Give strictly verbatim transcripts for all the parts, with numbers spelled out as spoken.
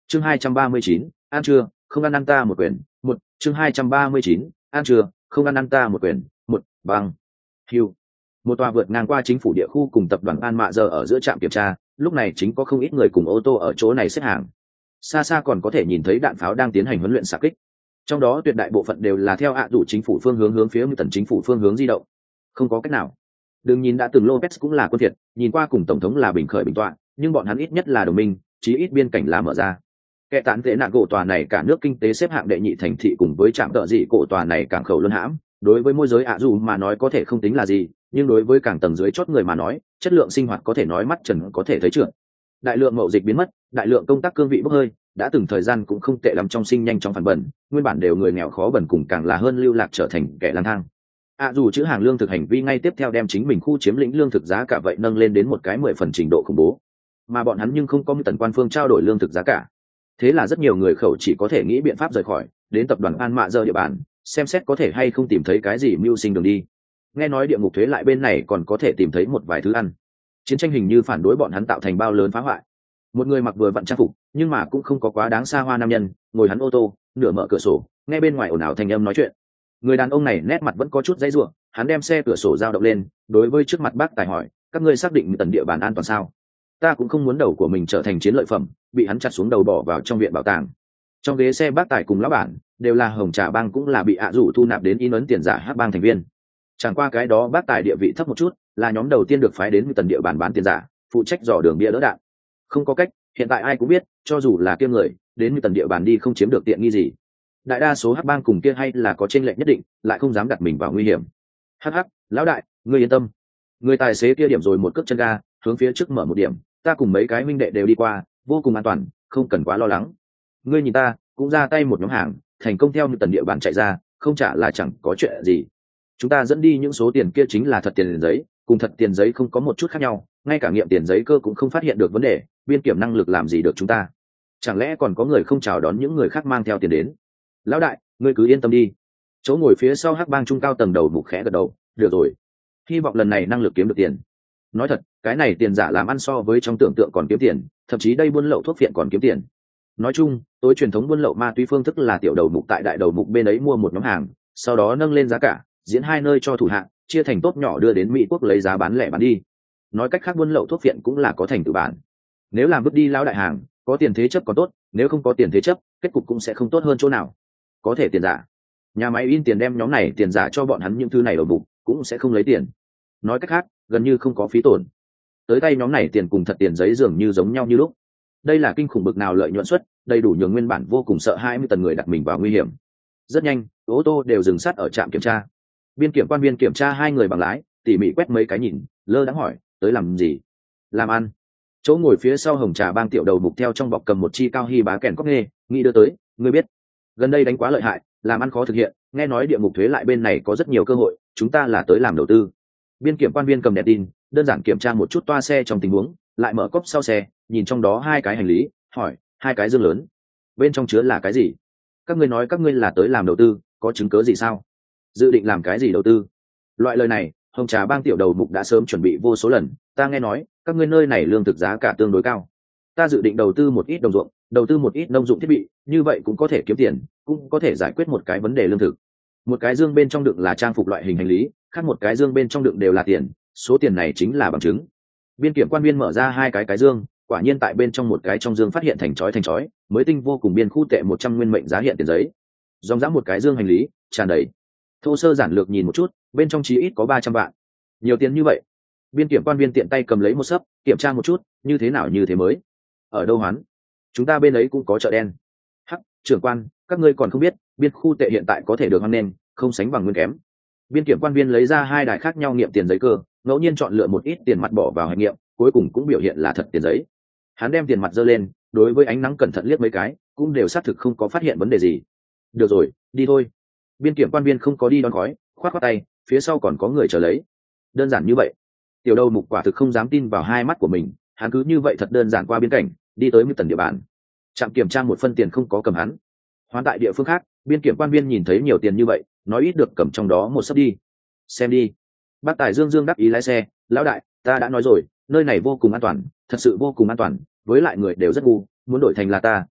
chương hai trăm ba mươi chín, ăn chưa, không ăn ăn ta một quyền, một, chương hai trăm ba mươi chín, ăn chưa, không ăn ăn ta một quyền, một, bằng. Hưu. Một tòa vượt ngang qua chính phủ địa khu cùng tập đoàn An Mạ giờ ở giữa trạm kiểm tra, lúc này chính có không ít người cùng ô tô ở chỗ này xếp hàng. Xa xa còn có thể nhìn thấy đạn pháo đang tiến hành huấn luyện xạ kích. Trong đó tuyệt đại bộ phận đều là theo ạ à chính phủ phương hướng hướng phía tần chính phủ phương hướng di động. Không có cách nào. Đừng nhìn đã từng Lopez cũng là quân thiệt, nhìn qua cùng tổng thống là bình khởi bình tọa, nhưng bọn hắn ít nhất là đồng minh, chí ít biên cảnh là mở ra. Kẻ tán tệ nạn cổ tòa này cả nước kinh tế xếp hạng đệ nhị thành thị cùng với trạm tợ dị cổ tòa này cảng khẩu luân hãm, đối với môi giới ạ dù mà nói có thể không tính là gì, nhưng đối với cảng tầng dưới chót người mà nói, chất lượng sinh hoạt có thể nói mắt trần có thể thấy trượt. Đại lượng mậu dịch biến mất, đại lượng công tác cương vị bốc hơi, đã từng thời gian cũng không tệ lắm trong sinh nhanh trong phản bẩn, nguyên bản đều người nghèo khó bẩn cùng càng là hơn lưu lạc trở thành kẻ lang thang. ạ dù chữ hàng lương thực hành vi ngay tiếp theo đem chính mình khu chiếm lĩnh lương thực giá cả vậy nâng lên đến một cái mười phần trình độ khủng bố, mà bọn hắn nhưng không có một tần quan phương trao đổi lương thực giá cả. Thế là rất nhiều người khẩu chỉ có thể nghĩ biện pháp rời khỏi, đến tập đoàn An Mạ giờ địa bàn, xem xét có thể hay không tìm thấy cái gì mưu sinh đường đi. Nghe nói địa ngục thuế lại bên này còn có thể tìm thấy một vài thứ ăn. Chiến tranh hình như phản đối bọn hắn tạo thành bao lớn phá hoại. Một người mặc vừa vặn trang phục, nhưng mà cũng không có quá đáng xa hoa nam nhân, ngồi hắn ô tô, nửa mở cửa sổ, nghe bên ngoài ồn ào thanh âm nói chuyện. Người đàn ông này nét mặt vẫn có chút dãy rủa, hắn đem xe cửa sổ dao động lên, đối với trước mặt bác tài hỏi, các ngươi xác định tần địa bàn an toàn sao? Ta cũng không muốn đầu của mình trở thành chiến lợi phẩm, bị hắn chặt xuống đầu bỏ vào trong viện bảo tàng. Trong ghế xe bác tài cùng lão bản đều là Hồng Trà Bang, cũng là bị ạ rủ thu nạp đến in ấn tiền giả hắc bang thành viên. Chẳng qua cái đó bác tài địa vị thấp một chút, là nhóm đầu tiên được phái đến tần địa bàn bán tiền giả, phụ trách dò đường bia đỡ đạn. Không có cách, hiện tại ai cũng biết, cho dù là kia người đến tần địa bàn đi không chiếm được tiện nghi gì. Đại đa số hắc bang cùng kia hay là có chênh lệch nhất định, lại không dám đặt mình vào nguy hiểm. Hắc hắc, lão đại, ngươi yên tâm. Người tài xế kia điểm rồi một cước chân ga, hướng phía trước mở một điểm, ta cùng mấy cái minh đệ đều đi qua, vô cùng an toàn, không cần quá lo lắng. Ngươi nhìn ta, cũng ra tay một nhóm hàng, thành công theo như tần địa bàn chạy ra, không trả là chẳng có chuyện gì. Chúng ta dẫn đi những số tiền kia chính là thật tiền giấy, cùng thật tiền giấy không có một chút khác nhau, ngay cả nghiệm tiền giấy cơ cũng không phát hiện được vấn đề, biên kiểm năng lực làm gì được chúng ta? Chẳng lẽ còn có người không chào đón những người khác mang theo tiền đến? Lão đại, ngươi cứ yên tâm đi. Chỗ ngồi phía sau hắc bang trung cao tầng đầu mục khẽ gật đầu, được rồi. Hy vọng lần này năng lực kiếm được tiền. Nói thật, cái này tiền giả làm ăn so với trong tưởng tượng còn kiếm tiền, thậm chí đây buôn lậu thuốc phiện còn kiếm tiền. Nói chung, tối truyền thống buôn lậu ma túy phương thức là tiểu đầu mục tại đại đầu mục bên ấy mua một nhóm hàng, sau đó nâng lên giá cả, diễn hai nơi cho thủ hạng, chia thành tốt nhỏ đưa đến Mỹ quốc lấy giá bán lẻ bán đi. Nói cách khác buôn lậu thuốc phiện cũng là có thành tựu bản. Nếu làm vứt đi lão đại hàng, có tiền thế chấp còn tốt, nếu không có tiền thế chấp, kết cục cũng sẽ không tốt hơn chỗ nào. Có thể tiền giả, nhà máy in tiền đem nhóm này tiền giả cho bọn hắn những thứ này đầu mục, cũng sẽ không lấy tiền. Nói cách khác, gần như không có phí tổn. Tới tay nhóm này tiền cùng thật tiền giấy dường như giống nhau như lúc. Đây là kinh khủng bực nào lợi nhuận suất, đầy đủ nhường nguyên bản vô cùng sợ hai mươi tần người đặt mình vào nguy hiểm. Rất nhanh, ô tô đều dừng sát ở trạm kiểm tra. Biên kiểm quan viên kiểm tra hai người bằng lái, tỉ mỉ quét mấy cái nhìn, lơ đãng hỏi, tới làm gì? Làm ăn. Chỗ ngồi phía sau Hồng Trà Bang tiểu đầu mục theo trong bọc cầm một chi cao hy bá kèn cóc nghe, nghĩ đưa tới, ngươi biết, gần đây đánh quá lợi hại, làm ăn khó thực hiện, nghe nói địa ngục thuế lại bên này có rất nhiều cơ hội, chúng ta là tới làm đầu tư. Biên kiểm quan viên cầm đèn tin, đơn giản kiểm tra một chút toa xe trong tình huống, lại mở cốp sau xe, nhìn trong đó hai cái hành lý, hỏi, hai cái dương lớn, bên trong chứa là cái gì? Các ngươi nói các ngươi là tới làm đầu tư, có chứng cứ gì sao? Dự định làm cái gì đầu tư? Loại lời này, Hồng Trà Bang tiểu đầu mục đã sớm chuẩn bị vô số lần, ta nghe nói các ngươi nơi này lương thực giá cả tương đối cao, ta dự định đầu tư một ít đồng ruộng, đầu tư một ít nông dụng thiết bị, như vậy cũng có thể kiếm tiền, cũng có thể giải quyết một cái vấn đề lương thực. Một cái dương bên trong đựng là trang phục loại hình hành lý, khác một cái dương bên trong đựng đều là tiền, số tiền này chính là bằng chứng. Biên kiểm quan viên mở ra hai cái cái dương, quả nhiên tại bên trong một cái trong dương phát hiện thành chói thành chói mới tinh vô cùng biên khu tệ một trăm nguyên mệnh giá hiện tiền giấy, dòng dã một cái dương hành lý tràn đầy. Thô sơ giản lược nhìn một chút, bên trong chí ít có ba trăm vạn. Nhiều tiền như vậy. Biên kiểm quan viên tiện tay cầm lấy một sấp, kiểm tra một chút, như thế nào như thế mới. Ở đâu hoán? Chúng ta bên ấy cũng có chợ đen. Hắc, trưởng quan, các ngươi còn không biết, biên khu tệ hiện tại có thể được hoan nên, không sánh bằng nguyên kém. Biên kiểm quan viên lấy ra hai đài khác nhau nghiệm tiền giấy cơ, ngẫu nhiên chọn lựa một ít tiền mặt bỏ vào hành nghiệm, cuối cùng cũng biểu hiện là thật tiền giấy. Hắn đem tiền mặt giơ lên, đối với ánh nắng cẩn thận liếc mấy cái, cũng đều xác thực không có phát hiện vấn đề gì. Được rồi, đi thôi. Biên kiểm quan viên không có đi đón khói, khoát khoát tay, phía sau còn có người chờ lấy. Đơn giản như vậy. Tiểu đầu mục quả thực không dám tin vào hai mắt của mình, hắn cứ như vậy thật đơn giản qua biên cảnh, đi tới một tần địa bàn. Trạm kiểm tra một phân tiền không có cầm hắn. Hoán tại địa phương khác, biên kiểm quan viên nhìn thấy nhiều tiền như vậy, nói ít được cầm trong đó một sấp đi. Xem đi. Bác tài dương dương đắc ý lái xe, lão đại, ta đã nói rồi, nơi này vô cùng an toàn, thật sự vô cùng an toàn, với lại người đều rất ngu, muốn đổi thành là ta,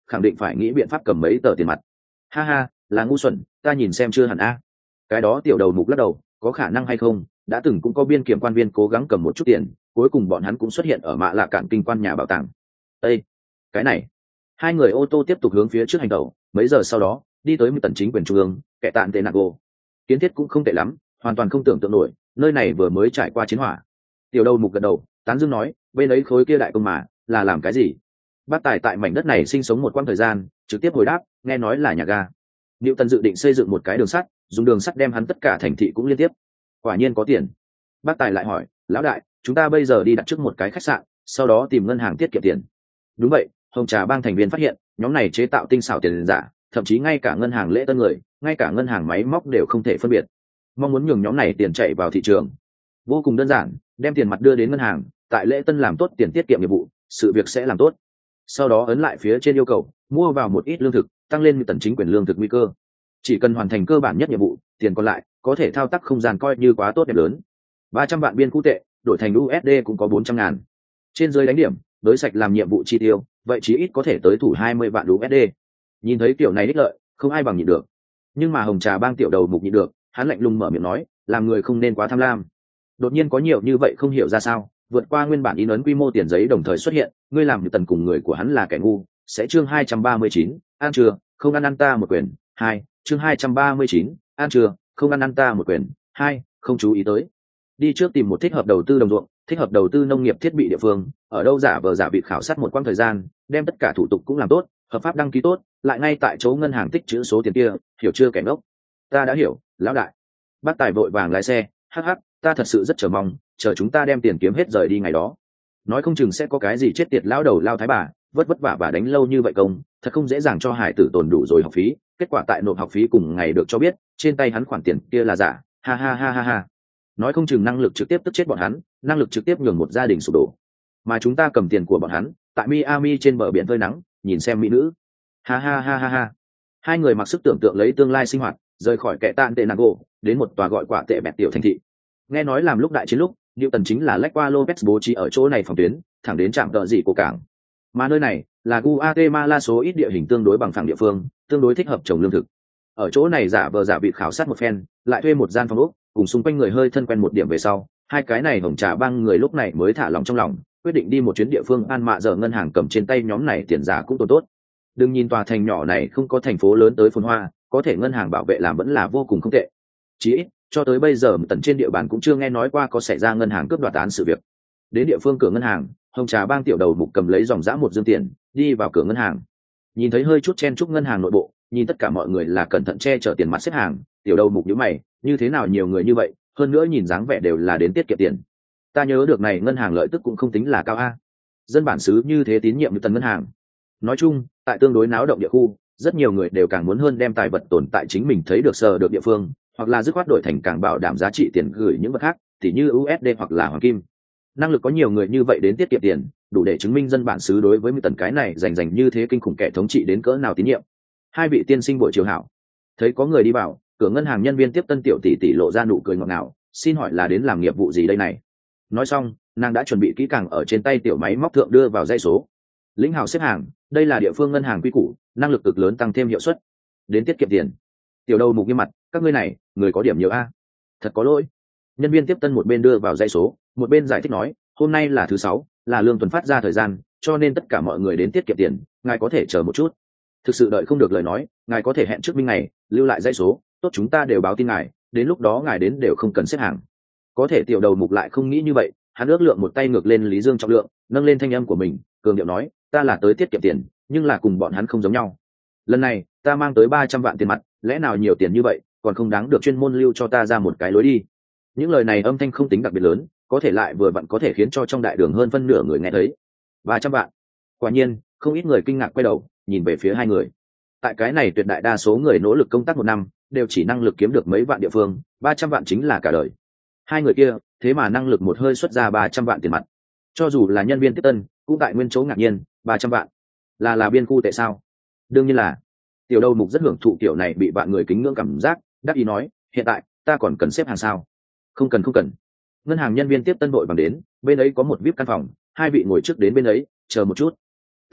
khẳng định phải nghĩ biện pháp cầm mấy tờ tiền mặt. Ha ha, là ngu xuẩn, ta nhìn xem chưa hẳn a. Cái đó tiểu đầu mục lắc đầu, có khả năng hay không, đã từng cũng có biên kiểm quan viên cố gắng cầm một chút tiền, cuối cùng bọn hắn cũng xuất hiện ở mạ lạ cạn kinh quan nhà bảo tàng. Ê, cái này. Hai người ô tô tiếp tục hướng phía trước hành động, mấy giờ sau đó đi tới một tần chính quyền trung ương, kẻ tạn tệ nạc gồ. Kiến thiết cũng không tệ lắm, hoàn toàn không tưởng tượng nổi, nơi này vừa mới trải qua chiến hỏa. Tiểu đầu mục gật đầu, tán dương nói, bên ấy khối kia đại công mà là làm cái gì? Bác tài tại mảnh đất này sinh sống một quãng thời gian, trực tiếp hồi đáp, nghe nói là nhà ga. Diệu Tần dự định xây dựng một cái đường sắt, dùng đường sắt đem hắn tất cả thành thị cũng liên tiếp. Quả nhiên có tiền. Bác tài lại hỏi, lão đại, chúng ta bây giờ đi đặt trước một cái khách sạn, sau đó tìm ngân hàng tiết kiệm tiền. Đúng vậy, Hồng Trà Bang thành viên phát hiện, nhóm này chế tạo tinh xảo tiền giả, thậm chí ngay cả ngân hàng lễ tân người, ngay cả ngân hàng máy móc đều không thể phân biệt. Mong muốn nhường nhóm này tiền chạy vào thị trường, vô cùng đơn giản, đem tiền mặt đưa đến ngân hàng, tại lễ tân làm tốt tiền tiết kiệm nghiệp vụ, sự việc sẽ làm tốt. Sau đó ấn lại phía trên yêu cầu, mua vào một ít lương thực, tăng lên tần chính quyền lương thực nguy cơ. Chỉ cần hoàn thành cơ bản nhất nhiệm vụ, tiền còn lại có thể thao tác không gian coi như quá tốt đẹp lớn. ba trăm vạn biên khu tệ, đổi thành u ét đê cũng có bốn trăm ngàn. Trên dưới đánh điểm, đối sạch làm nhiệm vụ chi tiêu, vậy chí ít có thể tới thủ hai mươi vạn u ét đê. Nhìn thấy kiểu này đích lợi, không ai bằng nhịn được. Nhưng mà Hồng Trà Bang tiểu đầu mục nhịn được, hắn lạnh lùng mở miệng nói, làm người không nên quá tham lam. Đột nhiên có nhiều như vậy không hiểu ra sao, vượt qua nguyên bản in ấn quy mô tiền giấy đồng thời xuất hiện, ngươi làm như tần cùng người của hắn là kẻ ngu. Sẽ chương hai trăm ba mươi chín, ăn chưa, không ăn ăn ta một quyền. Hai, chương hai trăm ba mươi chín, ăn chưa, không ăn ăn ta một quyền. Hai, không chú ý tới. Đi trước tìm một thích hợp đầu tư đồng ruộng, thích hợp đầu tư nông nghiệp thiết bị địa phương, ở đâu giả vờ giả vịt khảo sát một quãng thời gian, đem tất cả thủ tục cũng làm tốt, hợp pháp đăng ký tốt, lại ngay tại chỗ ngân hàng tích trữ số tiền kia, hiểu chưa kẻ ngốc? Ta đã hiểu, lão đại. Bác tài vội vàng lái xe, hắc hắc, ta thật sự rất chờ mong, chờ chúng ta đem tiền kiếm hết rời đi ngày đó. Nói không chừng sẽ có cái gì chết tiệt lão đầu lao thái bà, vất vất vả và đánh lâu như vậy công, thật không dễ dàng cho hải tử tồn đủ rồi học phí, kết quả tại nộp học phí cùng ngày được cho biết, trên tay hắn khoản tiền kia là giả, ha ha ha ha ha. Nói không chừng năng lực trực tiếp tức chết bọn hắn, năng lực trực tiếp nhường một gia đình sụp đổ. Mà chúng ta cầm tiền của bọn hắn, tại Miami trên bờ biển phơi nắng, nhìn xem mỹ nữ. Ha ha ha ha ha. Hai người mặc sức tưởng tượng lấy tương lai sinh hoạt, rời khỏi kẻ tạn tệ Nago, đến một tòa gọi quả tệ bẹt tiểu thành thị. Nghe nói làm lúc đại chiến lúc, Newton chính là lách qua Lopez bố trí ở chỗ này phòng tuyến, thẳng đến trạm tợ dị của cảng. Mà nơi này là Guatemala số ít địa hình tương đối bằng phẳng địa phương, tương đối thích hợp trồng lương thực. Ở chỗ này giả vờ giả vị khảo sát một phen, lại thuê một gian phòng ốc, cùng xung quanh người hơi thân quen một điểm về sau, hai cái này Hồng Trà Bang người lúc này mới thả lòng trong lòng, quyết định đi một chuyến địa phương an mạ giờ ngân hàng cầm trên tay nhóm này tiền giả cũng tốt tốt. Đừng nhìn tòa thành nhỏ này không có thành phố lớn tới phồn hoa, có thể ngân hàng bảo vệ làm vẫn là vô cùng không tệ. Chỉ ít, cho tới bây giờ tận trên địa bàn cũng chưa nghe nói qua có xảy ra ngân hàng cướp đoạt án sự việc. Đến địa phương cửa ngân hàng, Hồng Trà Bang tiểu đầu mục cầm lấy dòng dã một dương tiền, đi vào cửa ngân hàng. Nhìn thấy hơi chút chen chúc ngân hàng nội bộ, nhìn tất cả mọi người là cẩn thận che chở tiền mặt xếp hàng, tiểu đầu mục nhíu mày, như thế nào nhiều người như vậy, hơn nữa nhìn dáng vẻ đều là đến tiết kiệm tiền. Ta nhớ được này ngân hàng lợi tức cũng không tính là cao a. Dân bản xứ như thế tín nhiệm như tần ngân hàng. Nói chung, tại tương đối náo động địa khu, rất nhiều người đều càng muốn hơn đem tài vật tồn tại chính mình thấy được sờ được địa phương, hoặc là dứt khoát đổi thành càng bảo đảm giá trị tiền gửi những vật khác, tỉ như u ét đê hoặc là hoàng kim. Năng lực có nhiều người như vậy đến tiết kiệm tiền, đủ để chứng minh dân bản xứ đối với một tần cái này rành rành như thế kinh khủng kẻ thống trị đến cỡ nào tín nhiệm. Hai vị tiên sinh buổi chiều hảo. Thấy có người đi vào, cửa ngân hàng nhân viên tiếp tân tiểu tỷ tỷ lộ ra nụ cười ngọt ngào, xin hỏi là đến làm nghiệp vụ gì đây này? Nói xong, nàng đã chuẩn bị kỹ càng ở trên tay tiểu máy móc thượng đưa vào dây số. Lĩnh hào xếp hàng, đây là địa phương ngân hàng quy củ, năng lực cực lớn tăng thêm hiệu suất, đến tiết kiệm tiền. Tiểu đầu mục nghiêm mặt, các ngươi này, người có điểm nhiều a. Thật có lỗi. Nhân viên tiếp tân một bên đưa vào dây số, một bên giải thích nói, hôm nay là thứ sáu, là lương tuần phát ra thời gian, cho nên tất cả mọi người đến tiết kiệm tiền, ngài có thể chờ một chút. Thực sự đợi không được lời nói, ngài có thể hẹn trước minh ngày, lưu lại dây số, tốt chúng ta đều báo tin ngài, đến lúc đó ngài đến đều không cần xếp hàng. Có thể tiểu đầu mục lại không nghĩ như vậy, hắn ước lượng một tay ngược lên Lý Dương trọng lượng, nâng lên thanh âm của mình, cường điệu nói, ta là tới tiết kiệm tiền, nhưng là cùng bọn hắn không giống nhau. Lần này, ta mang tới ba trăm vạn tiền mặt, lẽ nào nhiều tiền như vậy, còn không đáng được chuyên môn lưu cho ta ra một cái lối đi. Những lời này âm thanh không tính đặc biệt lớn, có thể lại vừa vặn có thể khiến cho trong đại đường hơn phân nửa người nghe thấy. ba trăm vạn. Quả nhiên, không ít người kinh ngạc quay đầu, nhìn về phía hai người. Tại cái này tuyệt đại đa số người nỗ lực công tác một năm, đều chỉ năng lực kiếm được mấy vạn địa phương, ba trăm vạn chính là cả đời. Hai người kia, thế mà năng lực một hơi xuất ra ba trăm vạn tiền mặt. Cho dù là nhân viên tiếp tân, cũng tại nguyên chỗ ngạc nhiên, ba trăm vạn. Là là biên khu tệ sao? Đương nhiên là. Tiểu đầu mục rất hưởng thụ kiểu này bị bạn người kính ngưỡng cảm giác, đắc ý nói, hiện tại, ta còn cần xếp hàng sao? Không cần không cần. Ngân hàng nhân viên tiếp tân vội vàng đến, bên ấy có một víp căn phòng, hai vị ngồi trước đến bên ấy, chờ một chút. Ta,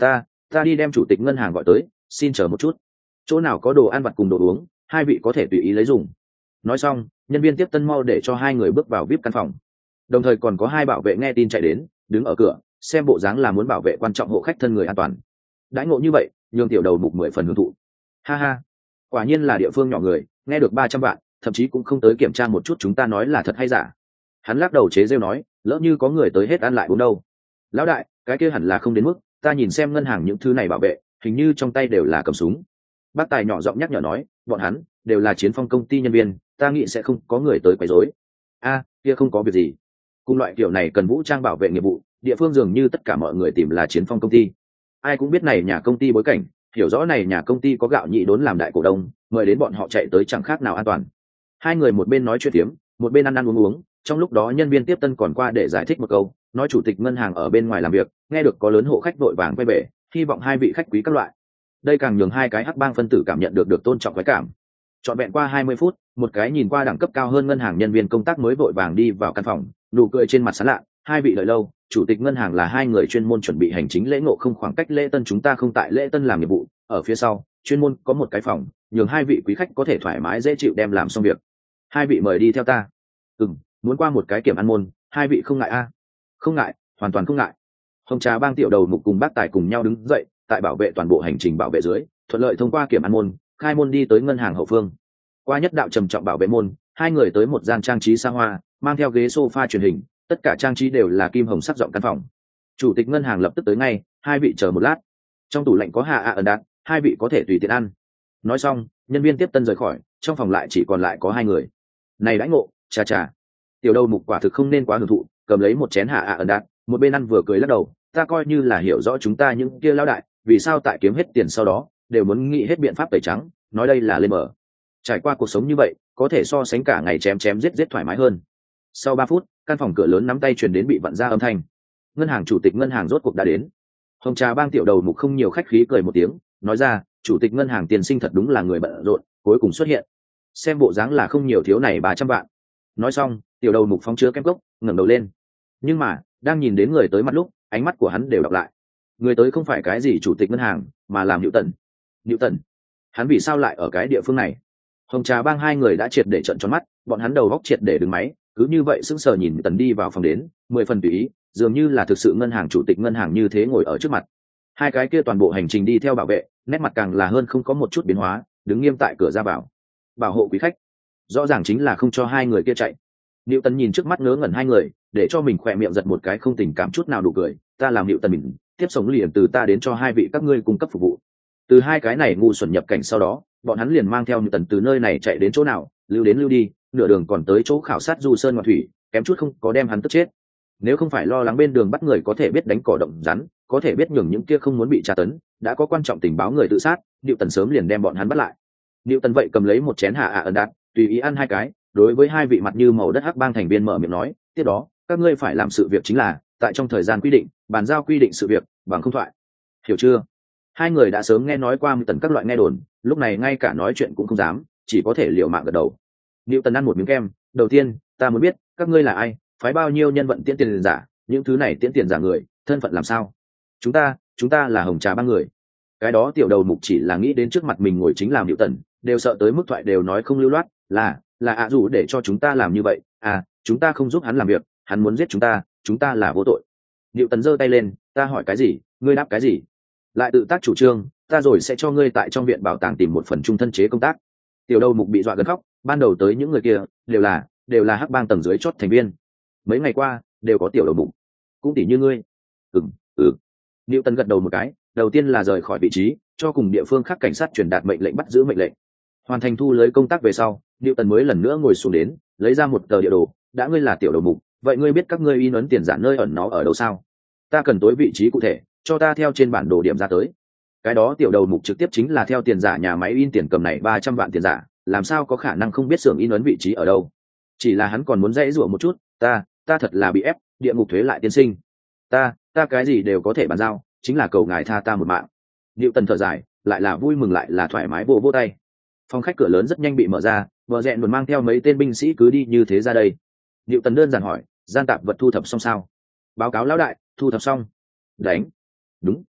ta đi đem chủ tịch ngân hàng gọi tới, xin chờ một chút. Chỗ nào có đồ ăn vặt cùng đồ uống, hai vị có thể tùy ý lấy dùng. Nói xong, nhân viên tiếp tân mau để cho hai người bước vào vê i pê căn phòng. Đồng thời còn có hai bảo vệ nghe tin chạy đến, đứng ở cửa, xem bộ dáng là muốn bảo vệ quan trọng hộ khách thân người an toàn. Đãi ngộ như vậy, nhường tiểu đầu mục mười phần hưởng thụ. Ha ha, quả nhiên là địa phương nhỏ người, nghe được ba trăm vạn, thậm chí cũng không tới kiểm tra một chút chúng ta nói là thật hay giả. Hắn lắc đầu chế rêu nói, lỡ như có người tới hết ăn lại uống đâu. Lão đại, cái kia hẳn là không đến mức, ta nhìn xem ngân hàng những thứ này bảo vệ, hình như trong tay đều là cầm súng. Bác Tài nhỏ giọng nhắc nhở nói, bọn hắn đều là Chiến Phong công ty nhân viên, ta nghĩ sẽ không có người tới quấy rối. A, kia không có việc gì. Cùng loại kiểu này cần vũ trang bảo vệ nghiệp vụ, địa phương dường như tất cả mọi người tìm là Chiến Phong công ty. Ai cũng biết này nhà công ty bối cảnh, hiểu rõ này nhà công ty có gạo nhị đốn làm đại cổ đông, mời đến bọn họ chạy tới chẳng khác nào an toàn. Hai người một bên nói chuyện tiếm, một bên ăn ăn uống uống, trong lúc đó nhân viên tiếp tân còn qua để giải thích một câu, nói chủ tịch ngân hàng ở bên ngoài làm việc, nghe được có lớn hộ khách vội vàng quay về, hy vọng hai vị khách quý các loại. Đây càng nhường hai cái hắc bang phân tử cảm nhận được được tôn trọng cái cảm. Trọn vẹn qua hai mươi phút, một cái nhìn qua đẳng cấp cao hơn ngân hàng nhân viên công tác mới vội vàng đi vào căn phòng, nụ cười trên mặt sán lạ, hai vị đợi lâu, chủ tịch ngân hàng là hai người chuyên môn chuẩn bị hành chính lễ ngộ không khoảng cách lễ tân chúng ta không tại lễ tân làm nhiệm vụ, ở phía sau, chuyên môn có một cái phòng, nhường hai vị quý khách có thể thoải mái dễ chịu đem làm xong việc. Hai vị mời đi theo ta. Ừm, muốn qua một cái kiểm ăn môn, hai vị không ngại a? À? Không ngại, hoàn toàn không ngại. Hồng Trà Bang tiểu đầu mục cùng bác Tài cùng nhau đứng dậy, tại bảo vệ toàn bộ hành trình bảo vệ dưới, thuận lợi thông qua kiểm ăn môn, khai môn đi tới ngân hàng hậu phương. Qua nhất đạo trầm trọng bảo vệ môn, hai người tới một gian trang trí xa hoa, mang theo ghế sofa truyền hình, tất cả trang trí đều là kim hồng sắc rộng căn phòng. Chủ tịch ngân hàng lập tức tới ngay, hai vị chờ một lát. Trong tủ lạnh có hạ ạ ẩn đạn, hai vị có thể tùy tiện ăn. Nói xong, nhân viên tiếp tân rời khỏi, trong phòng lại chỉ còn lại có hai người. Này đãi ngộ, chà chà. Tiểu đầu mục quả thực không nên quá hưởng thụ, cầm lấy một chén hạ ạ ẩn đạn, một bên ăn vừa cười lắc đầu, ta coi như là hiểu rõ chúng ta những kia lão đại, vì sao tại kiếm hết tiền sau đó, đều muốn nghĩ hết biện pháp tẩy trắng, nói đây là lên mở. Trải qua cuộc sống như vậy, có thể so sánh cả ngày chém chém giết giết thoải mái hơn. Sau ba phút, căn phòng cửa lớn nắm tay truyền đến bị vặn ra âm thanh. Ngân hàng chủ tịch ngân hàng rốt cuộc đã đến. Hồng Trà Bang tiểu đầu mục không nhiều khách khí cười một tiếng, nói ra, chủ tịch ngân hàng tiền sinh thật đúng là người bận rộn, cuối cùng xuất hiện. Xem bộ dáng là không nhiều thiếu này ba trăm vạn. Nói xong, tiểu đầu mục phóng chứa kem cốc, ngẩng đầu lên. Nhưng mà, đang nhìn đến người tới mặt lúc, ánh mắt của hắn đều đọc lại. Người tới không phải cái gì chủ tịch ngân hàng, mà làm Diệu Tần. Diệu Tần, hắn vì sao lại ở cái địa phương này? Hồng Trà Bang hai người đã triệt để trợn tròn mắt, bọn hắn đầu góc triệt để đứng máy, cứ như vậy sững sờ nhìn Tần đi vào phòng đến, mười phần tùy ý, dường như là thực sự ngân hàng chủ tịch ngân hàng như thế ngồi ở trước mặt. Hai cái kia toàn bộ hành trình đi theo bảo vệ, nét mặt càng là hơn không có một chút biến hóa, đứng nghiêm tại cửa ra vào, bảo hộ quý khách. Rõ ràng chính là không cho hai người kia chạy. Diệu Tần nhìn trước mắt ngớ ngẩn hai người, để cho mình khỏe miệng giật một cái không tình cảm chút nào đủ cười, ta làm Diệu Tần mình, tiếp sống liền từ ta đến cho hai vị các ngươi cung cấp phục vụ. Từ hai cái này ngu xuẩn nhập cảnh sau đó, bọn hắn liền mang theo Diệu Tần từ nơi này chạy đến chỗ nào, lưu đến lưu đi, nửa đường còn tới chỗ khảo sát du sơn ngoạn thủy, kém chút không có đem hắn tức chết. Nếu không phải lo lắng bên đường bắt người có thể biết đánh cỏ động rắn, có thể biết nhường những kia không muốn bị tra tấn, đã có quan trọng tình báo người tự sát, Diệu Tần sớm liền đem bọn hắn bắt lại. Diệu Tần vậy cầm lấy một chén hạ ạ ẩn đạn, tùy ý ăn hai cái, đối với hai vị mặt như màu đất hắc bang thành viên mở miệng nói, tiếp đó, các ngươi phải làm sự việc chính là, tại trong thời gian quy định, bàn giao quy định sự việc, bằng không thoại. Hiểu chưa? Hai người đã sớm nghe nói qua một tần các loại nghe đồn, lúc này ngay cả nói chuyện cũng không dám, chỉ có thể liều mạng gật đầu. Diệu Tần ăn một miếng kem, đầu tiên, ta muốn biết, các ngươi là ai, phái bao nhiêu nhân vận tiễn tiền giả, những thứ này tiễn tiền giả người, thân phận làm sao? Chúng ta, chúng ta là Hồng Trà Bang người. Cái đó tiểu đầu mục chỉ là nghĩ đến trước mặt mình ngồi chính làm Diệu Tần, đều sợ tới mức thoại đều nói không lưu loát, là, là ạ à dù để cho chúng ta làm như vậy, à, chúng ta không giúp hắn làm việc, hắn muốn giết chúng ta, chúng ta là vô tội. Diệu Tần giơ tay lên, ta hỏi cái gì, ngươi đáp cái gì? Lại tự tác chủ trương, ta rồi sẽ cho ngươi tại trong viện bảo tàng tìm một phần trung thân chế công tác. Tiểu đầu mục bị dọa gần khóc, ban đầu tới những người kia đều là đều là hắc bang tầng dưới chót thành viên, mấy ngày qua đều có tiểu đầu mục, cũng tỷ như ngươi. Ừm, ừ. Diệu Tần gật đầu một cái, đầu tiên là rời khỏi vị trí, cho cùng địa phương khác cảnh sát truyền đạt mệnh lệnh bắt giữ mệnh lệnh. Hoàn thành thu lưới công tác về sau, Diệu Tần mới lần nữa ngồi xuống đến, lấy ra một tờ địa đồ, đã ngươi là tiểu đầu mục, vậy ngươi biết các ngươi in ấn tiền giả nơi ẩn nó ở đâu sao? Ta cần tối vị trí cụ thể, cho ta theo trên bản đồ điểm ra tới. Cái đó tiểu đầu mục trực tiếp chính là theo tiền giả nhà máy in tiền cầm này ba trăm vạn tiền giả, làm sao có khả năng không biết xưởng in ấn vị trí ở đâu? Chỉ là hắn còn muốn dãy rủa một chút, ta, ta thật là bị ép, địa ngục thuế lại tiên sinh. Ta, ta cái gì đều có thể bàn giao, chính là cầu ngài tha ta một mạng. Diệu Tần thở dài, lại là vui mừng lại là thoải mái vỗ vỗ tay. Phòng khách cửa lớn rất nhanh bị mở ra, vợ rẹn buồn mang theo mấy tên binh sĩ cứ đi như thế ra đây. Diệu Tần đơn giản hỏi, gian tạp vật thu thập xong sao? Báo cáo lão đại, thu thập xong. Đánh. Đúng.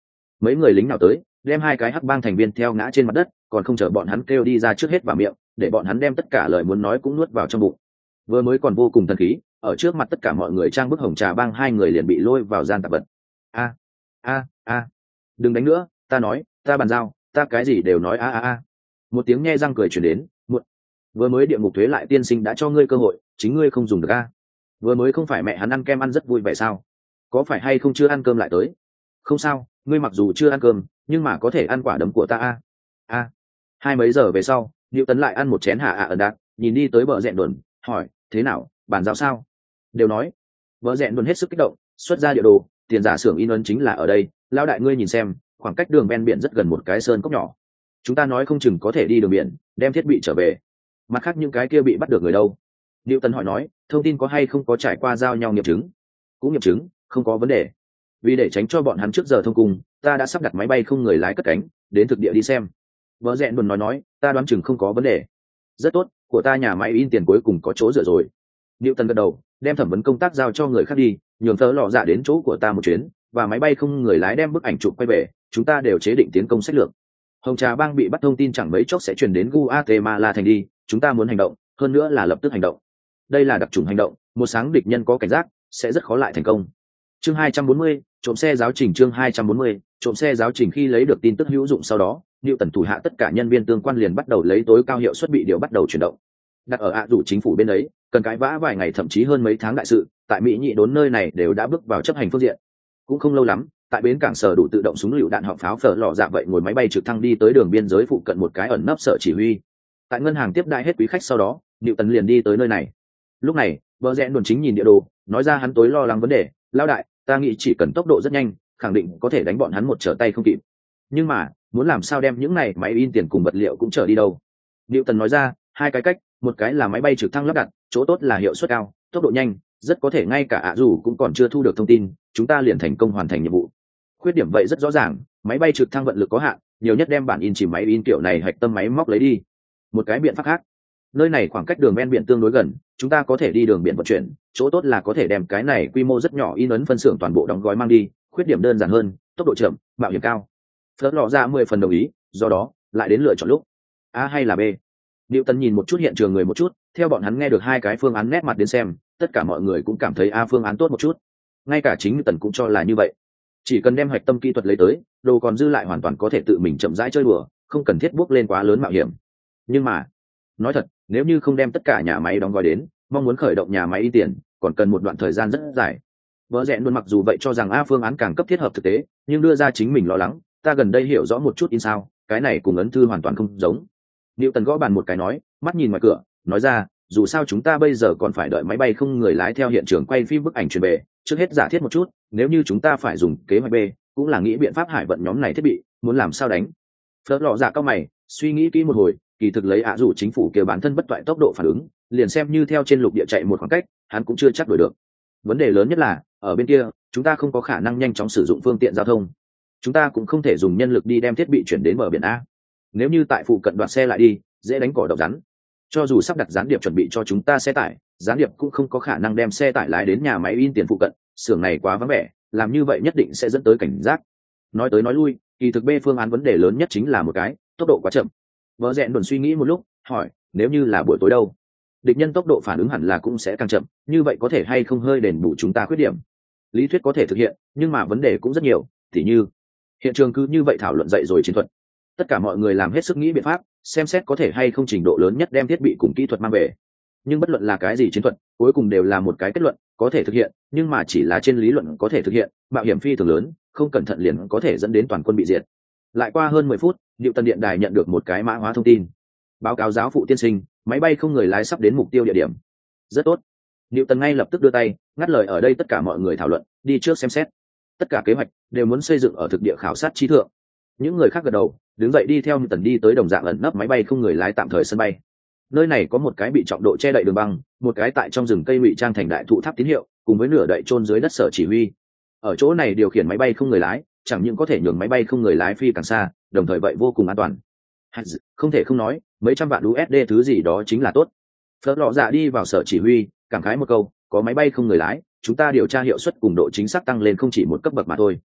mấy người lính nào tới đem hai cái hắc bang thành viên theo ngã trên mặt đất, còn không chờ bọn hắn kêu đi ra trước hết vào miệng, để bọn hắn đem tất cả lời muốn nói cũng nuốt vào trong bụng. Vừa mới còn vô cùng thần khí, ở trước mặt tất cả mọi người trang bức hồng trà bang hai người liền bị lôi vào gian tạp vật. A a a, đừng đánh nữa, ta nói, ta bàn giao, ta cái gì đều nói a a a. Một tiếng nhe răng cười truyền đến, muộn. Vừa mới địa ngục thuế lại tiên sinh đã cho ngươi cơ hội, chính ngươi không dùng được a. Vừa mới không phải mẹ hắn ăn kem ăn rất vui vẻ sao? Có phải hay không chưa ăn cơm lại tới? Không sao, ngươi mặc dù chưa ăn cơm, nhưng mà có thể ăn quả đấm của ta a. A. Hai mấy giờ về sau, Diệu Tấn lại ăn một chén hạ ạ ẩn đạt, nhìn đi tới bờ rẽn đồn, hỏi, thế nào, bàn giao sao? Đều nói. Bờ rẽn đồn hết sức kích động, xuất ra địa đồ, tiền giả xưởng in ấn chính là ở đây, lão đại ngươi nhìn xem, khoảng cách đường ven biển rất gần một cái sơn cốc nhỏ. Chúng ta nói không chừng có thể đi đường biển, đem thiết bị trở về. Mặt khác những cái kia bị bắt được người đâu? Diệu Tấn hỏi nói, thông tin có hay không có trải qua giao nhau nghiệm chứng? Cũng nghiệm chứng, không có vấn đề. Vì để tránh cho bọn hắn trước giờ thông cung, ta đã sắp đặt máy bay không người lái cất cánh, đến thực địa đi xem. Vợ rẽn buồn nói nói, ta đoán chừng không có vấn đề. Rất tốt, của ta nhà máy in tiền cuối cùng có chỗ dựa rồi. Newton gật đầu, đem thẩm vấn công tác giao cho người khác đi, nhường thớ lọ dạ đến chỗ của ta một chuyến, và máy bay không người lái đem bức ảnh chụp quay về, chúng ta đều chế định tiến công sách lược. Hồng Trà Bang bị bắt thông tin chẳng mấy chốc sẽ truyền đến Guatemala thành đi, chúng ta muốn hành động, hơn nữa là lập tức hành động. Đây là đặc trùng hành động, một sáng địch nhân có cảnh giác, sẽ rất khó lại thành công. Chương hai trăm bốn mươi, trộm xe giáo trình. Chương hai trăm bốn mươi, trộm xe giáo trình. Khi lấy được tin tức hữu dụng sau đó, Lưu Tần thủ hạ tất cả nhân viên tương quan liền bắt đầu lấy tối cao hiệu suất bị điều bắt đầu chuyển động. Đặt ở ạ rủ chính phủ bên ấy, cần cãi vã vài ngày thậm chí hơn mấy tháng đại sự, tại Mỹ nhị đốn nơi này đều đã bước vào chấp hành phương diện. Cũng không lâu lắm, tại bến cảng sở đủ tự động súng lựu đạn họng pháo phở lò dạ vậy ngồi máy bay trực thăng đi tới đường biên giới phụ cận một cái ẩn nấp sở chỉ huy. Tại ngân hàng tiếp đãi hết quý khách sau đó, Lưu Tần liền đi tới nơi này. Lúc này, Bờ Rẽ đồn chính nhìn địa đồ, nói ra hắn tối lo lắng vấn đề, lão đại, ta nghĩ chỉ cần tốc độ rất nhanh, khẳng định có thể đánh bọn hắn một trở tay không kịp. Nhưng mà, muốn làm sao đem những này máy in tiền cùng vật liệu cũng trở đi đâu? Newton nói ra, hai cái cách, một cái là máy bay trực thăng lắp đặt, chỗ tốt là hiệu suất cao, tốc độ nhanh, rất có thể ngay cả ạ dù cũng còn chưa thu được thông tin, chúng ta liền thành công hoàn thành nhiệm vụ. Khuyết điểm vậy rất rõ ràng, máy bay trực thăng vận lực có hạn, nhiều nhất đem bản in chỉ máy in kiểu này hạch tâm máy móc lấy đi. Một cái biện pháp khác, nơi này khoảng cách đường ven biển tương đối gần, chúng ta có thể đi đường biển vận chuyển, chỗ tốt là có thể đem cái này quy mô rất nhỏ in ấn phân xưởng toàn bộ đóng gói mang đi, khuyết điểm đơn giản hơn, tốc độ chậm, mạo hiểm cao. Phớt lọ ra mười phần đồng ý, do đó lại đến lựa chọn lúc a hay là b. Newton nhìn một chút hiện trường người một chút, theo bọn hắn nghe được hai cái phương án nét mặt đến xem, tất cả mọi người cũng cảm thấy a phương án tốt một chút, ngay cả chính Newton cũng cho là như vậy. Chỉ cần đem hạch tâm kỹ thuật lấy tới, đồ còn dư lại hoàn toàn có thể tự mình chậm rãi chơi đùa, không cần thiết bước lên quá lớn mạo hiểm. Nhưng mà nói thật, nếu như không đem tất cả nhà máy đóng gói đến, mong muốn khởi động nhà máy in tiền còn cần một đoạn thời gian rất dài. Bờ Rẽ luôn mặc dù vậy cho rằng a phương án càng cấp thiết hợp thực tế, nhưng đưa ra chính mình lo lắng, ta gần đây hiểu rõ một chút in sao, cái này cùng ấn thư hoàn toàn không giống. Newton gõ bàn một cái nói, mắt nhìn ngoài cửa, nói ra, dù sao chúng ta bây giờ còn phải đợi máy bay không người lái theo hiện trường quay phim bức ảnh truyền về, trước hết giả thiết một chút, nếu như chúng ta phải dùng kế hoạch B, cũng là nghĩ biện pháp hải vận nhóm này thiết bị, muốn làm sao đánh. Phớt lọ dạ cao mày, suy nghĩ kỹ một hồi, kỳ thực lấy ạ dù chính phủ kia bản thân bất toại tốc độ phản ứng, liền xem như theo trên lục địa chạy một khoảng cách, hắn cũng chưa chắc đuổi được. Vấn đề lớn nhất là, ở bên kia, chúng ta không có khả năng nhanh chóng sử dụng phương tiện giao thông. Chúng ta cũng không thể dùng nhân lực đi đem thiết bị chuyển đến bờ biển a. Nếu như tại phụ cận đoạt xe lại đi, dễ đánh cỏ độc rắn. Cho dù sắp đặt gián điệp chuẩn bị cho chúng ta xe tải, gián điệp cũng không có khả năng đem xe tải lái đến nhà máy in tiền phụ cận, xưởng này quá vắng vẻ, làm như vậy nhất định sẽ dẫn tới cảnh giác. Nói tới nói lui, kỳ thực B phương án vấn đề lớn nhất chính là một cái, tốc độ quá chậm. Vợ rẽn đồn suy nghĩ một lúc, hỏi, nếu như là buổi tối đâu? Địch nhân tốc độ phản ứng hẳn là cũng sẽ càng chậm, như vậy có thể hay không hơi đền bù chúng ta khuyết điểm? Lý thuyết có thể thực hiện, nhưng mà vấn đề cũng rất nhiều, tỉ như hiện trường cứ như vậy thảo luận dậy rồi chiến thuật. Tất cả mọi người làm hết sức nghĩ biện pháp, xem xét có thể hay không trình độ lớn nhất đem thiết bị cùng kỹ thuật mang về. Nhưng bất luận là cái gì chiến thuật, cuối cùng đều là một cái kết luận, có thể thực hiện, nhưng mà chỉ là trên lý luận có thể thực hiện, mạo hiểm phi thường lớn, không cẩn thận liền có thể dẫn đến toàn quân bị diệt. Lại qua hơn mười phút, Diệu Tần điện đài nhận được một cái mã hóa thông tin. Báo cáo giáo phụ tiên sinh, máy bay không người lái sắp đến mục tiêu địa điểm. Rất tốt. Diệu Tần ngay lập tức đưa tay, ngắt lời ở đây tất cả mọi người thảo luận, đi trước xem xét. Tất cả kế hoạch đều muốn xây dựng ở thực địa khảo sát chi thượng. Những người khác gật đầu, đứng dậy đi theo Diệu Tần đi tới đồng dạng ẩn nấp máy bay không người lái tạm thời sân bay. Nơi này có một cái bị trọng độ che đậy đường băng, một cái tại trong rừng cây ngụy trang thành đại thụ tháp tín hiệu, cùng với nửa đậy chôn dưới đất sở chỉ huy. Ở chỗ này điều khiển máy bay không người lái, chẳng những có thể nhường máy bay không người lái phi càng xa, đồng thời vậy vô cùng an toàn. Không thể không nói, mấy trăm vạn u ét đê thứ gì đó chính là tốt. Phớt lọ dạ đi vào sở chỉ huy, cảm khái một câu, có máy bay không người lái, chúng ta điều tra hiệu suất cùng độ chính xác tăng lên không chỉ một cấp bậc mà thôi.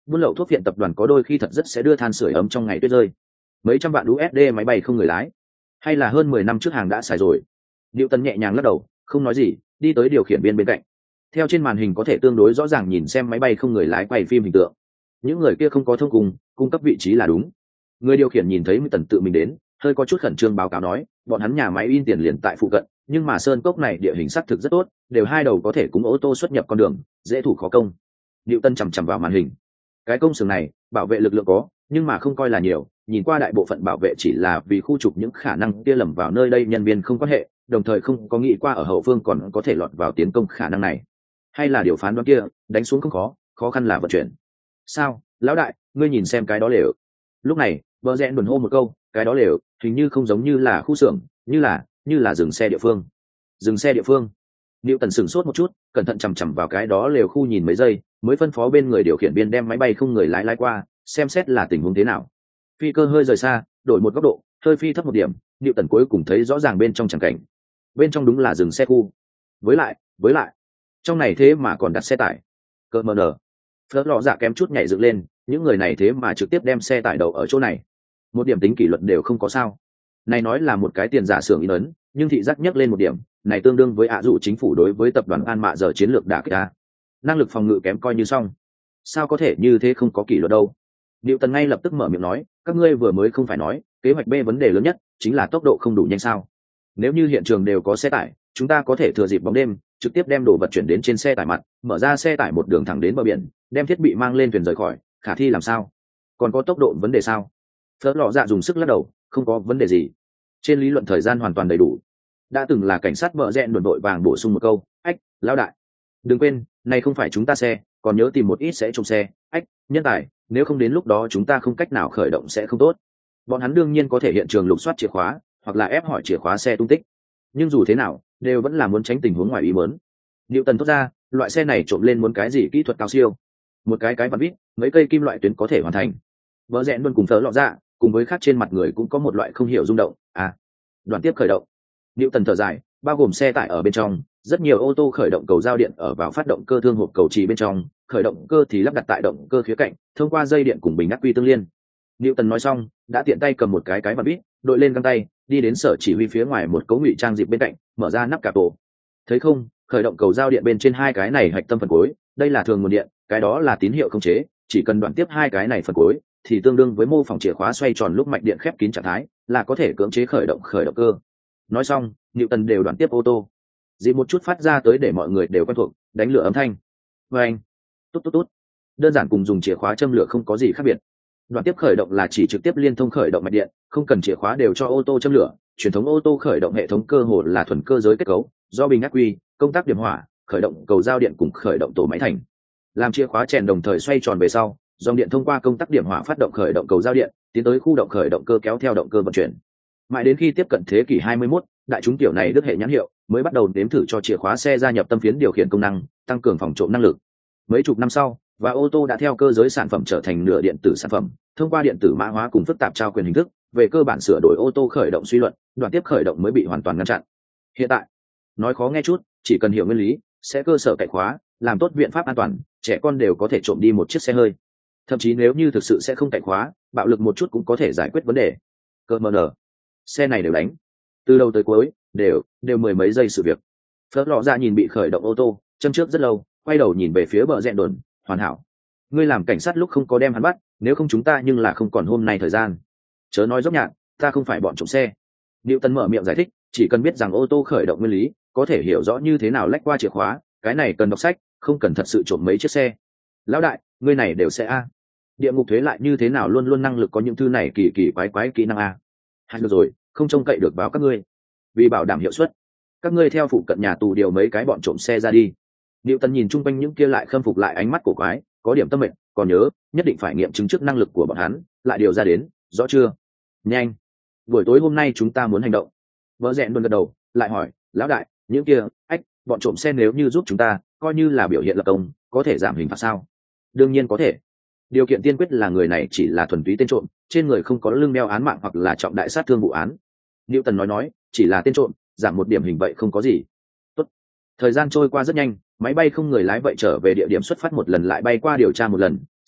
Buôn lậu thuốc viện tập đoàn có đôi khi thật rất sẽ đưa than sưởi ấm trong ngày tuyết rơi. Mấy trăm vạn u ét đê máy bay không người lái, hay là hơn mười năm trước hàng đã xài rồi. Diệu Tần nhẹ nhàng lắc đầu, không nói gì, đi tới điều khiển viên bên cạnh. Theo trên màn hình có thể tương đối rõ ràng nhìn xem máy bay không người lái quay phim hình tượng. Những người kia không có thông cùng, cung cấp vị trí là đúng. Người điều khiển nhìn thấy Tần tự mình đến, hơi có chút khẩn trương báo cáo nói, bọn hắn nhà máy in tiền liền tại phụ cận, nhưng mà sơn cốc này địa hình xác thực rất tốt, đều hai đầu có thể cùng ô tô xuất nhập con đường, dễ thủ khó công. Diệu Tân chằm chằm vào màn hình. Cái công xưởng này, bảo vệ lực lượng có, nhưng mà không coi là nhiều, nhìn qua đại bộ phận bảo vệ chỉ là vì khu trục những khả năng kia lầm vào nơi đây nhân viên không quan hệ, đồng thời không có nghĩ qua ở hậu phương còn có thể lọt vào tiến công khả năng này. Hay là điều phán đoán kia, đánh xuống không khó, khó khăn là vận chuyển. Sao, lão đại, ngươi nhìn xem cái đó lều. Lúc này, Bờ Rẽ đồn hô một câu, cái đó lều, hình như không giống như là khu xưởng, như là, như là dừng xe địa phương. Dừng xe địa phương. Diệu Tần sửng sốt một chút, cẩn thận chằm chằm vào cái đó lều khu nhìn mấy giây, mới phân phó bên người điều khiển viên đem máy bay không người lái lái qua, xem xét là tình huống thế nào. Phi cơ hơi rời xa, đổi một góc độ, hơi phi thấp một điểm, Diệu Tần cuối cùng thấy rõ ràng bên trong chẳng cảnh. Bên trong đúng là dừng xe khu. Với lại, với lại, trong này thế mà còn đặt xe tải. Cơ mờ nở. Phớt lọ dạ kém chút nhảy dựng lên, những người này thế mà trực tiếp đem xe tải đầu ở chỗ này. Một điểm tính kỷ luật đều không có sao. Này nói là một cái tiền giả xưởng in ấn, nhưng thị giác nhắc lên một điểm, này tương đương với ạ dụ chính phủ đối với tập đoàn An Mạ giờ chiến lược đả kích a. Năng lực phòng ngự kém coi như xong. Sao có thể như thế không có kỷ luật đâu? Diệu Tần ngay lập tức mở miệng nói, các ngươi vừa mới không phải nói, kế hoạch B vấn đề lớn nhất chính là tốc độ không đủ nhanh sao? Nếu như hiện trường đều có xe tải, chúng ta có thể thừa dịp bóng đêm, trực tiếp đem đồ vật chuyển đến trên xe tải mặt, mở ra xe tải một đường thẳng đến bờ biển, đem thiết bị mang lên thuyền rời khỏi, khả thi làm sao? Còn có tốc độ vấn đề sao? Phớt lọ dạ dùng sức lắc đầu, không có vấn đề gì. Trên lý luận thời gian hoàn toàn đầy đủ. Đã từng là cảnh sát vợ rẽn đồn đội vàng bổ sung một câu, ách, lão đại, đừng quên, này không phải chúng ta xe, còn nhớ tìm một ít sẽ trong xe, ách, nhân tài, nếu không đến lúc đó chúng ta không cách nào khởi động sẽ không tốt. Bọn hắn đương nhiên có thể hiện trường lục soát chìa khóa, hoặc là ép hỏi chìa khóa xe tung tích, nhưng dù thế nào đều vẫn là muốn tránh tình huống ngoài ý muốn. Diệu Tần thốt ra, loại xe này trộm lên muốn cái gì kỹ thuật cao siêu, một cái cái vặn vít, mấy cây kim loại tuyến có thể hoàn thành. Vợ rẽn luôn cùng thớ lọ ra, cùng với khác trên mặt người cũng có một loại không hiểu rung động. À, đoạn tiếp khởi động. Diệu Tần thở dài, bao gồm xe tải ở bên trong, rất nhiều ô tô khởi động cầu giao điện ở vào phát động cơ thương hộp cầu trì bên trong, khởi động cơ thì lắp đặt tại động cơ khía cạnh, thông qua dây điện cùng bình ắc quy tương liên. Diệu Tần nói xong, đã tiện tay cầm một cái cái vặn vít, đội lên găng tay, đi đến sở chỉ huy phía ngoài một cấu ngụy trang dịp bên cạnh, mở ra nắp cạp tổ. Thấy không, khởi động cầu giao điện bên trên hai cái này hạch tâm phần cuối, đây là thường nguồn điện, cái đó là tín hiệu không chế, chỉ cần đoạn tiếp hai cái này phần cuối, thì tương đương với mô phỏng chìa khóa xoay tròn lúc mạch điện khép kín trạng thái, là có thể cưỡng chế khởi động khởi động cơ. Nói xong, Diệu Tần đều đoạn tiếp ô tô. Dịp một chút phát ra tới để mọi người đều quen thuộc, đánh lửa âm thanh. Và anh, tốt tốt tốt. Đơn giản cùng dùng chìa khóa châm lửa không có gì khác biệt. Đoạn tiếp khởi động là chỉ trực tiếp liên thông khởi động mạch điện, không cần chìa khóa đều cho ô tô châm lửa. Truyền thống ô tô khởi động hệ thống cơ hồ là thuần cơ giới kết cấu, do bình ắc quy, công tắc điểm hỏa, khởi động cầu giao điện cùng khởi động tổ máy thành. Làm chìa khóa chèn đồng thời xoay tròn về sau, dòng điện thông qua công tắc điểm hỏa phát động khởi động cầu giao điện, tiến tới khu động khởi động cơ kéo theo động cơ vận chuyển. Mãi đến khi tiếp cận thế kỷ hai mươi mốt, đại chúng tiểu này đức hệ nhãn hiệu mới bắt đầu nếm thử cho chìa khóa xe gia nhập tâm phiến điều khiển công năng, tăng cường phòng trộm năng lực. Mấy chục năm sau, và ô tô đã theo cơ giới sản phẩm trở thành nửa điện tử sản phẩm, thông qua điện tử mã hóa cùng phức tạp trao quyền hình thức, về cơ bản sửa đổi ô tô khởi động suy luận, đoạn tiếp khởi động mới bị hoàn toàn ngăn chặn. Hiện tại, nói khó nghe chút, chỉ cần hiểu nguyên lý, sẽ cơ sở cậy khóa, làm tốt biện pháp an toàn, trẻ con đều có thể trộm đi một chiếc xe hơi. Thậm chí nếu như thực sự sẽ không cậy khóa, bạo lực một chút cũng có thể giải quyết vấn đề. Cơ mờ nở, xe này đều đánh, từ đầu tới cuối đều đều mười mấy giây sự việc. Phớt lọ ra nhìn bị khởi động ô tô, châm trước rất lâu, quay đầu nhìn về phía bờ rẽn đồn, hoàn hảo. Ngươi làm cảnh sát lúc không có đem hắn bắt, nếu không chúng ta nhưng là không còn hôm nay thời gian. Chớ nói dốc nhạn, ta không phải bọn trộm xe. Diệu Tần mở miệng giải thích, chỉ cần biết rằng ô tô khởi động nguyên lý, có thể hiểu rõ như thế nào lách qua chìa khóa, cái này cần đọc sách, không cần thật sự trộm mấy chiếc xe. Lão đại, ngươi này đều sẽ a. Địa ngục thuế lại như thế nào luôn luôn năng lực có những thứ này kỳ kỳ quái quái kỹ năng a. Hay được rồi, không trông cậy được báo các ngươi. Vì bảo đảm hiệu suất, các ngươi theo phụ cận nhà tù điều mấy cái bọn trộm xe ra đi. Diệu Tần nhìn chung quanh những kia lại khâm phục lại ánh mắt của quái, có điểm tâm mệnh, còn nhớ, nhất định phải nghiệm chứng trước năng lực của bọn hắn, lại điều ra đến, rõ chưa? Nhanh. Buổi tối hôm nay chúng ta muốn hành động. Vợ rẽn luôn gật đầu, lại hỏi, lão đại, những kia, ách, bọn trộm xe nếu như giúp chúng ta, coi như là biểu hiện lập công, có thể giảm hình phạt sao? Đương nhiên có thể. Điều kiện tiên quyết là người này chỉ là thuần túy tên trộm, trên người không có lưng đeo án mạng hoặc là trọng đại sát thương vụ án. Diệu Tần nói nói, chỉ là tên trộm, giảm một điểm hình vậy không có gì. Tốt. Thời gian trôi qua rất nhanh, máy bay không người lái vậy trở về địa điểm xuất phát một lần lại bay qua điều tra một lần,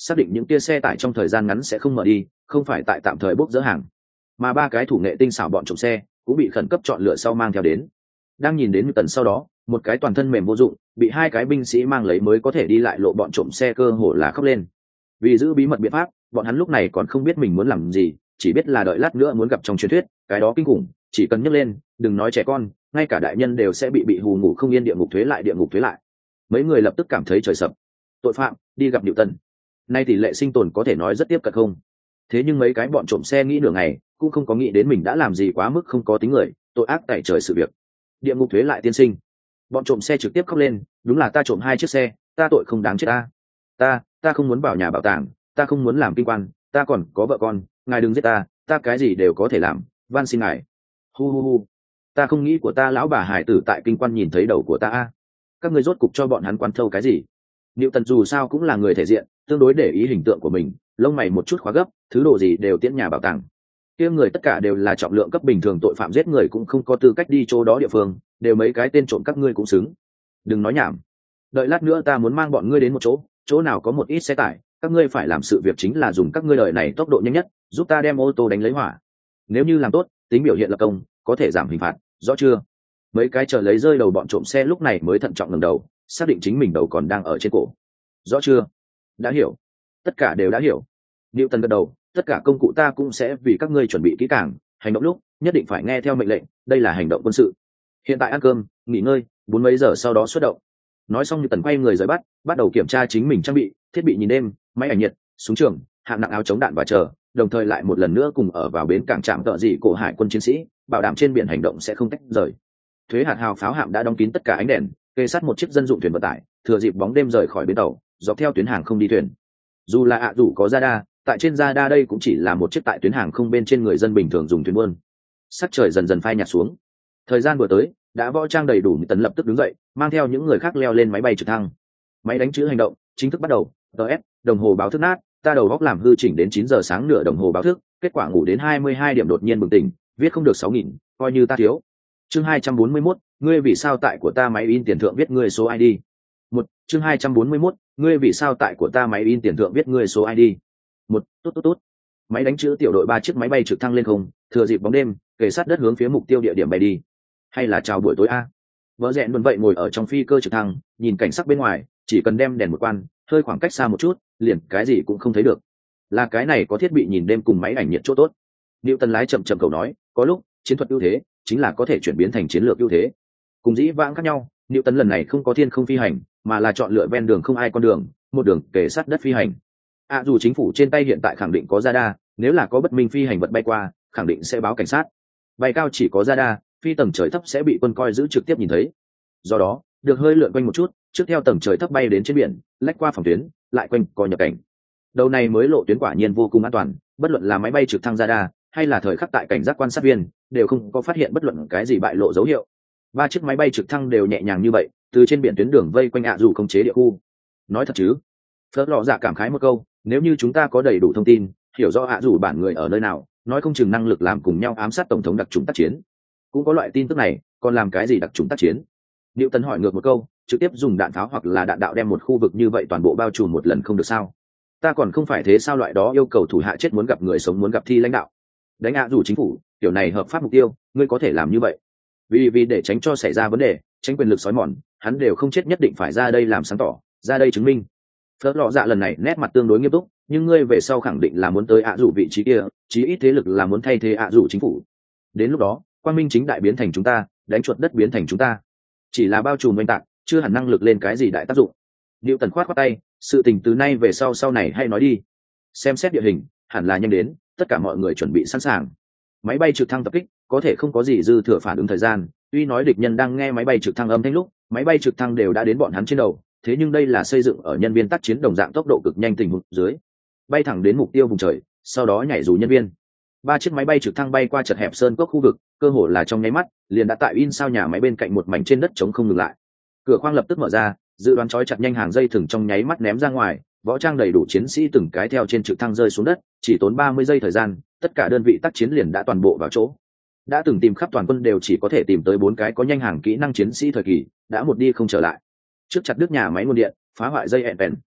xác định những tia xe tải trong thời gian ngắn sẽ không mở đi, không phải tại tạm thời bốc dỡ hàng. Mà ba cái thủ nghệ tinh xảo bọn trộm xe cũng bị khẩn cấp chọn lựa sau mang theo đến. Đang nhìn đến Newton sau đó, một cái toàn thân mềm vô dụng, bị hai cái binh sĩ mang lấy mới có thể đi lại lộ bọn trộm xe cơ hồ là khóc lên. Vì giữ bí mật biện pháp, bọn hắn lúc này còn không biết mình muốn làm gì, chỉ biết là đợi lát nữa muốn gặp trong truyền thuyết, cái đó kinh khủng, chỉ cần nhấc lên, đừng nói trẻ con, ngay cả đại nhân đều sẽ bị bị hù ngủ không yên, địa ngục thuế lại địa ngục thuế lại. Mấy người lập tức cảm thấy trời sập. Tội phạm, đi gặp Newton. Nay tỷ lệ sinh tồn có thể nói rất tiếp cận không. Thế nhưng mấy cái bọn trộm xe nghĩ nửa ngày, cũng không có nghĩ đến mình đã làm gì quá mức không có tính người, tội ác tẩy trời sự việc. Địa ngục thuế lại tiên sinh. Bọn trộm xe trực tiếp khóc lên, đúng là ta trộm hai chiếc xe, ta tội không đáng chết ta. Ta, ta không muốn vào nhà bảo tàng, ta không muốn làm kinh quan, ta còn có vợ con, ngài đừng giết ta, ta cái gì đều có thể làm, van xin ngài. Hu hu hu. Ta không nghĩ của ta lão bà hải tử tại kinh quan nhìn thấy đầu của ta a. Các ngươi rốt cục cho bọn hắn quán thâu cái gì? Newton dù sao cũng là người thể diện, tương đối để ý hình tượng của mình, lông mày một chút khóa gấp, thứ đồ gì đều tiễn nhà bảo tàng. Kia người tất cả đều là trọng lượng cấp bình thường, tội phạm giết người cũng không có tư cách đi chỗ đó địa phương, đều mấy cái tên trộm các ngươi cũng xứng. Đừng nói nhảm. Đợi lát nữa ta muốn mang bọn ngươi đến một chỗ, chỗ nào có một ít xe tải, các ngươi phải làm sự việc chính là dùng các ngươi đời này tốc độ nhanh nhất, giúp ta đem ô tô đánh lấy hỏa. Nếu như làm tốt, tính biểu hiện lập công, có thể giảm hình phạt, rõ chưa? Mấy cái chờ lấy rơi đầu bọn trộm xe lúc này mới thận trọng ngẩng đầu, xác định chính mình đầu còn đang ở trên cổ. Rõ chưa? Đã hiểu. Tất cả đều đã hiểu. Newton gật đầu, tất cả công cụ ta cũng sẽ vì các ngươi chuẩn bị kỹ càng, hành động lúc nhất định phải nghe theo mệnh lệnh, đây là hành động quân sự. Hiện tại ăn cơm, nghỉ ngơi, bốn mấy giờ sau đó xuất động. Nói xong Newton quay người rời bắt, bắt đầu kiểm tra chính mình trang bị, thiết bị nhìn đêm, máy ảnh nhiệt, súng trường, hạng nặng áo chống đạn và chờ, đồng thời lại một lần nữa cùng ở vào bến cảng trạm tợ dị cổ hải quân chiến sĩ, bảo đảm trên biển hành động sẽ không tách rời. Thuế hạt hào pháo hạm đã đóng kín tất cả ánh đèn, kê sát một chiếc dân dụng thuyền vận tải, thừa dịp bóng đêm rời khỏi bến tàu, dọc theo tuyến hàng không đi thuyền. Dù là ạ dù có radar, tại trên radar đây cũng chỉ là một chiếc tại tuyến hàng không bên trên người dân bình thường dùng thuyền buôn. Sắc trời dần dần phai nhạt xuống. Thời gian vừa tới, đã võ trang đầy đủ, Tấn lập tức đứng dậy, mang theo những người khác leo lên máy bay trực thăng. Máy đánh chữ hành động chính thức bắt đầu. tê ét, đồng hồ báo thức nát, ta đầu góc làm hư chỉnh đến chín giờ sáng, nửa đồng hồ báo thức, kết quả ngủ đến hai mươi hai điểm đột nhiên bừng tỉnh, viết không được sáu nghìn, coi như ta thiếu. Chương hai trăm bốn mươi mốt, ngươi vì sao tại của ta máy in tiền thượng viết ngươi số i đê? Một, chương hai trăm bốn mươi mốt, ngươi vì sao tại của ta máy in tiền thượng viết ngươi số i đê? Một, tốt tốt tốt. Máy đánh chữ tiểu đội ba chiếc máy bay trực thăng lên không, thừa dịp bóng đêm, kề sát đất hướng phía mục tiêu địa điểm bay đi. Hay là chào buổi tối a? Vợ rẽn buồn vậy ngồi ở trong phi cơ trực thăng, nhìn cảnh sắc bên ngoài, chỉ cần đem đèn một quan, hơi khoảng cách xa một chút, liền cái gì cũng không thấy được. Là cái này có thiết bị nhìn đêm cùng máy ảnh nhiệt chỗ tốt. Newton lái chậm chậm cầu nói, có lúc chiến thuật ưu thế chính là có thể chuyển biến thành chiến lược ưu thế. Cùng dĩ vãng khác nhau, Newton lần này không có thiên không phi hành, mà là chọn lựa ven đường không ai con đường, một đường kề sát đất phi hành. À, dù chính phủ trên tay hiện tại khẳng định có radar, nếu là có bất minh phi hành vật bay qua, khẳng định sẽ báo cảnh sát. Bay cao chỉ có radar, phi tầng trời thấp sẽ bị quân coi giữ trực tiếp nhìn thấy. Do đó, được hơi lượn quanh một chút, trước theo tầng trời thấp bay đến trên biển, lách qua phòng tuyến, lại quanh co nhập cảnh. Đầu này mới lộ tuyến quả nhiên vô cùng an toàn, bất luận là máy bay trực thăng radar hay là thời khắc tại cảnh giác quan sát viên, đều không có phát hiện bất luận cái gì bại lộ dấu hiệu. Ba chiếc máy bay trực thăng đều nhẹ nhàng như vậy, từ trên biển tuyến đường vây quanh ạ dù không chế địa khu. Nói thật chứ? Phớt lọ dạ cảm khái một câu, nếu như chúng ta có đầy đủ thông tin, hiểu rõ ạ dù bản người ở nơi nào, nói không chừng năng lực làm cùng nhau ám sát tổng thống đặc trùng tác chiến. Cũng có loại tin tức này, còn làm cái gì đặc trùng tác chiến? Newton hỏi ngược một câu, trực tiếp dùng đạn pháo hoặc là đạn đạo đem một khu vực như vậy toàn bộ bao trùm một lần không được sao? Ta còn không phải thế sao, loại đó yêu cầu thủ hạ chết muốn gặp người sống muốn gặp thi lãnh đạo. Đánh ạ dù chính phủ, kiểu này hợp pháp mục tiêu, ngươi có thể làm như vậy. Vì vì để tránh cho xảy ra vấn đề, tránh quyền lực sói mòn, hắn đều không chết nhất định phải ra đây làm sáng tỏ, ra đây chứng minh. Phớt lọ dạ lần này nét mặt tương đối nghiêm túc, nhưng ngươi về sau khẳng định là muốn tới ạ dù vị trí kia, chí ít thế lực là muốn thay thế ạ dù chính phủ. Đến lúc đó, quang minh chính đại biến thành chúng ta, đánh chuột đất biến thành chúng ta. Chỉ là bao trùm oanh tạc, chưa hẳn năng lực lên cái gì đại tác dụng. Diệu Tần khoát khoát tay, sự tình từ nay về sau sau này hay nói đi. Xem xét địa hình, hẳn là nhanh đến, tất cả mọi người chuẩn bị sẵn sàng. Máy bay trực thăng tập kích, có thể không có gì dư thừa phản ứng thời gian, tuy nói địch nhân đang nghe máy bay trực thăng âm thanh lúc, máy bay trực thăng đều đã đến bọn hắn trên đầu, thế nhưng đây là xây dựng ở nhân viên tác chiến đồng dạng tốc độ cực nhanh tình huống dưới, bay thẳng đến mục tiêu vùng trời, sau đó nhảy dù nhân viên. Ba chiếc máy bay trực thăng bay qua chật hẹp sơn cốc khu vực, cơ hồ là trong nháy mắt, liền đã tại in sao nhà máy bên cạnh một mảnh trên đất trống không ngừng lại. Cửa khoang lập tức mở ra, dự đoán trói chặt nhanh hàng dây thừng trong nháy mắt ném ra ngoài, võ trang đầy đủ chiến sĩ từng cái theo trên trực thăng rơi xuống đất, chỉ tốn ba mươi giây thời gian, tất cả đơn vị tác chiến liền đã toàn bộ vào chỗ. Đã từng tìm khắp toàn quân đều chỉ có thể tìm tới bốn cái có nhanh hàng kỹ năng chiến sĩ thời kỳ, đã một đi không trở lại. Trước chặt đứt nhà máy nguồn điện, phá hoại dây hẹn vẹn.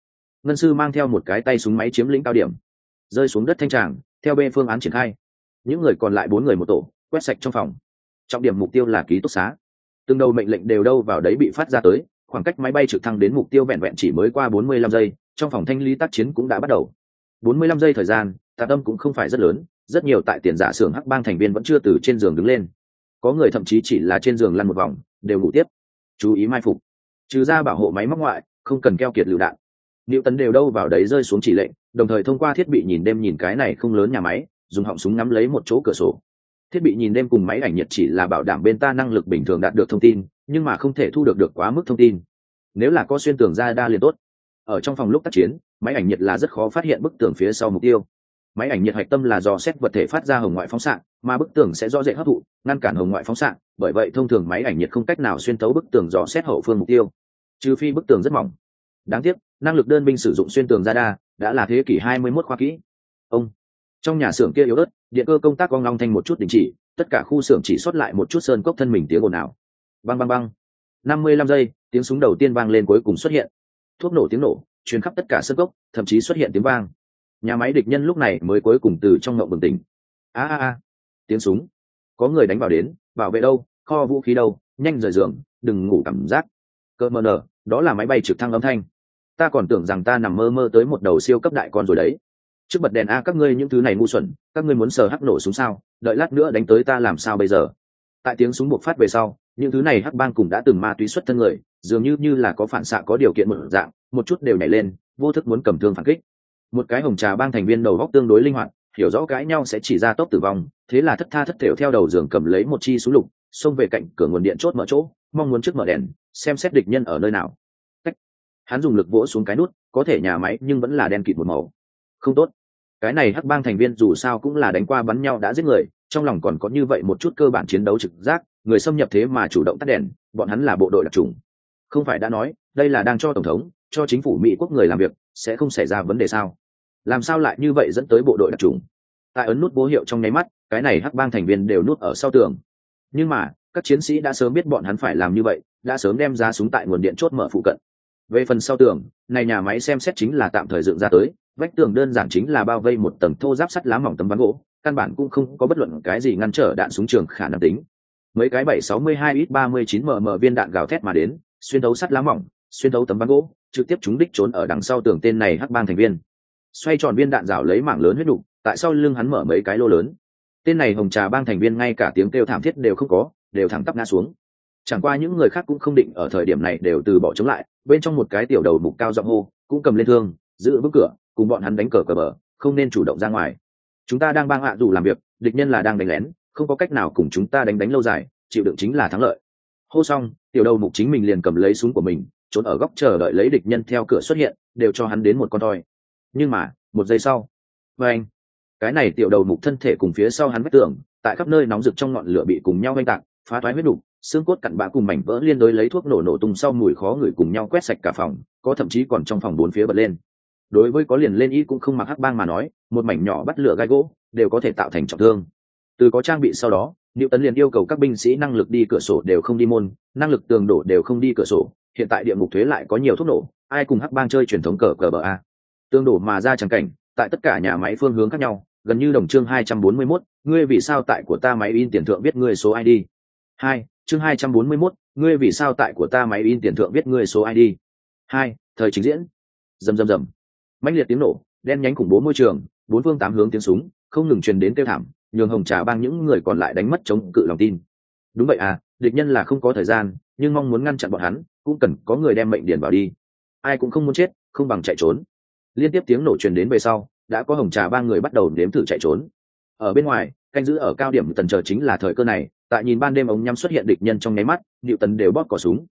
ngân sư mang theo một cái tay súng máy chiếm lĩnh cao điểm, rơi xuống đất thanh tràng, theo bên phương án triển khai. Những người còn lại bốn người một tổ, quét sạch trong phòng. Trọng điểm mục tiêu là ký túc xá. Từng đầu mệnh lệnh đều đâu vào đấy bị phát ra tới, khoảng cách máy bay trực thăng đến mục tiêu vẹn vẹn chỉ mới qua bốn mươi lăm giây, trong phòng thanh lý tác chiến cũng đã bắt đầu. bốn mươi lăm giây thời gian, tạp âm cũng không phải rất lớn, rất nhiều tại tiền giả xưởng hắc bang thành viên vẫn chưa từ trên giường đứng lên. Có người thậm chí chỉ là trên giường lăn một vòng, đều ngủ tiếp. Chú ý mai phục, trừ ra bảo hộ máy móc ngoại, không cần keo kiệt lựu đạn. Liệu tấn đều đâu vào đấy rơi xuống chỉ lệnh, đồng thời thông qua thiết bị nhìn đêm nhìn cái này không lớn nhà máy, dùng họng súng nắm lấy một chỗ cửa sổ. Thiết bị nhìn đêm cùng máy ảnh nhiệt chỉ là bảo đảm bên ta năng lực bình thường đạt được thông tin, nhưng mà không thể thu được được quá mức thông tin. Nếu là có xuyên tường ra đa liền tốt. Ở trong phòng lúc tác chiến, máy ảnh nhiệt là rất khó phát hiện bức tường phía sau mục tiêu. Máy ảnh nhiệt hạch tâm là do xét vật thể phát ra hồng ngoại phóng xạ, mà bức tường sẽ rõ rệt hấp thụ, ngăn cản hồng ngoại phóng xạ, bởi vậy thông thường máy ảnh nhiệt không cách nào xuyên tấu bức tường dò xét hậu phương mục tiêu, trừ phi bức tường rất mỏng. Đáng tiếc, năng lực đơn binh sử dụng xuyên tường radar đã là thế kỷ hai mươi mốt khoa kỹ. Ông trong nhà xưởng kia yếu ớt, điện cơ công tác ong long thanh một chút đình chỉ, tất cả khu xưởng chỉ sót lại một chút sơn cốc thân mình tiếng ồn ào. Bang bang bang. năm mươi lăm giây, tiếng súng đầu tiên vang lên cuối cùng xuất hiện. Thuốc nổ tiếng nổ truyền khắp tất cả sơn cốc, thậm chí xuất hiện tiếng vang. Nhà máy địch nhân lúc này mới cuối cùng từ trong ngộng bừng tỉnh. A a a, tiếng súng. Có người đánh vào đến, bảo vệ đâu, kho vũ khí đâu, nhanh rời giường, đừng ngủ cảm giác. Cơ mờ nở, đó là máy bay trực thăng âm thanh. Ta còn tưởng rằng ta nằm mơ mơ tới một đầu siêu cấp đại con rồi đấy. Trước bật đèn a, các ngươi những thứ này ngu xuẩn, các ngươi muốn sờ hắc nổ súng sao? Đợi lát nữa đánh tới ta làm sao bây giờ? Tại tiếng súng buộc phát về sau, những thứ này hắc bang cùng đã từng ma túy xuất thân người, dường như như là có phản xạ có điều kiện một dạng, một chút đều nhảy lên, vô thức muốn cầm thương phản kích. Một cái hồng trà bang thành viên đầu góc tương đối linh hoạt, hiểu rõ cãi nhau sẽ chỉ ra tốc tử vong, thế là thất tha thất thểu theo đầu giường cầm lấy một chi súng lục, xông về cạnh cửa nguồn điện chốt mở chỗ, mong muốn trước mở đèn, xem xét địch nhân ở nơi nào. Cách. Hắn dùng lực vỗ xuống cái nút, có thể nhà máy nhưng vẫn là đen kịt một màu. Không tốt. Cái này hắc bang thành viên dù sao cũng là đánh qua bắn nhau đã giết người, trong lòng còn có như vậy một chút cơ bản chiến đấu trực giác, người xâm nhập thế mà chủ động tắt đèn, bọn hắn là bộ đội đặc chủng. Không phải đã nói, đây là đang cho tổng thống, cho chính phủ Mỹ quốc người làm việc, sẽ không xảy ra vấn đề sao? Làm sao lại như vậy dẫn tới bộ đội đặc chủng? Tại ấn nút vô hiệu trong nháy mắt, cái này hắc bang thành viên đều nút ở sau tường. Nhưng mà, các chiến sĩ đã sớm biết bọn hắn phải làm như vậy, đã sớm đem ra súng tại nguồn điện chốt mở phụ cận. Về phần sau tường, này nhà máy xem xét chính là tạm thời dựng ra tới, vách tường đơn giản chính là bao vây một tầng thô giáp sắt lá mỏng tấm ván gỗ, căn bản cũng không có bất luận cái gì ngăn trở đạn súng trường khả năng tính. Mấy cái bảy sáu mươi hai ít ba mươi chín mm viên đạn gào thét mà đến, xuyên thấu sắt lá mỏng, xuyên thấu tấm ván gỗ, trực tiếp trúng đích trốn ở đằng sau tường tên này hắc bang thành viên. Xoay tròn viên đạn rảo lấy mảng lớn huyết đục, tại sau lưng hắn mở mấy cái lô lớn. Tên này hồng trà bang thành viên ngay cả tiếng kêu thảm thiết đều không có, đều thẳng tắp ngã xuống. Chẳng qua những người khác cũng không định ở thời điểm này đều từ bỏ chống lại, bên trong một cái tiểu đầu mục cao giọng hô, cũng cầm lên thương, giữ vững cửa, cùng bọn hắn đánh cờ cờ bờ, không nên chủ động ra ngoài. Chúng ta đang bang hạ dù làm việc, địch nhân là đang đánh lén, không có cách nào cùng chúng ta đánh đánh lâu dài, chịu đựng chính là thắng lợi. Hô xong, tiểu đầu mục chính mình liền cầm lấy súng của mình, trốn ở góc chờ đợi lấy địch nhân theo cửa xuất hiện, đều cho hắn đến một con toi. Nhưng mà, một giây sau, và anh, cái này tiểu đầu mục thân thể cùng phía sau hắn vách tường, tại khắp nơi nóng rực trong ngọn lửa bị cùng nhau oanh tạc, phá toái huyết đục, xương cốt cặn bã cùng mảnh vỡ liên đối lấy thuốc nổ nổ tung sau mùi khó ngửi cùng nhau quét sạch cả phòng, có thậm chí còn trong phòng bốn phía bật lên. Đối với có liền lên y cũng không mặc hắc bang mà nói, một mảnh nhỏ bắt lửa gai gỗ đều có thể tạo thành trọng thương. Từ có trang bị sau đó, Niệu Tấn liền yêu cầu các binh sĩ năng lực đi cửa sổ đều không đi môn, năng lực tường đổ đều không đi cửa sổ. Hiện tại địa ngục thuế lại có nhiều thuốc nổ, ai cùng hắc bang chơi truyền thống cờ cờ bờ a. Tường đổ mà ra chẳng cảnh, tại tất cả nhà máy phương hướng khác nhau, gần như đồng chương hai trăm bốn mươi mốt, ngươi vì sao tại của ta máy in tiền thượng viết ngươi số i đê. hai, chương hai trăm bốn mươi mốt, ngươi vì sao tại của ta máy in tiền thượng viết ngươi số i đê. hai, thời trình diễn. Rầm rầm rầm. Mãnh liệt tiếng nổ, đen nhánh khủng bố môi trường, bốn phương tám hướng tiếng súng, không ngừng truyền đến kêu thảm, nhường hồng trà bang những người còn lại đánh mất chống cự lòng tin. Đúng vậy à, địch nhân là không có thời gian, nhưng mong muốn ngăn chặn bọn hắn, cũng cần có người đem mệnh điền vào đi. Ai cũng không muốn chết, không bằng chạy trốn. Liên tiếp tiếng nổ truyền đến về sau, đã có hồng trà bang người bắt đầu nếm thử chạy trốn. Ở bên ngoài, canh giữ ở cao điểm tần chờ chính là thời cơ này, tại nhìn ban đêm ống nhắm xuất hiện địch nhân trong nháy mắt, Niệu Tấn đều bóp cò súng.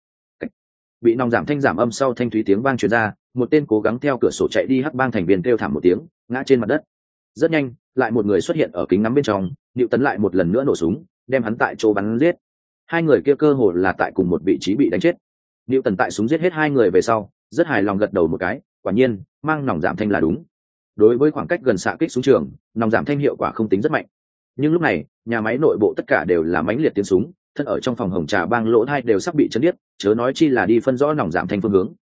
Bị nòng giảm thanh giảm âm sau thanh thúy tiếng vang truyền ra, một tên cố gắng theo cửa sổ chạy đi hắc bang thành viên kêu thảm một tiếng, ngã trên mặt đất. Rất nhanh, lại một người xuất hiện ở kính ngắm bên trong, Niệu Tấn lại một lần nữa nổ súng, đem hắn tại chỗ bắn giết. Hai người kia cơ hồ là tại cùng một vị trí bị đánh chết. Niệu Tấn tại súng giết hết hai người về sau, rất hài lòng gật đầu một cái, quả nhiên, mang nòng giảm thanh là đúng. Đối với khoảng cách gần xạ kích súng trường, nòng giảm thanh hiệu quả không tính rất mạnh. Nhưng lúc này, nhà máy nội bộ tất cả đều là mãnh liệt tiếng súng, thân ở trong phòng hồng trà bang lỗ hai đều sắp bị chấn điếc, chớ nói chi là đi phân rõ nòng giảm thanh phương hướng.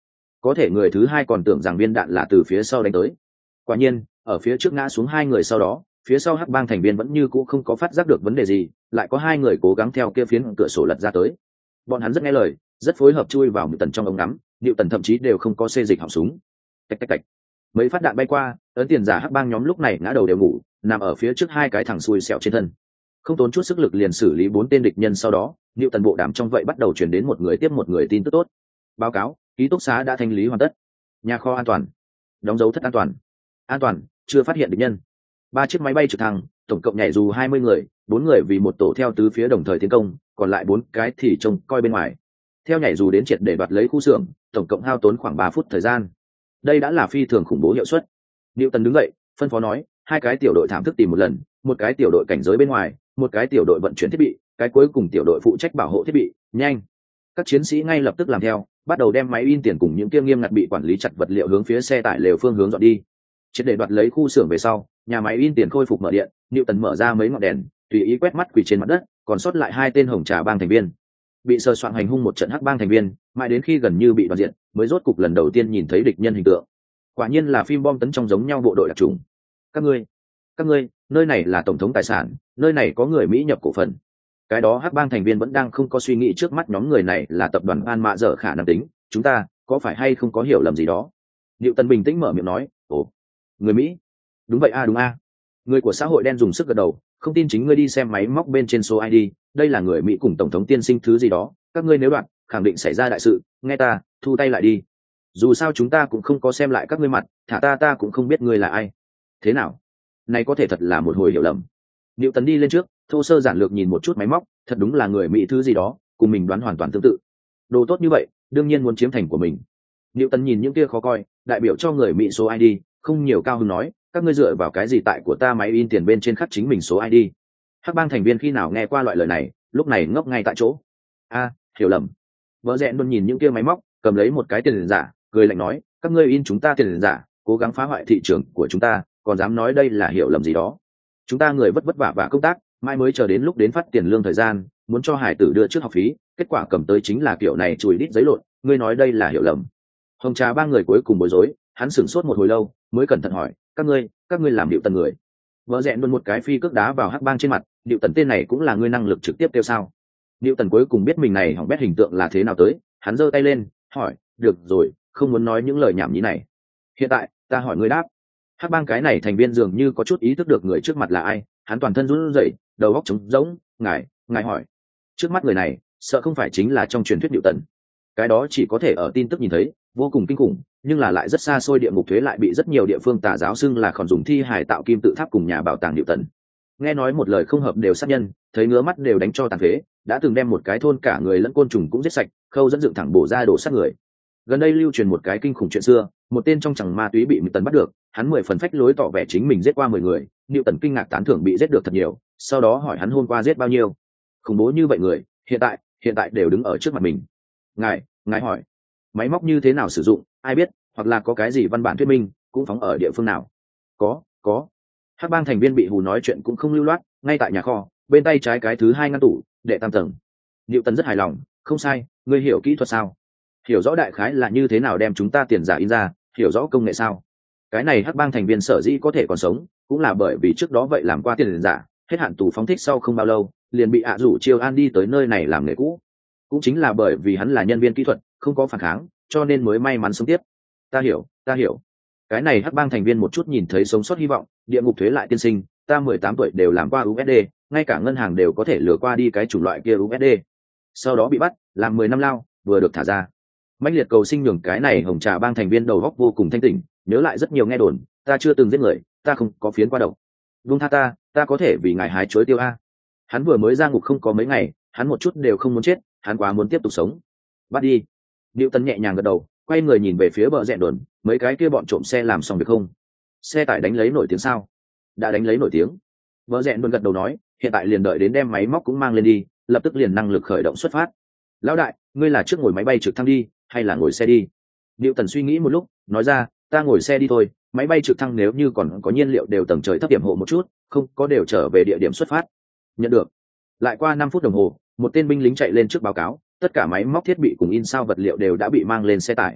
có thể người thứ hai còn tưởng rằng viên đạn là từ phía sau đánh tới. Quả nhiên ở phía trước ngã xuống hai người sau đó, phía sau hắc bang thành viên vẫn như cũ không có phát giác được vấn đề gì, lại có hai người cố gắng theo kia phiến cửa sổ lật ra tới. Bọn hắn rất nghe lời, rất phối hợp chui vào Nịu Tần trong ống ngắm, Nịu Tần thậm chí đều không có xê dịch họng súng. Tạch tạch tạch. Mấy phát đạn bay qua, ấn tiền giả hắc bang nhóm lúc này ngã đầu đều ngủ, nằm ở phía trước hai cái thằng xui xẹo trên thân. Không tốn chút sức lực liền xử lý bốn tên địch nhân sau đó, Nịu Tần bộ đàm trong vậy bắt đầu truyền đến một người tiếp một người tin tức tốt. Báo cáo, ký túc xá đã thanh lý hoàn tất. Nhà kho an toàn. Đóng dấu thất an toàn. An toàn, chưa phát hiện địch nhân. Ba chiếc máy bay trực thăng, tổng cộng nhảy dù hai mươi người, bốn người vì một tổ theo tứ phía đồng thời tiến công, còn lại bốn cái thì trông coi bên ngoài. Theo nhảy dù đến triệt để đoạt lấy khu xưởng, tổng cộng hao tốn khoảng ba phút thời gian. Đây đã là phi thường khủng bố hiệu suất. Nịu Tần đứng dậy, phân phó nói, hai cái tiểu đội thảm thức tìm một lần, một cái tiểu đội cảnh giới bên ngoài, một cái tiểu đội vận chuyển thiết bị, cái cuối cùng tiểu đội phụ trách bảo hộ thiết bị, nhanh. Các chiến sĩ ngay lập tức làm theo, bắt đầu đem máy in tiền cùng những kia nghiêm ngặt bị quản lý chặt vật liệu hướng phía xe tải lều phương hướng dọn đi. Triệt để đoạt lấy khu xưởng về sau, nhà máy in tiền khôi phục mở điện, Nịu Tần mở ra mấy ngọn đèn, tùy ý quét mắt quỳ trên mặt đất, còn sót lại hai tên hồng trà bang thành viên. Bị sờ soạn hành hung một trận hắc bang thành viên, mãi đến khi gần như bị đoạt diện, mới rốt cục lần đầu tiên nhìn thấy địch nhân hình tượng. Quả nhiên là phim bom tấn trong giống nhau bộ đội đặc trùng. Các ngươi, các ngươi, nơi này là tổng thống tài sản, nơi này có người Mỹ nhập cổ phần. Cái đó hắc bang thành viên vẫn đang không có suy nghĩ trước mắt nhóm người này là tập đoàn An Mạ dở khả năng tính, chúng ta có phải hay không có hiểu lầm gì đó. Nịu Tần bình tĩnh mở miệng nói, ồ, người Mỹ, đúng vậy a à, đúng a à. Người của xã hội đen dùng sức gật đầu, không tin chính ngươi đi xem máy móc bên trên số i đê, đây là người Mỹ cùng tổng thống tiên sinh thứ gì đó, các ngươi nếu đoạn khẳng định xảy ra đại sự, nghe ta thu tay lại đi, dù sao chúng ta cũng không có xem lại các ngươi mặt, thả ta ta cũng không biết ngươi là ai. Thế nào, này có thể thật là một hồi hiểu lầm. Nịu Tần đi lên trước, thô sơ giản lược nhìn một chút máy móc, thật đúng là người Mỹ thứ gì đó, cùng mình đoán hoàn toàn tương tự. Đồ tốt như vậy, đương nhiên muốn chiếm thành của mình. Nịu Tần nhìn những kia khó coi, đại biểu cho người Mỹ số i đê, không nhiều cao hứng nói, các ngươi dựa vào cái gì tại của ta máy in tiền bên trên khắc chính mình số i đê. Hắc bang thành viên khi nào nghe qua loại lời này, lúc này ngốc ngay tại chỗ. A, hiểu lầm. Vợ rẽ luôn nhìn những kia máy móc, cầm lấy một cái tiền giả, cười lạnh nói, các ngươi in chúng ta tiền giả, cố gắng phá hoại thị trường của chúng ta, còn dám nói đây là hiểu lầm gì đó. Chúng ta người vất vất vả và công tác, mai mới chờ đến lúc đến phát tiền lương thời gian, muốn cho hải tử đưa trước học phí, kết quả cầm tới chính là kiểu này chùi đít giấy lộn, ngươi nói đây là hiểu lầm. Hồng Trà ba người cuối cùng bối rối, hắn sửng sốt một hồi lâu, mới cẩn thận hỏi, các ngươi, các ngươi làm Nịu Tần người. Vợ rẽ luôn một cái phi cước đá vào hắc bang trên mặt, Nịu Tần tên này cũng là ngươi năng lực trực tiếp tiêu sao? Nịu Tần cuối cùng biết mình này hỏng bét hình tượng là thế nào tới, hắn giơ tay lên, hỏi, được rồi, không muốn nói những lời nhảm nhí này. Hiện tại, ta hỏi ngươi đáp. Hắc bang cái này thành viên dường như có chút ý thức được người trước mặt là ai, hắn toàn thân run rẩy, đầu óc trống rỗng, ngài, ngài hỏi, trước mắt người này, sợ không phải chính là trong truyền thuyết Nịu Tần. Cái đó chỉ có thể ở tin tức nhìn thấy, vô cùng kinh khủng, nhưng là lại rất xa xôi, địa ngục thuế lại bị rất nhiều địa phương tà giáo xưng là còn dùng thi hài tạo kim tự tháp cùng nhà bảo tàng Nịu Tần. Nghe nói một lời không hợp đều sát nhân, thấy ngứa mắt đều đánh cho tàn phế, đã từng đem một cái thôn cả người lẫn côn trùng cũng giết sạch, khâu dẫn dựng thẳng bổ ra đổ sát người. Gần đây lưu truyền một cái kinh khủng chuyện xưa, một tên trong chẳng ma túy bị Nịu Tần bắt được, hắn mười phần phách lối tỏ vẻ chính mình giết qua mười người, Nịu Tần kinh ngạc tán thưởng bị giết được thật nhiều, sau đó hỏi hắn hôm qua giết bao nhiêu. Khủng bố như vậy người, hiện tại, hiện tại đều đứng ở trước mặt mình. Ngài, ngài hỏi, máy móc như thế nào sử dụng, ai biết, hoặc là có cái gì văn bản thuyết minh, cũng phóng ở địa phương nào? Có, có. Hắc bang thành viên bị hù nói chuyện cũng không lưu loát, ngay tại nhà kho, bên tay trái cái thứ hai ngăn tủ, đệ tam tầng. Nịu Tần rất hài lòng, không sai, ngươi hiểu kỹ thuật sao? Hiểu rõ đại khái là như thế nào đem chúng ta tiền giả in ra, hiểu rõ công nghệ sao? Cái này hắc bang thành viên sở dĩ có thể còn sống, cũng là bởi vì trước đó vậy làm qua tiền giả, hết hạn tù phóng thích sau không bao lâu, liền bị ạ rủ chiêu an đi tới nơi này làm nghề cũ. Cũng chính là bởi vì hắn là nhân viên kỹ thuật, không có phản kháng, cho nên mới may mắn sống tiếp. Ta hiểu, ta hiểu. Cái này hắc bang thành viên một chút nhìn thấy sống sót hy vọng, địa ngục thuế lại tiên sinh, ta mười tám tuổi đều làm qua u ét đê, ngay cả ngân hàng đều có thể lừa qua đi cái chủng loại kia u ét đê. Sau đó bị bắt, làm mười năm lao, vừa được thả ra. Mãnh liệt cầu sinh nhường cái này hồng trà bang thành viên đầu góc vô cùng thanh tỉnh, nhớ lại rất nhiều nghe đồn, ta chưa từng giết người, ta không có phiến qua đầu. Vung tha ta, ta có thể vì ngài hái chuối tiêu a. Hắn vừa mới ra ngục không có mấy ngày, hắn một chút đều không muốn chết, hắn quá muốn tiếp tục sống. Bắt đi. Nịu Tần nhẹ nhàng gật đầu, quay người nhìn về phía bờ rẽ đồn, mấy cái kia bọn trộm xe làm xong được không? Xe tải đánh lấy nổi tiếng sao? Đã đánh lấy nổi tiếng. Bờ rẽ đồn gật đầu nói, hiện tại liền đợi đến đem máy móc cũng mang lên đi, lập tức liền năng lực khởi động xuất phát. Lão đại, ngươi là trước ngồi máy bay trực thăng đi, hay là ngồi xe đi? Nịu Tần suy nghĩ một lúc, nói ra, ta ngồi xe đi thôi, máy bay trực thăng nếu như còn có nhiên liệu đều tầng trời thấp điểm hộ một chút, không có đều trở về địa điểm xuất phát. Nhận được. Lại qua năm phút đồng hồ, một tên binh lính chạy lên trước báo cáo, tất cả máy móc thiết bị cùng in sao vật liệu đều đã bị mang lên xe tải.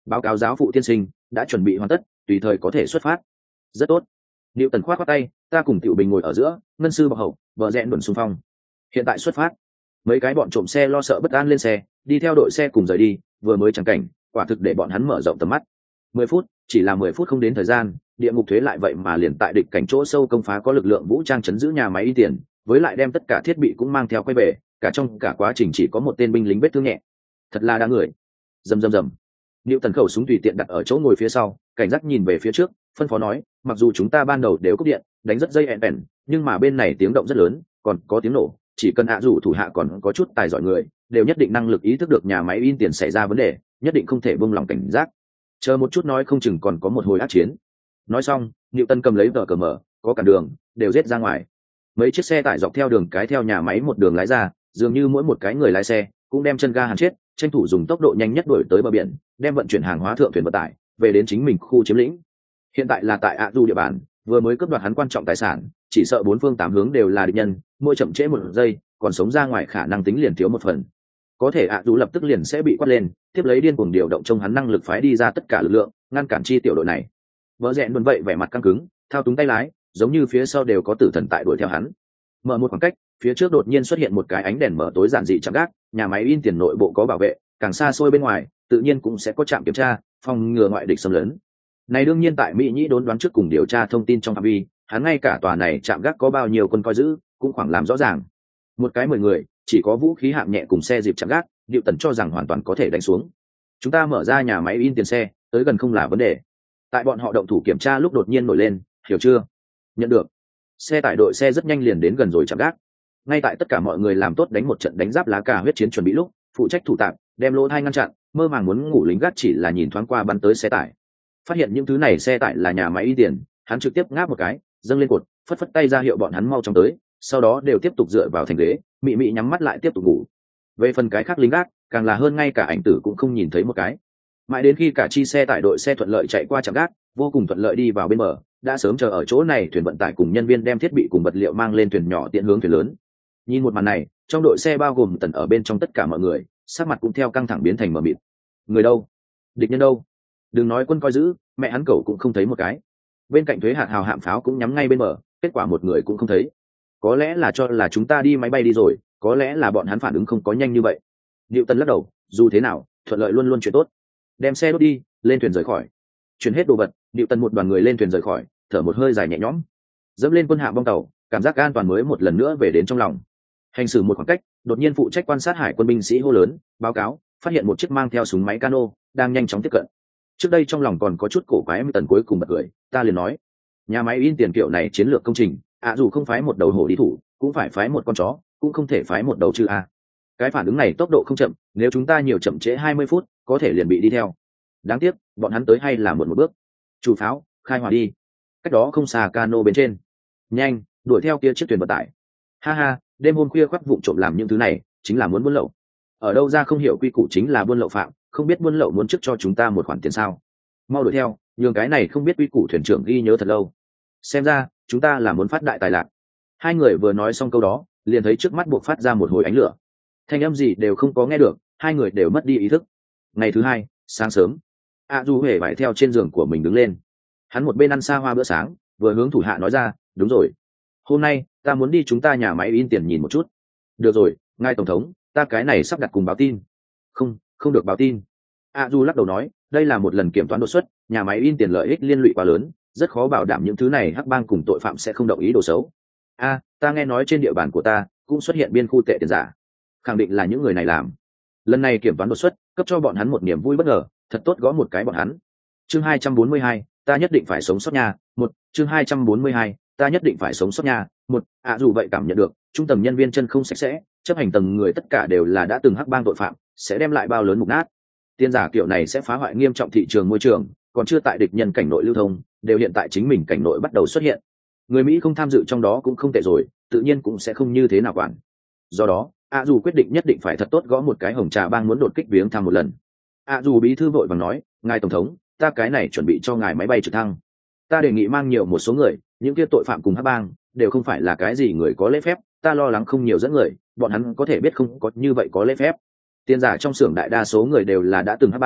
báo cáo giáo phụ tiên sinh đã chuẩn bị hoàn tất, tùy thời có thể xuất phát. Rất tốt. Liệu tần khoát khoát tay, ta cùng Tiểu Bình ngồi ở giữa, ngân sư bọc hậu, vợ rẽ đuẩn xung phong. Hiện tại xuất phát. Mấy cái bọn trộm xe lo sợ bất an lên xe, đi theo đội xe cùng rời đi. Vừa mới chẳng cảnh, quả thực để bọn hắn mở rộng tầm mắt. Mười phút, chỉ là mười phút không đến thời gian, địa ngục thuế lại vậy mà liền tại địch cảnh chỗ sâu công phá có lực lượng vũ trang chấn giữ nhà máy in tiền, với lại đem tất cả thiết bị cũng mang theo quay về, cả trong cả quá trình chỉ có một tên binh lính vết thương nhẹ. Thật là đáng người. Rầm rầm rầm. Liệu tần khẩu súng tùy tiện đặt ở chỗ ngồi phía sau, cảnh giác nhìn về phía trước, phân phó nói, mặc dù chúng ta ban đầu đều cúp điện, đánh rất dây ẹn ẹn, nhưng mà bên này tiếng động rất lớn, còn có tiếng nổ, chỉ cần hạ rủ thủ hạ còn có chút tài giỏi người, đều nhất định năng lực ý thức được nhà máy in tiền xảy ra vấn đề, nhất định không thể buông lỏng cảnh giác. Chờ một chút nói không chừng còn có một hồi ác chiến. Nói xong, Liệu Tân cầm lấy tờ cờ mở, có cả đường, đều giết ra ngoài. Mấy chiếc xe tải dọc theo đường cái theo nhà máy một đường lái ra, dường như mỗi một cái người lái xe cũng đem chân ga hàn chết, tranh thủ dùng tốc độ nhanh nhất đuổi tới bờ biển, đem vận chuyển hàng hóa thượng thuyền vận tải về đến chính mình khu chiếm lĩnh. Hiện tại là tại ạ du địa bàn, vừa mới cướp đoạt hắn quan trọng tài sản, chỉ sợ bốn phương tám hướng đều là địch nhân, mỗi chậm trễ một giây, còn sống ra ngoài khả năng tính liền thiếu một phần. Có thể ạ du lập tức liền sẽ bị quát lên, tiếp lấy điên cuồng điều động trong hắn năng lực phái đi ra tất cả lực lượng, ngăn cản chi tiểu đội này. Vỡ rẽn luôn vậy vẻ mặt căng cứng, thao túng tay lái, giống như phía sau đều có tử thần tại đuổi theo hắn. Mở một khoảng cách, phía trước đột nhiên xuất hiện một cái ánh đèn mở tối giản dị chạm gác, nhà máy in tiền nội bộ có bảo vệ, càng xa xôi bên ngoài tự nhiên cũng sẽ có trạm kiểm tra, phòng ngừa ngoại địch xâm lấn. Này đương nhiên tại Mỹ Nhĩ đốn đoán trước cùng điều tra thông tin trong phạm vi, hắn ngay cả tòa này trạm gác có bao nhiêu quân coi giữ cũng khoảng làm rõ ràng. Một cái mười người, chỉ có vũ khí hạng nhẹ cùng xe dịp chạm gác, Diệu Tần cho rằng hoàn toàn có thể đánh xuống. Chúng ta mở ra nhà máy in tiền xe, tới gần không là vấn đề. Tại bọn họ động thủ kiểm tra lúc đột nhiên nổi lên, hiểu chưa? Nhận được. Xe tải đội xe rất nhanh liền đến gần rồi chạm gác. Ngay tại tất cả mọi người làm tốt đánh một trận đánh giáp lá cà huyết chiến chuẩn bị lúc, phụ trách thủ tạm đem lỗ hai ngăn chặn, mơ màng muốn ngủ lính gác chỉ là nhìn thoáng qua bắn tới xe tải, phát hiện những thứ này xe tải là nhà máy in tiền, hắn trực tiếp ngáp một cái, dâng lên cột, phất phất tay ra hiệu bọn hắn mau chóng tới, sau đó đều tiếp tục dựa vào thành ghế, mị mị nhắm mắt lại tiếp tục ngủ. Về phần cái khác lính gác, càng là hơn ngay cả ảnh tử cũng không nhìn thấy một cái. Mãi đến khi cả chi xe tải đội xe thuận lợi chạy qua trạm gác, vô cùng thuận lợi đi vào bên bờ, đã sớm chờ ở chỗ này thuyền vận tải cùng nhân viên đem thiết bị cùng vật liệu mang lên thuyền nhỏ tiện hướng thuyền lớn. Nhìn một màn này, trong đội xe bao gồm Tần ở bên trong tất cả mọi người, sắc mặt cũng theo căng thẳng biến thành mờ mịt. Người đâu? Địch nhân đâu? Đừng nói quân coi giữ, mẹ hắn cậu cũng không thấy một cái. Bên cạnh thuế hạt hào hạm pháo cũng nhắm ngay bên bờ, kết quả một người cũng không thấy. Có lẽ là cho là chúng ta đi máy bay đi rồi, có lẽ là bọn hắn phản ứng không có nhanh như vậy. Diệu Tân lắc đầu, dù thế nào, thuận lợi luôn luôn chuyện tốt. Đem xe đốt đi, lên thuyền rời khỏi. Chuyển hết đồ vật, Diệu Tân một đoàn người lên thuyền rời khỏi, thở một hơi dài nhẹ nhõm. Dẫm lên quân hạm bong tàu, cảm giác an toàn mới một lần nữa về đến trong lòng. Hành xử một khoảng cách, đột nhiên phụ trách quan sát hải quân binh sĩ hô lớn, báo cáo, phát hiện một chiếc mang theo súng máy cano đang nhanh chóng tiếp cận. Trước đây trong lòng còn có chút cổ quái, Tần cuối cùng bật cười, ta liền nói, nhà máy in tiền kiểu này chiến lược công trình, ạ à, dù không phái một đầu hổ đi thủ, cũng phải phái một con chó, cũng không thể phái một đầu chư a. Cái phản ứng này tốc độ không chậm, nếu chúng ta nhiều chậm trễ hai mươi phút, có thể liền bị đi theo. Đáng tiếc, bọn hắn tới hay là một một bước. Chủ pháo, khai hỏa đi. Cách đó không xa cano bên trên. Nhanh, đuổi theo kia chiếc thuyền vận tải. Ha ha, đêm hôm khuya khoác vụng trộm làm những thứ này, chính là muốn buôn lậu. Ở đâu ra không hiểu quy củ chính là buôn lậu phạm, không biết buôn lậu muốn trước cho chúng ta một khoản tiền sao? Mau đuổi theo, nhường cái này không biết quy củ thuyền trưởng ghi nhớ thật lâu. Xem ra, chúng ta là muốn phát đại tài lạc. Hai người vừa nói xong câu đó, liền thấy trước mắt buộc phát ra một hồi ánh lửa. Thanh âm gì đều không có nghe được, hai người đều mất đi ý thức. Ngày thứ hai, sáng sớm, a du hề vải theo trên giường của mình đứng lên. Hắn một bên ăn xa hoa bữa sáng, vừa hướng thủ hạ nói ra, đúng rồi, hôm nay ta muốn đi chúng ta nhà máy in tiền nhìn một chút. Được rồi, ngài tổng thống, ta cái này sắp đặt cùng báo tin. Không, không được báo tin. a du lắc đầu nói, đây là một lần kiểm toán đột xuất, nhà máy in tiền lợi ích liên lụy quá lớn, rất khó bảo đảm những thứ này hắc bang cùng tội phạm sẽ không đồng ý đồ xấu. A, ta nghe nói trên địa bàn của ta cũng xuất hiện biên khu tệ tiền giả, khẳng định là những người này làm. Lần này kiểm toán đột xuất, cấp cho bọn hắn một niềm vui bất ngờ, thật tốt gõ một cái bọn hắn. Chương hai trăm bốn mươi hai, ta nhất định phải sống sót nha. Một, chương hai trăm bốn mươi hai, ta nhất định phải sống sót nha. Một, à dù vậy cảm nhận được, trung tầng nhân viên chân không sạch sẽ, chấp hành tầng người tất cả đều là đã từng hắc bang tội phạm, sẽ đem lại bao lớn mục nát. Tiền giả kiểu này sẽ phá hoại nghiêm trọng thị trường môi trường, còn chưa tại địch nhân cảnh nội lưu thông, đều hiện tại chính mình cảnh nội bắt đầu xuất hiện. Người Mỹ không tham dự trong đó cũng không tệ rồi, tự nhiên cũng sẽ không như thế nào quản. Do đó, a dù quyết định nhất định phải thật tốt gõ một cái hồng trà bang muốn đột kích viếng thăm một lần. a dù bí thư vội vàng nói, ngài tổng thống, ta cái này chuẩn bị cho ngài máy bay trực thăng. Ta đề nghị mang nhiều một số người, những kia tội phạm cùng hắc bang đều không phải là cái gì người có lễ phép, ta lo lắng không nhiều dẫn người, bọn hắn có thể biết không có như vậy có lễ phép. Tiền giả trong xưởng đại đa số người đều là đã từng hắc bang,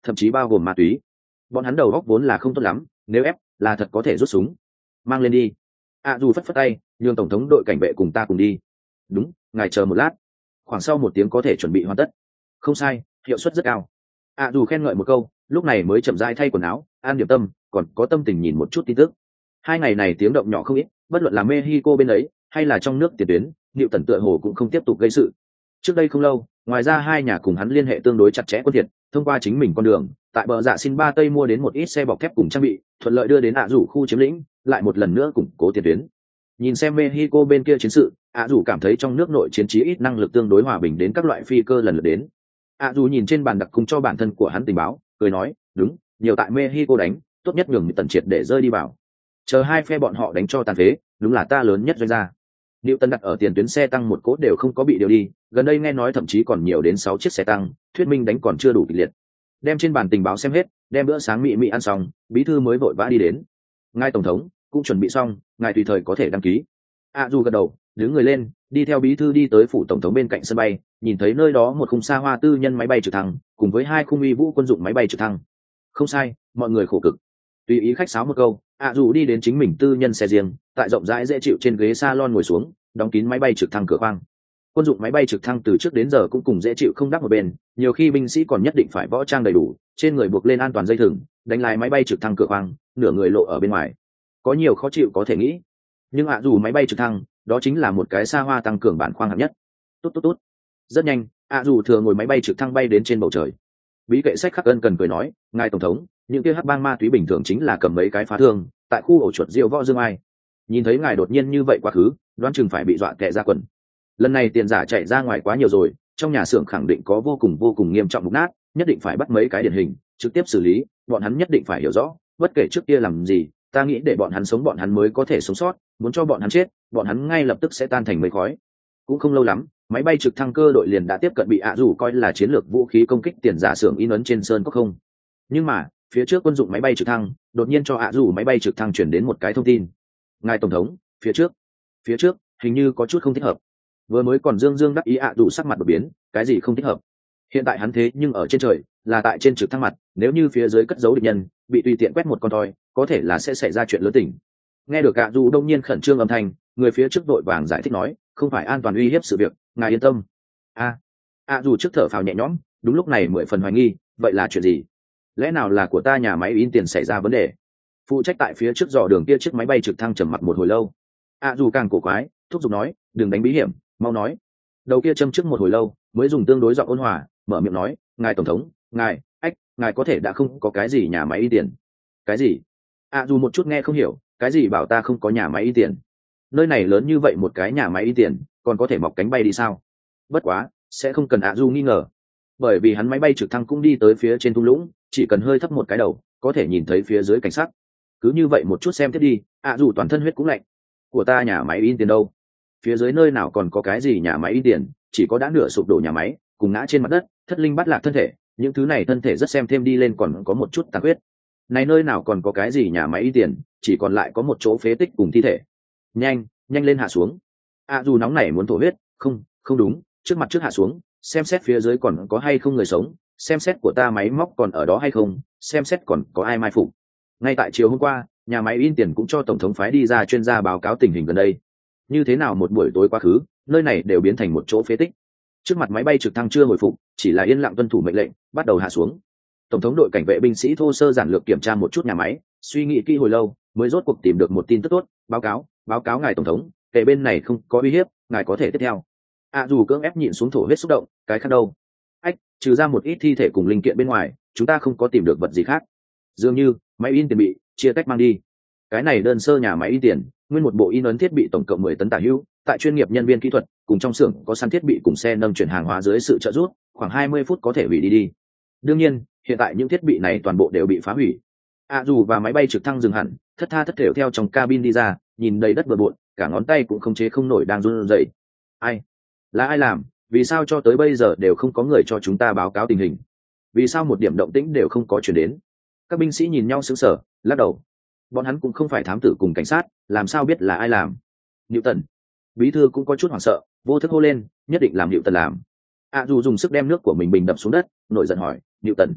thậm chí bao gồm ma túy. Bọn hắn đầu góc vốn là không tốt lắm, nếu ép là thật có thể rút súng. Mang lên đi. À dù phất phất tay, nhường tổng thống đội cảnh vệ cùng ta cùng đi. Đúng, ngài chờ một lát. Khoảng sau một tiếng có thể chuẩn bị hoàn tất. Không sai, hiệu suất rất cao. À dù khen ngợi một câu, lúc này mới chậm rãi thay quần áo, an điểm tâm, còn có tâm tình nhìn một chút tin tức. Hai ngày này tiếng động nhỏ không ít, bất luận là Mexico bên ấy hay là trong nước tiền tuyến, Niệu Tần tựa hồ cũng không tiếp tục gây sự. Trước đây không lâu, ngoài ra hai nhà cùng hắn liên hệ tương đối chặt chẽ quân thiệt, thông qua chính mình con đường, tại bờ dạ xin ba tây mua đến một ít xe bọc thép cùng trang bị, thuận lợi đưa đến ạ rủ khu chiếm lĩnh, lại một lần nữa củng cố tiền tuyến. Nhìn xem Mexico bên kia chiến sự, ạ rủ cảm thấy trong nước nội chiến trí ít năng lực tương đối hòa bình đến các loại phi cơ lần lượt đến. ạ rủ nhìn trên bàn đặc cung cho bản thân của hắn tình báo, cười nói, đúng, nhiều tại Mexico đánh, tốt nhất nhường tần triệt để rơi đi vào. Chờ hai phe bọn họ đánh cho tàn phế, đúng là ta lớn nhất doanh gia. Niệu Tần đặt ở tiền tuyến xe tăng một cốt đều không có bị điều đi, gần đây nghe nói thậm chí còn nhiều đến sáu chiếc xe tăng, thuyết minh đánh còn chưa đủ kịch liệt. Đem trên bàn tình báo xem hết, đem bữa sáng mị mị ăn xong, bí thư mới vội vã đi đến. Ngài tổng thống cũng chuẩn bị xong, ngài tùy thời có thể đăng ký. A Du gật đầu, đứng người lên, đi theo bí thư đi tới phủ tổng thống bên cạnh sân bay, nhìn thấy nơi đó một khung xa hoa tư nhân máy bay trực thăng, cùng với hai khung uy vũ quân dụng máy bay trực thăng. Không sai, mọi người khổ cực. Tùy ý khách sáo một câu, A Du đi đến chính mình tư nhân xe riêng, tại rộng rãi dễ chịu trên ghế salon ngồi xuống, đóng kín máy bay trực thăng cửa khoang. Quân dụng máy bay trực thăng từ trước đến giờ cũng cùng dễ chịu không đắp một bên, nhiều khi binh sĩ còn nhất định phải võ trang đầy đủ, trên người buộc lên an toàn dây thừng, đánh lái máy bay trực thăng cửa khoang, nửa người lộ ở bên ngoài, có nhiều khó chịu có thể nghĩ. Nhưng ạ dù máy bay trực thăng, đó chính là một cái xa hoa tăng cường bản khoang hạng nhất. Tốt tốt tốt. Rất nhanh, ạ dù thừa ngồi máy bay trực thăng bay đến trên bầu trời. Bí kệ sách khắc ân cần cười nói, ngài tổng thống, những kia hắc bang ma túy bình thường chính là cầm mấy cái phá thương, tại khu ổ chuột rượu võ dương ai. Nhìn thấy ngài đột nhiên như vậy quá khứ, đoán chừng phải bị dọa tè ra quần. Lần này tiền giả chạy ra ngoài quá nhiều rồi, trong nhà xưởng khẳng định có vô cùng vô cùng nghiêm trọng mục nát, nhất định phải bắt mấy cái điển hình trực tiếp xử lý, bọn hắn nhất định phải hiểu rõ, bất kể trước kia làm gì, ta nghĩ để bọn hắn sống bọn hắn mới có thể sống sót, muốn cho bọn hắn chết, bọn hắn ngay lập tức sẽ tan thành mây khói. Cũng không lâu lắm, máy bay trực thăng cơ đội liền đã tiếp cận bị ạ rủ coi là chiến lược vũ khí công kích tiền giả xưởng in ấn trên sơn có không. Nhưng mà phía trước quân dụng máy bay trực thăng đột nhiên cho ạ rủ máy bay trực thăng chuyển đến một cái thông tin. Ngài tổng thống, phía trước phía trước hình như có chút không thích hợp. Vừa mới còn dương dương đắc ý ạ rủ sắc mặt đột biến, cái gì không thích hợp? Hiện tại hắn thế nhưng ở trên trời, là tại trên trực thăng mặt, nếu như phía dưới cất giấu địch nhân, bị tùy tiện quét một con toi, có thể là sẽ xảy ra chuyện lớn tỉnh. Nghe được ạ rủ đông nhiên khẩn trương âm thanh, người phía trước đội vàng giải thích nói, không phải an toàn uy hiếp sự việc, ngài yên tâm. A, ạ rủ trước thở phào nhẹ nhõm, đúng lúc này mười phần hoài nghi, vậy là chuyện gì? Lẽ nào là của ta nhà máy in tiền xảy ra vấn đề? Phụ trách tại phía trước dò đường kia chiếc máy bay trực thăng trầm mặt một hồi lâu. ạ rủ càng cổ quái, thúc giục nói, đừng đánh bí hiểm, mau nói. Đầu kia châm trước một hồi lâu, mới dùng tương đối giọng ôn hòa, mở miệng nói, ngài tổng thống, ngài, ách, ngài có thể đã không có cái gì nhà máy in tiền. Cái gì? À dù một chút nghe không hiểu, cái gì bảo ta không có nhà máy in tiền? Nơi này lớn như vậy một cái nhà máy in tiền, còn có thể mọc cánh bay đi sao? Bất quá, sẽ không cần ạ du nghi ngờ, bởi vì hắn máy bay trực thăng cũng đi tới phía trên thung lũng, chỉ cần hơi thấp một cái đầu, có thể nhìn thấy phía dưới cảnh sát. Cứ như vậy một chút xem tiếp đi, ạ dù toàn thân huyết cũng lạnh. Của ta nhà máy in tiền đâu? Phía dưới nơi nào còn có cái gì nhà máy in tiền, chỉ có đã nửa sụp đổ nhà máy cùng ngã trên mặt đất, thất linh bắt lạc thân thể, những thứ này thân thể rất xem thêm đi lên còn có một chút tàn huyết. Này nơi nào còn có cái gì nhà máy in tiền, chỉ còn lại có một chỗ phế tích cùng thi thể. Nhanh, nhanh lên hạ xuống. À dù nóng nảy muốn thổ huyết, không, không đúng, trước mặt trước hạ xuống, xem xét phía dưới còn có hay không người sống, xem xét của ta máy móc còn ở đó hay không, xem xét còn có ai mai phục. Ngay tại chiều hôm qua, nhà máy in tiền cũng cho tổng thống phái đi ra chuyên gia báo cáo tình hình gần đây. Như thế nào một buổi tối quá khứ, nơi này đều biến thành một chỗ phế tích. Trước mặt máy bay trực thăng chưa hồi phục, chỉ là yên lặng tuân thủ mệnh lệnh, bắt đầu hạ xuống. Tổng thống đội cảnh vệ binh sĩ thô sơ giản lược kiểm tra một chút nhà máy, suy nghĩ kỹ hồi lâu, mới rốt cuộc tìm được một tin tức tốt. Báo cáo, báo cáo ngài tổng thống, kể bên này không có uy hiếp, ngài có thể tiếp theo. À dù cưỡng ép nhịn xuống thổ huyết xúc động, cái khác đâu? Ách, trừ ra một ít thi thể cùng linh kiện bên ngoài, chúng ta không có tìm được vật gì khác. Dường như máy in tiền bị chia tách mang đi. Cái này đơn sơ nhà máy in tiền, nguyên một bộ in ấn thiết bị tổng cộng mười tấn tả hữu, tại chuyên nghiệp nhân viên kỹ thuật cùng trong xưởng có săn thiết bị cùng xe nâng chuyển hàng hóa dưới sự trợ giúp, khoảng hai mươi phút có thể hủy đi đi. Đương nhiên, hiện tại những thiết bị này toàn bộ đều bị phá hủy. À dù và máy bay trực thăng dừng hẳn, thất tha thất thểu theo trong cabin đi ra, nhìn đầy đất bừa bộn, cả ngón tay cũng không chế không nổi đang run rẩy. Ai? Là ai làm? Vì sao cho tới bây giờ đều không có người cho chúng ta báo cáo tình hình? Vì sao một điểm động tĩnh đều không có chuyển đến? Các binh sĩ nhìn nhau sững sờ, lắc đầu. Bọn hắn cũng không phải thám tử cùng cảnh sát, làm sao biết là ai làm? Newton. Tần bí thư cũng có chút hoảng sợ, vô thức hô lên, nhất định làm Newton Tần làm. À dù dùng sức đem nước của mình bình đập xuống đất, nổi giận hỏi, Newton. Tần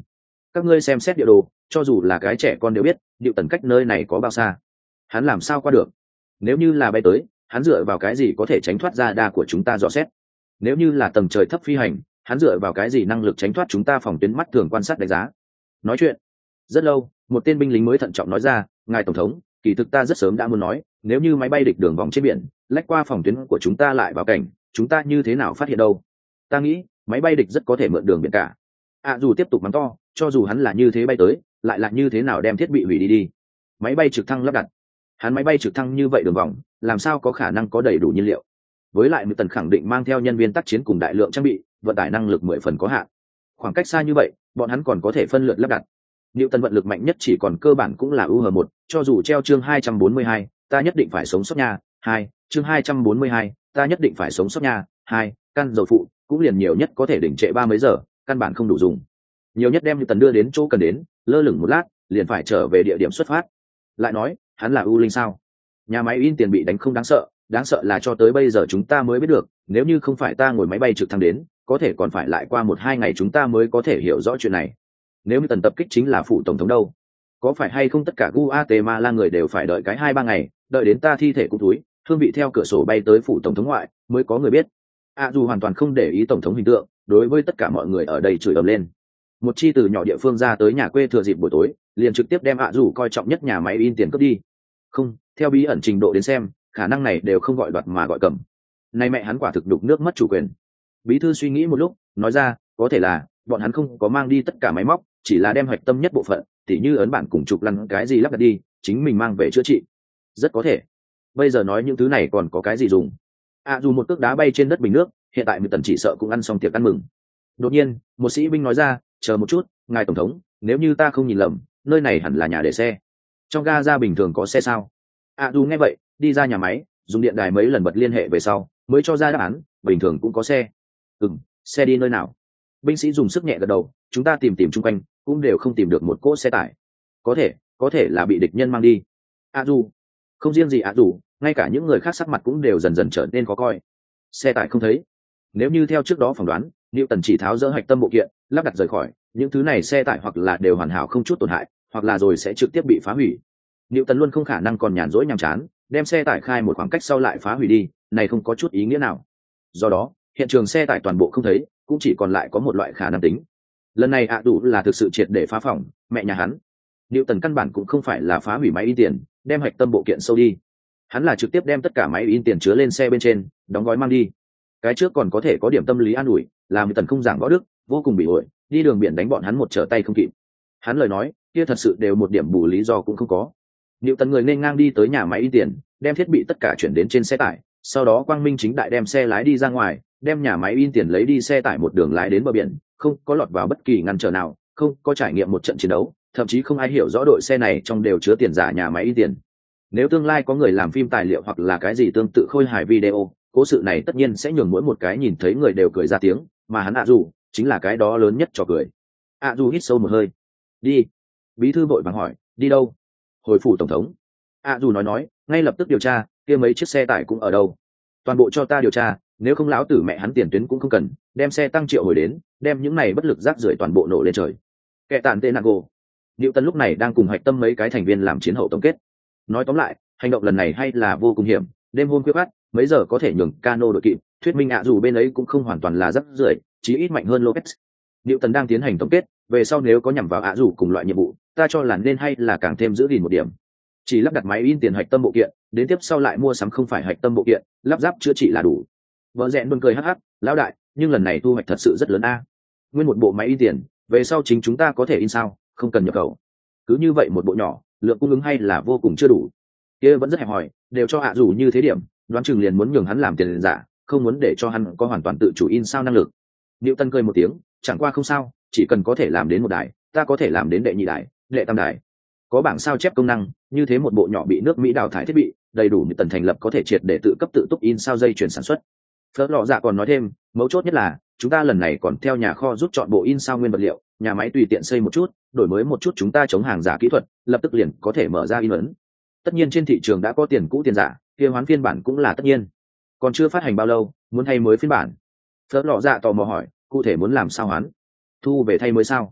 Các ngươi xem xét địa đồ, cho dù là cái trẻ con đều biết điệu tần cách nơi này có bao xa. Hắn làm sao qua được? Nếu như là bay tới, hắn dựa vào cái gì có thể tránh thoát ra đa của chúng ta dò xét? Nếu như là tầng trời thấp phi hành, hắn dựa vào cái gì năng lực tránh thoát chúng ta phòng tuyến mắt thường quan sát đánh giá? Nói chuyện rất lâu, một tên binh lính mới thận trọng nói ra, ngài tổng thống, kỳ thực ta rất sớm đã muốn nói, nếu như máy bay địch đường vòng trên biển lách qua phòng tuyến của chúng ta lại vào cảnh, chúng ta như thế nào phát hiện đâu? Ta nghĩ máy bay địch rất có thể mượn đường biển cả. À dù tiếp tục mắng to, cho dù hắn là như thế bay tới, lại là như thế nào đem thiết bị hủy đi đi? Máy bay trực thăng lắp đặt, hắn máy bay trực thăng như vậy đường vòng, làm sao có khả năng có đầy đủ nhiên liệu? Với lại Tần khẳng định mang theo nhân viên tác chiến cùng đại lượng trang bị, vận tải năng lực mười phần có hạn. Khoảng cách xa như vậy, bọn hắn còn có thể phân lượt lắp đặt. Newton vận lực mạnh nhất chỉ còn cơ bản cũng là u hờ một, cho dù treo chương hai trăm bốn mươi hai, ta nhất định phải sống sót nha. Hai, chương hai trăm bốn mươi hai, ta nhất định phải sống sót nha. Hai, căn dầu phụ cũng liền nhiều nhất có thể đỉnh trệ ba mấy giờ, căn bản không đủ dùng. Nhiều nhất đem Newton đưa đến chỗ cần đến, lơ lửng một lát, liền phải trở về địa điểm xuất phát. Lại nói, hắn là U Linh sao? Nhà máy in tiền bị đánh không đáng sợ, đáng sợ là cho tới bây giờ chúng ta mới biết được, nếu như không phải ta ngồi máy bay trực thăng đến, có thể còn phải lại qua một hai ngày chúng ta mới có thể hiểu rõ chuyện này. Nếu như tần tập kích chính là phủ tổng thống đâu, có phải hay không tất cả Guatemala người đều phải đợi cái hai ba ngày, đợi đến ta thi thể cũng túi, hương vị theo cửa sổ bay tới phủ tổng thống ngoại mới có người biết. À dù hoàn toàn không để ý tổng thống hình tượng, đối với tất cả mọi người ở đây chửi ầm lên. Một chi từ nhỏ địa phương ra tới nhà quê thừa dịp buổi tối, liền trực tiếp đem ạ dù coi trọng nhất nhà máy in tiền cướp đi. Không, theo bí ẩn trình độ đến xem, khả năng này đều không gọi đoạt mà gọi cầm. Nay mẹ hắn quả thực đục nước mất chủ quyền. Bí thư suy nghĩ một lúc, nói ra, có thể là bọn hắn không có mang đi tất cả máy móc, chỉ là đem hoạch tâm nhất bộ phận, tỉ như ấn bản cùng trục lăn cái gì lắp đặt đi, chính mình mang về chữa trị. Rất có thể. Bây giờ nói những thứ này còn có cái gì dùng? À dù một cước đá bay trên đất bình nước, hiện tại Mười Tần chỉ sợ cũng ăn xong tiệc ăn mừng. Đột nhiên, một sĩ binh nói ra, chờ một chút, ngài tổng thống, nếu như ta không nhìn lầm, nơi này hẳn là nhà để xe. Trong ga ra bình thường có xe sao? À dù nghe vậy, đi ra nhà máy, dùng điện đài mấy lần bật liên hệ về sau, mới cho ra đáp án, bình thường cũng có xe. Ừm, xe đi nơi nào? Binh sĩ dùng sức nhẹ gật đầu, chúng ta tìm tìm chung quanh, cũng đều không tìm được một cỗ xe tải. Có thể, có thể là bị địch nhân mang đi. À dù, không riêng gì à dù, ngay cả những người khác sắc mặt cũng đều dần dần trở nên khó coi. Xe tải không thấy. Nếu như theo trước đó phỏng đoán, Newton chỉ tháo dỡ hạch tâm bộ kiện, lắp đặt rời khỏi, những thứ này xe tải hoặc là đều hoàn hảo không chút tổn hại, hoặc là rồi sẽ trực tiếp bị phá hủy. Newton luôn không khả năng còn nhàn rỗi nhàm chán, đem xe tải khai một khoảng cách sau lại phá hủy đi, này không có chút ý nghĩa nào. Do đó, hiện trường xe tải toàn bộ không thấy, cũng chỉ còn lại có một loại khả năng tính. Lần này ạ đủ là thực sự triệt để phá phỏng, mẹ nhà hắn. Newton căn bản cũng không phải là phá hủy máy in tiền, đem hạch tâm bộ kiện sâu đi. Hắn là trực tiếp đem tất cả máy in tiền chứa lên xe bên trên, đóng gói mang đi. Cái trước còn có thể có điểm tâm lý an ủi, làm Tần không giảng võ đức, vô cùng bị ổi, đi đường biển đánh bọn hắn một trở tay không kịp. Hắn lời nói, kia thật sự đều một điểm bù lý do cũng không có. Newton người nên ngang đi tới nhà máy in tiền, đem thiết bị tất cả chuyển đến trên xe tải, sau đó quang minh chính đại đem xe lái đi ra ngoài, đem nhà máy in tiền lấy đi xe tải một đường lái đến bờ biển, không có lọt vào bất kỳ ngăn trở nào, không có trải nghiệm một trận chiến đấu, thậm chí không ai hiểu rõ đội xe này trong đều chứa tiền giả nhà máy in tiền. Nếu tương lai có người làm phim tài liệu hoặc là cái gì tương tự khôi hài video, cố sự này tất nhiên sẽ nhường mỗi một cái nhìn thấy người đều cười ra tiếng, mà hắn ạ dù chính là cái đó lớn nhất cho cười. ạ dù hít sâu một hơi. Đi. Bí thư vội vàng hỏi, đi đâu? Hồi phủ tổng thống. ạ dù nói nói, ngay lập tức điều tra, kia mấy chiếc xe tải cũng ở đâu. Toàn bộ cho ta điều tra, nếu không lão tử mẹ hắn tiền tuyến cũng không cần, đem xe tăng triệu hồi đến, đem những này bất lực rác rưởi toàn bộ nổ lên trời. Kẻ tàn tên Nago. Diệu Tân lúc này đang cùng hoạch tâm mấy cái thành viên làm chiến hậu tổng kết. Nói tóm lại, hành động lần này hay là vô cùng hiểm, đêm hôm khuya khoắt, mấy giờ có thể nhường cano đội kịp, thuyết minh ạ dù bên ấy cũng không hoàn toàn là rác rưởi, chí ít mạnh hơn Lopez. Diệu Tần đang tiến hành tổng kết, về sau nếu có nhằm vào ạ dù cùng loại nhiệm vụ, ta cho là nên hay là càng thêm giữ gìn một điểm. Chỉ lắp đặt máy in tiền hạch tâm bộ kiện, đến tiếp sau lại mua sắm không phải hạch tâm bộ kiện, lắp ráp chữa trị là đủ. Vợ rẽn luôn cười hắc hắc, lão đại, nhưng lần này thu hoạch thật sự rất lớn a. Nguyên một bộ máy in tiền, về sau chính chúng ta có thể in sao, không cần nhập khẩu. Cứ như vậy một bộ nhỏ, lượng cung ứng hay là vô cùng chưa đủ. Kia vẫn rất hẹp hòi, đều cho ạ dù như thế điểm, đoán chừng liền muốn nhường hắn làm tiền giả, không muốn để cho hắn có hoàn toàn tự chủ in sao năng lực. Diệu Tân cười một tiếng, chẳng qua không sao, chỉ cần có thể làm đến một đài, ta có thể làm đến đệ nhị đài, đệ tam đài. Có bảng sao chép công năng, như thế một bộ nhỏ bị nước Mỹ đào thải thiết bị, đầy đủ như Tần thành lập có thể triệt để tự cấp tự túc in sao dây chuyển sản xuất. Phớt lọ dạ còn nói thêm, mấu chốt nhất là chúng ta lần này còn theo nhà kho rút chọn bộ in sao nguyên vật liệu, nhà máy tùy tiện xây một chút, đổi mới một chút chúng ta chống hàng giả kỹ thuật, lập tức liền có thể mở ra in ấn. Tất nhiên trên thị trường đã có tiền cũ tiền giả, kia hoán phiên bản cũng là tất nhiên. Còn chưa phát hành bao lâu, muốn thay mới phiên bản? Phớt lọ dạ tò mò hỏi, cụ thể muốn làm sao hoán? Thu về thay mới sao?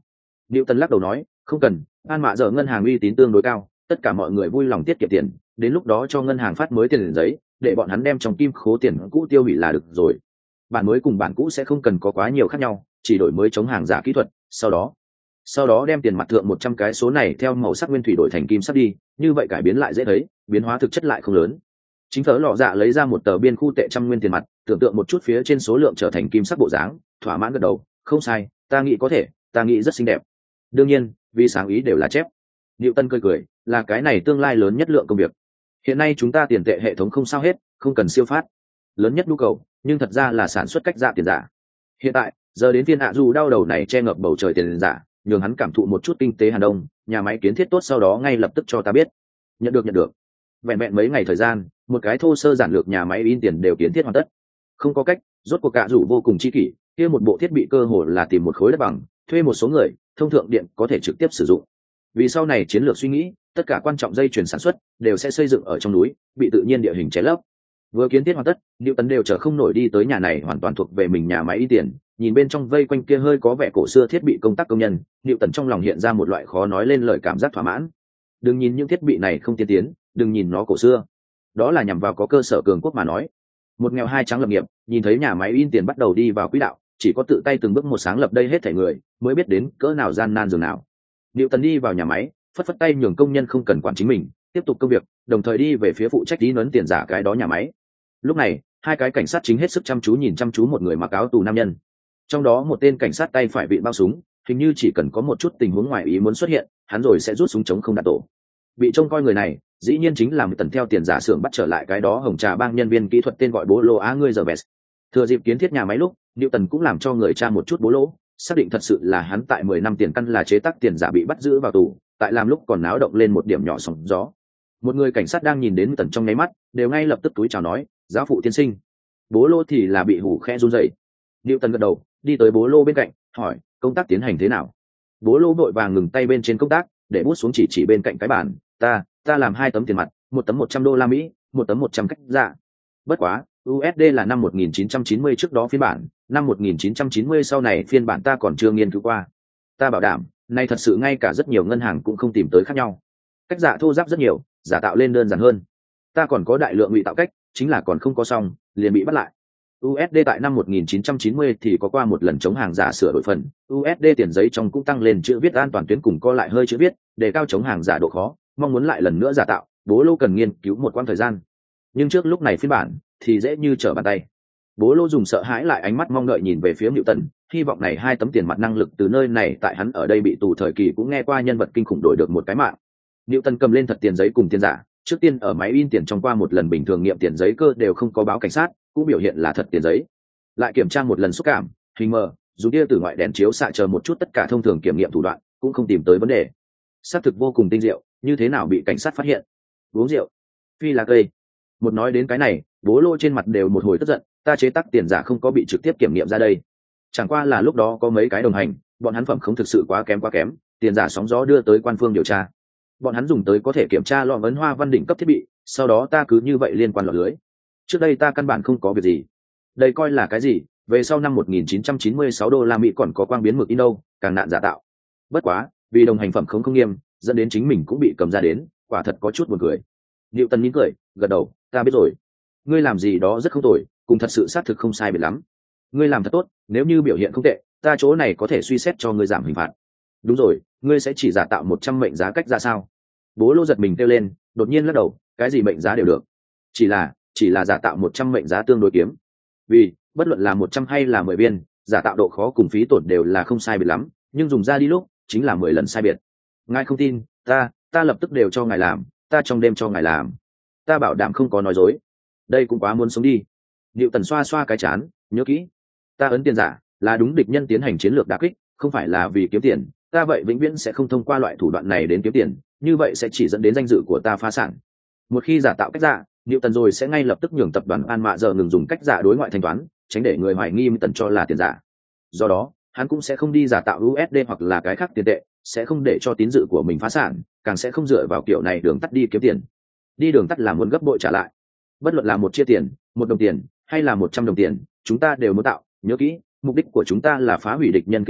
Newton lắc đầu nói, không cần, an mạ giờ ngân hàng uy tín tương đối cao, tất cả mọi người vui lòng tiết kiệm tiền, đến lúc đó cho ngân hàng phát mới tiền giấy, để bọn hắn đem trong kim khố tiền cũ tiêu hủy là được rồi. Bản mới cùng bản cũ sẽ không cần có quá nhiều khác nhau, chỉ đổi mới chống hàng giả kỹ thuật, sau đó sau đó đem tiền mặt thượng một trăm cái số này theo màu sắc nguyên thủy đổi thành kim sắc đi, như vậy cải biến lại dễ thấy, biến hóa thực chất lại không lớn. Chính thớ lọ dạ lấy ra một tờ biên khu tệ trăm nguyên tiền mặt, tưởng tượng một chút phía trên số lượng trở thành kim sắc bộ dáng, thỏa mãn gật đầu, không sai, ta nghĩ có thể, ta nghĩ rất xinh đẹp. Đương nhiên, vì sáng ý đều là chép. Diệu Tân cười cười, là cái này tương lai lớn nhất lượng công việc. Hiện nay chúng ta tiền tệ hệ thống không sao hết, không cần siêu phát. Lớn nhất nhu cầu, nhưng thật ra là sản xuất cách dạ tiền giả. Hiện tại, giờ đến phiên ạ dù đau đầu này che ngập bầu trời tiền giả, nhường hắn cảm thụ một chút kinh tế Hàn Đông, nhà máy kiến thiết tốt sau đó ngay lập tức cho ta biết. Nhận được nhận được. Vẹn vẹn mấy ngày thời gian, một cái thô sơ giản lược nhà máy in tiền đều kiến thiết hoàn tất. Không có cách, rốt cuộc cả rủ vô cùng chi kỷ, kia một bộ thiết bị cơ hồ là tìm một khối đất bằng, thuê một số người, thông thượng điện có thể trực tiếp sử dụng. Vì sau này chiến lược suy nghĩ, tất cả quan trọng dây chuyền sản xuất đều sẽ xây dựng ở trong núi, bị tự nhiên địa hình che lấp. Vừa kiến thiết hoàn tất, Diệu Tấn đều chờ không nổi đi tới nhà này hoàn toàn thuộc về mình nhà máy in tiền, nhìn bên trong vây quanh kia hơi có vẻ cổ xưa thiết bị công tác công nhân, Diệu Tấn trong lòng hiện ra một loại khó nói lên lời cảm giác thỏa mãn. Đừng nhìn những thiết bị này không tiên tiến, đừng nhìn nó cổ xưa, đó là nhằm vào có cơ sở cường quốc mà nói. Một nghèo hai trắng lập nghiệp, nhìn thấy nhà máy in tiền bắt đầu đi vào quỹ đạo, chỉ có tự tay từng bước một sáng lập đây hết thảy người mới biết đến cỡ nào gian nan dường nào. Diệu Tấn đi vào nhà máy, phất phất tay nhường công nhân không cần quản chính mình, tiếp tục công việc, đồng thời đi về phía phụ trách tí nấn tiền giả cái đó nhà máy. Lúc này, hai cái cảnh sát chính hết sức chăm chú nhìn chăm chú một người mặc áo tù nam nhân. Trong đó một tên cảnh sát tay phải vịn bao súng, hình như chỉ cần có một chút tình huống ngoài ý muốn xuất hiện, hắn rồi sẽ rút súng chống không đạn tổ. Bị trông coi người này, dĩ nhiên chính là một tần theo tiền giả xưởng bắt trở lại cái đó hồng trà bang nhân viên kỹ thuật tên gọi bố lô á ngươi giờ vest. Thừa dịp kiến thiết nhà máy lúc, Newton cũng làm cho người tra một chút bố lô, xác định thật sự là hắn tại mười năm tiền căn là chế tác tiền giả bị bắt giữ vào tù, tại làm lúc còn náo động lên một điểm nhỏ sóng gió. Một người cảnh sát đang nhìn đến Tần trong nháy mắt, đều ngay lập tức túi chào nói, giáo phụ tiên sinh. Bố lô thì là bị hủ khẽ run rẩy. Newton gật đầu, đi tới bố lô bên cạnh, hỏi, công tác tiến hành thế nào? Bố lô vội vàng ngừng tay bên trên công tác, để bút xuống chỉ chỉ bên cạnh cái bàn, ta, ta làm hai tấm tiền mặt, một tấm một trăm đô la Mỹ, một tấm một trăm cách dạ. Bất quá, u ét đê là năm một nghìn chín trăm chín mươi trước đó phiên bản, năm một nghìn chín trăm chín mươi sau này phiên bản ta còn chưa nghiên cứu qua. Ta bảo đảm, này thật sự ngay cả rất nhiều ngân hàng cũng không tìm tới khác nhau. Cách giả thô ráp rất nhiều, giả tạo lên đơn giản hơn. Ta còn có đại lượng ngụy tạo cách, chính là còn không có xong, liền bị bắt lại. u ét đê tại năm một nghìn chín trăm chín mươi thì có qua một lần chống hàng giả sửa đổi phần, u ét đê tiền giấy trong cũng tăng lên chữ viết an toàn tuyến cùng co lại hơi chữ viết, để cao chống hàng giả độ khó, mong muốn lại lần nữa giả tạo, bố lô cần nghiên cứu một quãng thời gian. Nhưng trước lúc này phiên bản thì dễ như trở bàn tay. Bố lô dùng sợ hãi lại ánh mắt mong đợi nhìn về phía Nữu Tần, hy vọng này hai tấm tiền mặt năng lực từ nơi này tại hắn ở đây bị tù thời kỳ cũng nghe qua nhân vật kinh khủng đổi được một cái mạng. Nữu Tần cầm lên thật tiền giấy cùng tiền giả, trước tiên ở máy in tiền trong qua một lần bình thường nghiệm tiền giấy cơ đều không có báo cảnh sát, cũng biểu hiện là thật tiền giấy. Lại kiểm tra một lần xúc cảm, hình mờ, dùng tia từ ngoại đèn chiếu xạ chờ một chút tất cả thông thường kiểm nghiệm thủ đoạn, cũng không tìm tới vấn đề. Xác thực vô cùng tinh diệu, như thế nào bị cảnh sát phát hiện? Uống rượu, phi là cây. Một nói đến cái này, bố lô trên mặt đều một hồi tức giận, ta chế tác tiền giả không có bị trực tiếp kiểm nghiệm ra đây. Chẳng qua là lúc đó có mấy cái đồng hành, bọn hắn phẩm không thực sự quá kém quá kém, tiền giả sóng gió đưa tới quan phương điều tra. Bọn hắn dùng tới có thể kiểm tra lọ vấn hoa văn đỉnh cấp thiết bị, sau đó ta cứ như vậy liên quan lọt lưới. Trước đây ta căn bản không có việc gì. Đây coi là cái gì, về sau năm một nghìn chín trăm chín mươi sáu đô la Mỹ còn có quang biến mực in đâu, càng nạn giả tạo. Bất quá, vì đồng hành phẩm không không nghiêm, dẫn đến chính mình cũng bị cầm ra đến, quả thật có chút buồn cười. Diệu Tần mỉm cười, gật đầu, ta biết rồi. Ngươi làm gì đó rất không tồi, cùng thật sự xác thực không sai biệt lắm. Ngươi làm thật tốt, nếu như biểu hiện không tệ, ta chỗ này có thể suy xét cho ngươi giảm hình phạt. Đúng rồi, ngươi sẽ chỉ giả tạo một trăm mệnh giá cách ra sao? Bố lô giật mình kêu lên, đột nhiên lắc đầu, cái gì mệnh giá đều được. Chỉ là, chỉ là giả tạo một trăm mệnh giá tương đối kiếm. Vì, bất luận là một trăm hay là mười viên, giả tạo độ khó cùng phí tổn đều là không sai biệt lắm, nhưng dùng ra đi lúc, chính là mười lần sai biệt. Ngài không tin, ta, ta lập tức đều cho ngài làm, ta trong đêm cho ngài làm. Ta bảo đảm không có nói dối. Đây cũng quá muốn sống đi. Diệu Tần xoa xoa cái chán, nhớ kỹ, ta ấn tiền giả là đúng địch nhân tiến hành chiến lược đả kích, không phải là vì kiếm tiền, ta vậy vĩnh viễn sẽ không thông qua loại thủ đoạn này đến kiếm tiền, như vậy sẽ chỉ dẫn đến danh dự của ta phá sản. Một khi giả tạo cách giả, Diệu Tần rồi sẽ ngay lập tức nhường tập đoàn An Mạ giờ ngừng dùng cách giả đối ngoại thanh toán, tránh để người hoài nghi Tần cho là tiền giả. Do đó, hắn cũng sẽ không đi giả tạo u ét đê hoặc là cái khác tiền tệ, sẽ không để cho tín dự của mình phá sản, càng sẽ không dựa vào kiểu này đường tắt đi kiếm tiền. Đi đường tắt là muốn gấp bội trả lại. Bất luận là một chia tiền, một đồng tiền, hay là một trăm đồng tiền, chúng ta đều muốn tạo, nhớ kỹ, mục đích của chúng ta là phá hủy địch nhân kinh tế,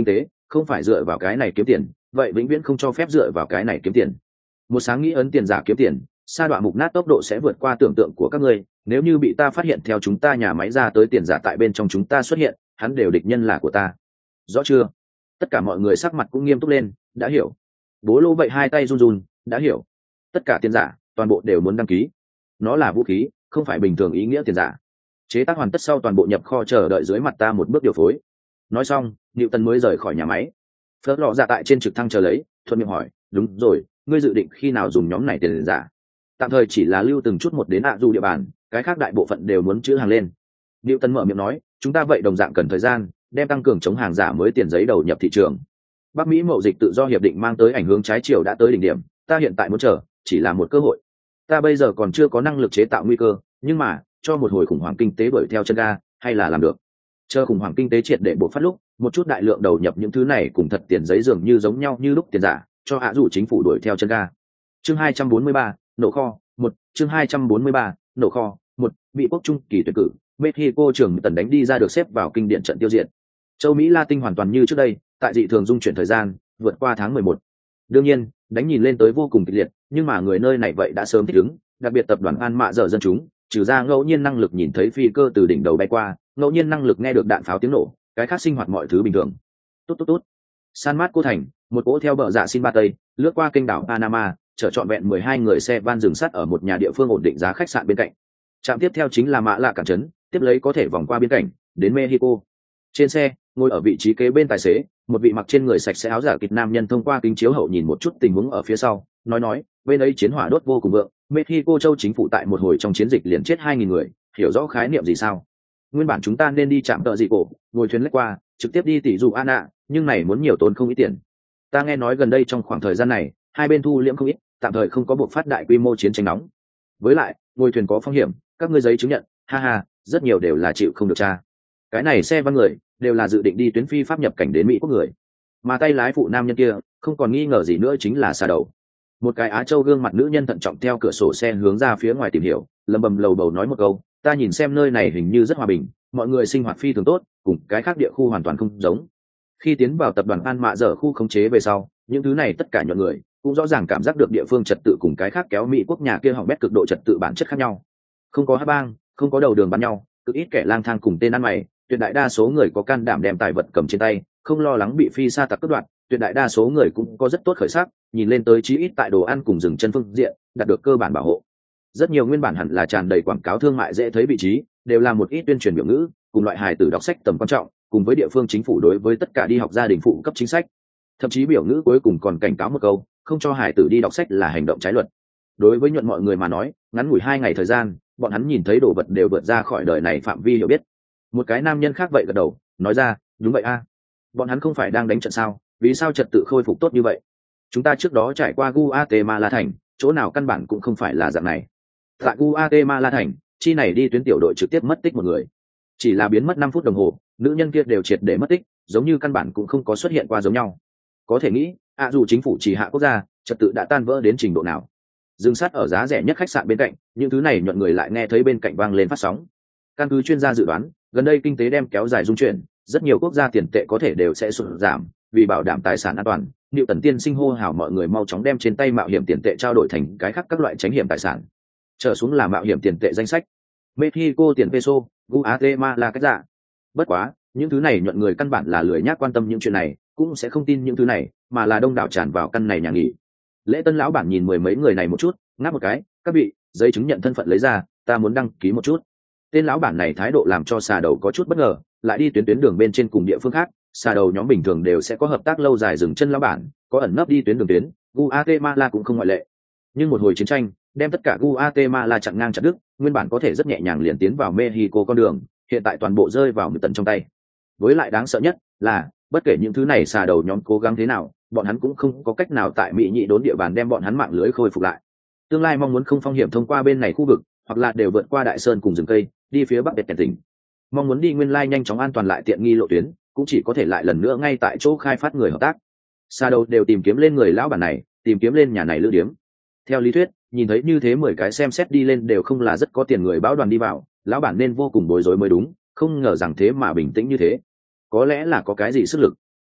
không phải dựa vào cái này kiếm tiền, vậy vĩnh viễn không cho phép dựa vào cái này kiếm tiền. Một sáng nghĩ ấn tiền giả kiếm tiền, sa đoạn mục nát tốc độ sẽ vượt qua tưởng tượng của các ngươi. Nếu như bị ta phát hiện theo chúng ta nhà máy ra tới tiền giả tại bên trong chúng ta xuất hiện, hắn đều địch nhân là của ta. Rõ chưa? Tất cả mọi người sắc mặt cũng nghiêm túc lên. Đã hiểu. Bố Lô vậy hai tay run run. Đã hiểu. Tất cả tiền giả toàn bộ đều muốn đăng ký. Nó là vũ khí, không phải bình thường ý nghĩa tiền giả. Chế tác hoàn tất sau toàn bộ nhập kho chờ đợi dưới mặt ta một bước điều phối. Nói xong, Newton mới rời khỏi nhà máy. Phớt lọ dạ tại trên trực thăng chờ lấy, thuận miệng hỏi, đúng rồi, ngươi dự định khi nào dùng nhóm này tiền giả? Tạm thời chỉ là lưu từng chút một đến ạ du địa bàn, cái khác đại bộ phận đều muốn chữ hàng lên. Newton mở miệng nói, chúng ta vậy đồng dạng cần thời gian, đem tăng cường chống hàng giả mới tiền giấy đầu nhập thị trường. Bắc Mỹ mậu dịch tự do hiệp định mang tới ảnh hưởng trái chiều đã tới đỉnh điểm, ta hiện tại muốn chờ, chỉ là một cơ hội. Ta bây giờ còn chưa có năng lực chế tạo nguy cơ, nhưng mà cho một hồi khủng hoảng kinh tế đuổi theo chân ga, hay là làm được. Chờ khủng hoảng kinh tế triệt để bộc phát lúc, một chút đại lượng đầu nhập những thứ này cùng thật tiền giấy dường như giống nhau như lúc tiền giả, cho hạ dụ chính phủ đuổi theo chân ga. Chương hai trăm bốn mươi ba, nổ kho, một, chương hai trăm bốn mươi ba, nổ kho, một, bị quốc trung kỳ tuyển cử, Mexico trưởng tần đánh đi ra được xếp vào kinh điển trận tiêu diệt. Châu Mỹ Latin hoàn toàn như trước đây, tại dị thường dung chuyển thời gian, vượt qua tháng mười một. Đương nhiên, đánh nhìn lên tới vô cùng kịch liệt, nhưng mà người nơi này vậy đã sớm thích ứng, đặc biệt tập đoàn An Mạ Dở dân chúng, trừ ra ngẫu nhiên năng lực nhìn thấy phi cơ từ đỉnh đầu bay qua, ngẫu nhiên năng lực nghe được đạn pháo tiếng nổ, cái khác sinh hoạt mọi thứ bình thường. Tốt tốt tốt. San Marcos thành, một cỗ theo bờ dạ xin ba tây, lướt qua kênh đảo Panama, chở trọn vẹn mười hai người xe van dừng sắt ở một nhà địa phương ổn định giá khách sạn bên cạnh. Trạm tiếp theo chính là Mã Lạ cảng trấn, tiếp lấy có thể vòng qua biên cảnh, đến Mexico. Trên xe, ngồi ở vị trí kế bên tài xế, một vị mặc trên người sạch sẽ áo giả kịch nam nhân thông qua kính chiếu hậu nhìn một chút tình huống ở phía sau, nói nói, bên ấy chiến hỏa đốt vô cùng vượng, Mexico châu chính phủ tại một hồi trong chiến dịch liền chết hai nghìn người, hiểu rõ khái niệm gì sao? Nguyên bản chúng ta nên đi chạm tợ dị cổ, ngồi thuyền lách qua, trực tiếp đi tỷ dụ An ạ, nhưng này muốn nhiều tốn không ít tiền. Ta nghe nói gần đây trong khoảng thời gian này, hai bên thu liễm không ít, tạm thời không có buộc phát đại quy mô chiến tranh nóng. Với lại, ngồi thuyền có phong hiểm, các ngươi giấy chứng nhận, ha ha, rất nhiều đều là chịu không được tra. Cái này xe văn người, đều là dự định đi tuyến phi pháp nhập cảnh đến Mỹ quốc người. Mà tay lái phụ nam nhân kia, không còn nghi ngờ gì nữa chính là xà đầu. Một cái Á Châu gương mặt nữ nhân thận trọng theo cửa sổ xe hướng ra phía ngoài tìm hiểu, lầm bầm lầu bầu nói một câu, ta nhìn xem nơi này hình như rất hòa bình, mọi người sinh hoạt phi thường tốt, cùng cái khác địa khu hoàn toàn không giống. Khi tiến vào tập đoàn An Mạ Dở khu khống chế về sau, những thứ này tất cả những người cũng rõ ràng cảm giác được địa phương trật tự cùng cái khác kéo Mỹ quốc nhà kia hỏng bét cực độ trật tự bản chất khác nhau. Không có hắc bang, không có đầu đường bắn nhau, cực ít kẻ lang thang cùng tên ăn mày, tuyệt đại đa số người có can đảm đem tài vật cầm trên tay, không lo lắng bị phi sa tặc cướp đoạt, tuyệt đại đa số người cũng có rất tốt khởi sắc, nhìn lên tới chí ít tại đồ ăn cùng dừng chân phương diện, đạt được cơ bản bảo hộ. Rất nhiều nguyên bản hẳn là tràn đầy quảng cáo thương mại dễ thấy vị trí, đều là một ít tuyên truyền biểu ngữ, cùng loại hài tử đọc sách tầm quan trọng, cùng với địa phương chính phủ đối với tất cả đi học gia đình phụ cấp chính sách. Thậm chí biểu ngữ cuối cùng còn cảnh cáo một câu, không cho hài tử đi đọc sách là hành động trái luật. Đối với nhuận mọi người mà nói, ngắn ngủi hai ngày thời gian, bọn hắn nhìn thấy đồ vật đều vượt ra khỏi đời này phạm vi hiểu biết. Một cái nam nhân khác vậy gật đầu, nói ra, đúng vậy a, bọn hắn không phải đang đánh trận sao, vì sao trật tự khôi phục tốt như vậy? Chúng ta trước đó trải qua Guatemala thành, chỗ nào căn bản cũng không phải là dạng này. Tại Guatemala thành, chi này đi tuyến tiểu đội trực tiếp mất tích một người, chỉ là biến mất năm phút đồng hồ, nữ nhân kia đều triệt để mất tích, giống như căn bản cũng không có xuất hiện qua giống nhau. Có thể nghĩ, à dù chính phủ chỉ hạ quốc gia, trật tự đã tan vỡ đến trình độ nào? Dừng sát ở giá rẻ nhất khách sạn bên cạnh, những thứ này nhuận người lại nghe thấy bên cạnh vang lên phát sóng. Căn cứ chuyên gia dự đoán, gần đây kinh tế đem kéo dài dung chuyển, rất nhiều quốc gia tiền tệ có thể đều sẽ sụt giảm, vì bảo đảm tài sản an toàn, Niệu Tần tiên sinh hô hào mọi người mau chóng đem trên tay mạo hiểm tiền tệ trao đổi thành cái khác các loại tránh hiểm tài sản. Trở xuống là mạo hiểm tiền tệ danh sách: Mexico tiền peso, Guatemala cách dạ. Bất quá, những thứ này nhuận người căn bản là lười nhác quan tâm những chuyện này, cũng sẽ không tin những thứ này, mà là đông đảo tràn vào căn này nhà nghỉ. Lễ Tân lão bản nhìn mười mấy người này một chút, ngáp một cái, các vị, giấy chứng nhận thân phận lấy ra, ta muốn đăng ký một chút. Tên lão bản này thái độ làm cho xà đầu có chút bất ngờ, lại đi tuyến tuyến đường bên trên cùng địa phương khác, xà đầu nhóm bình thường đều sẽ có hợp tác lâu dài dừng chân lão bản, có ẩn nấp đi tuyến đường tuyến, Guatemala cũng không ngoại lệ. Nhưng một hồi chiến tranh, đem tất cả Guatemala chặn ngang chặt đứt, nguyên bản có thể rất nhẹ nhàng liền tiến vào Mexico con đường, hiện tại toàn bộ rơi vào Niệu Tần trong tay. Với lại đáng sợ nhất là, bất kể những thứ này xà đầu nhóm cố gắng thế nào, bọn hắn cũng không có cách nào tại Mỹ nhị đốn địa bàn đem bọn hắn mạng lưới khôi phục lại. Tương lai mong muốn không phong hiểm thông qua bên này khu vực, hoặc là đều vượt qua đại sơn cùng rừng cây, đi phía bắc biệt kèn tỉnh. Mong muốn đi nguyên lai nhanh chóng an toàn lại tiện nghi lộ tuyến, cũng chỉ có thể lại lần nữa ngay tại chỗ khai phát người hợp tác. Xa đầu đều tìm kiếm lên người lão bản này, tìm kiếm lên nhà này lữ điếm. Theo lý thuyết, nhìn thấy như thế mười cái xem xét đi lên đều không là rất có tiền người báo đoàn đi vào, lão bản nên vô cùng bối rối mới đúng, không ngờ rằng thế mà bình tĩnh như thế. Có lẽ là có cái gì sức lực.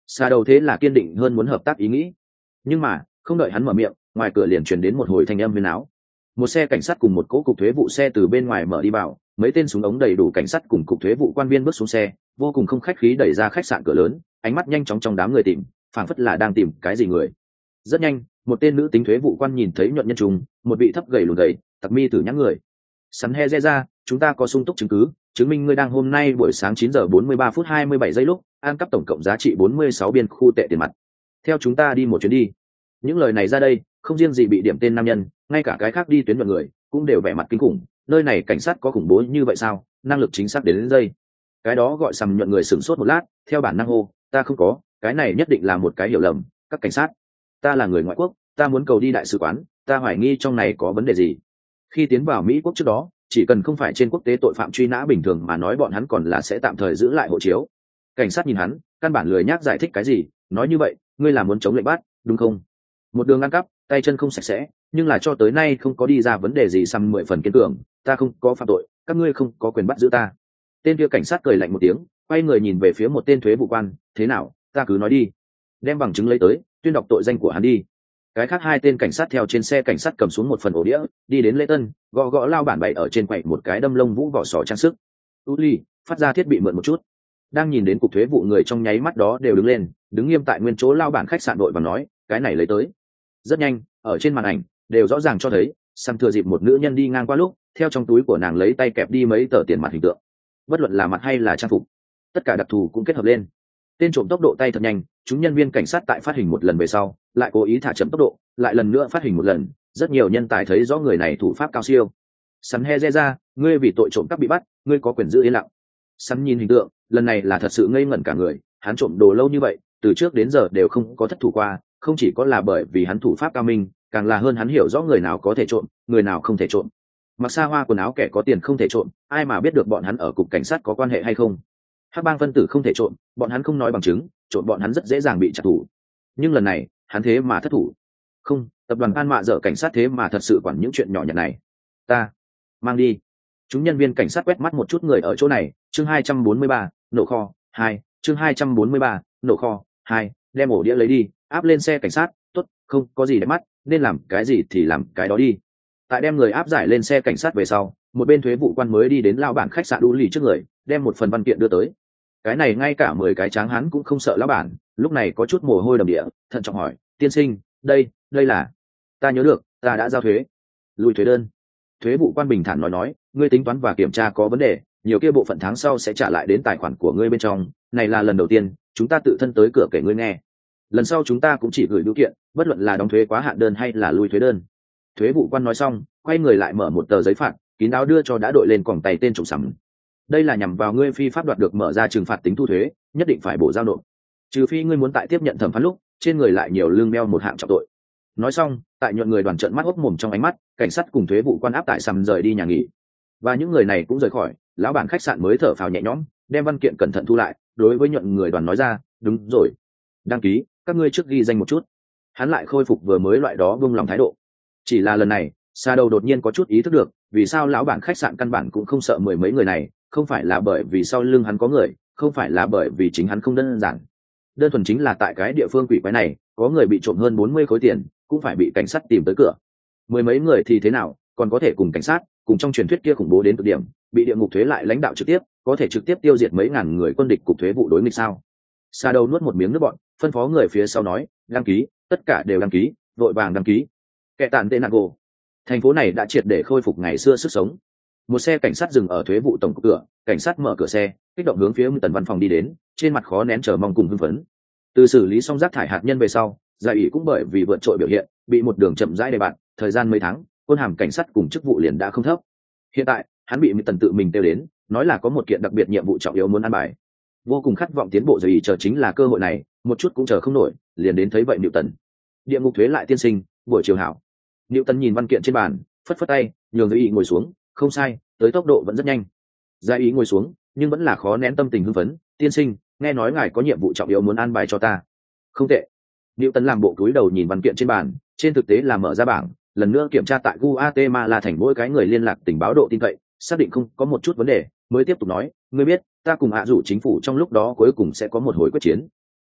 Xa đầu thế là kiên định hơn muốn hợp tác ý nghĩ, nhưng mà không đợi hắn mở miệng, ngoài cửa liền truyền đến một hồi thanh âm huyên áo. Một xe cảnh sát cùng một cỗ cục thuế vụ xe từ bên ngoài mở đi vào, mấy tên súng ống đầy đủ cảnh sát cùng cục thuế vụ quan viên bước xuống xe, vô cùng không khách khí đẩy ra khách sạn cửa lớn, ánh mắt nhanh chóng trong đám người tìm, phảng phất là đang tìm cái gì người. Rất nhanh, một tên nữ tính thuế vụ quan nhìn thấy nhuận nhân trùng, một vị thấp gầy lùn gầy, tặc mi tử nhãn người. Sắn he re ra, chúng ta có sung túc chứng cứ, chứng minh ngươi đang hôm nay buổi sáng chín giờ bốn mươi ba phút hai mươi bảy giây lúc ăn cắp tổng cộng giá trị bốn mươi sáu biên khu tệ tiền mặt. Theo chúng ta đi một chuyến đi. Những lời này ra đây, không riêng gì bị điểm tên nam nhân, ngay cả cái khác đi tuyến nhuận người cũng đều vẻ mặt kinh khủng. Nơi này cảnh sát có khủng bố như vậy sao? Năng lực chính xác đến, đến giây. Cái đó gọi sầm nhuận người sửng sốt một lát, theo bản năng hô, ta không có, cái này nhất định là một cái hiểu lầm. Các cảnh sát, ta là người ngoại quốc, ta muốn cầu đi đại sứ quán, ta hoài nghi trong này có vấn đề gì. Khi tiến vào Mỹ quốc trước đó, chỉ cần không phải trên quốc tế tội phạm truy nã bình thường mà nói bọn hắn còn là sẽ tạm thời giữ lại hộ chiếu. Cảnh sát nhìn hắn, căn bản lười nhác giải thích cái gì, nói như vậy, ngươi là muốn chống lệnh bắt, đúng không? Một đường ăn cắp, tay chân không sạch sẽ, nhưng là cho tới nay không có đi ra vấn đề gì, xăm mười phần kiên cường, ta không có phạm tội, các ngươi không có quyền bắt giữ ta. Tên kia cảnh sát cười lạnh một tiếng, quay người nhìn về phía một tên thuế vụ quan, thế nào, ta cứ nói đi, đem bằng chứng lấy tới, tuyên đọc tội danh của hắn đi. Cái khác hai tên cảnh sát theo trên xe cảnh sát cầm xuống một phần ổ đĩa, đi đến lễ tân, gõ gõ lao bản bày ở trên quầy một cái đâm lông vũ vỏ sò trang sức. U ly, phát ra thiết bị mượn một chút. Đang nhìn đến cục thuế vụ người trong nháy mắt đó đều đứng lên, đứng nghiêm tại nguyên chỗ lao bản khách sạn đội và nói, cái này lấy tới. Rất nhanh, ở trên màn ảnh đều rõ ràng cho thấy, Sam thừa dịp một nữ nhân đi ngang qua lúc, theo trong túi của nàng lấy tay kẹp đi mấy tờ tiền mặt hình tượng. Bất luận là mặt hay là trang phục, tất cả đặc thù cũng kết hợp lên. Tên trộm tốc độ tay thật nhanh, chúng nhân viên cảnh sát tại phát hình một lần về sau, lại cố ý thả chậm tốc độ, lại lần nữa phát hình một lần, rất nhiều nhân tài thấy rõ người này thủ pháp cao siêu. Sắn he re ra, ngươi vì tội trộm cắp bị bắt, ngươi có quyền giữ yên lặng. Sắn nhìn hình tượng, lần này là thật sự ngây ngẩn cả người, hắn trộm đồ lâu như vậy, từ trước đến giờ đều không có thất thủ qua, không chỉ có là bởi vì hắn thủ pháp cao minh, càng là hơn hắn hiểu rõ người nào có thể trộm, người nào không thể trộm. Mặc xa hoa quần áo kẻ có tiền không thể trộm, ai mà biết được bọn hắn ở cục cảnh sát có quan hệ hay không. Hắc bang phân tử không thể trộm, bọn hắn không nói bằng chứng, trộm bọn hắn rất dễ dàng bị trả thù. Nhưng lần này, hắn thế mà thất thủ. Không, tập đoàn An Mạ dở cảnh sát thế mà thật sự quản những chuyện nhỏ nhặt này. Ta mang đi. Chúng nhân viên cảnh sát quét mắt một chút người ở chỗ này, chương hai trăm bốn mươi ba, nổ kho, hai, chương hai trăm bốn mươi ba, nổ kho, hai, đem ổ đĩa lấy đi, áp lên xe cảnh sát, tốt, không có gì để mắt, nên làm cái gì thì làm cái đó đi. Tại đem người áp giải lên xe cảnh sát về sau, một bên thuế vụ quan mới đi đến lao bản khách sạn đu lì trước người, đem một phần văn kiện đưa tới. Cái này ngay cả mười cái tráng hắn cũng không sợ lão bản, lúc này có chút mồ hôi đầm địa, thận trọng hỏi, tiên sinh, đây, đây là, ta nhớ được, ta đã giao thuế, lùi thuế đơn. Thuế vụ quan bình thản nói nói, ngươi tính toán và kiểm tra có vấn đề, nhiều kia bộ phận tháng sau sẽ trả lại đến tài khoản của ngươi bên trong, này là lần đầu tiên chúng ta tự thân tới cửa kể ngươi nghe, lần sau chúng ta cũng chỉ gửi biểu kiện, bất luận là đóng thuế quá hạn đơn hay là lùi thuế đơn. Thuế vụ quan nói xong, quay người lại mở một tờ giấy phạt, kín đáo đưa cho đã đội lên còng tay tên trộm sắm. Đây là nhằm vào ngươi phi pháp đoạt được mở ra trừng phạt tính thu thuế, nhất định phải bổ giao nộp, trừ phi ngươi muốn tại tiếp nhận thẩm phán lúc trên người lại nhiều lương meo một hạng trọng tội. Nói xong, tại nhuận người đoàn trợn mắt hốc mồm trong ánh mắt, cảnh sát cùng thuế vụ quan áp tại sầm rời đi nhà nghỉ, và những người này cũng rời khỏi. Lão bản khách sạn mới thở phào nhẹ nhõm, đem văn kiện cẩn thận thu lại, đối với nhuận người đoàn nói ra, đúng rồi, đăng ký, các ngươi trước ghi danh một chút. Hắn lại khôi phục vừa mới loại đó buông lòng thái độ. Chỉ là lần này, Sa Đầu đột nhiên có chút ý thức được, vì sao lão bản khách sạn căn bản cũng không sợ mười mấy người này, không phải là bởi vì sau lưng hắn có người, không phải là bởi vì chính hắn không đơn giản, đơn thuần chính là tại cái địa phương quỷ quái này, có người bị trộm hơn bốn mươi khối tiền, cũng phải bị cảnh sát tìm tới cửa. Mười mấy người thì thế nào, còn có thể cùng cảnh sát, cùng trong truyền thuyết kia khủng bố đến cực điểm, bị địa ngục thuế lại lãnh đạo trực tiếp, có thể trực tiếp tiêu diệt mấy ngàn người quân địch cục thuế vụ đối nghịch sao? Sa Đầu nuốt một miếng nước bọt, phân phó người phía sau nói, đăng ký, tất cả đều đăng ký, vội vàng đăng ký. Kẻ tàn tên Nago, thành phố này đã triệt để khôi phục ngày xưa sức sống. Một xe cảnh sát dừng ở thuế vụ tổng cục cửa, cảnh sát mở cửa xe, kích động hướng phía tần văn phòng đi đến, trên mặt khó nén chờ mong cùng hưng phấn. Từ xử lý xong rác thải hạt nhân về sau, giải ủy cũng bởi vì vượt trội biểu hiện, bị một đường chậm rãi đề bạt, thời gian mấy tháng, quân hàm cảnh sát cùng chức vụ liền đã không thấp. Hiện tại, hắn bị tần tự mình kêu đến, nói là có một kiện đặc biệt nhiệm vụ trọng yếu muốn ăn bài. Vô cùng khát vọng tiến bộ giải ủy chờ chính là cơ hội này, một chút cũng chờ không nổi, liền đến thấy vậy Newton. Địa ngục thuế lại tiên sinh, buổi chiều hảo. Newton nhìn văn kiện trên bàn, phất phất tay, nhường giải ủy ngồi xuống, không sai, tới tốc độ vẫn rất nhanh. Giải ý ngồi xuống, nhưng vẫn là khó nén tâm tình hưng phấn, tiên sinh, nghe nói ngài có nhiệm vụ trọng yếu muốn an bài cho ta. Không tệ. Newton làm bộ cúi đầu nhìn văn kiện trên bàn, trên thực tế là mở ra bảng, lần nữa kiểm tra tại Guatemala thành mỗi cái người liên lạc tình báo độ tin cậy, xác định không có một chút vấn đề, mới tiếp tục nói, ngươi biết, ta cùng hạ dụ chính phủ trong lúc đó cuối cùng sẽ có một hồi quyết chiến.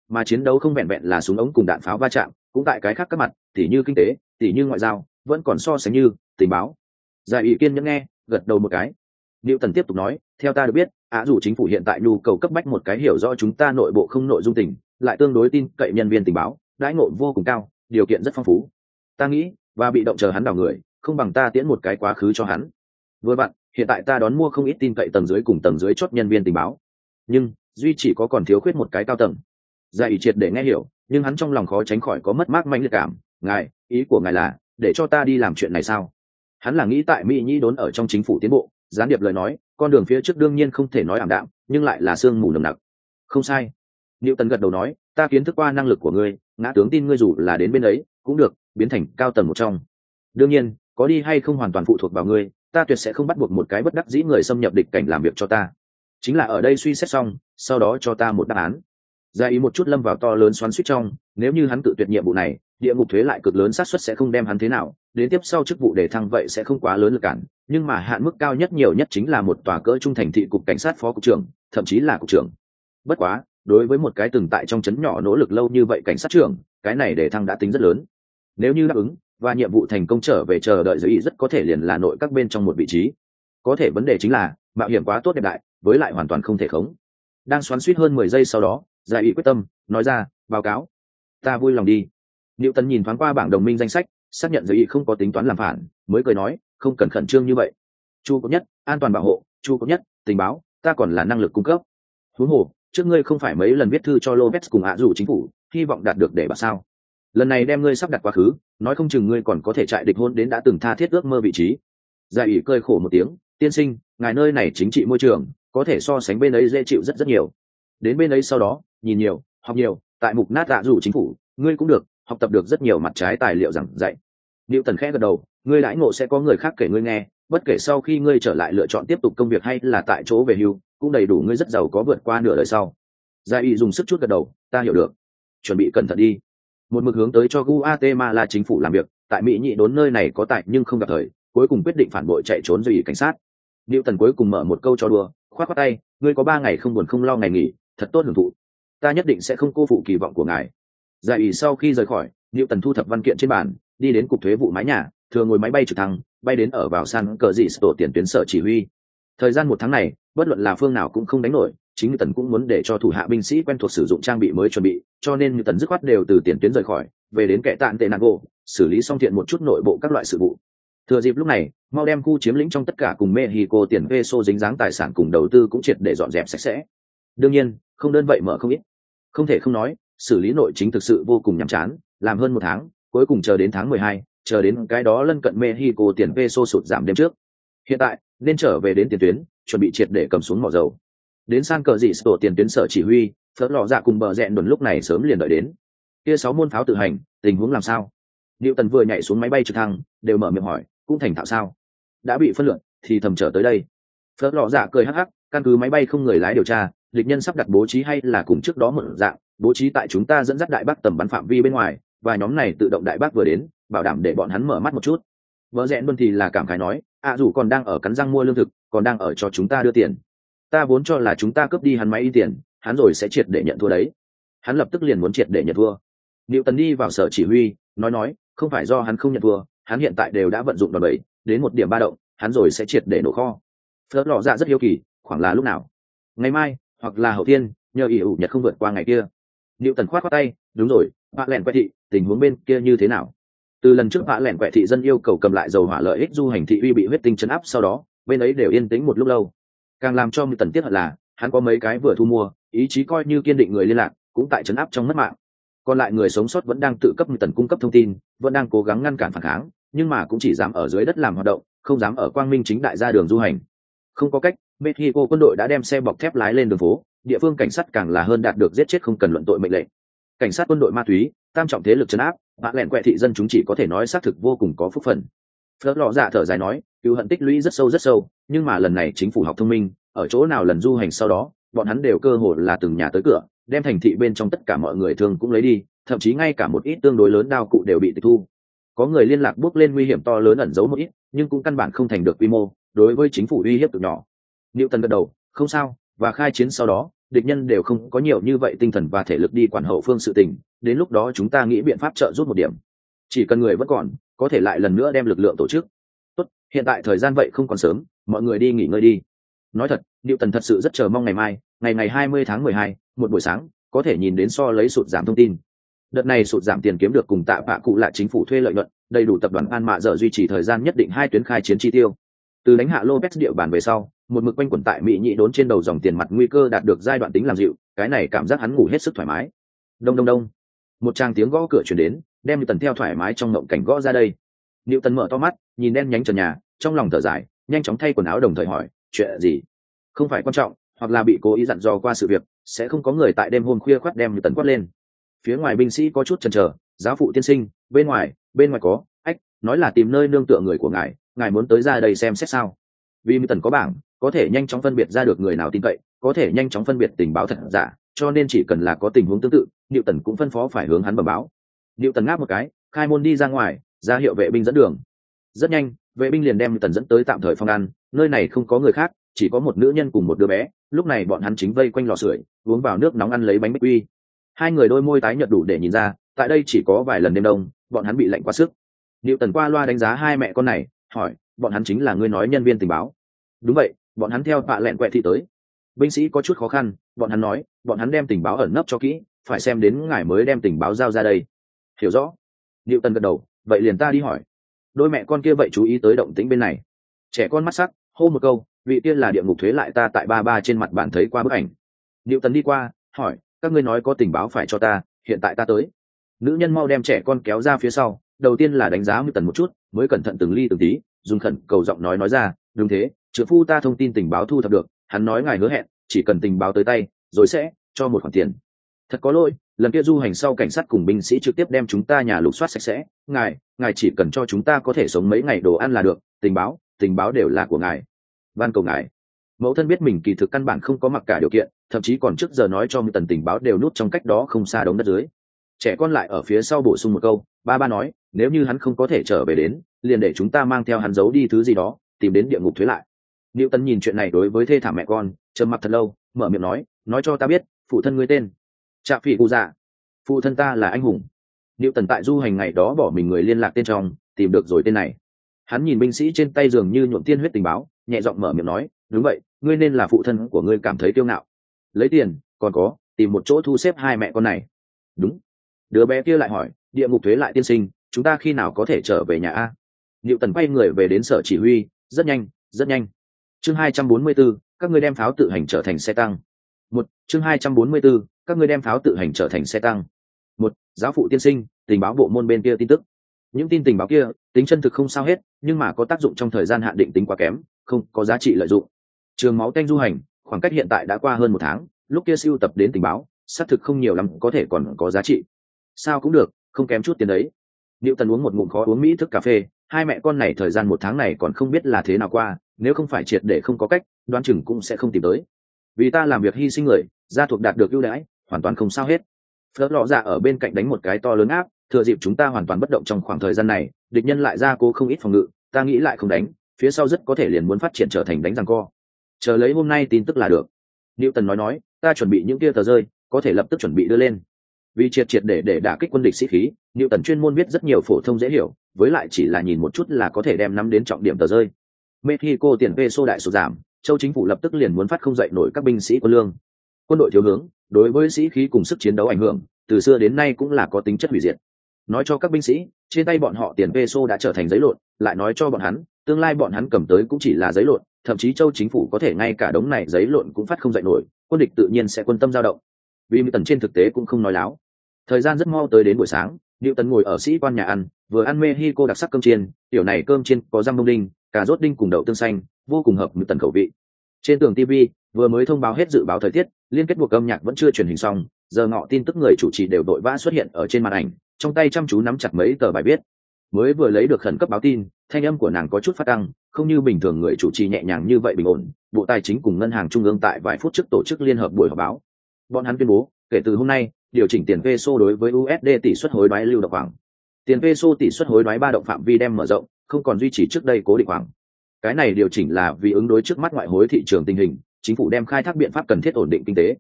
mà chiến đấu không vẹn vẹn là súng ống cùng đạn pháo va chạm, cũng tại cái khác các mặt, tỉ như kinh tế, tỉ như ngoại giao, vẫn còn so sánh như tình báo. Giải ý kiên nhẫn nghe, gật đầu một cái. Diệu Tần tiếp tục nói, theo ta được biết, Á dù chính phủ hiện tại nhu cầu cấp bách một cái hiểu rõ chúng ta nội bộ không nội dung tình, lại tương đối tin cậy nhân viên tình báo, đãi ngộ vô cùng cao, điều kiện rất phong phú. Ta nghĩ, và bị động chờ hắn đào người, không bằng ta tiễn một cái quá khứ cho hắn. Vừa bạn, hiện tại ta đón mua không ít tin cậy tầng dưới cùng tầng dưới chốt nhân viên tình báo, nhưng duy chỉ có còn thiếu khuyết một cái cao tầng. Giải ý triệt để nghe hiểu, nhưng hắn trong lòng khó tránh khỏi có mất mát mãnh liệt cảm. Ngài, ý của ngài là để cho ta đi làm chuyện này sao? Hắn là nghĩ tại Mỹ Nhĩ đốn ở trong chính phủ tiến bộ, gián điệp lời nói, con đường phía trước đương nhiên không thể nói ảm đạm, nhưng lại là sương mù nồng nặc. Không sai. Diệu Tần gật đầu nói, ta kiến thức qua năng lực của ngươi, ngã tướng tin ngươi dù là đến bên ấy, cũng được, biến thành cao tầng một trong. Đương nhiên, có đi hay không hoàn toàn phụ thuộc vào ngươi, ta tuyệt sẽ không bắt buộc một cái bất đắc dĩ người xâm nhập địch cảnh làm việc cho ta. Chính là ở đây suy xét xong, sau đó cho ta một đáp án. Gia ý một chút lâm vào to lớn xoắn xuýt trong, nếu như hắn tự tuyệt nhiệm vụ này, địa ngục thuế lại cực lớn xác suất sẽ không đem hắn thế nào, đến tiếp sau chức vụ để thăng vậy sẽ không quá lớn lực cản, nhưng mà hạn mức cao nhất nhiều nhất chính là một tòa cỡ trung thành thị cục cảnh sát phó cục trưởng, thậm chí là cục trưởng. Bất quá, đối với một cái từng tại trong trấn nhỏ nỗ lực lâu như vậy cảnh sát trưởng, cái này để thăng đã tính rất lớn. Nếu như đáp ứng và nhiệm vụ thành công trở về chờ đợi giới ý rất có thể liền là nội các bên trong một vị trí. Có thể vấn đề chính là mạo hiểm quá tốt đẹp đại, với lại hoàn toàn không thể khống. Đang xoắn xuýt hơn mười giây sau đó, Giải ý quyết tâm nói ra, báo cáo. Ta vui lòng đi. Diệu Tần nhìn thoáng qua bảng đồng minh danh sách, xác nhận Giới ý không có tính toán làm phản, mới cười nói, không cần khẩn trương như vậy. Chu cấp nhất, an toàn bảo hộ, chu cấp nhất, tình báo, ta còn là năng lực cung cấp. Huống hồ, trước ngươi không phải mấy lần viết thư cho Lopez cùng ạ rủ chính phủ, hy vọng đạt được để bảo sao? Lần này đem ngươi sắp đặt quá khứ, nói không chừng ngươi còn có thể chạy địch hôn đến đã từng tha thiết ước mơ vị trí. Giải ý cười khổ một tiếng, tiên sinh, ngài nơi này chính trị môi trường, có thể so sánh bên ấy dễ chịu rất rất nhiều. Đến bên ấy sau đó, nhìn nhiều, học nhiều, tại mục nát ạ rủ chính phủ, ngươi cũng được, học tập được rất nhiều mặt trái tài liệu giảng dạy. Diệu Tần khẽ gật đầu, ngươi đãi ngộ sẽ có người khác kể ngươi nghe, bất kể sau khi ngươi trở lại lựa chọn tiếp tục công việc hay là tại chỗ về hưu, cũng đầy đủ ngươi rất giàu có vượt qua nửa đời sau. Giải ý dùng sức chút gật đầu, ta hiểu được. Chuẩn bị cẩn thận đi. Một mực hướng tới cho Guatemala chính phủ làm việc, tại Mỹ nhị đốn nơi này có tại nhưng không gặp thời, cuối cùng quyết định phản bội chạy trốn rồi cảnh sát. Diệu Tần cuối cùng mở một câu cho đùa, khoát khoát tay, ngươi có ba ngày không buồn không lo ngày nghỉ, thật tốt hưởng thụ. Ta nhất định sẽ không cô phụ kỳ vọng của ngài. Giải ý sau khi rời khỏi, Diệu Tần thu thập văn kiện trên bàn, đi đến cục thuế vụ mái nhà, thường ngồi máy bay trực thăng, bay đến ở vào San cờ dị tổ tiền tuyến sở chỉ huy. Thời gian một tháng này, bất luận là phương nào cũng không đánh nổi, chính như Tần cũng muốn để cho thủ hạ binh sĩ quen thuộc sử dụng trang bị mới chuẩn bị, cho nên như Tần dứt khoát đều từ tiền tuyến rời khỏi, về đến kẻ tạn tệ nạn gỗ, xử lý xong thiện một chút nội bộ các loại sự vụ. Thừa dịp lúc này, mau đem khu chiếm lĩnh trong tất cả cùng Mexico tiền peso dính dáng tài sản cùng đầu tư cũng triệt để dọn dẹp sạch sẽ. Đương nhiên, không đơn vậy mở không ít. Không thể không nói, xử lý nội chính thực sự vô cùng nhàm chán, làm hơn một tháng, cuối cùng chờ đến tháng mười hai, chờ đến cái đó lân cận Mexico tiền peso sụt giảm đêm trước. Hiện tại, nên trở về đến tiền tuyến, chuẩn bị triệt để cầm xuống mỏ dầu. Đến San cờ dị tổ tiền tuyến sở chỉ huy, Phớt Lọ Dạ cùng bờ rẹn đồn lúc này sớm liền đợi đến. Kia sáu môn pháo tự hành, tình huống làm sao? Diệu Tần vừa nhảy xuống máy bay trực thăng, đều mở miệng hỏi, cũng thành thạo sao? Đã bị phân lượng, thì thầm trở tới đây. Phớt Lọ Dạ cười hắc hắc, căn cứ máy bay không người lái điều tra, địch nhân sắp đặt bố trí hay là cùng trước đó một dạng, bố trí tại chúng ta dẫn dắt đại bác tầm bắn phạm vi bên ngoài, và nhóm này tự động đại bác vừa đến, bảo đảm để bọn hắn mở mắt một chút. Vợ rẽn luôn thì là cảm khái nói, à dù còn đang ở cắn răng mua lương thực, còn đang ở cho chúng ta đưa tiền. Ta vốn cho là chúng ta cướp đi hắn máy in tiền, hắn rồi sẽ triệt để nhận thua đấy. Hắn lập tức liền muốn triệt để nhận thua. Diệu Tần đi vào sở chỉ huy, nói nói, không phải do hắn không nhận thua, hắn hiện tại đều đã vận dụng đòn bẩy, đến một điểm ba động, hắn rồi sẽ triệt để nổ kho. Phớt Lọ Dạ rất hiếu kỳ, khoảng là lúc nào? Ngày mai, hoặc là hậu thiên, nhờ ỷ ủ nhật không vượt qua ngày kia. Diệu Tần khoát khoát tay, đúng rồi, Vạ Lẻn Quẹ thị, tình huống bên kia như thế nào? Từ lần trước Vạ Lẻn Quẹ thị dân yêu cầu cầm lại dầu hỏa lợi ích du hành thị uy bị huyết tinh chấn áp sau đó, bên ấy đều yên tĩnh một lúc lâu. Càng làm cho Diệu Tần tiếc hận là, hắn có mấy cái vừa thu mua, ý chí coi như kiên định người liên lạc, cũng tại chấn áp trong mất mạng. Còn lại người sống sót vẫn đang tự cấp Diệu Tần cung cấp thông tin, vẫn đang cố gắng ngăn cản phản kháng, nhưng mà cũng chỉ dám ở dưới đất làm hoạt động, không dám ở quang minh chính đại ra đường du hành. Không có cách, Mexico quân đội đã đem xe bọc thép lái lên đường phố, địa phương cảnh sát càng là hơn đạt được giết chết không cần luận tội mệnh lệnh. Cảnh sát quân đội ma túy, tam trọng thế lực trấn áp, Vạ Lẻn Quẹ thị dân chúng chỉ có thể nói xác thực vô cùng có phúc phần. Phớt Lọ Dạ thở dài nói, cựu hận tích lũy rất sâu rất sâu, nhưng mà lần này chính phủ học thông minh, ở chỗ nào lần du hành sau đó, bọn hắn đều cơ hội là từng nhà tới cửa, đem thành thị bên trong tất cả mọi người thương cũng lấy đi, thậm chí ngay cả một ít tương đối lớn đao cụ đều bị tịch thu. Có người liên lạc bước lên nguy hiểm to lớn ẩn giấu một ít, nhưng cũng căn bản không thành được quy mô, đối với chính phủ uy hiếp cực nhỏ. Diệu Tần gật đầu, không sao, và khai chiến sau đó, địch nhân đều không có nhiều như vậy tinh thần và thể lực đi quản hậu phương sự tình, đến lúc đó chúng ta nghĩ biện pháp trợ giúp một điểm, chỉ cần người vẫn còn có thể lại lần nữa đem lực lượng tổ chức. Tốt, hiện tại thời gian vậy không còn sớm, mọi người đi nghỉ ngơi đi. Nói thật, Diệu Tần thật sự rất chờ mong ngày mai, ngày ngày hai mươi tháng mười hai, một buổi sáng có thể nhìn đến so lấy sụt giảm thông tin. Đợt này sụt giảm tiền kiếm được cùng tạ bạ cụ là chính phủ thuê lợi nhuận, đầy đủ tập đoàn An Mạ Dở duy trì thời gian nhất định hai tuyến khai chiến chi tiêu. Từ đánh hạ Lopez địa bàn về sau, một mực quanh quẩn tại Mỹ nhị đốn trên đầu dòng tiền mặt nguy cơ đạt được giai đoạn tính làm dịu, cái này cảm giác hắn ngủ hết sức thoải mái. Đông đông đông, một tràng tiếng gõ cửa truyền đến, đem Tần theo thoải mái trong mộng cảnh gõ ra đây. Diệu Tần mở to mắt, nhìn đen nhánh trần nhà, trong lòng thở dài, nhanh chóng thay quần áo đồng thời hỏi, chuyện gì? Không phải quan trọng, hoặc là bị cố ý dặn dò qua sự việc, sẽ không có người tại đêm hôm khuya khoắt đem Tần quát lên. Phía ngoài binh sĩ có chút chần chờ, giáo phụ tiên sinh, bên ngoài, bên ngoài có, ách, nói là tìm nơi nương tựa người của ngài, ngài muốn tới ra đây xem xét sao? Vì Tần có bảng, có thể nhanh chóng phân biệt ra được người nào tin cậy, có thể nhanh chóng phân biệt tình báo thật giả, cho nên chỉ cần là có tình huống tương tự, Diệu Tần cũng phân phó phải hướng hắn bẩm báo. Diệu Tần ngáp một cái, khai môn đi ra ngoài, ra hiệu vệ binh dẫn đường. Rất nhanh, vệ binh liền đem Tần dẫn tới tạm thời phòng ăn, nơi này không có người khác, chỉ có một nữ nhân cùng một đứa bé, lúc này bọn hắn chính vây quanh lò sưởi, uống vào nước nóng ăn lấy bánh bích quy. Hai người đôi môi tái nhợt đủ để nhìn ra, tại đây chỉ có vài lần đêm đông, bọn hắn bị lạnh quá sức. Diệu Tần qua loa đánh giá hai mẹ con này, hỏi, bọn hắn chính là ngươi nói nhân viên tình báo? Đúng vậy, bọn hắn theo vạ lẹn quẹ thị tới. Binh sĩ có chút khó khăn, bọn hắn nói, bọn hắn đem tình báo ẩn nấp cho kỹ, phải xem đến ngài mới đem tình báo giao ra đây. Hiểu rõ. Diệu Tần gật đầu, vậy liền ta đi hỏi. Đôi mẹ con kia vậy chú ý tới động tĩnh bên này. Trẻ con mắt sắc, hô một câu, vị tiên là địa ngục thuế lại ta tại ba ba trên mặt bản thấy qua bức ảnh. Diệu Tần đi qua, hỏi, các ngươi nói có tình báo phải cho ta, hiện tại ta tới. Nữ nhân mau đem trẻ con kéo ra phía sau, đầu tiên là đánh giá Diệu Tần một chút, mới cẩn thận từng ly từng tí, dùng khẩn cầu giọng nói nói ra, đúng thế, trưởng phu ta thông tin tình báo thu thập được, hắn nói ngài hứa hẹn, chỉ cần tình báo tới tay, rồi sẽ cho một khoản tiền. Thật có lỗi, lần kia du hành sau cảnh sát cùng binh sĩ trực tiếp đem chúng ta nhà lục soát sạch sẽ, ngài, ngài chỉ cần cho chúng ta có thể sống mấy ngày đồ ăn là được, tình báo, tình báo đều là của ngài. Van cầu ngài. Mẫu thân biết mình kỳ thực căn bản không có mặc cả điều kiện, thậm chí còn trước giờ nói cho Tần tình báo đều nút trong cách đó không xa đống đất dưới. Trẻ con lại ở phía sau bổ sung một câu, ba ba nói, nếu như hắn không có thể trở về đến, liền để chúng ta mang theo hắn giấu đi thứ gì đó, tìm đến địa ngục thuế lại. Diệu Tần nhìn chuyện này đối với thê thảm mẹ con, trầm mặc thật lâu, mở miệng nói, nói cho ta biết, phụ thân ngươi tên. Trạ Phỉ Cụ Dạ. Phụ thân ta là anh hùng. Diệu Tần tại du hành ngày đó bỏ mình người liên lạc tên trong, tìm được rồi tên này. Hắn nhìn binh sĩ trên tay dường như nhuộm tiên huyết tình báo, nhẹ giọng mở miệng nói, đúng vậy, ngươi nên là phụ thân của ngươi cảm thấy kiêu ngạo. Lấy tiền, còn có, tìm một chỗ thu xếp hai mẹ con này. Đúng. Đứa bé kia lại hỏi, địa ngục thuế lại tiên sinh, chúng ta khi nào có thể trở về nhà a? Diệu Tần quay người về đến sở chỉ huy, rất nhanh, rất nhanh. Chương hai trăm bốn mươi 4, các ngươi đem pháo tự hành trở thành xe tăng. Một, chương hai trăm bốn mươi 4, các ngươi đem pháo tự hành trở thành xe tăng. Một, giáo phụ tiên sinh, tình báo bộ môn bên kia tin tức. Những tin tình báo kia, tính chân thực không sao hết, nhưng mà có tác dụng trong thời gian hạn định tính quá kém, không có giá trị lợi dụng. Trường máu tanh du hành, khoảng cách hiện tại đã qua hơn một tháng, lúc kia siêu tập đến tình báo, xác thực không nhiều lắm, có thể còn có giá trị. Sao cũng được, không kém chút tiền đấy. Diệu Tần uống một ngụm khó uống mỹ thức cà phê, hai mẹ con này thời gian một tháng này còn không biết là thế nào qua, nếu không phải triệt để không có cách, đoán chừng cũng sẽ không tìm tới. Vì ta làm việc hy sinh người, gia thuộc đạt được ưu đãi, hoàn toàn không sao hết. Phớt lọ dạ ở bên cạnh đánh một cái to lớn áp, thừa dịp chúng ta hoàn toàn bất động trong khoảng thời gian này, địch nhân lại ra cố không ít phòng ngự, ta nghĩ lại không đánh, phía sau rất có thể liền muốn phát triển trở thành đánh giằng co. Chờ lấy hôm nay tin tức là được. Diệu Tần nói nói, ta chuẩn bị những kia tờ rơi, có thể lập tức chuẩn bị đưa lên. Vì triệt triệt để để đả kích quân địch sĩ khí, Diệu Tần chuyên môn viết rất nhiều phổ thông dễ hiểu, với lại chỉ là nhìn một chút là có thể đem nắm đến trọng điểm tờ rơi. Mexico tiền peso đại sụt giảm, châu chính phủ lập tức liền muốn phát không dậy nổi các binh sĩ quân lương. Quân đội thiếu hướng, đối với sĩ khí cùng sức chiến đấu ảnh hưởng, từ xưa đến nay cũng là có tính chất hủy diệt. Nói cho các binh sĩ, trên tay bọn họ tiền peso đã trở thành giấy lộn, lại nói cho bọn hắn, tương lai bọn hắn cầm tới cũng chỉ là giấy lộn, thậm chí châu chính phủ có thể ngay cả đống này giấy lộn cũng phát không dậy nổi, quân địch tự nhiên sẽ quân tâm dao động. Vì Tần trên thực tế cũng không nói láo. Thời gian rất mau tới đến buổi sáng, Diệu Tần ngồi ở sĩ quan nhà ăn, vừa ăn Mexico đặc sắc cơm chiên, tiểu này cơm chiên có răm bông đinh, cà rốt đinh cùng đậu tương xanh, vô cùng hợp Diệu Tần khẩu vị. Trên tường ti vi vừa mới thông báo hết dự báo thời tiết, liên kết buộc âm nhạc vẫn chưa truyền hình xong, giờ ngọ tin tức người chủ trì đều đội vã xuất hiện ở trên màn ảnh, trong tay chăm chú nắm chặt mấy tờ bài viết. Mới vừa lấy được khẩn cấp báo tin, thanh âm của nàng có chút phát tăng, không như bình thường người chủ trì nhẹ nhàng như vậy bình ổn. Bộ Tài chính cùng ngân hàng trung ương tại vài phút trước tổ chức liên hợp buổi họp báo. Bọn hắn tuyên bố, kể từ hôm nay, điều chỉnh tiền peso đối với u ét đê tỷ suất hối đoái lưu động khoảng. Tiền peso tỷ suất hối đoái ba động phạm vi đem mở rộng, không còn duy trì trước đây cố định khoảng. Cái này điều chỉnh là vì ứng đối trước mắt ngoại hối thị trường tình hình, chính phủ đem khai thác biện pháp cần thiết ổn định kinh tế.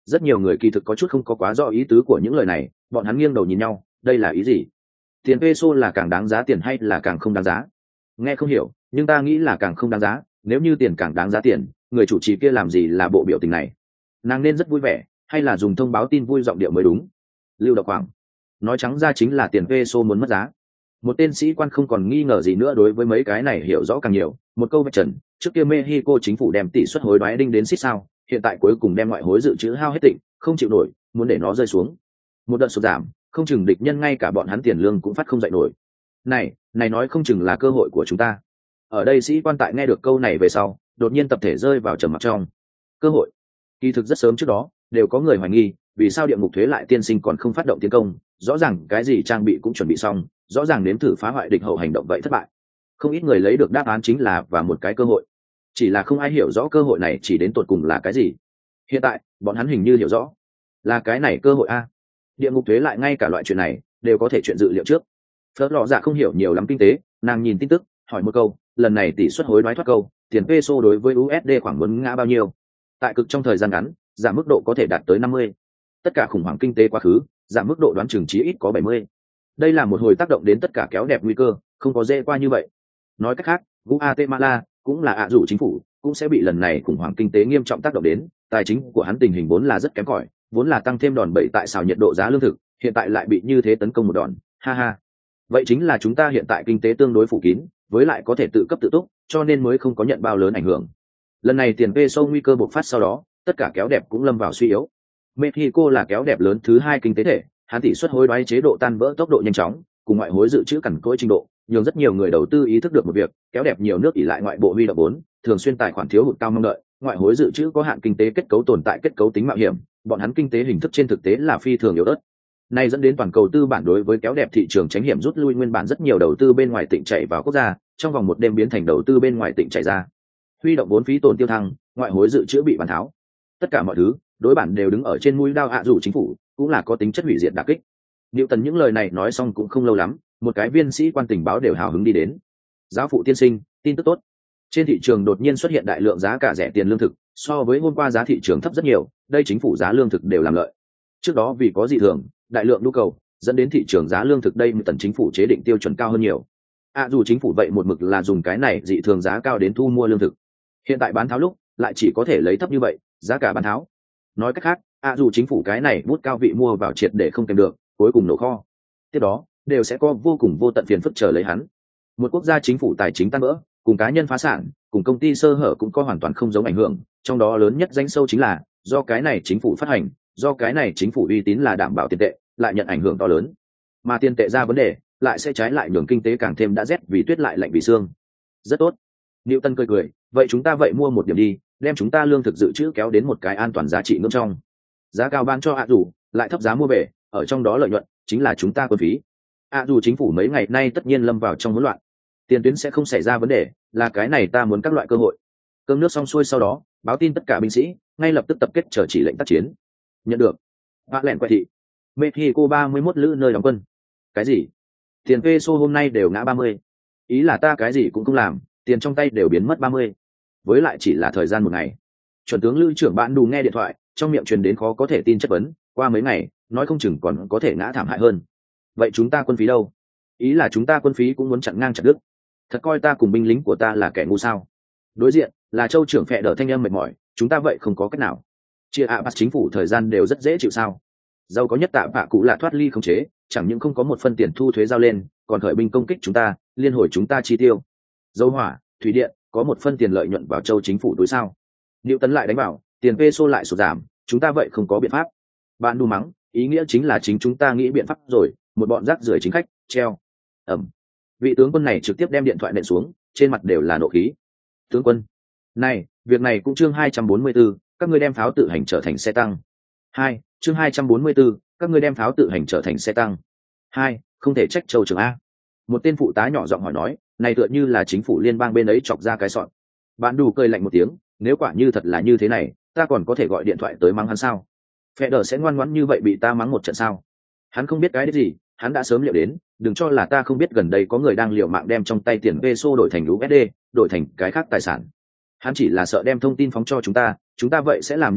Rất nhiều người kỳ thực có chút không có quá rõ ý tứ của những lời này, bọn hắn nghiêng đầu nhìn nhau, đây là ý gì? Tiền peso là càng đáng giá tiền hay là càng không đáng giá? Nghe không hiểu, nhưng ta nghĩ là càng không đáng giá. Nếu như tiền càng đáng giá tiền, người chủ trì kia làm gì là bộ biểu tình này? Nàng nên rất vui vẻ, hay là dùng thông báo tin vui giọng điệu mới đúng? Lưu Độc Hoàng nói trắng ra chính là tiền peso muốn mất giá. Một tên sĩ quan không còn nghi ngờ gì nữa, đối với mấy cái này hiểu rõ càng nhiều. Một câu vạch trần, trước kia Mexico chính phủ đem tỷ suất hối đoái đinh đến xít sao, hiện tại cuối cùng đem ngoại hối dự trữ hao hết tịnh, không chịu nổi, muốn để nó rơi xuống. Một đợt sụt giảm, không chừng địch nhân ngay cả bọn hắn tiền lương cũng phát không dậy nổi. Này, này nói không chừng là cơ hội của chúng ta. Ở đây sĩ quan tại nghe được câu này về sau, đột nhiên tập thể rơi vào trầm mặc trong. Cơ hội? Kỳ thực rất sớm trước đó, đều có người hoài nghi, vì sao địa ngục thuế lại tiên sinh còn không phát động tiến công, rõ ràng cái gì trang bị cũng chuẩn bị xong, rõ ràng nếm thử phá hoại địch hậu hành động vậy thất bại. Không ít người lấy được đáp án chính là và một cái cơ hội, chỉ là không ai hiểu rõ cơ hội này chỉ đến tột cùng là cái gì. Hiện tại bọn hắn hình như hiểu rõ, là cái này cơ hội a. Địa ngục thuế lại ngay cả loại chuyện này đều có thể chuyện dự liệu trước. Phớt lọ dạ không hiểu nhiều lắm kinh tế, nàng nhìn tin tức hỏi một câu, lần này tỷ suất hối đoái thoát câu, tiền peso đối với u ét đê khoảng muốn ngã bao nhiêu? Tại cực trong thời gian ngắn, giảm mức độ có thể đạt tới năm mươi. Tất cả khủng hoảng kinh tế quá khứ, giảm mức độ đoán chừng chí ít có bảy mươi. Đây là một hồi tác động đến tất cả kéo đẹp nguy cơ, không có dễ qua như vậy. Nói cách khác, Guatemala cũng là ạ rủ chính phủ, cũng sẽ bị lần này khủng hoảng kinh tế nghiêm trọng tác động đến. Tài chính của hắn tình hình vốn là rất kém cỏi, vốn là tăng thêm đòn bẩy tại xào nhiệt độ giá lương thực, hiện tại lại bị như thế tấn công một đòn, ha ha. Vậy chính là chúng ta hiện tại kinh tế tương đối phủ kín, với lại có thể tự cấp tự túc, cho nên mới không có nhận bao lớn ảnh hưởng. Lần này tiền peso nguy cơ bộc phát sau đó, tất cả kéo đẹp cũng lâm vào suy yếu. Mexico là kéo đẹp lớn thứ hai kinh tế thể, hắn tỷ suất hối đoái chế độ tan vỡ tốc độ nhanh chóng, cùng ngoại hối dự trữ cằn cỗi trình độ, nhường rất nhiều người đầu tư ý thức được một việc, kéo đẹp nhiều nước ỷ lại ngoại bộ huy động vốn, thường xuyên tài khoản thiếu hụt cao mong đợi, ngoại hối dự trữ có hạn, kinh tế kết cấu tồn tại kết cấu tính mạo hiểm, bọn hắn kinh tế hình thức trên thực tế là phi thường yếu ớt. Này dẫn đến toàn cầu tư bản đối với kéo đẹp thị trường tránh hiểm rút lui, nguyên bản rất nhiều đầu tư bên ngoài tỉnh chạy vào quốc gia, trong vòng một đêm biến thành đầu tư bên ngoài tỉnh chạy ra. Huy động vốn phí tồn tiêu thăng, ngoại hối dự trữ bị bàn tháo. Tất cả mọi thứ, đối bản đều đứng ở trên mũi đao ạ rủ chính phủ, cũng là có tính chất hủy diệt đả kích. Liệu Tần những lời này nói xong cũng không lâu lắm, một cái viên sĩ quan tình báo đều hào hứng đi đến. Giáo phụ tiên sinh, tin tức tốt. Trên thị trường đột nhiên xuất hiện đại lượng giá cả rẻ tiền lương thực, so với hôm qua giá thị trường thấp rất nhiều, đây chính phủ giá lương thực đều làm lợi. Trước đó vì có dị thường, đại lượng nhu cầu, dẫn đến thị trường giá lương thực đây một tần chính phủ chế định tiêu chuẩn cao hơn nhiều. À dù chính phủ vậy một mực là dùng cái này dị thường giá cao đến thu mua lương thực. Hiện tại bán tháo lúc, lại chỉ có thể lấy thấp như vậy, giá cả bán tháo. Nói cách khác, à dù chính phủ cái này bút cao vị mua vào triệt để không kèm được, cuối cùng nổ kho. Tiếp đó, đều sẽ có vô cùng vô tận phiền phức chờ lấy hắn. Một quốc gia chính phủ tài chính tan vỡ, cùng cá nhân phá sản, cùng công ty sơ hở cũng có hoàn toàn không giống ảnh hưởng, trong đó lớn nhất danh sâu chính là do cái này chính phủ phát hành, do cái này chính phủ uy tín là đảm bảo tiền tệ, lại nhận ảnh hưởng to lớn. Mà tiền tệ ra vấn đề, lại sẽ trái lại nhường kinh tế càng thêm đã rét vì tuyết lại lạnh vì xương. Rất tốt. Newton cười cười, vậy chúng ta vậy mua một điểm đi, đem chúng ta lương thực dự trữ kéo đến một cái an toàn giá trị ngưỡng trong. Giá cao bán cho ạ dù, lại thấp giá mua về, ở trong đó lợi nhuận chính là chúng ta quân phí. ạ dù chính phủ mấy ngày nay tất nhiên lâm vào trong hỗn loạn, tiền tuyến sẽ không xảy ra vấn đề, là cái này ta muốn các loại cơ hội. Cơm nước xong xuôi sau đó, báo tin tất cả binh sĩ, ngay lập tức tập kết chờ chỉ lệnh tác chiến. Nhận được. Bác lẹn quay thị. Mexico ba mươi mốt lữ nơi đóng quân. Cái gì? Tiền peso hôm nay đều ngã ba mươi. Ý là ta cái gì cũng không làm, tiền trong tay đều biến mất ba mươi. Với lại chỉ là thời gian một ngày. Chuẩn tướng Lữ trưởng bạn đù nghe điện thoại, trong miệng truyền đến khó có thể tin chất vấn, qua mấy ngày, nói không chừng còn có thể ngã thảm hại hơn. Vậy chúng ta quân phí đâu? Ý là chúng ta quân phí cũng muốn chặn ngang chặt đứt. Thật coi ta cùng binh lính của ta là kẻ ngu sao? Đối diện là châu trưởng phệ đỡ thanh âm mệt mỏi, chúng ta vậy không có cách nào. Chia ạ bắt chính phủ thời gian đều rất dễ chịu sao? Giàu có nhất tạ bạ cụ là thoát ly không chế, chẳng những không có một phân tiền thu thuế giao lên, còn khởi binh công kích chúng ta, liên hồi chúng ta chi tiêu. Dầu hỏa, thủy điện, có một phân tiền lợi nhuận vào châu chính phủ đối sao? Liệu tấn lại đánh bảo, tiền peso lại sụt giảm, chúng ta vậy không có biện pháp. Bạn đu mắng, ý nghĩa chính là chính chúng ta nghĩ biện pháp rồi, một bọn rác rưởi chính khách, treo. Ẩm. Vị tướng quân này trực tiếp đem điện thoại nện xuống, trên mặt đều là nộ khí. Tướng quân, này, việc này cũng chương hai trăm bốn mươi 4, các ngươi đem pháo tự hành trở thành xe tăng. Hai, chương hai trăm bốn mươi 4, các ngươi đem pháo tự hành trở thành xe tăng. Hai, không thể trách châu trưởng a. Một tên phụ tá nhỏ giọng hỏi nói, này tựa như là chính phủ liên bang bên ấy chọc ra cái sọn. Bạn đủ cười lạnh một tiếng, nếu quả như thật là như thế này, ta còn có thể gọi điện thoại tới mắng hắn sao? Phệ đờ sẽ ngoan ngoãn như vậy bị ta mắng một trận sao? Hắn không biết cái gì, hắn đã sớm liệu đến, đừng cho là ta không biết gần đây có người đang liều mạng đem trong tay tiền peso đổi thành u ét đê, đổi thành cái khác tài sản. Hắn chỉ là sợ đem thông tin phóng cho chúng ta, chúng ta vậy sẽ làm như vậy,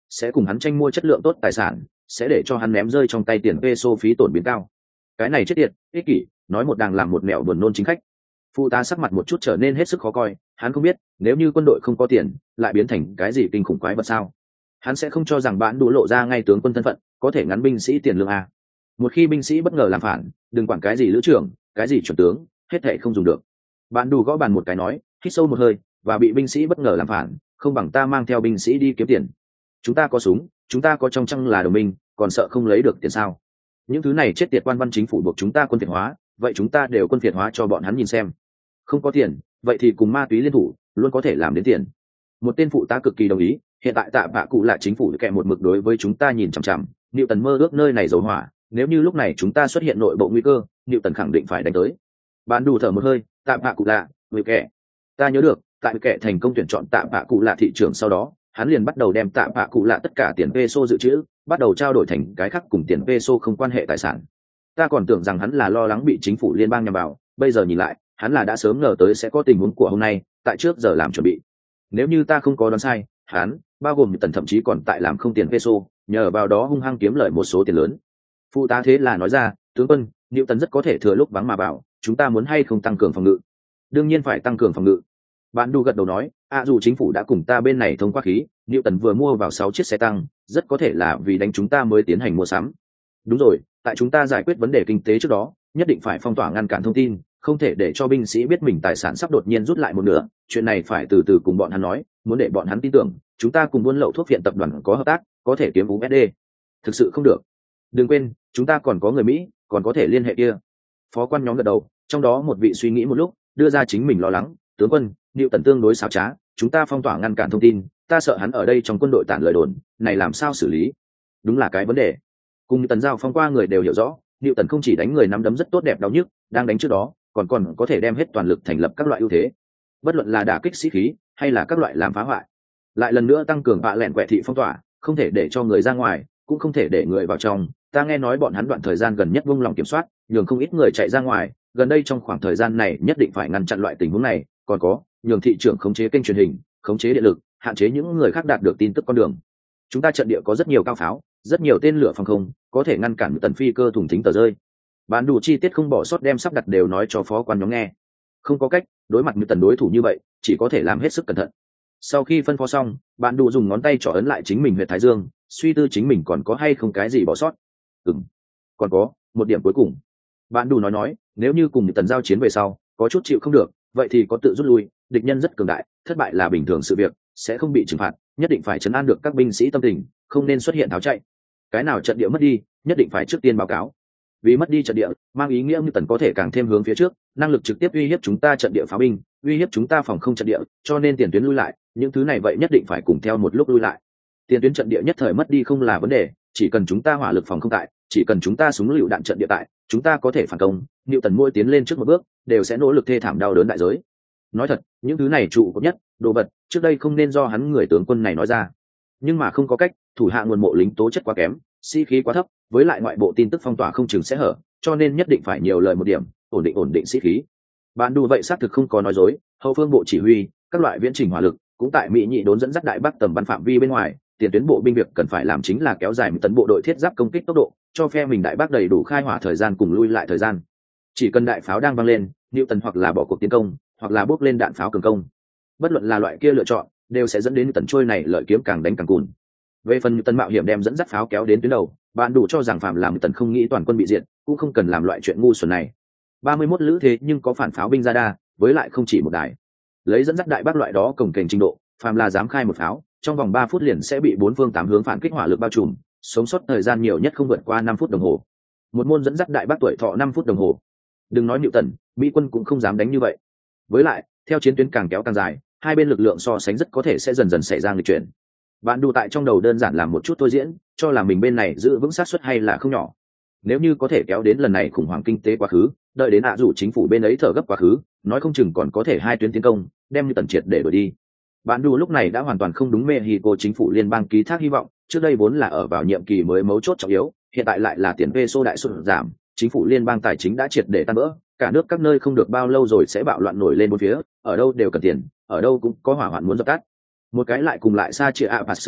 sẽ cùng hắn tranh mua chất lượng tốt tài sản, sẽ để cho hắn ném rơi trong tay tiền peso phí tổn biến cao. Cái này chết tiệt, ích kỷ, nói một đàng làm một mẹo buồn nôn chính khách. Phụ tá sắc mặt một chút trở nên hết sức khó coi, hắn không biết nếu như quân đội không có tiền lại biến thành cái gì kinh khủng quái vật sao. Hắn sẽ không cho rằng bạn đủ lộ ra ngay tướng quân thân phận có thể ngắn binh sĩ tiền lương a. Một khi binh sĩ bất ngờ làm phản, đừng quản cái gì lữ trưởng, cái gì chuẩn tướng, hết thảy không dùng được. Bạn đủ gõ bàn một cái nói, hít sâu một hơi, và bị binh sĩ bất ngờ làm phản, không bằng ta mang theo binh sĩ đi kiếm tiền. Chúng ta có súng, chúng ta có trong trăng là đồng minh, còn sợ không lấy được tiền sao? Những thứ này chết tiệt quan văn chính phủ buộc chúng ta quân phiệt hóa, vậy chúng ta đều quân phiệt hóa cho bọn hắn nhìn xem. Không có tiền, vậy thì cùng ma túy liên thủ, luôn có thể làm đến tiền. Một tên phụ tá cực kỳ đồng ý, hiện tại tạ bạ cụ là chính phủ kẻ một mực đối với chúng ta nhìn chằm chằm, Niệu Tần mơ ước nơi này dầu hỏa, nếu như lúc này chúng ta xuất hiện nội bộ nguy cơ, Niệu Tần khẳng định phải đánh tới. Bán đủ thở một hơi, tạ bạ cụ lạ, người kẻ. Ta nhớ được, tại kẻ thành công tuyển chọn tạ bạ cụ lạ thị trường sau đó, hắn liền bắt đầu đem tạ bạ cụ lạ tất cả tiền peso dự trữ, bắt đầu trao đổi thành cái khác cùng tiền peso không quan hệ tài sản. Ta còn tưởng rằng hắn là lo lắng bị chính phủ liên bang nhằm vào, bây giờ nhìn lại, hắn là đã sớm ngờ tới sẽ có tình huống của hôm nay, tại trước giờ làm chuẩn bị. Nếu như ta không có đoán sai, hắn, bao gồm Tần thậm chí còn tại làm không tiền peso, nhờ vào đó hung hăng kiếm lợi một số tiền lớn. Phụ tá thế là nói ra, tướng quân, Niệu Tần rất có thể thừa lúc vắng mà vào, chúng ta muốn hay không tăng cường phòng ngự? Đương nhiên phải tăng cường phòng ngự. Bạn Đu gật đầu nói, à dù chính phủ đã cùng ta bên này thông qua khí, Niệu Tần vừa mua vào sáu chiếc xe tăng, rất có thể là vì đánh chúng ta mới tiến hành mua sắm. Đúng rồi, tại chúng ta giải quyết vấn đề kinh tế trước đó, nhất định phải phong tỏa ngăn cản thông tin, không thể để cho binh sĩ biết mình tài sản sắp đột nhiên rút lại một nửa. Chuyện này phải từ từ cùng bọn hắn nói, muốn để bọn hắn tin tưởng chúng ta cùng buôn lậu thuốc viện tập đoàn có hợp tác, có thể kiếm u ét đê. Thực sự không được. Đừng quên, chúng ta còn có người Mỹ, còn có thể liên hệ kia. Phó quan nhóm gật đầu, trong đó một vị suy nghĩ một lúc, đưa ra chính mình lo lắng, tướng quân, Niệu Tần tương đối xảo trá, chúng ta phong tỏa ngăn cản thông tin, ta sợ hắn ở đây trong quân đội tản lời đồn, này làm sao xử lý? Đúng là cái vấn đề. Cùng Tần giao phong qua người đều hiểu rõ, Niệu Tần không chỉ đánh người nắm đấm rất tốt đẹp đau nhức, đang đánh trước đó, còn còn có thể đem hết toàn lực thành lập các loại ưu thế. Bất luận là đả kích sĩ khí, hay là các loại làm phá hoại. Lại lần nữa tăng cường bạ lẹn quẹ thị phong tỏa, không thể để cho người ra ngoài, cũng không thể để người vào trong. Ta nghe nói bọn hắn đoạn thời gian gần nhất vung lòng kiểm soát, nhường không ít người chạy ra ngoài, gần đây trong khoảng thời gian này nhất định phải ngăn chặn loại tình huống này, còn có, nhường thị trường khống chế kênh truyền hình, khống chế điện lực, hạn chế những người khác đạt được tin tức con đường. Chúng ta trận địa có rất nhiều cao pháo, rất nhiều tên lửa phòng không, có thể ngăn cản Tần phi cơ thủng thính tờ rơi. Bán đủ chi tiết không bỏ sót đem sắp đặt đều nói cho phó quan nhóm nghe. Không có cách, đối mặt như Tần đối thủ như vậy, chỉ có thể làm hết sức cẩn thận. Sau khi phân phó xong, bạn đủ dùng ngón tay trỏ ấn lại chính mình huyệt thái dương, suy tư chính mình còn có hay không cái gì bỏ sót. Ừm, còn có một điểm cuối cùng. Bạn đủ nói nói, nếu như cùng Tần giao chiến về sau, có chút chịu không được, vậy thì có tự rút lui, địch nhân rất cường đại, thất bại là bình thường sự việc, sẽ không bị trừng phạt, nhất định phải trấn an được các binh sĩ tâm tình, không nên xuất hiện tháo chạy. Cái nào trận địa mất đi, nhất định phải trước tiên báo cáo. Vì mất đi trận địa, mang ý nghĩa như Tần có thể càng thêm hướng phía trước, năng lực trực tiếp uy hiếp chúng ta trận địa pháo binh, uy hiếp chúng ta phòng không trận địa, cho nên tiền tuyến lui lại, những thứ này vậy nhất định phải cùng theo một lúc lui lại. Tiền tuyến trận địa nhất thời mất đi không là vấn đề, chỉ cần chúng ta hỏa lực phòng không tại, chỉ cần chúng ta súng lựu đạn trận địa tại, chúng ta có thể phản công. Niệu Tần mỗi tiến lên trước một bước, đều sẽ nỗ lực thê thảm đau đớn đại giới. Nói thật, những thứ này trụ cột nhất, đồ vật, trước đây không nên do hắn người tướng quân này nói ra. Nhưng mà không có cách, thủ hạ nguồn mộ lính tố chất quá kém, sĩ khí quá thấp, với lại ngoại bộ tin tức phong tỏa không chừng sẽ hở, cho nên nhất định phải nhiều lời một điểm, ổn định ổn định sĩ khí. Bạn đủ vậy xác thực không có nói dối, hậu phương bộ chỉ huy, các loại viễn trình hỏa lực, cũng tại Mỹ nhị đốn dẫn dắt đại bắc tầm bắn phạm vi bên ngoài, tiền tuyến bộ binh việc cần phải làm chính là kéo dài một tấn bộ đội thiết giáp công kích tốc độ, cho phe mình đại bắc đầy đủ khai hỏa thời gian cùng lui lại thời gian. Chỉ cần đại pháo đang vang lên, Niệu Tần hoặc là bỏ cuộc tiến công, hoặc là bốc lên đạn pháo cường công. Bất luận là loại kia lựa chọn, đều sẽ dẫn đến Tần trôi này lợi kiếm càng đánh càng cùn. Về phần Tần mạo hiểm đem dẫn dắt pháo kéo đến tuyến đầu, bạn đủ cho rằng phạm làm Tần không nghĩ toàn quân bị diệt, cũng không cần làm loại chuyện ngu xuẩn này. ba mươi mốt lữ thế nhưng có phản pháo binh ra đa, với lại không chỉ một đài. Lấy dẫn dắt đại bác loại đó cồng kềnh trình độ, phàm là dám khai một pháo, trong vòng ba phút liền sẽ bị bốn phương tám hướng phản kích hỏa lực bao trùm, sống sót thời gian nhiều nhất không vượt qua năm phút đồng hồ. Một môn dẫn dắt đại bác tuổi thọ năm phút đồng hồ. Đừng nói Niệu Tần, Mỹ quân cũng không dám đánh như vậy. Với lại, theo chiến tuyến càng kéo càng dài, hai bên lực lượng so sánh rất có thể sẽ dần dần xảy ra nghịch chuyển. Bạn đủ tại trong đầu đơn giản làm một chút thôi diễn, cho là mình bên này giữ vững sát suất hay là không nhỏ. Nếu như có thể kéo đến lần này khủng hoảng kinh tế quá khứ, đợi đến ạ rủ chính phủ bên ấy thở gấp quá khứ, nói không chừng còn có thể hai tuyến tiến công, đem như Tần triệt để đuổi đi. Bạn đủ lúc này đã hoàn toàn không đúng Mexico chính phủ liên bang ký thác hy vọng, trước đây vốn là ở vào nhiệm kỳ mới mấu chốt trọng yếu, hiện tại lại là tiền peso đại sụt giảm, chính phủ liên bang tài chính đã triệt để tan vỡ, cả nước các nơi không được bao lâu rồi sẽ bạo loạn nổi lên bốn phía, ở đâu đều cần tiền, ở đâu cũng có hỏa hoạn muốn dập tắt. Một cái lại cùng lại xa chia ạ à sự việc,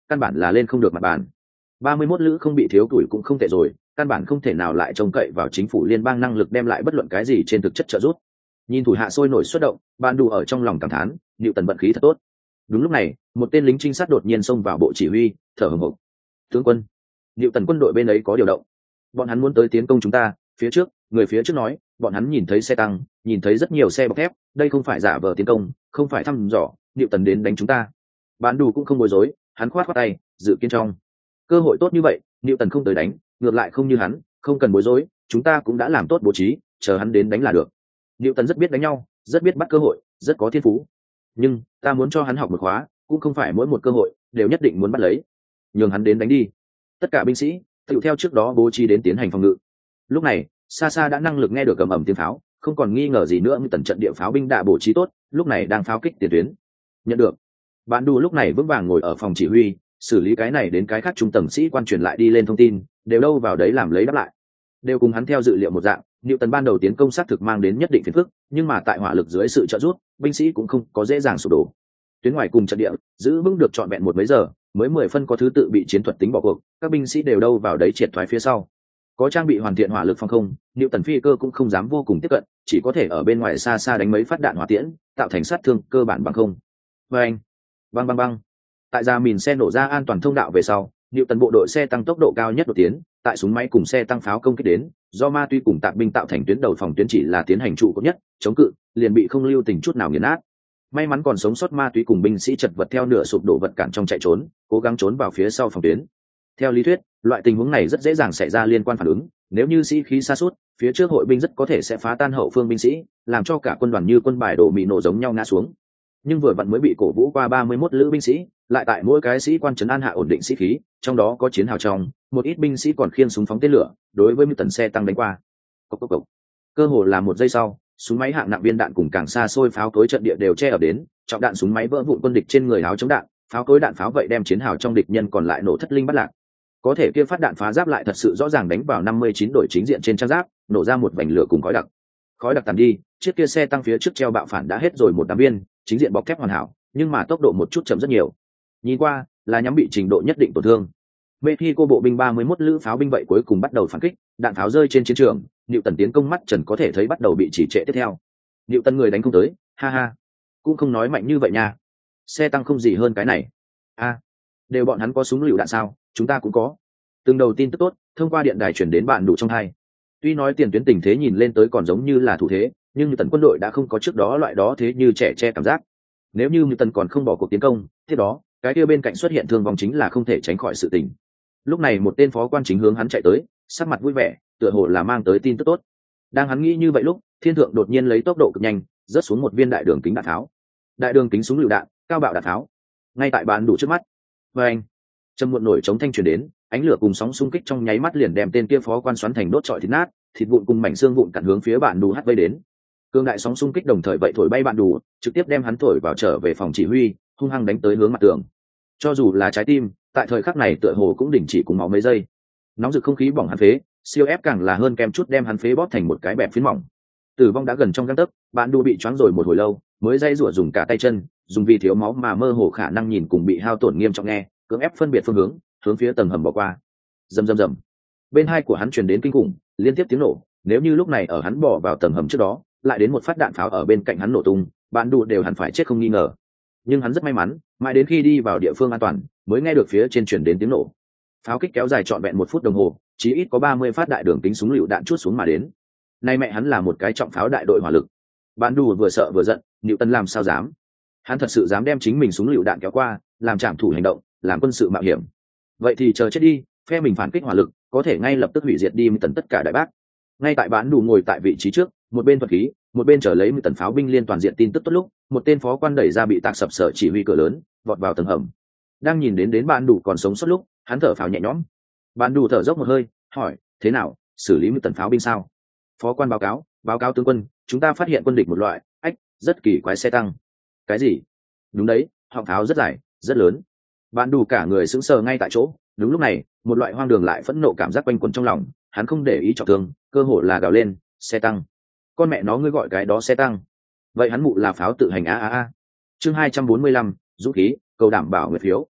căn bản là lên không được mặt bàn. ba mươi mốt lữ không bị thiếu tuổi cũng không tệ rồi, căn bản không thể nào lại trông cậy vào chính phủ liên bang năng lực đem lại bất luận cái gì trên thực chất trợ giúp. Nhìn thủ hạ sôi nổi xuất động, Ban Đủ ở trong lòng cảm thán, Nịu Tần vận khí thật tốt. Đúng lúc này, một tên lính trinh sát đột nhiên xông vào bộ chỉ huy, thở hổn hển. Tướng quân, Nịu Tần quân đội bên ấy có điều động. Bọn hắn muốn tới tiến công chúng ta. Phía trước, người phía trước nói, bọn hắn nhìn thấy xe tăng, nhìn thấy rất nhiều xe bọc thép, đây không phải giả vờ tiến công, không phải thăm dò, Nịu Tần đến đánh chúng ta. Ban Đủ cũng không bối rối, hắn khoát khoát tay, dự kiến trong. Cơ hội tốt như vậy, Nịu Tần không tới đánh, ngược lại không như hắn, không cần bối rối, chúng ta cũng đã làm tốt bố trí, chờ hắn đến đánh là được. Nịu Tần rất biết đánh nhau, rất biết bắt cơ hội, rất có thiên phú. Nhưng ta muốn cho hắn học một khóa, cũng không phải mỗi một cơ hội đều nhất định muốn bắt lấy. Nhường hắn đến đánh đi. Tất cả binh sĩ tự theo trước đó bố trí đến tiến hành phòng ngự. Lúc này, xa xa đã năng lực nghe được ầm ầm tiếng pháo, không còn nghi ngờ gì nữa, Nịu Tần trận địa pháo binh đã bố trí tốt, lúc này đang pháo kích tiền tuyến. Nhận được. Bạn Đủ lúc này vững vàng ngồi ở phòng chỉ huy, xử lý cái này đến cái khác trung tầng sĩ quan truyền lại đi lên thông tin, đều đâu vào đấy làm lấy đáp lại. Đều cùng hắn theo dự liệu một dạng, Nịu Tần ban đầu tiến công sát thực mang đến nhất định phiền phức, nhưng mà tại hỏa lực dưới sự trợ giúp, binh sĩ cũng không có dễ dàng sụp đổ. Tuyến ngoài cùng trận địa, giữ vững được trọn vẹn một mấy giờ, mới mười phân có thứ tự bị chiến thuật tính bỏ cuộc, các binh sĩ đều đâu vào đấy triệt thoái phía sau. Có trang bị hoàn thiện hỏa lực phòng không, Nịu Tần phi cơ cũng không dám vô cùng tiếp cận, chỉ có thể ở bên ngoài xa xa đánh mấy phát đạn hỏa tiễn, tạo thành sát thương cơ bản bằng không. Bang, bang bang bang. Tại ra mìn xe nổ ra an toàn thông đạo về sau, Nịu Tần bộ đội xe tăng tốc độ cao nhất đột tiến, tại súng máy cùng xe tăng pháo công kích đến, do ma túy cùng tạc binh tạo thành tuyến đầu phòng tuyến chỉ là tiến hành trụ cột nhất, chống cự, liền bị không lưu tình chút nào nghiền nát. May mắn còn sống sót ma túy cùng binh sĩ chật vật theo nửa sụp đổ vật cản trong chạy trốn, cố gắng trốn vào phía sau phòng tuyến. Theo lý thuyết, loại tình huống này rất dễ dàng xảy ra liên quan phản ứng, nếu như sĩ khí sa sút, phía trước hội binh rất có thể sẽ phá tan hậu phương binh sĩ, làm cho cả quân đoàn như quân bài đổ mì nổ giống nhau ngã xuống. Nhưng vừa vặn mới bị cổ vũ qua ba mươi mốt lữ binh sĩ, lại tại mỗi cái sĩ quan trấn an hạ ổn định sĩ khí, trong đó có chiến hào trong, một ít binh sĩ còn khiêng súng phóng tên lửa, đối với Nịu Tần xe tăng đánh qua. Cốc cốc cốc. Cơ hồ là một giây sau, súng máy hạng nặng viên đạn cùng càng xa xôi pháo cối trận địa đều che ở đến, trọng đạn súng máy vỡ vụn quân địch trên người áo chống đạn, pháo cối đạn pháo vậy đem chiến hào trong địch nhân còn lại nổ thất linh bắt lạc. Có thể kia phát đạn phá giáp lại thật sự rõ ràng đánh vào năm mươi chín đội chính diện trên trang giáp, nổ ra một vành lửa cùng khói đặc. Khói đặc tàn đi, chiếc kia xe tăng phía trước treo bạo phản đã hết rồi một đám viên, chính diện bọc thép hoàn hảo, nhưng mà tốc độ một chút chậm rất nhiều. Nhìn qua, là nhắm bị trình độ nhất định tổn thương. Mexico bộ binh ba mươi mốt lữ pháo binh vậy cuối cùng bắt đầu phản kích, đạn pháo rơi trên chiến trường, Nịu Tần tiến công mắt trần có thể thấy bắt đầu bị chỉ trệ tiếp theo. Nịu Tần người đánh không tới, ha ha, cũng không nói mạnh như vậy nha. Xe tăng không gì hơn cái này. A, à, đều bọn hắn có súng lựu đạn sao, chúng ta cũng có. Từng đầu tin tức tốt, thông qua điện đài chuyển đến bạn Đủ trong hai. Tuy nói tiền tuyến tình thế nhìn lên tới còn giống như là thủ thế, nhưng Nịu Tần quân đội đã không có trước đó loại đó thế như trẻ che cảm giác. Nếu như Nịu Tần còn không bỏ cuộc tiến công, tiếp đó, cái kia bên cạnh xuất hiện thương vong chính là không thể tránh khỏi sự tình. Lúc này một tên phó quan chính hướng hắn chạy tới, sắc mặt vui vẻ, tựa hồ là mang tới tin tức tốt. Đang hắn nghĩ như vậy lúc, thiên thượng đột nhiên lấy tốc độ cực nhanh, rớt xuống một viên đại đường kính đạn tháo. Đại đường kính súng lựu đạn, cao bạo đạn tháo. Ngay tại bạn Đủ trước mắt. Và anh, trầm muộn nổi chống thanh truyền đến, ánh lửa cùng sóng xung kích trong nháy mắt liền đem tên kia phó quan xoắn thành đốt trọi thịt nát, thịt vụn cùng mảnh xương vụn cặn hướng phía bạn Đủ hất vây đến. Cương đại sóng xung kích đồng thời vậy thổi bay bạn Đủ, trực tiếp đem hắn thổi vào trở về phòng chỉ huy, hung hăng đánh tới hướng mặt tường. Cho dù là trái tim, tại thời khắc này tựa hồ cũng đình chỉ cùng máu mấy giây. Nóng rực không khí bỏng hắn phế, siêu ép càng là hơn kem chút đem hắn phế bóp thành một cái bẹp phiến mỏng. Tử vong đã gần trong gang tấc, bạn Đủ bị choáng rồi một hồi lâu, mới dây rủa dùng cả tay chân, dùng vì thiếu máu mà mơ hồ khả năng nhìn cùng bị hao tổn nghiêm trọng nghe, cưỡng ép phân biệt phương hướng, hướng phía tầng hầm bỏ qua. Rầm rầm rầm. Bên hai của hắn truyền đến kinh khủng, liên tiếp tiếng nổ, nếu như lúc này ở hắn bỏ vào tầng hầm trước đó, lại đến một phát đạn pháo ở bên cạnh hắn nổ tung, bạn Đủ đều hẳn phải chết không nghi ngờ. Nhưng hắn rất may mắn, mãi đến khi đi vào địa phương an toàn, mới nghe được phía trên truyền đến tiếng nổ. Pháo kích kéo dài trọn vẹn một phút đồng hồ, chí ít có ba mươi phát đại đường kính súng lựu đạn chuốt xuống mà đến. Nay mẹ hắn là một cái trọng pháo đại đội hỏa lực. Bạn Đủ vừa sợ vừa giận, Nịu Tần làm sao dám? Hắn thật sự dám đem chính mình súng lựu đạn kéo qua, làm trảm thủ hành động, làm quân sự mạo hiểm. Vậy thì chờ chết đi, phe mình phản kích hỏa lực, có thể ngay lập tức hủy diệt đi Nịu Tần tất cả đại bác. Ngay tại Bạn Đủ ngồi tại vị trí trước, một bên thuật khí, một bên chờ lấy Nịu Tần pháo binh liên toàn diện tin tức tốt lúc, một tên phó quan đẩy ra bị tạc sập sở chỉ huy cửa lớn, vọt vào tầng hầm. Đang nhìn đến đến Bạn Đủ còn sống sót lúc, hắn thở phào nhẹ nhõm. Bạn Đủ thở dốc một hơi, hỏi, thế nào, xử lý Nịu Tần pháo binh sao? Phó quan báo cáo, báo cáo tướng quân, chúng ta phát hiện quân địch một loại, ách, rất kỳ quái xe tăng. Cái gì? Đúng đấy, họng pháo rất dài, rất lớn. Bạn Đủ cả người sững sờ ngay tại chỗ. Đúng lúc này, một loại hoang đường lại phẫn nộ cảm giác quanh quẩn trong lòng, hắn không để ý trọng thương, cơ hồ là gào lên, xe tăng. Con mẹ nó ngươi gọi cái đó xe tăng. Vậy hắn mụ là pháo tự hành a a a. Chương hai trăm bốn mươi lăm, dũng khí, cầu đảm bảo nguyệt phiếu. Một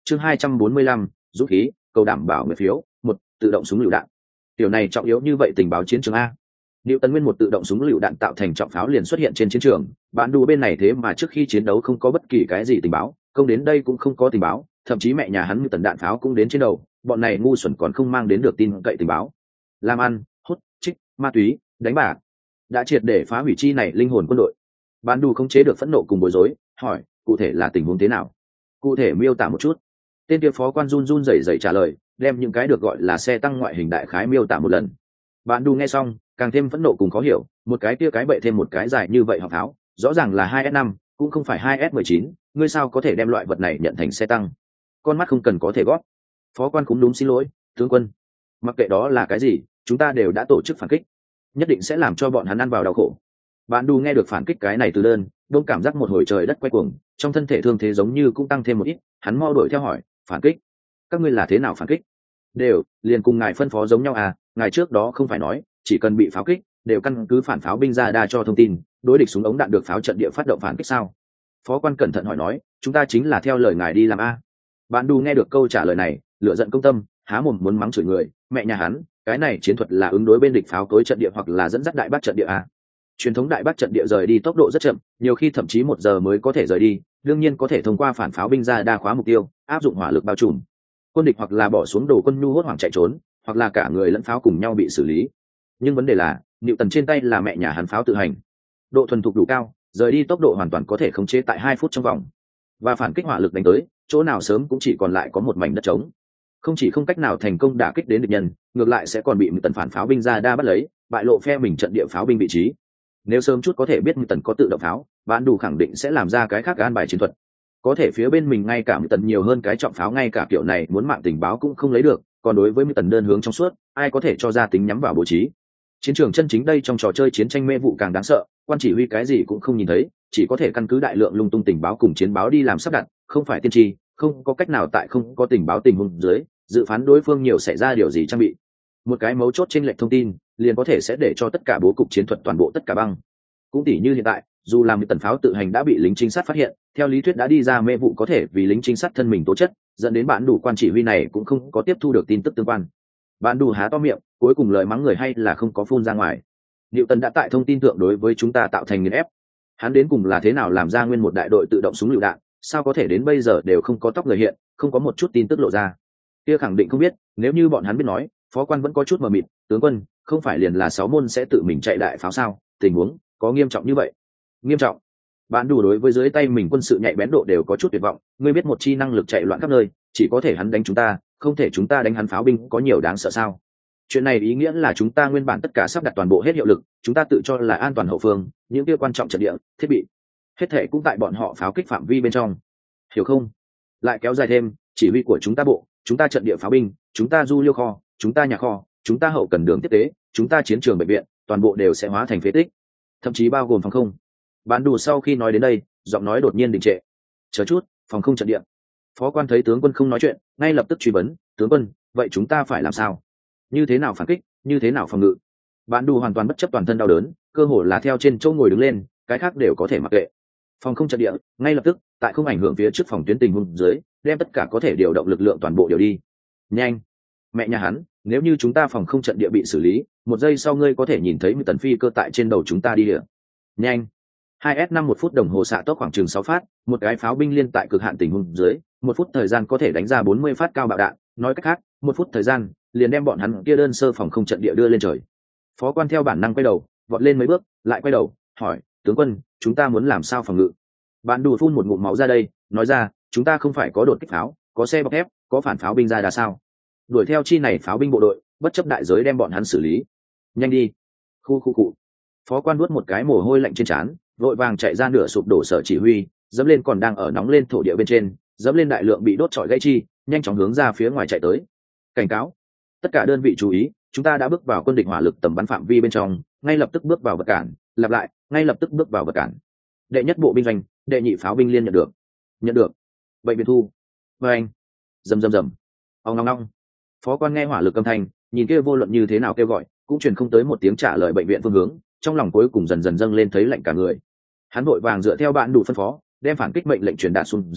chương hai trăm bốn mươi lăm, dũng khí cầu đảm bảo người phiếu một, tự động súng lựu đạn. Điều này trọng yếu như vậy tình báo chiến trường a. Liệu Tấn Nguyên một tự động súng lựu đạn tạo thành trọng pháo liền xuất hiện trên chiến trường, bạn đu bên này thế mà trước khi chiến đấu không có bất kỳ cái gì tình báo, công đến đây cũng không có tình báo, thậm chí mẹ nhà hắn như tần đạn pháo cũng đến trên đầu, bọn này ngu xuẩn còn không mang đến được tin cậy tình báo. Làm ăn, hút, trích, ma túy, đánh bạc, đã triệt để phá hủy chi này linh hồn quân đội. Bạn đu không chế được phẫn nộ cùng bối rối, hỏi, cụ thể là tình huống thế nào? Cụ thể miêu tả một chút. Tên kia phó quan run run rẩy rẩy trả lời, đem những cái được gọi là xe tăng ngoại hình đại khái miêu tả một lần. Bạn đu nghe xong càng thêm phẫn nộ cùng khó hiểu, một cái kia cái bậy thêm một cái dài như vậy học tháo, rõ ràng là hai S năm cũng không phải hai S mười chín, ngươi sao có thể đem loại vật này nhận thành xe tăng? Con mắt không cần có thể gót. Phó quan cũng đúng xin lỗi, tướng quân, mặc kệ đó là cái gì, chúng ta đều đã tổ chức phản kích, nhất định sẽ làm cho bọn hắn ăn vào đau khổ. Bạn đu nghe được phản kích cái này từ đơn, đông cảm giác một hồi trời đất quay cuồng, trong thân thể thương thế giống như cũng tăng thêm một ít, hắn mau đuổi theo hỏi, phản kích? Các ngươi là thế nào phản kích? Đều, liền cùng ngài phân phó giống nhau à, ngài trước đó không phải nói, chỉ cần bị pháo kích, đều căn cứ phản pháo binh ra đa cho thông tin, đối địch súng ống đạn được pháo trận địa phát động phản kích sao? Phó quan cẩn thận hỏi nói, chúng ta chính là theo lời ngài đi làm a. Bạn đu nghe được câu trả lời này, lửa giận công tâm, há mồm muốn mắng chửi người, mẹ nhà hắn, cái này chiến thuật là ứng đối bên địch pháo tối trận địa hoặc là dẫn dắt đại bác trận địa a. Truyền thống đại bác trận địa rời đi tốc độ rất chậm, nhiều khi thậm chí một giờ mới có thể rời đi, đương nhiên có thể thông qua phản pháo binh ra đa khóa mục tiêu, áp dụng hỏa lực bao trùm. Quân địch hoặc là bỏ xuống đồ quân nhu hốt hoảng chạy trốn, hoặc là cả người lẫn pháo cùng nhau bị xử lý. Nhưng vấn đề là, Nịu Tần trên tay là mẹ nhà hắn pháo tự hành, độ thuần thục đủ cao, rời đi tốc độ hoàn toàn có thể khống chế tại hai phút trong vòng, và phản kích hỏa lực đánh tới, chỗ nào sớm cũng chỉ còn lại có một mảnh đất trống, không chỉ không cách nào thành công đả kích đến địch nhân, ngược lại sẽ còn bị Nịu Tần phản pháo binh ra đa bắt lấy, bại lộ phe mình trận địa pháo binh vị trí. Nếu sớm chút có thể biết Nịu Tần có tự động pháo, bạn đủ khẳng định sẽ làm ra cái khác an bài chiến thuật. Có thể phía bên mình ngay cả Nịu Tần nhiều hơn cái trọng pháo, ngay cả kiểu này muốn mạng tình báo cũng không lấy được, còn đối với Nịu Tần đơn hướng trong suốt, ai có thể cho ra tính nhắm vào bố trí. Chiến trường chân chính đây trong trò chơi chiến tranh mê vụ càng đáng sợ, quan chỉ huy cái gì cũng không nhìn thấy, chỉ có thể căn cứ đại lượng lung tung tình báo cùng chiến báo đi làm sắp đặt, không phải tiên tri, không có cách nào tại không có tình báo tình huống dưới dự phán đối phương nhiều xảy ra điều gì trang bị. Một cái mấu chốt trên lệch thông tin liền có thể sẽ để cho tất cả bố cục chiến thuật toàn bộ tất cả băng. Cũng tỉ như hiện tại, dù làm tần pháo tự hành đã bị lính trinh sát phát hiện, theo lý thuyết đã đi ra mê vụ có thể vì lính trinh sát thân mình tố chất, dẫn đến bạn đủ quan chỉ huy này cũng không có tiếp thu được tin tức tương quan. Bạn đủ há to miệng, cuối cùng lời mắng người hay là không có phun ra ngoài. Diệu Tần đã tại thông tin thượng đối với chúng ta tạo thành nghiền ép. Hắn đến cùng là thế nào làm ra nguyên một đại đội tự động súng lựu đạn, sao có thể đến bây giờ đều không có tóc người hiện, không có một chút tin tức lộ ra. Kia khẳng định không biết, nếu như bọn hắn biết nói, phó quan vẫn có chút mờ mịt, tướng quân, không phải liền là sáu môn sẽ tự mình chạy đại pháo sao, tình huống có nghiêm trọng như vậy? Nghiêm trọng? Bạn đủ đối với dưới tay mình quân sự nhạy bén độ đều có chút tuyệt vọng, ngươi biết một chi năng lực chạy loạn khắp nơi, chỉ có thể hắn đánh chúng ta, không thể chúng ta đánh hắn pháo binh có nhiều đáng sợ sao? Chuyện này ý nghĩa là chúng ta nguyên bản tất cả sắp đặt toàn bộ hết hiệu lực, chúng ta tự cho là an toàn hậu phương, những kia quan trọng trận địa, thiết bị, hết thể cũng tại bọn họ pháo kích phạm vi bên trong. Hiểu không? Lại kéo dài thêm, chỉ huy của chúng ta bộ, chúng ta trận địa pháo binh, chúng ta du liêu kho, chúng ta nhà kho, chúng ta hậu cần đường tiếp tế, chúng ta chiến trường bệnh viện, toàn bộ đều sẽ hóa thành phế tích, thậm chí bao gồm phòng không. Bán đủ sau khi nói đến đây, giọng nói đột nhiên đình trệ. Chờ chút, phòng không trận địa. Phó quan thấy tướng quân không nói chuyện, ngay lập tức truy vấn, tướng quân, vậy chúng ta phải làm sao? Như thế nào phản kích, như thế nào phòng ngự? Bạn đủ hoàn toàn bất chấp toàn thân đau đớn, cơ hồ là theo trên chỗ ngồi đứng lên, cái khác đều có thể mặc kệ. Phòng không trận địa, ngay lập tức, tại không ảnh hưởng phía trước phòng tuyến tình huống dưới, đem tất cả có thể điều động lực lượng toàn bộ điều đi. Nhanh, mẹ nhà hắn, nếu như chúng ta phòng không trận địa bị xử lý, một giây sau ngươi có thể nhìn thấy một tần phi cơ tại trên đầu chúng ta đi địa. Nhanh. hai S năm một phút đồng hồ xạ tốc khoảng chừng sáu phát, một cái pháo binh liên tại cực hạn tình huống dưới, một phút thời gian có thể đánh ra bốn mươi phát cao bạo đạn, nói cách khác, một phút thời gian liền đem bọn hắn kia đơn sơ phòng không trận địa đưa lên trời. Phó quan theo bản năng quay đầu, vọt lên mấy bước, lại quay đầu, hỏi, tướng quân, chúng ta muốn làm sao phòng ngự? Bạn đủ phun một ngụm máu ra đây, nói ra, chúng ta không phải có đột kích pháo, có xe bọc thép, có phản pháo binh ra đà sao? Đuổi theo chi này pháo binh bộ đội, bất chấp đại giới đem bọn hắn xử lý. Nhanh đi. Khu khu cụ. Phó quan nuốt một cái mồ hôi lạnh trên trán, vội vàng chạy ra nửa sụp đổ sở chỉ huy, dẫm lên còn đang ở nóng lên thổ địa bên trên, dẫm lên đại lượng bị đốt trọi gãy chi, nhanh chóng hướng ra phía ngoài chạy tới. Cảnh cáo, tất cả đơn vị chú ý, chúng ta đã bước vào quân địch hỏa lực tầm bắn phạm vi bên trong, ngay lập tức bước vào vật cản, lặp lại, ngay lập tức bước vào vật cản. Đệ nhất bộ binh doanh, đệ nhị pháo binh liên nhận được. Nhận được. Bệnh viện thu. Và anh. Rầm rầm rầm. Ong ong ong. Phó quan nghe hỏa lực âm thanh, nhìn kia vô luận như thế nào kêu gọi, cũng truyền không tới một tiếng trả lời bệnh viện phương hướng, trong lòng cuối cùng dần dần dâng lên thấy lạnh cả người. Hắn vội vàng dựa theo bạn đủ phân phó, đem phản kích mệnh lệnh truyền đạt xuống dưới,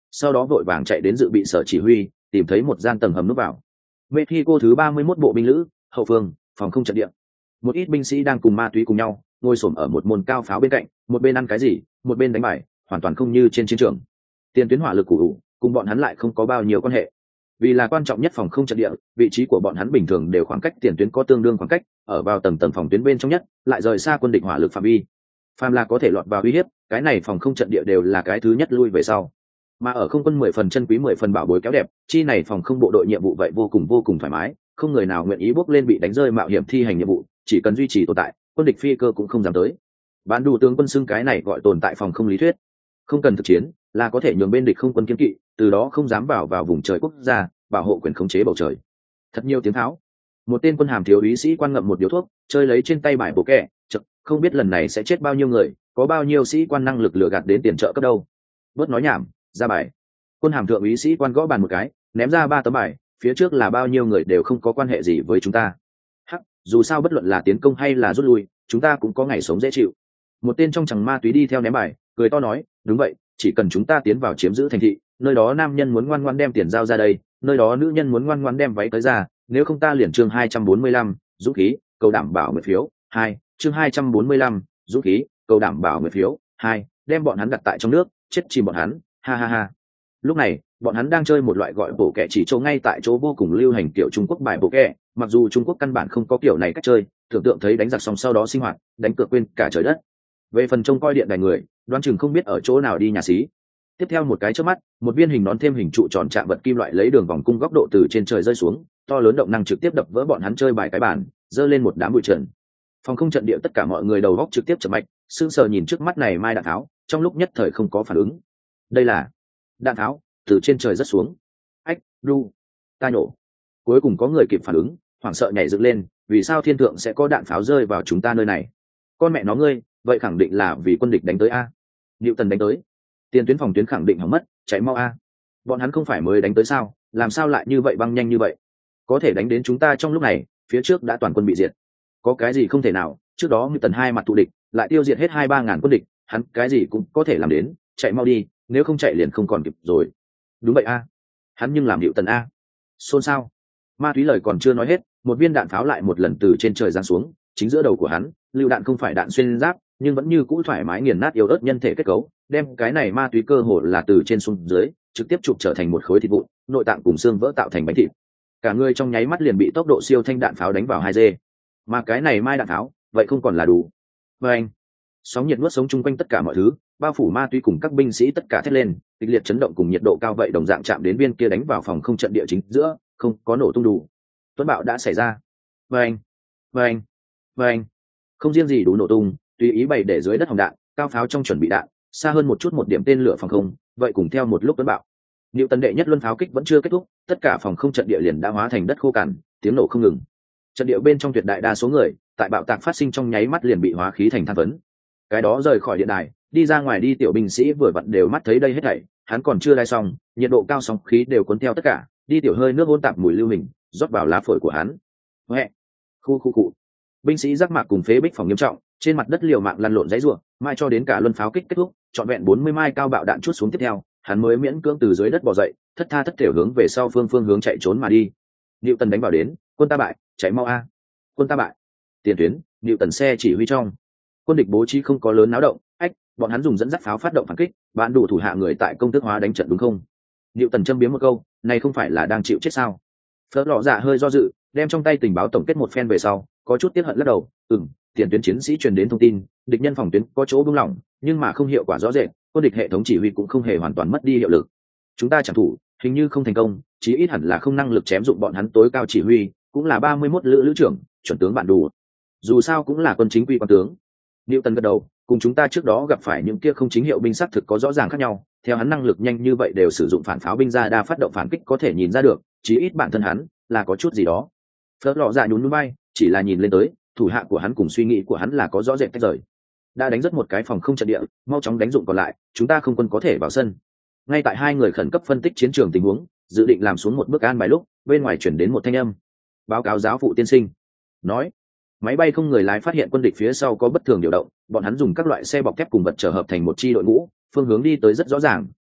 sau đó vội vàng chạy đến dự bị sở chỉ huy, tìm thấy một gian tầng hầm núp vào. Mexico thứ ba mươi mốt bộ binh lữ, hậu phương, phòng không trận địa. Một ít binh sĩ đang cùng ma túy cùng nhau, ngồi xổm ở một môn cao pháo bên cạnh, một bên ăn cái gì, một bên đánh bài, hoàn toàn không như trên chiến trường. Tiền tuyến hỏa lực củ đủ, cùng bọn hắn lại không có bao nhiêu quan hệ. Vì là quan trọng nhất phòng không trận địa, vị trí của bọn hắn bình thường đều khoảng cách tiền tuyến có tương đương khoảng cách, ở vào tầng tầng phòng tuyến bên trong nhất, lại rời xa quân địch hỏa lực phạm vi. Phàm là có thể lọt vào uy hiếp, cái này phòng không trận địa đều là cái thứ nhất lui về sau. Mà ở không quân mười phần chân quý mười phần bảo bối kéo đẹp, chi này phòng không bộ đội nhiệm vụ vậy vô cùng vô cùng thoải mái, không người nào nguyện ý bước lên bị đánh rơi mạo hiểm thi hành nhiệm vụ, chỉ cần duy trì tồn tại, quân địch phi cơ cũng không dám tới. Bán đủ tướng quân xưng cái này gọi tồn tại phòng không lý thuyết, không cần thực chiến là có thể nhường bên địch không quân kiên kỵ, từ đó không dám vào vào vùng trời quốc gia, bảo hộ quyền khống chế bầu trời. Thật nhiều tiếng tháo. Một tên quân hàm thiếu úy sĩ quan ngậm một điếu thuốc, chơi lấy trên tay bài bộ kẹ, chật, không biết lần này sẽ chết bao nhiêu người, có bao nhiêu sĩ quan năng lực lừa gạt đến tiền trợ cấp đâu. Bớt nói nhảm, ra bài. Quân hàm thượng úy sĩ quan gõ bàn một cái, ném ra ba tấm bài, phía trước là bao nhiêu người đều không có quan hệ gì với chúng ta. Hắc, dù sao bất luận là tiến công hay là rút lui, chúng ta cũng có ngày sống dễ chịu. Một tên trong chằng ma túy đi theo ném bài, cười to nói, đúng vậy, chỉ cần chúng ta tiến vào chiếm giữ thành thị, nơi đó nam nhân muốn ngoan ngoãn đem tiền giao ra đây, nơi đó nữ nhân muốn ngoan ngoãn đem váy tới ra, nếu không ta liền chương hai trăm bốn mươi lăm, dũng khí, cầu đảm bảo mười phiếu, hai, chương hai trăm bốn mươi lăm, dũng khí, cầu đảm bảo mười phiếu, hai, đem bọn hắn đặt tại trong nước, chết chìm bọn hắn, ha ha ha. Lúc này, bọn hắn đang chơi một loại gọi bộ kẹ chỉ chỗ ngay tại chỗ vô cùng lưu hành kiểu Trung Quốc bài bộ kẹ, mặc dù Trung Quốc căn bản không có kiểu này cách chơi, tưởng tượng thấy đánh giặc xong sau đó sinh hoạt, đánh cược quên cả trời đất. Về phần trông coi điện đài người, đoán chừng không biết ở chỗ nào đi nhà xí. Tiếp theo một cái chớp mắt, một viên hình nón thêm hình trụ tròn chạm vật kim loại lấy đường vòng cung góc độ từ trên trời rơi xuống, to lớn động năng trực tiếp đập vỡ bọn hắn chơi bài cái bàn, giơ lên một đám bụi trần. Phòng không trận địa tất cả mọi người đầu góc trực tiếp chậm mạch, sững sờ nhìn trước mắt này mai đạn tháo, trong lúc nhất thời không có phản ứng. Đây là đạn tháo từ trên trời rất xuống. Ách, đu, ta nhổ. Cuối cùng có người kịp phản ứng, hoảng sợ nhảy dựng lên, vì sao thiên thượng sẽ có đạn pháo rơi vào chúng ta nơi này? Con mẹ nó ngươi, vậy khẳng định là vì quân địch đánh tới a. Diệu Tần đánh tới. Tiền tuyến phòng tuyến khẳng định hỏng mất, chạy mau a. Bọn hắn không phải mới đánh tới sao, làm sao lại như vậy băng nhanh như vậy? Có thể đánh đến chúng ta trong lúc này, phía trước đã toàn quân bị diệt. Có cái gì không thể nào, trước đó Diệu Tần hai mặt thù địch, lại tiêu diệt hết hai ba ngàn quân địch, hắn cái gì cũng có thể làm đến, chạy mau đi, nếu không chạy liền không còn kịp rồi. Đúng vậy a. Hắn nhưng làm Diệu Tần a. Xôn xao. Ma túy lời còn chưa nói hết, một viên đạn pháo lại một lần từ trên trời giáng xuống, chính giữa đầu của hắn, lưu đạn không phải đạn xuyên giáp, nhưng vẫn như cũ thoải mái nghiền nát yếu ớt nhân thể kết cấu, đem cái này ma túy cơ hồ là từ trên xuống dưới, trực tiếp chụp trở thành một khối thịt vụn, nội tạng cùng xương vỡ tạo thành bánh thịt. Cả người trong nháy mắt liền bị tốc độ siêu thanh đạn pháo đánh vào hai dê. Mà cái này mai đạn pháo, vậy không còn là đủ. Và anh, sóng nhiệt nuốt sống chung quanh tất cả mọi thứ, bao phủ ma túy cùng các binh sĩ tất cả thét lên, kịch liệt chấn động cùng nhiệt độ cao vậy đồng dạng chạm đến viên kia đánh vào phòng không trận địa chính giữa, không có nổ tung đủ. Tuấn bạo đã xảy ra. Và anh, và anh, và anh, không riêng gì đủ nổ tung, tùy ý bày để dưới đất hồng đạn, cao pháo trong chuẩn bị đạn, xa hơn một chút một điểm tên lửa phòng không, vậy cùng theo một lúc tuấn bạo. Liệu tần đệ nhất luân pháo kích vẫn chưa kết thúc, tất cả phòng không trận địa liền đã hóa thành đất khô cằn, tiếng nổ không ngừng. Trận địa bên trong tuyệt đại đa số người, tại bạo tạc phát sinh trong nháy mắt liền bị hóa khí thành than phấn. Cái đó rời khỏi điện đài, đi ra ngoài đi tiểu binh sĩ vừa vặn đều mắt thấy đây hết thảy, hắn còn chưa đai xong, nhiệt độ cao sóng khí đều cuốn theo tất cả, đi tiểu hơi nước hỗn tạp mùi lưu hình, rót vào lá phổi của hắn. Huệ, khu khu cụ. Binh sĩ giác mạc cùng phế bích phòng nghiêm trọng, trên mặt đất liều mạng lăn lộn dãy rủa, mai cho đến cả luân pháo kích kết thúc, trọn vẹn bốn mươi mai cao bạo đạn chuốt xuống tiếp theo, hắn mới miễn cưỡng từ dưới đất bò dậy, thất tha thất thểu hướng về sau phương phương hướng chạy trốn mà đi. Diệu Tần đánh vào đến, quân ta bại, chạy mau a. Quân ta bại. Tiền tuyến, Diệu Tần xe chỉ huy trong. Quân địch bố trí không có lớn náo động, ách, bọn hắn dùng dẫn dắt pháo phát động phản kích, bạn đủ thủ hạ người tại công thức hóa đánh trận đúng không? Diệu Tần châm biếm một câu, này không phải là đang chịu chết sao? Phớt lọ dạ hơi do dự, đem trong tay tình báo tổng kết một phen về sau, có chút tiếc hận lắc đầu, ừm, tiền tuyến chiến sĩ truyền đến thông tin, địch nhân phòng tuyến có chỗ buông lỏng, nhưng mà không hiệu quả rõ rệt, quân địch hệ thống chỉ huy cũng không hề hoàn toàn mất đi hiệu lực. Chúng ta chẳng thủ, hình như không thành công, chí ít hẳn là không năng lực chém dụng bọn hắn tối cao chỉ huy, cũng là ba mươi mốt lữ lữ trưởng, chuẩn tướng bạn đủ. Dù sao cũng là quân chính quy quan tướng. Diệu Tần gật đầu, cùng chúng ta trước đó gặp phải những kia không chính hiệu binh xác thực có rõ ràng khác nhau, theo hắn năng lực nhanh như vậy đều sử dụng phản pháo binh ra đa phát động phản kích có thể nhìn ra được, chí ít bản thân hắn là có chút gì đó. Phớt lọ dạ nhún nhún bay, chỉ là nhìn lên tới, thủ hạ của hắn cùng suy nghĩ của hắn là có rõ rệt tách rời. Đã đánh rất một cái phòng không trận địa, mau chóng đánh dụng còn lại, chúng ta không quân có thể vào sân. Ngay tại hai người khẩn cấp phân tích chiến trường tình huống, dự định làm xuống một bước an bài lúc, bên ngoài chuyển đến một thanh âm. Báo cáo giáo phụ tiên sinh. Nói, máy bay không người lái phát hiện quân địch phía sau có bất thường điều động, bọn hắn dùng các loại xe bọc thép cùng vật trở hợp thành một chi đội ngũ, phương hướng đi tới rất rõ ràng,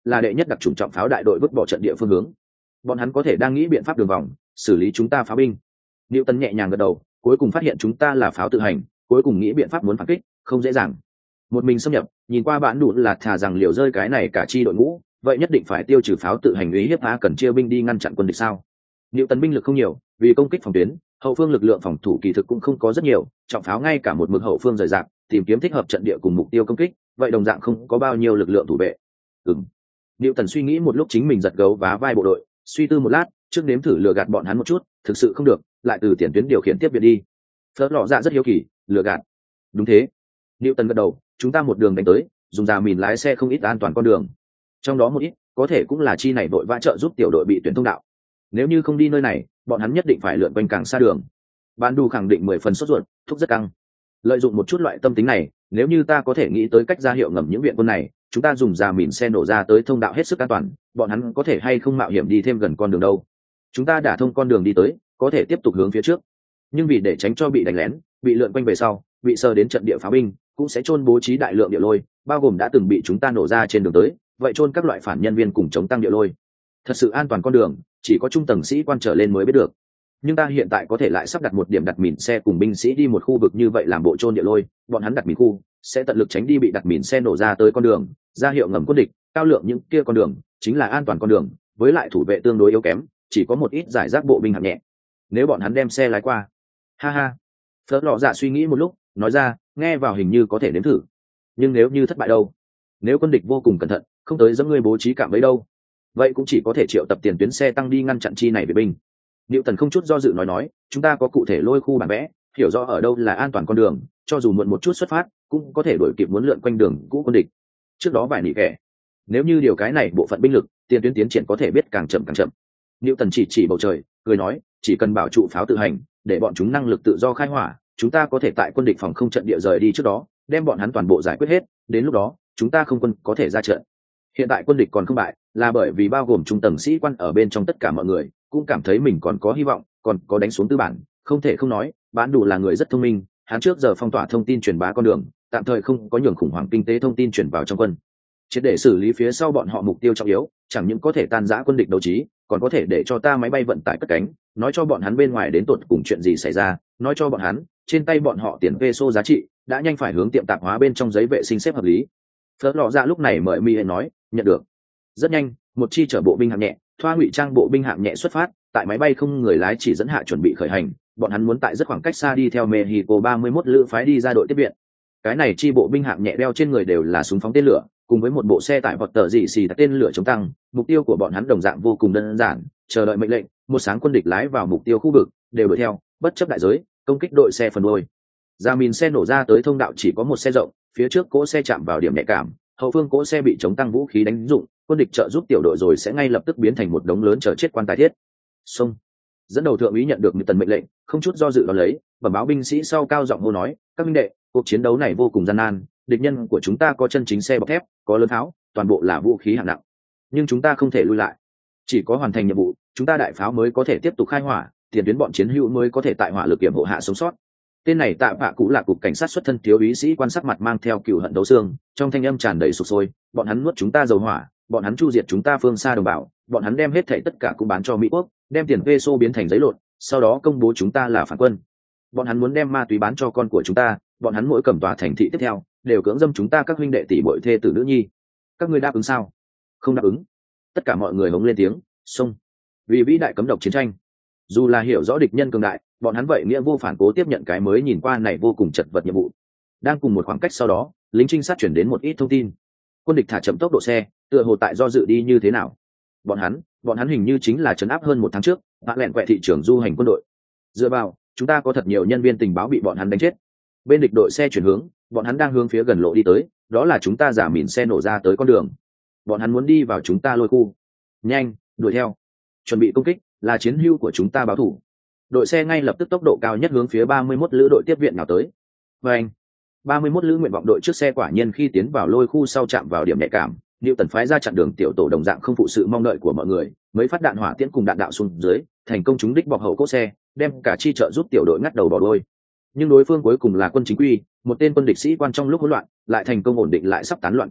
là đệ nhất đặc trùng trọng pháo đại đội vứt bỏ trận địa phương hướng. Bọn hắn có thể đang nghĩ biện pháp đường vòng xử lý chúng ta pháo binh. Niệu Tần nhẹ nhàng gật đầu, cuối cùng phát hiện chúng ta là pháo tự hành, cuối cùng nghĩ biện pháp muốn phản kích không dễ dàng. Một mình xâm nhập, nhìn qua bản đủ là thà rằng liều rơi cái này cả chi đội ngũ, vậy nhất định phải tiêu trừ pháo tự hành uy hiếp a cần chia binh đi ngăn chặn quân địch sao? Niệu Tần binh lực không nhiều, vì công kích phòng tuyến, hậu phương lực lượng phòng thủ kỳ thực cũng không có rất nhiều, trọng pháo ngay cả một mực hậu phương rời rạc, tìm kiếm thích hợp trận địa cùng mục tiêu công kích, vậy đồng dạng không có bao nhiêu lực lượng thủ vệ. Ừm. Niệu Tần suy nghĩ một lúc chính mình giật gấu vá vai bộ đội, suy tư một lát, trước nếm thử lừa gạt bọn hắn một chút, thực sự không được, lại từ tiền tuyến điều khiển tiếp viện đi. Phớt lọ dạ rất hiếu kỳ, lừa gạt. Đúng thế. Niệu Tần gật đầu, chúng ta một đường đánh tới, dùng ra mìn lái xe không ít an toàn con đường. Trong đó một ít, có thể cũng là chi này đội vã trợ giúp tiểu đội bị tuyển thông đạo. Nếu như không đi nơi này, bọn hắn nhất định phải lượn quanh càng xa đường. Ban Đu khẳng định mười phần sốt ruột, thúc rất căng. Lợi dụng một chút loại tâm tính này, nếu như ta có thể nghĩ tới cách ra hiệu ngầm những viện quân này, chúng ta dùng ra mìn xe nổ ra tới thông đạo hết sức an toàn, bọn hắn có thể hay không mạo hiểm đi thêm gần con đường đâu. Chúng ta đã thông con đường đi tới, có thể tiếp tục hướng phía trước. Nhưng vì để tránh cho bị đánh lén, bị lượn quanh về sau, bị sờ đến trận địa pháo binh, cũng sẽ chôn bố trí đại lượng địa lôi, bao gồm đã từng bị chúng ta nổ ra trên đường tới, vậy chôn các loại phản nhân viên cùng chống tăng địa lôi. Thật sự an toàn con đường, chỉ có trung tầng sĩ quan trở lên mới biết được. Nhưng ta hiện tại có thể lại sắp đặt một điểm đặt mìn xe cùng binh sĩ đi một khu vực như vậy làm bộ chôn địa lôi, bọn hắn đặt mìn khu sẽ tận lực tránh đi bị đặt mìn xe nổ ra tới con đường, ra hiệu ngầm quân địch, cao lượng những kia con đường chính là an toàn con đường, với lại thủ vệ tương đối yếu kém, chỉ có một ít giải rác bộ binh hạng nhẹ. Nếu bọn hắn đem xe lái qua, ha ha. Phớt lọ dạ suy nghĩ một lúc, nói ra, nghe vào hình như có thể nếm thử. Nhưng nếu như thất bại đâu? Nếu quân địch vô cùng cẩn thận, không tới dẫn ngươi bố trí cạm bẫy đâu, vậy cũng chỉ có thể triệu tập tiền tuyến xe tăng đi ngăn chặn chi này về binh. Niệu Tần không chút do dự nói nói, chúng ta có cụ thể lôi khu bản vẽ, hiểu rõ ở đâu là an toàn con đường, cho dù muộn một chút xuất phát, cũng có thể đuổi kịp muốn lượn quanh đường cũ quân địch. Trước đó vài nỉ kẻ, nếu như điều cái này bộ phận binh lực, tiền tuyến tiến triển có thể biết càng chậm càng chậm. Niệu Tần chỉ chỉ bầu trời, cười nói, chỉ cần bảo trụ pháo tự hành, để bọn chúng năng lực tự do khai hỏa, chúng ta có thể tại quân địch phòng không trận địa rời đi trước đó, đem bọn hắn toàn bộ giải quyết hết, đến lúc đó, chúng ta không quân có thể ra trận. Hiện tại quân địch còn không bại, là bởi vì bao gồm trung tầng sĩ quan ở bên trong tất cả mọi người, cũng cảm thấy mình còn có hy vọng, còn có đánh xuống tư bản, không thể không nói, Bán Đủ là người rất thông minh, hắn trước giờ phong tỏa thông tin truyền bá con đường, tạm thời không có nhường khủng hoảng kinh tế thông tin truyền vào trong quân. Triệt để xử lý phía sau bọn họ mục tiêu trọng yếu, chẳng những có thể tan rã quân địch đấu trí, còn có thể để cho ta máy bay vận tải cất cánh, nói cho bọn hắn bên ngoài đến tột cùng chuyện gì xảy ra, nói cho bọn hắn, trên tay bọn họ tiền peso giá trị đã nhanh phải hướng tiệm tạp hóa bên trong giấy vệ sinh xếp hợp lý. Phớt lọ dạ lúc này mời mi nói, nhận được. Rất nhanh, một chi chở bộ binh hạng nhẹ, thoa ngụy trang bộ binh hạng nhẹ xuất phát, tại máy bay không người lái chỉ dẫn hạ chuẩn bị khởi hành, bọn hắn muốn tại rất khoảng cách xa đi theo Mexico ba mươi mốt lữ phái đi ra đội tiếp viện. Cái này chi bộ binh hạng nhẹ đeo trên người đều là súng phóng tên lửa, cùng với một bộ xe tải hoặc tờ dị xì tên lửa chống tăng, mục tiêu của bọn hắn đồng dạng vô cùng đơn giản, chờ đợi mệnh lệnh, một sáng quân địch lái vào mục tiêu khu vực, đều đuổi theo, bất chấp đại giới, công kích đội xe phần đuôi. Ra mìn xe nổ ra tới thông đạo chỉ có một xe rộng, phía trước cỗ xe chạm vào điểm nhạy cảm, hậu phương cỗ xe bị chống tăng vũ khí đánh dụng, quân địch trợ giúp tiểu đội rồi sẽ ngay lập tức biến thành một đống lớn chờ chết quan tài thiết. Xông. Dẫn đầu thượng úy nhận được một tần mệnh lệnh, không chút do dự đón lấy, bẩm báo binh sĩ sau cao giọng hô nói, các minh đệ, cuộc chiến đấu này vô cùng gian nan, địch nhân của chúng ta có chân chính xe bọc thép, có lớn tháo, toàn bộ là vũ khí hạng nặng, nhưng chúng ta không thể lui lại, chỉ có hoàn thành nhiệm vụ, chúng ta đại pháo mới có thể tiếp tục khai hỏa, tiền tuyến bọn chiến hữu mới có thể tại hỏa lực kiểm hộ hạ sống sót. Tên này Tạ Vạ Cụ là cục cảnh sát xuất thân thiếu úy sĩ quan sát mặt mang theo cừu hận đấu xương, trong thanh âm tràn đầy sục sôi, bọn hắn nuốt chúng ta dầu hỏa, bọn hắn chu diệt chúng ta phương xa đồng bào, bọn hắn đem hết thảy tất cả cũng bán cho Mỹ quốc, đem tiền peso biến thành giấy lộn, sau đó công bố chúng ta là phản quân. Bọn hắn muốn đem ma túy bán cho con của chúng ta, bọn hắn mỗi cầm tòa thành thị tiếp theo, đều cưỡng dâm chúng ta các huynh đệ tỷ muội thê tử nữ nhi. Các ngươi đáp ứng sao? Không đáp ứng. Tất cả mọi người hống lên tiếng, xông. Vì vĩ đại cấm độc chiến tranh. Dù là hiểu rõ địch nhân cường đại, bọn hắn vậy nghĩa vô phản cố tiếp nhận cái mới nhìn qua này vô cùng chật vật nhiệm vụ. Đang cùng một khoảng cách sau đó, lính trinh sát chuyển đến một ít thông tin. Quân địch thả chậm tốc độ xe, tựa hồ tại do dự đi như thế nào. Bọn hắn, bọn hắn hình như chính là trấn áp hơn một tháng trước, hạ lẹn quẹ thị trưởng du hành quân đội. Dựa vào, chúng ta có thật nhiều nhân viên tình báo bị bọn hắn đánh chết. Bên địch đội xe chuyển hướng, bọn hắn đang hướng phía gần lộ đi tới, đó là chúng ta giả mìn xe nổ ra tới con đường. Bọn hắn muốn đi vào chúng ta lôi khu. Nhanh, đuổi theo. Chuẩn bị công kích, là chiến hữu của chúng ta báo thủ. Đội xe ngay lập tức tốc độ cao nhất hướng phía ba mươi mốt lữ đội tiếp viện nào tới. Và anh, ba mươi mốt lữ nguyện vọng đội trước xe quả nhiên khi tiến vào lôi khu sau chạm vào điểm nhạy cảm, Niệu Tần phái ra chặn đường tiểu tổ đồng dạng không phụ sự mong đợi của mọi người, mấy phát đạn hỏa tiễn cùng đạn đạo xuống dưới, thành công trúng đích bọc hậu cốt xe, đem cả chi trợ giúp tiểu đội ngắt đầu bỏ đuôi. Nhưng đối phương cuối cùng là quân chính quy, một tên quân địch sĩ quan trong lúc hỗn loạn, lại thành công ổn định lại sắp tán loạn quân tâm,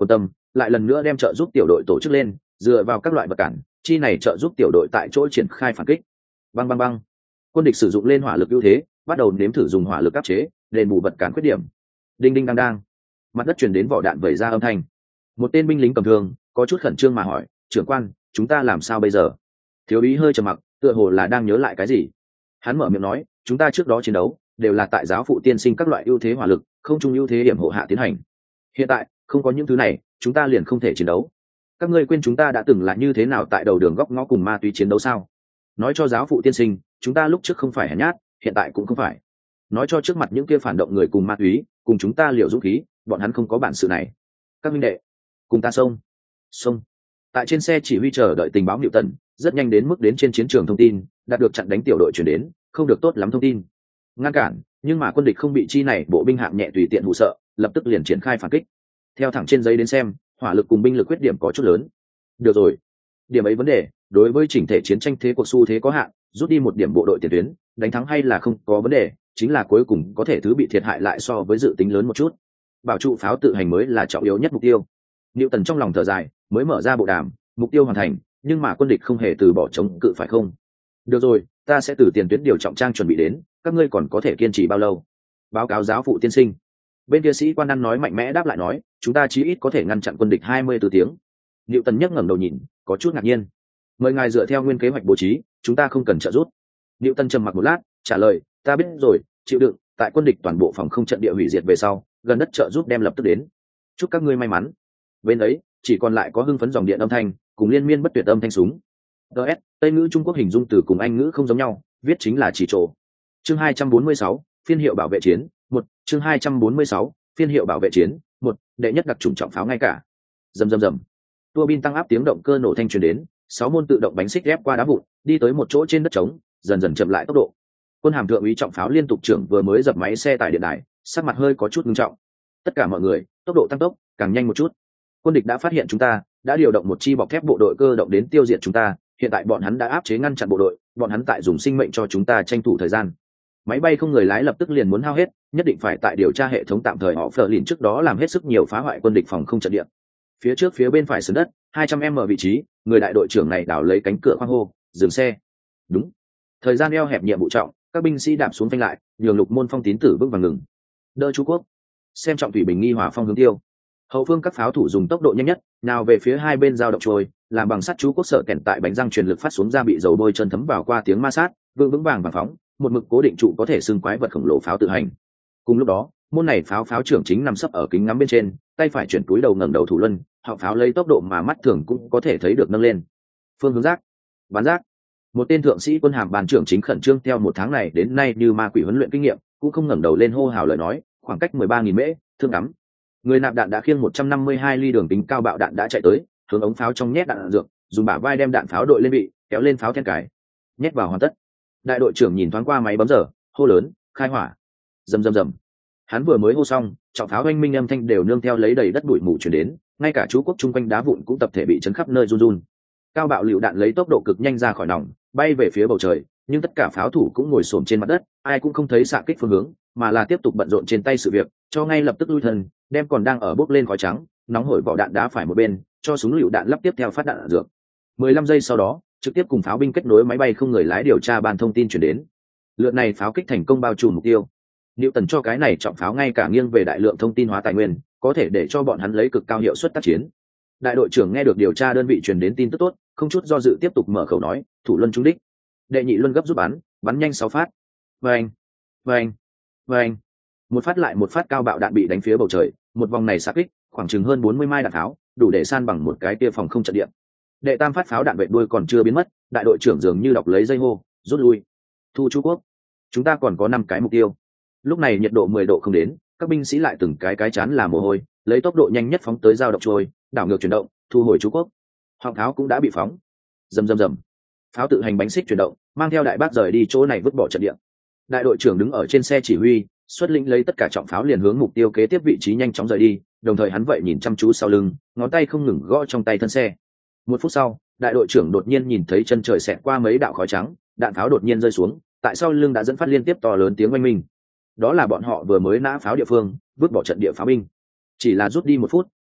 lại lần nữa đem trợ giúp tiểu đội tổ chức lên, dựa vào các loại vật cản, chi này trợ giúp tiểu đội tại chỗ triển khai phản kích. Băng băng băng, quân địch sử dụng lên hỏa lực ưu thế, bắt đầu nếm thử dùng hỏa lực áp chế, đền bù vật cản khuyết điểm. Đinh đinh đang đang, mặt đất truyền đến vỏ đạn vẩy ra âm thanh. Một tên binh lính cầm thương có chút khẩn trương mà hỏi, trưởng quan, chúng ta làm sao bây giờ? Thiếu úy hơi trầm mặc, tựa hồ là đang nhớ lại cái gì. Hắn mở miệng nói, chúng ta trước đó chiến đấu đều là tại giáo phụ tiên sinh các loại ưu thế hỏa lực, không chung ưu thế điểm hộ hạ tiến hành. Hiện tại không có những thứ này, chúng ta liền không thể chiến đấu. Các ngươi quên chúng ta đã từng là như thế nào tại đầu đường góc ngõ cùng ma túy chiến đấu sao? Nói cho giáo phụ tiên sinh, chúng ta lúc trước không phải hèn nhát, hiện tại cũng không phải. Nói cho trước mặt những kia phản động người cùng ma túy, cùng chúng ta liều dũng khí, bọn hắn không có bản sự này. Các minh đệ, cùng ta xông. Xông. Tại trên xe chỉ huy chờ đợi tình báo Newton, rất nhanh đến mức đến trên chiến trường thông tin, đạt được chặn đánh tiểu đội chuyển đến, không được tốt lắm thông tin. Ngăn cản, nhưng mà quân địch không bị chi này bộ binh hạng nhẹ tùy tiện hụ sợ, lập tức liền triển khai phản kích. Theo thẳng trên giấy đến xem, hỏa lực cùng binh lực khuyết điểm có chút lớn. Được rồi, điểm ấy vấn đề, đối với chỉnh thể chiến tranh thế cuộc xu thế có hạn, rút đi một điểm bộ đội tiền tuyến, đánh thắng hay là không có vấn đề, chính là cuối cùng có thể thứ bị thiệt hại lại so với dự tính lớn một chút. Bảo trụ pháo tự hành mới là trọng yếu nhất mục tiêu. Newton trong lòng thở dài, mới mở ra bộ đàm, mục tiêu hoàn thành, nhưng mà quân địch không hề từ bỏ chống cự phải không? Được rồi, ta sẽ từ tiền tuyến điều trọng trang chuẩn bị đến, các ngươi còn có thể kiên trì bao lâu? Báo cáo giáo phụ tiên sinh. Bên kia sĩ quan ăn nói mạnh mẽ đáp lại nói, chúng ta chí ít có thể ngăn chặn quân địch hai mươi bốn tiếng. Newton nhấc ngẩng đầu nhìn, có chút ngạc nhiên. Mời ngài dựa theo nguyên kế hoạch bố trí, chúng ta không cần trợ giúp. Newton trầm mặc một lát, trả lời, ta biết rồi, chịu đựng, tại quân địch toàn bộ phòng không trận địa hủy diệt về sau, gần đất trợ giúp đem lập tức đến. Chúc các ngươi may mắn. Bên ấy, chỉ còn lại có hưng phấn dòng điện âm thanh, cùng liên miên bất tuyệt âm thanh súng. ds Tây ngữ Trung Quốc hình dung từ cùng Anh ngữ không giống nhau, viết chính là chỉ trổ. Chương hai trăm bốn mươi sáu, phiên hiệu bảo vệ chiến, một. Chương hai trăm bốn mươi sáu, phiên hiệu bảo vệ chiến, một. Đệ nhất đặc trùng trọng pháo ngay cả. Rầm rầm rầm. Tua bin tăng áp tiếng động cơ nổ thanh truyền đến, sáu môn tự động bánh xích ghép qua đá vụn, đi tới một chỗ trên đất trống, dần dần chậm lại tốc độ. Quân hàm thượng úy trọng pháo liên tục trưởng vừa mới dập máy xe tải điện đài, sắc mặt hơi có chút nghiêm trọng. Tất cả mọi người, tốc độ tăng tốc, càng nhanh một chút. Quân địch đã phát hiện chúng ta, đã điều động một chi bọc thép bộ đội cơ động đến tiêu diệt chúng ta, hiện tại bọn hắn đã áp chế ngăn chặn bộ đội, bọn hắn tại dùng sinh mệnh cho chúng ta tranh thủ thời gian. Máy bay không người lái lập tức liền muốn hao hết, nhất định phải tại điều tra hệ thống tạm thời họ phờ lìn trước đó làm hết sức nhiều phá hoại quân địch phòng không trận địa. Phía trước phía bên phải sườn đất, hai trăm mét vị trí, người đại đội trưởng này đảo lấy cánh cửa khoang hô, dừng xe. Đúng. Thời gian eo hẹp nhiệm vụ trọng, các binh sĩ đạp xuống phanh lại, nhường Lục Môn Phong tín tử bước vào ngừng. Đỡ chú quốc. Xem trọng thủy bình nghi hỏa phong hướng tiêu. Hậu phương các pháo thủ dùng tốc độ nhanh nhất, nào về phía hai bên giao động trôi, làm bằng sắt chú quốc sợ kèn tại bánh răng truyền lực phát xuống ra bị dầu bôi chân thấm vào qua tiếng ma sát, vững vững vàng và phóng, một mực cố định trụ có thể xưng quái vật khổng lồ pháo tự hành. Cùng lúc đó, môn này pháo pháo trưởng chính nằm sấp ở kính ngắm bên trên, tay phải chuyển túi đầu ngẩng đầu thủ luân, họng pháo lấy tốc độ mà mắt thường cũng có thể thấy được nâng lên. Phương hướng giác, bắn giác. Một tên thượng sĩ quân hàm ban trưởng chính khẩn trương theo một tháng này đến nay như ma quỷ huấn luyện kinh nghiệm, cũng không ngẩng đầu lên hô hào lời nói, khoảng cách mười ba nghìn mễ, thương ngắm. Người nạp đạn đã khiêng một trăm năm mươi hai ly đường kính cao bạo đạn đã chạy tới, hướng ống pháo trong nhét đạn, đạn dược, dùng bả vai đem đạn pháo đội lên bị, kéo lên pháo then cài, nhét vào hoàn tất. Đại đội trưởng nhìn thoáng qua máy bấm giờ, hô lớn, khai hỏa. Rầm rầm rầm. Hắn vừa mới hô xong, trọng pháo oanh minh âm thanh đều nương theo lấy đầy đất bụi mù truyền đến, ngay cả chú quốc chung quanh đá vụn cũng tập thể bị chấn khắp nơi run run. Cao bạo lựu đạn lấy tốc độ cực nhanh ra khỏi nòng, bay về phía bầu trời, nhưng tất cả pháo thủ cũng ngồi xổm trên mặt đất, ai cũng không thấy xạ kích phương hướng, mà là tiếp tục bận rộn trên tay sự việc, cho ngay lập tức lui thân, đem còn đang ở bốc lên khói trắng, nóng hổi vỏ đạn đá phải một bên, cho súng lựu đạn lắp tiếp theo phát đạn, đạn dược. mười lăm giây sau đó, trực tiếp cùng pháo binh kết nối máy bay không người lái điều tra ban thông tin truyền đến. Lượt này pháo kích thành công bao trùm mục tiêu. Newton cho cái này trọng pháo ngay cả nghiêng về đại lượng thông tin hóa tài nguyên, có thể để cho bọn hắn lấy cực cao hiệu suất tác chiến. Đại đội trưởng nghe được điều tra đơn vị truyền đến tin tức tốt, không chút do dự tiếp tục mở khẩu nói, thủ luân trúng đích. Đệ nhị luân gấp rút bắn, bắn nhanh sáu phát. Vâng, vâng, vâng. Một phát lại một phát cao bạo đạn bị đánh phía bầu trời, một vòng này xạ kích, khoảng chừng hơn bốn mươi mai đạn pháo, đủ để san bằng một cái kia phòng không trận địa. Đệ tam phát pháo đạn vệ đuôi còn chưa biến mất, đại đội trưởng dường như đọc lấy dây hô, rút lui. Thu Chu quốc. Chúng ta còn có năm cái mục tiêu. Lúc này nhiệt độ mười độ không đến, các binh sĩ lại từng cái cái chán là mồ hôi, lấy tốc độ nhanh nhất phóng tới giao động trôi, đảo ngược chuyển động, thu hồi Chu quốc. Họng pháo cũng đã bị phóng. Rầm rầm rầm. Pháo tự hành bánh xích chuyển động, mang theo đại bác rời đi chỗ này vứt bỏ trận địa. Đại đội trưởng đứng ở trên xe chỉ huy, xuất lĩnh lấy tất cả trọng pháo liền hướng mục tiêu kế tiếp vị trí nhanh chóng rời đi, đồng thời hắn vậy nhìn chăm chú sau lưng, ngón tay không ngừng gõ trong tay thân xe. Một phút sau, đại đội trưởng đột nhiên nhìn thấy chân trời xẹt qua mấy đạo khói trắng, đạn pháo đột nhiên rơi xuống, tại sau lưng đã dẫn phát liên tiếp to lớn tiếng oanh minh. Đó là bọn họ vừa mới nã pháo địa phương, vứt bỏ trận địa pháo binh. Chỉ là rút đi một phút,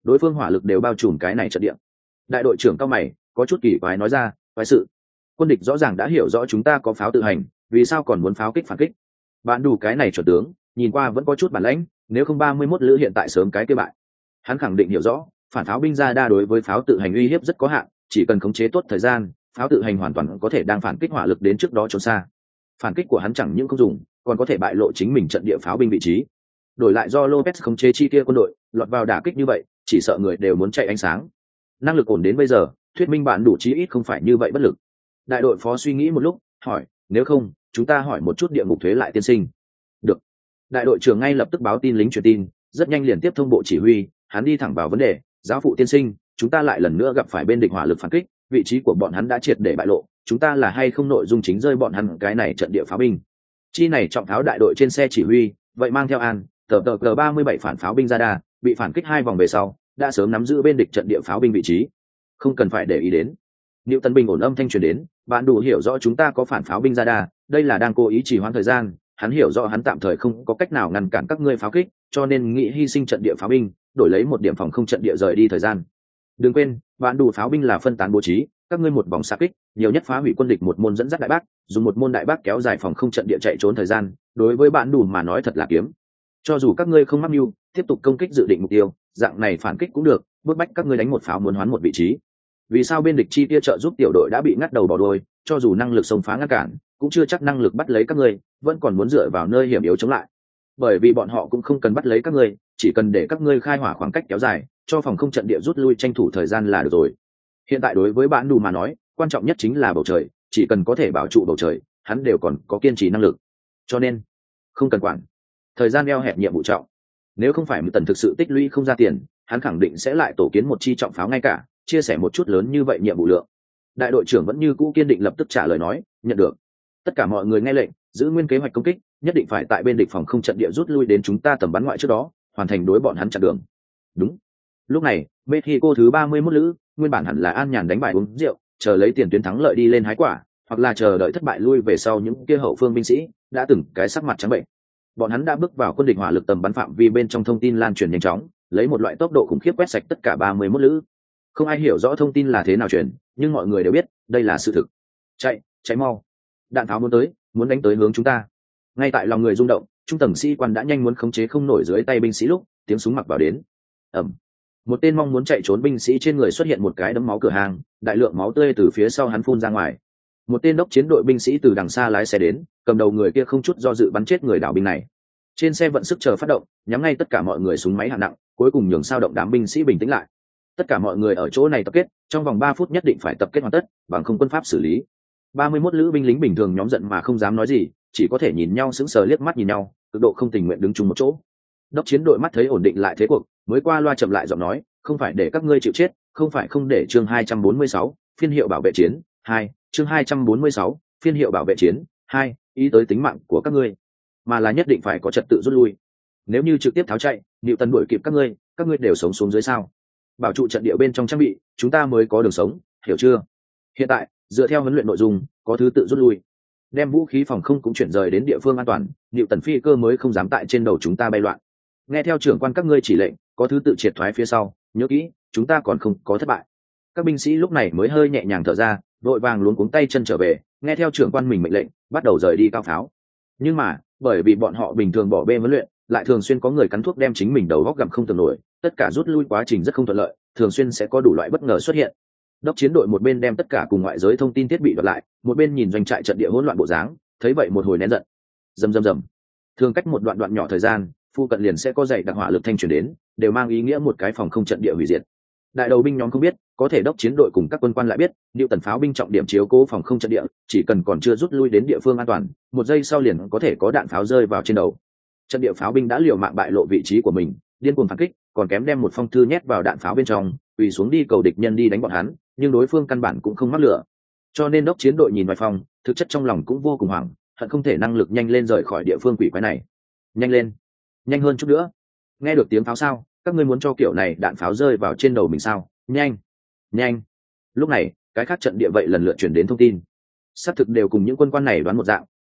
đối phương hỏa lực đều bao trùm cái này trận địa. Đại đội trưởng cao mày có chút kỳ quái nói ra, quái sự, quân địch rõ ràng đã hiểu rõ chúng ta có pháo tự hành, vì sao còn muốn pháo kích phản kích? Bạn đủ cái này chuẩn tướng nhìn qua vẫn có chút bản lãnh, nếu không ba mươi mốt lữ hiện tại sớm cái kia bại. Hắn khẳng định hiểu rõ phản pháo binh ra đa đối với pháo tự hành uy hiếp rất có hạn, chỉ cần khống chế tốt thời gian, pháo tự hành hoàn toàn có thể đang phản kích hỏa lực đến trước đó trốn xa. Phản kích của hắn chẳng những không dùng, còn có thể bại lộ chính mình trận địa pháo binh vị trí. Đổi lại do Lopez khống chế chi kia quân đội lọt vào đả kích như vậy, chỉ sợ người đều muốn chạy ánh sáng. Năng lực ổn đến bây giờ, thuyết minh bạn đủ chí ít không phải như vậy bất lực. Đại đội phó suy nghĩ một lúc, hỏi, nếu không chúng ta hỏi một chút địa ngục thuế lại tiên sinh. Được. Đại đội trưởng ngay lập tức báo tin lính truyền tin, rất nhanh liền tiếp thông bộ chỉ huy. Hắn đi thẳng vào vấn đề, giáo phụ tiên sinh, chúng ta lại lần nữa gặp phải bên địch hỏa lực phản kích, vị trí của bọn hắn đã triệt để bại lộ, chúng ta là hay không nội dung chính rơi bọn hắn cái này trận địa pháo binh. Chi này trọng tháo đại đội trên xe chỉ huy, vậy mang theo an tờ tờ g ba mươi bảy phản pháo binh ra đa, bị phản kích hai vòng về sau đã sớm nắm giữ bên địch trận địa pháo binh vị trí, không cần phải để ý đến. Liệu Tân Bình ổn âm thanh truyền đến, bạn đủ hiểu rõ chúng ta có phản pháo binh ra đa, đây là đang cố ý trì hoãn thời gian, hắn hiểu rõ hắn tạm thời không có cách nào ngăn cản các ngươi pháo kích, cho nên nghĩ hy sinh trận địa pháo binh, đổi lấy một điểm phòng không trận địa rời đi thời gian. Đừng quên, bạn đủ pháo binh là phân tán bố trí, các ngươi một vòng xạ kích, nhiều nhất phá hủy quân địch một môn dẫn dắt đại bác, dùng một môn đại bác kéo dài phòng không trận địa chạy trốn thời gian, đối với bạn đủ mà nói thật là kiếm. Cho dù các ngươi không mắc mưu, tiếp tục công kích dự định mục tiêu, dạng này phản kích cũng được, bức bách các ngươi đánh một pháo muốn hoán một vị trí. Vì sao bên địch chi tiêu trợ giúp tiểu đội đã bị ngắt đầu bỏ đuôi, cho dù năng lực xông phá ngăn cản, cũng chưa chắc năng lực bắt lấy các ngươi, vẫn còn muốn dựa vào nơi hiểm yếu chống lại. Bởi vì bọn họ cũng không cần bắt lấy các ngươi, chỉ cần để các ngươi khai hỏa khoảng cách kéo dài, cho phòng không trận địa rút lui tranh thủ thời gian là được rồi. Hiện tại đối với bạn đủ mà nói, quan trọng nhất chính là bầu trời, chỉ cần có thể bảo trụ bầu trời, hắn đều còn có kiên trì năng lực. Cho nên, không cần quản. Thời gian eo hẹp nhiệm vụ trọng. Nếu không phải một tần thực sự tích lũy không ra tiền, hắn khẳng định sẽ lại tổ kiến một chi trọng pháo ngay cả, chia sẻ một chút lớn như vậy nhiệm vụ lượng. Đại đội trưởng vẫn như cũ kiên định lập tức trả lời nói, nhận được. Tất cả mọi người nghe lệnh, giữ nguyên kế hoạch công kích, nhất định phải tại bên địch phòng không trận địa rút lui đến chúng ta tầm bắn ngoại trước đó, hoàn thành đối bọn hắn chặn đường. Đúng. Lúc này, Mexico thứ ba mươi mốt lữ, nguyên bản hẳn là an nhàn đánh bại uống rượu, chờ lấy tiền tuyến thắng lợi đi lên hái quả, hoặc là chờ đợi thất bại lui về sau những kia hậu phương binh sĩ, đã từng cái sắc mặt trắng bệnh. Bọn hắn đã bước vào quân địch hỏa lực tầm bắn phạm vi bên trong, thông tin lan truyền nhanh chóng, lấy một loại tốc độ khủng khiếp quét sạch tất cả ba mươi mốt lữ. Không ai hiểu rõ thông tin là thế nào truyền, nhưng mọi người đều biết, đây là sự thực. Chạy, chạy mau. Đạn pháo muốn tới, muốn đánh tới hướng chúng ta. Ngay tại lòng người rung động, trung tầng sĩ quan đã nhanh muốn khống chế không nổi dưới tay binh sĩ lúc, tiếng súng mặc vào đến. Ầm. Một tên mong muốn chạy trốn binh sĩ trên người xuất hiện một cái đấm máu cửa hàng, đại lượng máu tươi từ phía sau hắn phun ra ngoài. Một tên đốc chiến đội binh sĩ từ đằng xa lái xe đến, cầm đầu người kia không chút do dự bắn chết người đảo binh này. Trên xe vận sức chờ phát động, nhắm ngay tất cả mọi người súng máy hạng nặng, cuối cùng nhường sao động đám binh sĩ bình tĩnh lại. Tất cả mọi người ở chỗ này tập kết, trong vòng ba phút nhất định phải tập kết hoàn tất, bằng không quân pháp xử lý. ba mươi mốt lữ binh lính bình thường nhóm giận mà không dám nói gì, chỉ có thể nhìn nhau sững sờ liếc mắt nhìn nhau, cực độ không tình nguyện đứng chung một chỗ. Đốc chiến đội mắt thấy ổn định lại thế cuộc, mới qua loa chậm lại giọng nói, không phải để các ngươi chịu chết, không phải không để chương hai trăm bốn mươi sáu, phiên hiệu bảo vệ chiến, hai, chương hai trăm bốn mươi sáu, phiên hiệu bảo vệ chiến, hai, ý tới tính mạng của các ngươi, mà là nhất định phải có trật tự rút lui. Nếu như trực tiếp tháo chạy, Niệu Tần đuổi kịp các ngươi, các ngươi đều sống xuống dưới sao? Bảo trụ trận địa bên trong trang bị, chúng ta mới có đường sống, hiểu chưa? Hiện tại, dựa theo huấn luyện nội dung, có thứ tự rút lui, đem vũ khí phòng không cũng chuyển rời đến địa phương an toàn, Niệu Tần phi cơ mới không dám tại trên đầu chúng ta bay loạn. Nghe theo trưởng quan các ngươi chỉ lệnh, có thứ tự triệt thoái phía sau, nhớ kỹ, chúng ta còn không có thất bại. Các binh sĩ lúc này mới hơi nhẹ nhàng thở ra, vội vàng luống cuống tay chân trở về, nghe theo trưởng quan mình mệnh lệnh, bắt đầu rời đi cao pháo. Nhưng mà, bởi vì bọn họ bình thường bỏ bê huấn luyện, lại thường xuyên có người cắn thuốc đem chính mình đầu góc gặm không tưởng nổi, tất cả rút lui quá trình rất không thuận lợi, thường xuyên sẽ có đủ loại bất ngờ xuất hiện. Đốc chiến đội một bên đem tất cả cùng ngoại giới thông tin thiết bị đoạt lại, một bên nhìn doanh trại trận địa hỗn loạn bộ dáng, thấy vậy một hồi nén giận. Rầm rầm rầm. Thường cách một đoạn đoạn nhỏ thời gian, phu cận liền sẽ có dày đặc hỏa lực thanh truyền đến, đều mang ý nghĩa một cái phòng không trận địa hủy diệt. Đại đầu binh nhóm không biết, có thể đốc chiến đội cùng các quân quan lại biết, Niệu Tần pháo binh trọng điểm chiếu cố phòng không trận địa, chỉ cần còn chưa rút lui đến địa phương an toàn, một giây sau liền có thể có đạn pháo rơi vào trên đầu. Trận địa pháo binh đã liều mạng bại lộ vị trí của mình, điên cuồng phản kích, còn kém đem một phong thư nhét vào đạn pháo bên trong, quỳ xuống đi cầu địch nhân đi đánh bọn hắn, nhưng đối phương căn bản cũng không mắc lửa. Cho nên đốc chiến đội nhìn vài phòng, thực chất trong lòng cũng vô cùng hoảng, hận không thể năng lực nhanh lên rời khỏi địa phương quỷ quái này. Nhanh lên, nhanh hơn chút nữa. Nghe được tiếng pháo sao? Các ngươi muốn cho kiểu này đạn pháo rơi vào trên đầu mình sao? Nhanh, nhanh. Lúc này, cái khác trận địa vậy lần lượt chuyển đến thông tin. Xác thực đều cùng những quân quan này đoán một dạng,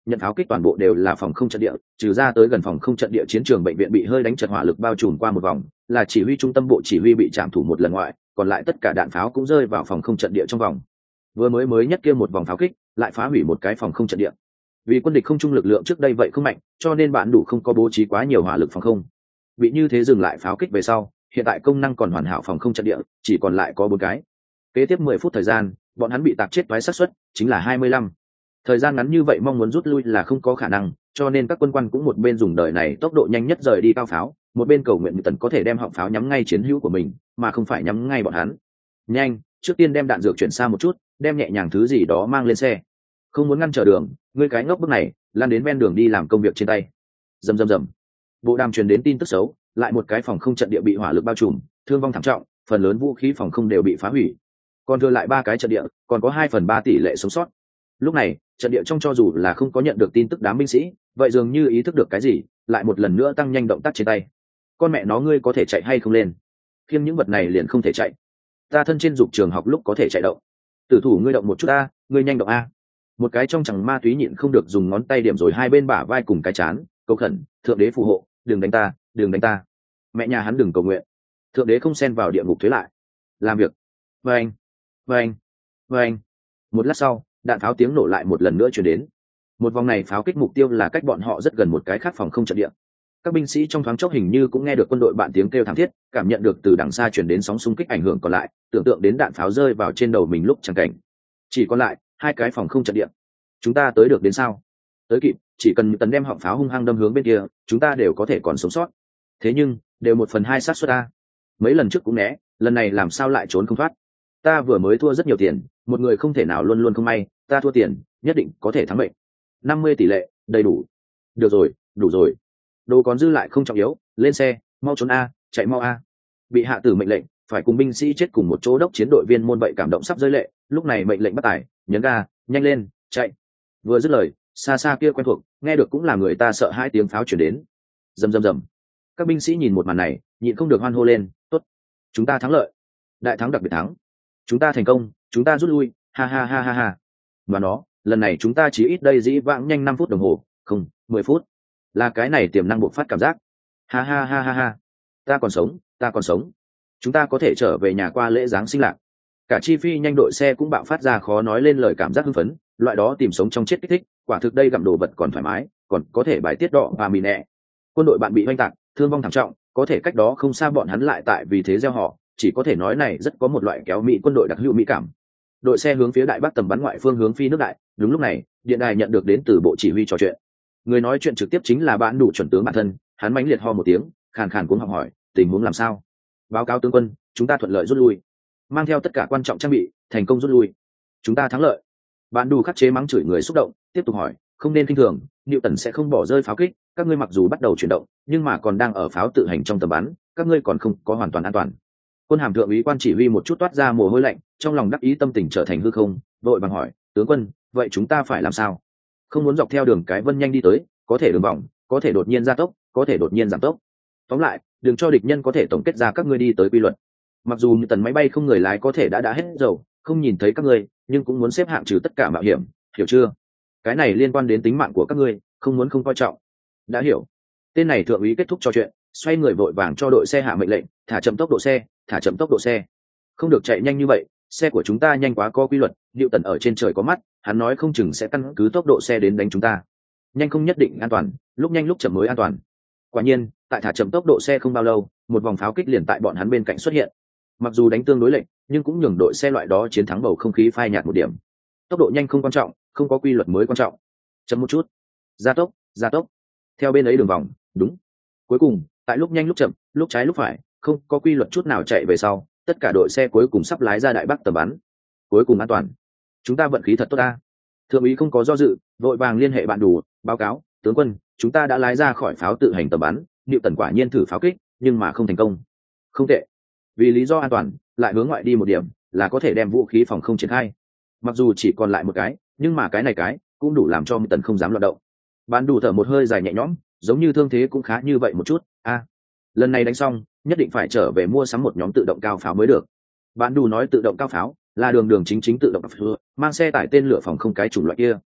nhận pháo kích toàn bộ đều là phòng không trận địa, trừ ra tới gần phòng không trận địa chiến trường bệnh viện bị hơi đánh chật hỏa lực bao trùm qua một vòng, là chỉ huy trung tâm bộ chỉ huy bị chạm thủ một lần ngoại, còn lại tất cả đạn pháo cũng rơi vào phòng không trận địa trong vòng. Vừa mới mới nhất kia một vòng pháo kích, lại phá hủy một cái phòng không trận địa. Vì quân địch không trung lực lượng trước đây vậy không mạnh, cho nên bạn đủ không có bố trí quá nhiều hỏa lực phòng không. Bị như thế dừng lại pháo kích về sau, hiện tại công năng còn hoàn hảo phòng không trận địa, chỉ còn lại có bốn cái. Kế tiếp mười phút thời gian, bọn hắn bị tạc chết toái xác suất chính là hai mươi lăm. Thời gian ngắn như vậy mong muốn rút lui là không có khả năng, cho nên các quân quan cũng một bên dùng đời này tốc độ nhanh nhất rời đi cao pháo, một bên cầu nguyện Tần có thể đem họng pháo nhắm ngay chiến hữu của mình, mà không phải nhắm ngay bọn hắn. Nhanh, trước tiên đem đạn dược chuyển xa một chút, đem nhẹ nhàng thứ gì đó mang lên xe. Không muốn ngăn trở đường, ngươi cái ngốc bước này, lan đến ven đường đi làm công việc trên tay. Rầm rầm rầm. Bộ đàm truyền đến tin tức xấu, lại một cái phòng không trận địa bị hỏa lực bao trùm, thương vong thảm trọng, phần lớn vũ khí phòng không đều bị phá hủy. Còn thừa lại ba cái trận địa, còn có hai phần ba tỷ lệ sống sót. Lúc này, trận địa trong cho dù là không có nhận được tin tức đám binh sĩ, vậy dường như ý thức được cái gì, lại một lần nữa tăng nhanh động tác trên tay. Con mẹ nó ngươi có thể chạy hay không lên? Khiêng những vật này liền không thể chạy. Ta thân trên dục trường học lúc có thể chạy động. Tử thủ ngươi động một chút a, ngươi nhanh động a. Một cái trong chẳng ma túy nhịn không được dùng ngón tay điểm rồi hai bên bả vai cùng cái chán, cầu khẩn, thượng đế phù hộ, đừng đánh ta, đừng đánh ta. Mẹ nhà hắn đừng cầu nguyện. Thượng đế không xen vào địa ngục thuế lại. Làm việc. Vâng, vâng, vâng. Một lát sau, đạn pháo tiếng nổ lại một lần nữa truyền đến. Một vòng này pháo kích mục tiêu là cách bọn họ rất gần một cái khác phòng không trận địa. Các binh sĩ trong thoáng chốc hình như cũng nghe được quân đội bạn tiếng kêu thảm thiết, cảm nhận được từ đằng xa truyền đến sóng xung kích ảnh hưởng còn lại, tưởng tượng đến đạn pháo rơi vào trên đầu mình lúc chẳng cảnh. Chỉ còn lại hai cái phòng không trận địa. Chúng ta tới được đến sao? Tới kịp, chỉ cần Tần đem họng pháo hung hăng đâm hướng bên kia, chúng ta đều có thể còn sống sót. Thế nhưng, đều một phần hai sát suất a. Mấy lần trước cũng né, lần này làm sao lại trốn không thoát? Ta vừa mới thua rất nhiều tiền, một người không thể nào luôn luôn không may, ta thua tiền, nhất định có thể thắng mệnh. năm mươi tỷ lệ, đầy đủ. Được rồi, đủ rồi. Đồ còn dư lại không trọng yếu, lên xe, mau trốn a, chạy mau a. Bị hạ tử mệnh lệnh, phải cùng binh sĩ chết cùng một chỗ đốc chiến đội viên môn vậy cảm động sắp rơi lệ, lúc này mệnh lệnh bắt tải, nhấn ga, nhanh lên, chạy. Vừa dứt lời, xa xa kia quen thuộc, nghe được cũng là người ta sợ hai tiếng pháo chuyển đến. Rầm rầm rầm. Các binh sĩ nhìn một màn này, nhịn không được hoan hô lên, tốt, chúng ta thắng lợi, đại thắng đặc biệt thắng, chúng ta thành công, chúng ta rút lui, ha ha ha ha ha. Và đó, lần này chúng ta chỉ ít đây dĩ vãng nhanh năm phút đồng hồ, không, mười phút. Là cái này tiềm năng bộc phát cảm giác. Ha ha ha ha ha. Ta còn sống, ta còn sống. Chúng ta có thể trở về nhà qua lễ giáng sinh lạc. Cả chi phi nhanh đội xe cũng bạo phát ra khó nói lên lời cảm giác hưng phấn, loại đó tìm sống trong chết kích thích, quả thực đây gặm đồ vật còn thoải mái, còn có thể bài tiết đỏ và mì nẹ. Quân đội bạn bị hoanh tạc, thương vong thảm trọng, có thể cách đó không xa bọn hắn lại tại vì thế gieo họ, chỉ có thể nói này rất có một loại kéo mỹ quân đội đặc hữu mỹ cảm. Đội xe hướng phía đại bắc tầm bắn ngoại phương hướng phi nước đại, đúng lúc này, điện đài nhận được đến từ bộ chỉ huy trò chuyện. Người nói chuyện trực tiếp chính là bạn đủ chuẩn tướng bản thân, hắn mãnh liệt ho một tiếng, khàn khàn cuống học hỏi, tình huống làm sao? Báo cáo tướng quân, chúng ta thuận lợi rút lui, mang theo tất cả quan trọng trang bị, thành công rút lui. Chúng ta thắng lợi. Bạn đủ khắc chế mắng chửi người xúc động, tiếp tục hỏi, không nên kinh thường, Newton sẽ không bỏ rơi pháo kích, các ngươi mặc dù bắt đầu chuyển động, nhưng mà còn đang ở pháo tự hành trong tầm bắn, các ngươi còn không có hoàn toàn an toàn. Quân hàm thượng úy quan chỉ huy một chút toát ra mồ hôi lạnh, trong lòng đắc ý tâm tình trở thành hư không, vội vàng hỏi, tướng quân, vậy chúng ta phải làm sao? Không muốn dọc theo đường cái vân nhanh đi tới, có thể đường vòng, có thể đột nhiên gia tốc, có thể đột nhiên giảm tốc. Tóm lại, đừng cho địch nhân có thể tổng kết ra các ngươi đi tới quy luật. Mặc dù như tần máy bay không người lái có thể đã đã hết dầu, không nhìn thấy các ngươi, nhưng cũng muốn xếp hạng trừ tất cả mạo hiểm, hiểu chưa? Cái này liên quan đến tính mạng của các ngươi, không muốn không coi trọng. Đã hiểu. Tên này thượng úy kết thúc trò chuyện, xoay người vội vàng cho đội xe hạ mệnh lệnh, thả chậm tốc độ xe, thả chậm tốc độ xe. Không được chạy nhanh như vậy, xe của chúng ta nhanh quá có quy luật, Diệu Tần ở trên trời có mắt, hắn nói không chừng sẽ căn cứ tốc độ xe đến đánh chúng ta. Nhanh không nhất định an toàn, lúc nhanh lúc chậm mới an toàn. Quả nhiên, tại thả chậm tốc độ xe không bao lâu, một vòng pháo kích liền tại bọn hắn bên cạnh xuất hiện. Mặc dù đánh tương đối lệch, nhưng cũng nhường đội xe loại đó chiến thắng bầu không khí phai nhạt một điểm. Tốc độ nhanh không quan trọng, không có quy luật mới quan trọng. Chậm một chút, gia tốc, gia tốc. Theo bên ấy đường vòng, đúng. Cuối cùng, tại lúc nhanh lúc chậm, lúc trái lúc phải, không có quy luật chút nào chạy về sau, tất cả đội xe cuối cùng sắp lái ra đại bắc tầm bắn. Cuối cùng an toàn. Chúng ta vận khí thật tốt ta. Thượng úy không có do dự, vội vàng liên hệ bạn đủ, báo cáo, tướng quân, chúng ta đã lái ra khỏi pháo tự hành tầm bắn, Diệu Tần quả nhiên thử pháo kích, nhưng mà không thành công. Không tệ. Vì lý do an toàn, lại hướng ngoại đi một điểm, là có thể đem vũ khí phòng không triển khai. Mặc dù chỉ còn lại một cái, nhưng mà cái này cái cũng đủ làm cho Diệu Tần không dám loạn động. Bạn đủ thở một hơi dài nhẹ nhõm, giống như thương thế cũng khá như vậy một chút. A, à, lần này đánh xong, nhất định phải trở về mua sắm một nhóm tự động cao pháo mới được. Bạn đủ nói tự động cao pháo là đường đường chính chính tự động pháo, mang xe tải tên lửa phòng không cái chủng loại kia.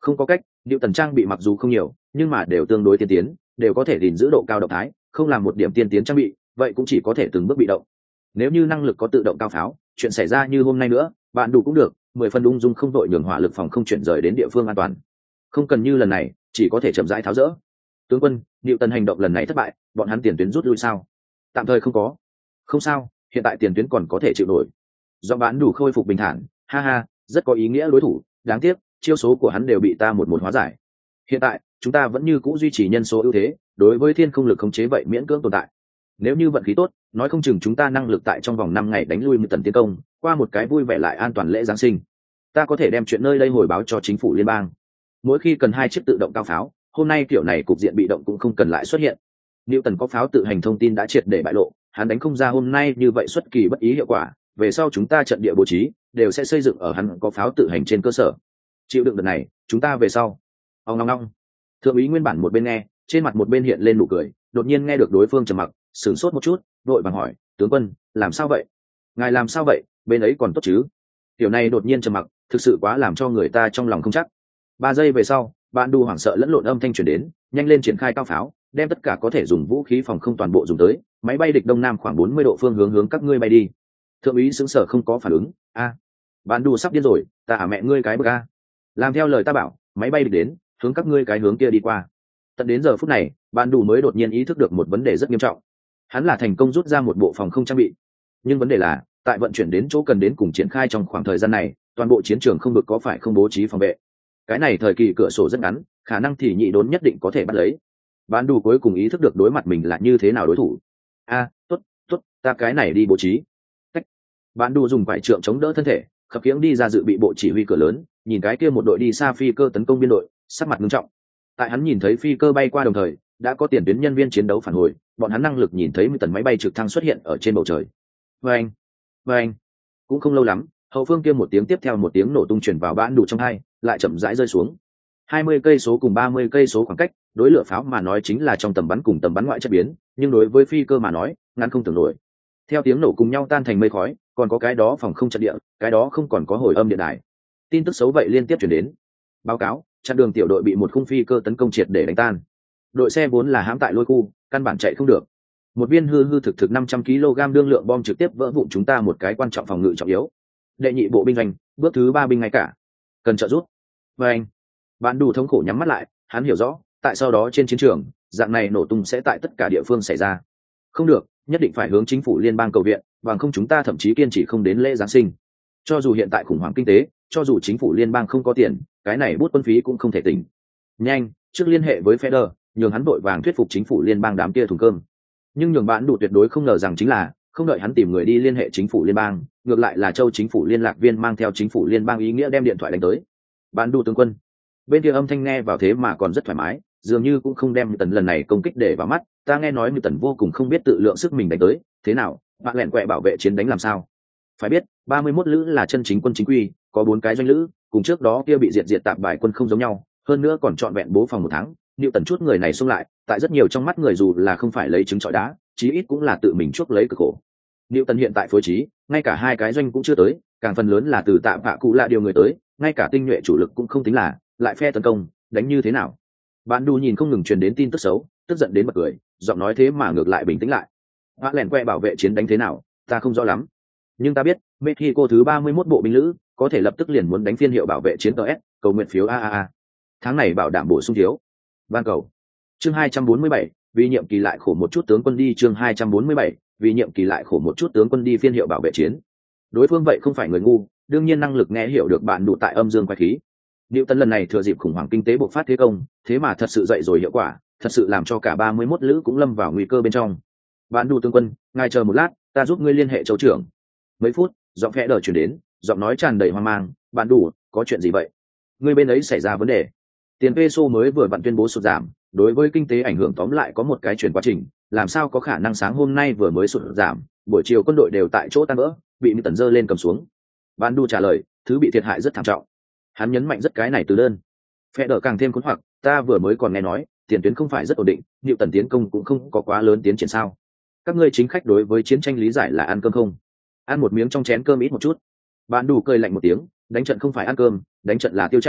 Không có cách, điệu tần trang bị mặc dù không nhiều nhưng mà đều tương đối tiên tiến, đều có thể gìn giữ độ cao động thái, không làm một điểm tiên tiến trang bị vậy cũng chỉ có thể từng bước bị động. Nếu như năng lực có tự động cao pháo, chuyện xảy ra như hôm nay nữa bạn đủ cũng được, mười phần ung dung không đội nhường hỏa lực phòng không chuyển rời đến địa phương an toàn. Không cần như lần này chỉ có thể chậm rãi tháo rỡ. Tướng quân, điệu tần hành động lần này thất bại, bọn hắn tiền tuyến rút lui sao? Tạm thời không có. Không sao, hiện tại tiền tuyến còn có thể chịu nổi. Do bạn đủ khôi phục bình thản, ha ha, rất có ý nghĩa đối thủ, đáng tiếc chiêu số của hắn đều bị ta một một hóa giải. Hiện tại chúng ta vẫn như cũ duy trì nhân số ưu thế, đối với thiên không lực khống chế vậy miễn cưỡng tồn tại. Nếu như vận khí tốt, nói không chừng chúng ta năng lực tại trong vòng năm ngày đánh lui một tần tiến công, qua một cái vui vẻ lại an toàn lễ giáng sinh. Ta có thể đem chuyện nơi đây hồi báo cho chính phủ liên bang. Mỗi khi cần hai chiếc tự động cao pháo, hôm nay kiểu này cục diện bị động cũng không cần lại xuất hiện. Newton có pháo tự hành thông tin đã triệt để bại lộ, hắn đánh không ra hôm nay như vậy xuất kỳ bất ý hiệu quả, về sau chúng ta trận địa bố trí đều sẽ xây dựng ở hắn có pháo tự hành trên cơ sở. Chịu đựng đợt này, chúng ta về sau. Ông ngong ngong. Thượng úy nguyên bản một bên nghe, trên mặt một bên hiện lên nụ cười, đột nhiên nghe được đối phương trầm mặc, sửng sốt một chút, vội vàng hỏi, tướng quân, làm sao vậy? Ngài làm sao vậy, bên ấy còn tốt chứ? Tiểu này đột nhiên trầm mặc, thực sự quá làm cho người ta trong lòng không chắc. Ba giây về sau, bạn đu hoảng sợ lẫn lộn âm thanh truyền đến, nhanh lên triển khai cao pháo, đem tất cả có thể dùng vũ khí phòng không toàn bộ dùng tới, máy bay địch đông nam khoảng bốn mươi độ phương hướng hướng các ngươi bay đi. Thượng úy sững sờ không có phản ứng. A, à, bạn đu sắp điên rồi, ta à mẹ ngươi cái bực a. Làm theo lời ta bảo, máy bay địch đến, hướng các ngươi cái hướng kia đi qua. Tận đến giờ phút này, bạn đủ mới đột nhiên ý thức được một vấn đề rất nghiêm trọng. Hắn là thành công rút ra một bộ phòng không trang bị, nhưng vấn đề là tại vận chuyển đến chỗ cần đến cùng triển khai trong khoảng thời gian này, toàn bộ chiến trường không được có phải không bố trí phòng vệ. Cái này thời kỳ cửa sổ rất ngắn, khả năng thì nhị đốn nhất định có thể bắt lấy. Bạn đủ cuối cùng ý thức được đối mặt mình là như thế nào đối thủ. A, tốt, tốt, ta cái này đi bố trí. Cách. Bạn đủ dùng quải trượng chống đỡ thân thể, khập khiễng đi ra dự bị bộ chỉ huy cửa lớn, nhìn cái kia một đội đi xa phi cơ tấn công biên đội, sắc mặt nghiêm trọng. Tại hắn nhìn thấy phi cơ bay qua đồng thời, đã có tiền tuyến nhân viên chiến đấu phản hồi, bọn hắn năng lực nhìn thấy một tần máy bay trực thăng xuất hiện ở trên bầu trời. Vâng, vâng. Cũng không lâu lắm, hậu phương kia một tiếng tiếp theo một tiếng nổ tung truyền vào bãn đủ trong hai, lại chậm rãi rơi xuống. hai mươi cây số cùng ba mươi cây số khoảng cách, đối lửa pháo mà nói chính là trong tầm bắn cùng tầm bắn ngoại chất biến, nhưng đối với phi cơ mà nói, ngắn không tưởng nổi. Theo tiếng nổ cùng nhau tan thành mây khói, còn có cái đó phòng không trận địa, cái đó không còn có hồi âm điện đài. Tin tức xấu vậy liên tiếp truyền đến. Báo cáo, chặn đường tiểu đội bị một khung phi cơ tấn công triệt để đánh tan. Đội xe vốn là hãm tại lôi khu, căn bản chạy không được. Một viên hư hư thực thực năm trăm ki lô gam đương lượng bom trực tiếp vỡ vụn chúng ta một cái quan trọng phòng ngự trọng yếu. Đệ nhị bộ binh doanh, bước thứ ba binh ngay cả. Cần trợ giúp. Và anh, bạn đủ thống khổ nhắm mắt lại, hắn hiểu rõ, tại sau đó trên chiến trường, dạng này nổ tung sẽ tại tất cả địa phương xảy ra. Không được, nhất định phải hướng chính phủ liên bang cầu viện, bằng không chúng ta thậm chí kiên trì không đến lễ giáng sinh. Cho dù hiện tại khủng hoảng kinh tế, cho dù chính phủ liên bang không có tiền, cái này bút quân phí cũng không thể tỉnh. Nhanh, trước liên hệ với Feder, nhường hắn vội vàng thuyết phục chính phủ liên bang đám kia thùng cơm. Nhưng nhường bạn đủ tuyệt đối không ngờ rằng chính là, không đợi hắn tìm người đi liên hệ chính phủ liên bang, ngược lại là châu chính phủ liên lạc viên mang theo chính phủ liên bang ý nghĩa đem điện thoại đánh tới. Bạn đủ tướng quân. Bên kia âm thanh nghe vào thế mà còn rất thoải mái, dường như cũng không đem tần lần này công kích để vào mắt. Ta nghe nói tần vô cùng không biết tự lượng sức mình đánh tới, thế nào, bạn lẹn quẹ bảo vệ chiến đánh làm sao? Phải biết, ba mươi mốt lữ là chân chính quân chính quy, có bốn cái doanh lữ, cùng trước đó kia bị diệt diệt tạp bài quân không giống nhau, hơn nữa còn chọn vẹn bố phòng một tháng. Liệu tần chút người này xung lại, tại rất nhiều trong mắt người dù là không phải lấy trứng trọi đá, chí ít cũng là tự mình chuốc lấy cực khổ. Liệu tần hiện tại phối trí, ngay cả hai cái doanh cũng chưa tới, càng phần lớn là từ tạm vạ cụ lạ điều người tới, ngay cả tinh nhuệ chủ lực cũng không tính là, lại phe tấn công, đánh như thế nào? Bạn đu nhìn không ngừng truyền đến tin tức xấu, tức giận đến bật cười, giọng nói thế mà ngược lại bình tĩnh lại. Hóa lẻn que bảo vệ chiến đánh thế nào, ta không rõ lắm, nhưng ta biết, Mexico thứ ba mươi mốt bộ binh lữ, có thể lập tức liền muốn đánh phiên hiệu bảo vệ chiến tờ S, cầu nguyện phiếu a a a. Tháng này bảo đảm bổ sung thiếu. Ban cầu. Chương hai trăm bốn mươi bảy, vì nhiệm kỳ lại khổ một chút tướng quân đi chương hai trăm bốn mươi bảy, vì nhiệm kỳ lại khổ một chút tướng quân đi phiên hiệu bảo vệ chiến. Đối phương vậy không phải người ngu, đương nhiên năng lực nghe hiểu được bạn đủ tại âm dương quái khí. Liệu Tấn lần này thừa dịp khủng hoảng kinh tế bộc phát thế công, thế mà thật sự dậy rồi hiệu quả, thật sự làm cho cả ba mươi mốt lữ cũng lâm vào nguy cơ bên trong. Bạn đủ tướng quân, ngài chờ một lát, ta giúp ngươi liên hệ châu trưởng. Mấy phút, giọng khẽ đờ chuyển đến, giọng nói tràn đầy hoang mang. Bạn đủ, có chuyện gì vậy? Ngươi bên ấy xảy ra vấn đề. Tiền peso mới vừa vặn tuyên bố sụt giảm, đối với kinh tế ảnh hưởng tóm lại có một cái chuyển quá trình, làm sao có khả năng sáng hôm nay vừa mới sụt giảm, buổi chiều quân đội đều tại chỗ tan vỡ, bị Tần dơ lên cầm xuống. Bạn đủ trả lời, thứ bị thiệt hại rất thảm trọng. Hắn nhấn mạnh rất cái này từ đơn. Phe đỡ càng thêm khốn hoặc, ta vừa mới còn nghe nói, tiền tuyến không phải rất ổn định, liệu Tần tiến công cũng không có quá lớn tiến triển sao? Các ngươi chính khách đối với chiến tranh lý giải là ăn cơm không? Ăn một miếng trong chén cơm ít một chút. Bạn đủ cười lạnh một tiếng, đánh trận không phải ăn cơm, đánh trận là tiêu chảy,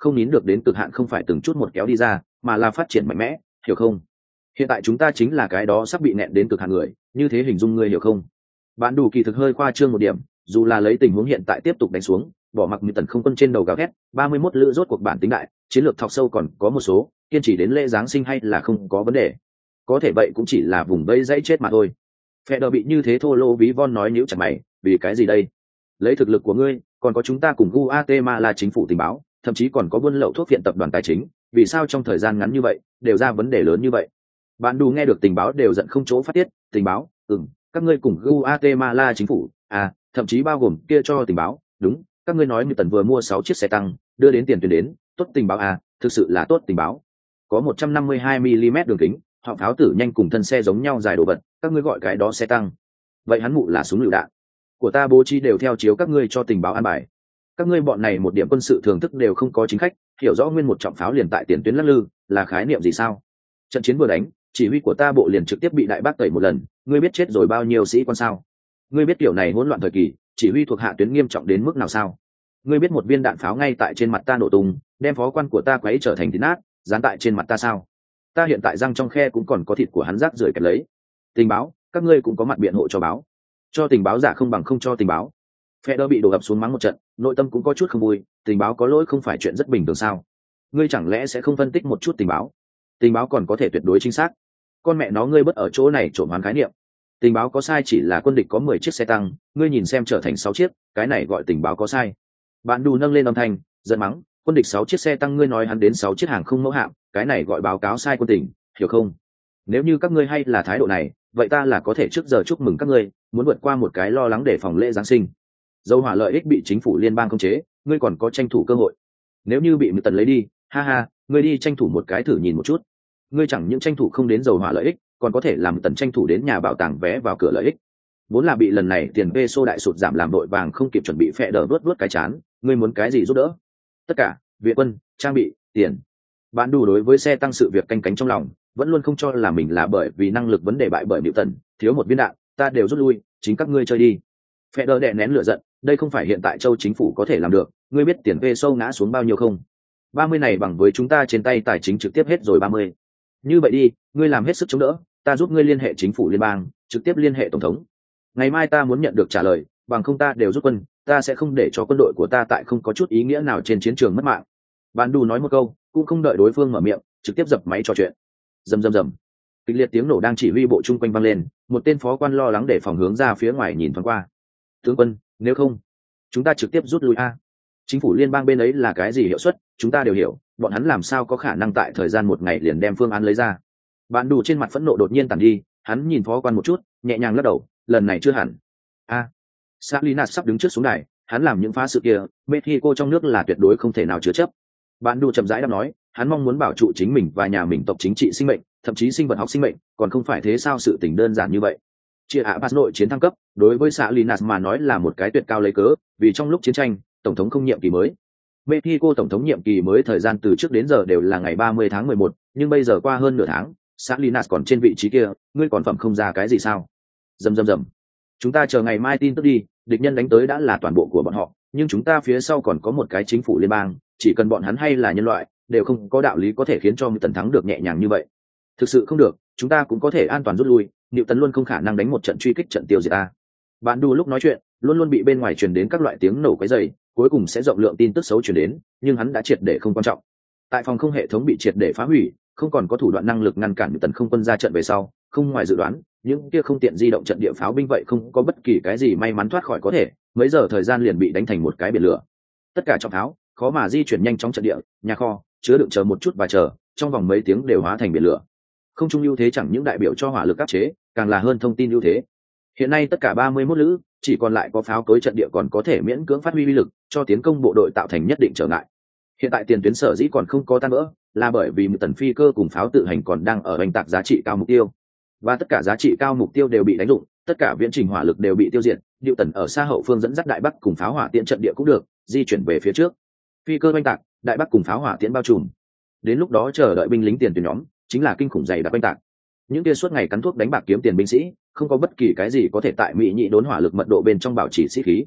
không nín được đến cực hạn không phải từng chút một kéo đi ra mà là phát triển mạnh mẽ, hiểu không? Hiện tại chúng ta chính là cái đó sắp bị nẹn đến cực hạn người, như thế hình dung ngươi hiểu không? Bạn đủ kỳ thực hơi khoa trương một điểm, dù là lấy tình huống hiện tại tiếp tục đánh xuống, bỏ mặc như tần không quân trên đầu gào thét, ba mươi mốt lữ rốt cuộc bản tính đại, chiến lược thọc sâu còn có một số, kiên trì đến lễ giáng sinh hay là không có vấn đề. Có thể vậy cũng chỉ là vùng vây dãy chết mà thôi. Phe đờ bị như thế thô lỗ ví von nói nhíu chặt mày, vì cái gì đây? Lấy thực lực của ngươi, còn có chúng ta cùng Guatemala chính phủ tình báo, thậm chí còn có buôn lậu thuốc viện tập đoàn tài chính, vì sao trong thời gian ngắn như vậy đều ra vấn đề lớn như vậy? Bạn đủ nghe được tình báo đều giận không chỗ phát tiết, tình báo, ừm, các ngươi cùng Guatemala chính phủ, à, thậm chí bao gồm kia cho tình báo, đúng, các ngươi nói như tần vừa mua sáu chiếc xe tăng, đưa đến tiền tuyến đến, tốt tình báo à, thực sự là tốt tình báo. Có một trăm năm mươi hai mi-li-mét đường kính, họ pháo tử nhanh cùng thân xe giống nhau dài đồ vật, các ngươi gọi cái đó xe tăng. Vậy hắn mụ là súng lựu đạn. Của ta bố trí đều theo chiếu các ngươi cho tình báo an bài. Các ngươi bọn này một điểm quân sự thường thức đều không có chính khách, hiểu rõ nguyên một trọng pháo liền tại tiền tuyến lắc lư, là khái niệm gì sao? Trận chiến vừa đánh, chỉ huy của ta bộ liền trực tiếp bị đại bác tẩy một lần, ngươi biết chết rồi bao nhiêu sĩ quan sao? Ngươi biết kiểu này hỗn loạn thời kỳ, chỉ huy thuộc hạ tuyến nghiêm trọng đến mức nào sao? Ngươi biết một viên đạn pháo ngay tại trên mặt ta nổ tung, đem phó quan của ta quấy trở thành thịt nát, dán tại trên mặt ta sao? Ta hiện tại răng trong khe cũng còn có thịt của hắn rác rưởi kẹp lấy. Tình báo, các ngươi cũng có mặt biện hộ cho báo. Cho tình báo giả không bằng không cho tình báo. Phe đỡ bị đổ ập xuống mắng một trận, nội tâm cũng có chút không vui, tình báo có lỗi không phải chuyện rất bình thường sao? Ngươi chẳng lẽ sẽ không phân tích một chút tình báo? Tình báo còn có thể tuyệt đối chính xác. Con mẹ nó ngươi bất ở chỗ này trộm hoán khái niệm. Tình báo có sai chỉ là quân địch có mười chiếc xe tăng, ngươi nhìn xem trở thành sáu chiếc, cái này gọi tình báo có sai. Bạn đủ nâng lên âm thanh, giận mắng, quân địch sáu chiếc xe tăng ngươi nói hắn đến sáu chiếc hàng không mẫu hạm, cái này gọi báo cáo sai quân tình, hiểu không? Nếu như các ngươi hay là thái độ này, vậy ta là có thể trước giờ chúc mừng các ngươi, muốn vượt qua một cái lo lắng để phòng lễ giáng sinh. Dầu hỏa lợi ích bị chính phủ liên bang khống chế, ngươi còn có tranh thủ cơ hội. Nếu như bị Mười Tần lấy đi, ha ha, ngươi đi tranh thủ một cái thử nhìn một chút. Ngươi chẳng những tranh thủ không đến dầu hỏa lợi ích, còn có thể làm Tần tranh thủ đến nhà bảo tàng vé vào cửa lợi ích. Vốn là bị lần này tiền peso đại sụt giảm làm đội vàng không kịp chuẩn bị phệ đờ vớt vớt cái chán, ngươi muốn cái gì giúp đỡ? Tất cả, viện quân, trang bị, tiền. Bạn đủ đối với xe tăng sự việc canh cánh trong lòng, vẫn luôn không cho là mình là bởi vì năng lực vấn đề bại bởi Mười Tần, thiếu một viên đạn, ta đều rút lui, chính các ngươi chơi đi. Phệ đờ đè nén lửa giận, đây không phải hiện tại châu chính phủ có thể làm được, ngươi biết tiền peso ngã xuống bao nhiêu không? ba mươi này bằng với chúng ta trên tay tài chính trực tiếp hết rồi ba mươi. Như vậy đi, ngươi làm hết sức chống đỡ, ta giúp ngươi liên hệ chính phủ liên bang, trực tiếp liên hệ tổng thống. Ngày mai ta muốn nhận được trả lời, bằng không ta đều rút quân, ta sẽ không để cho quân đội của ta tại không có chút ý nghĩa nào trên chiến trường mất mạng. Bạn đủ nói một câu, cũng không đợi đối phương mở miệng, trực tiếp dập máy trò chuyện. Rầm rầm rầm. Kịch liệt tiếng nổ đang chỉ huy bộ chung quanh vang lên, một tên phó quan lo lắng để phòng hướng ra phía ngoài nhìn thoáng qua. Tướng quân, nếu không, chúng ta trực tiếp rút lui a. Chính phủ liên bang bên ấy là cái gì hiệu suất, chúng ta đều hiểu, bọn hắn làm sao có khả năng tại thời gian một ngày liền đem phương án lấy ra. Bạn đủ trên mặt phẫn nộ đột nhiên tàn đi, hắn nhìn phó quan một chút, nhẹ nhàng lắc đầu, lần này chưa hẳn. A. Salinas sắp đứng trước xuống đài, hắn làm những phá sự kia, Mexico trong nước là tuyệt đối không thể nào chứa chấp. Bạn đủ chậm rãi đáp nói, hắn mong muốn bảo trụ chính mình và nhà mình tộc chính trị sinh mệnh, thậm chí sinh vật học sinh mệnh, còn không phải thế sao sự tình đơn giản như vậy. Chia hạ Pass nội chiến thăng cấp, đối với Salinas mà nói là một cái tuyệt cao lấy cớ, vì trong lúc chiến tranh, tổng thống không nhiệm kỳ mới. Mexico tổng thống nhiệm kỳ mới thời gian từ trước đến giờ đều là ngày ba mươi tháng mười một, nhưng bây giờ qua hơn nửa tháng, Salinas còn trên vị trí kia, ngươi còn phẩm không ra cái gì sao? Rầm rầm rầm. Chúng ta chờ ngày mai tin tức đi, địch nhân đánh tới đã là toàn bộ của bọn họ, nhưng chúng ta phía sau còn có một cái chính phủ liên bang, chỉ cần bọn hắn hay là nhân loại, đều không có đạo lý có thể khiến cho Tần thắng được nhẹ nhàng như vậy. Thực sự không được, chúng ta cũng có thể an toàn rút lui, Niệu Tấn luôn không khả năng đánh một trận truy kích trận tiêu diệt ta. Bạn đu lúc nói chuyện, luôn luôn bị bên ngoài truyền đến các loại tiếng nổ quấy rầy, cuối cùng sẽ rộng lượng tin tức xấu truyền đến, nhưng hắn đã triệt để không quan trọng. Tại phòng không hệ thống bị triệt để phá hủy, không còn có thủ đoạn năng lực ngăn cản Niệu Tấn không quân ra trận về sau, không ngoài dự đoán, những kia không tiện di động trận địa pháo binh vậy không có bất kỳ cái gì may mắn thoát khỏi có thể, mấy giờ thời gian liền bị đánh thành một cái biển lửa. Tất cả trong tháo, khó mà di chuyển nhanh trong trận địa, nhà kho, chứa đựng chờ một chút và chờ, trong vòng mấy tiếng đều hóa thành biển lửa. Không trung ưu thế chẳng những đại biểu cho hỏa lực áp chế, càng là hơn thông tin ưu thế. Hiện nay tất cả ba mươi mốt lữ, chỉ còn lại có pháo cối trận địa còn có thể miễn cưỡng phát huy uy lực, cho tiến công bộ đội tạo thành nhất định trở ngại. Hiện tại tiền tuyến sở dĩ còn không có tan vỡ, là bởi vì một tần phi cơ cùng pháo tự hành còn đang ở hành tạc giá trị cao mục tiêu, và tất cả giá trị cao mục tiêu đều bị đánh dụng, tất cả viễn trình hỏa lực đều bị tiêu diệt. Diệu Tần ở xa hậu phương dẫn dắt đại bắc cùng pháo hỏa tiễn trận địa cũng được di chuyển về phía trước, phi cơ oanh tạc, đại bắc cùng pháo hỏa tiễn bao trùm. Đến lúc đó chờ đợi binh lính tiền tuyến nhóm chính là kinh khủng dày đặc oanh tạc. Những kia suốt ngày cắn thuốc đánh bạc kiếm tiền binh sĩ, không có bất kỳ cái gì có thể tại mỹ nhị đốn hỏa lực mật độ bên trong bảo trì sĩ khí.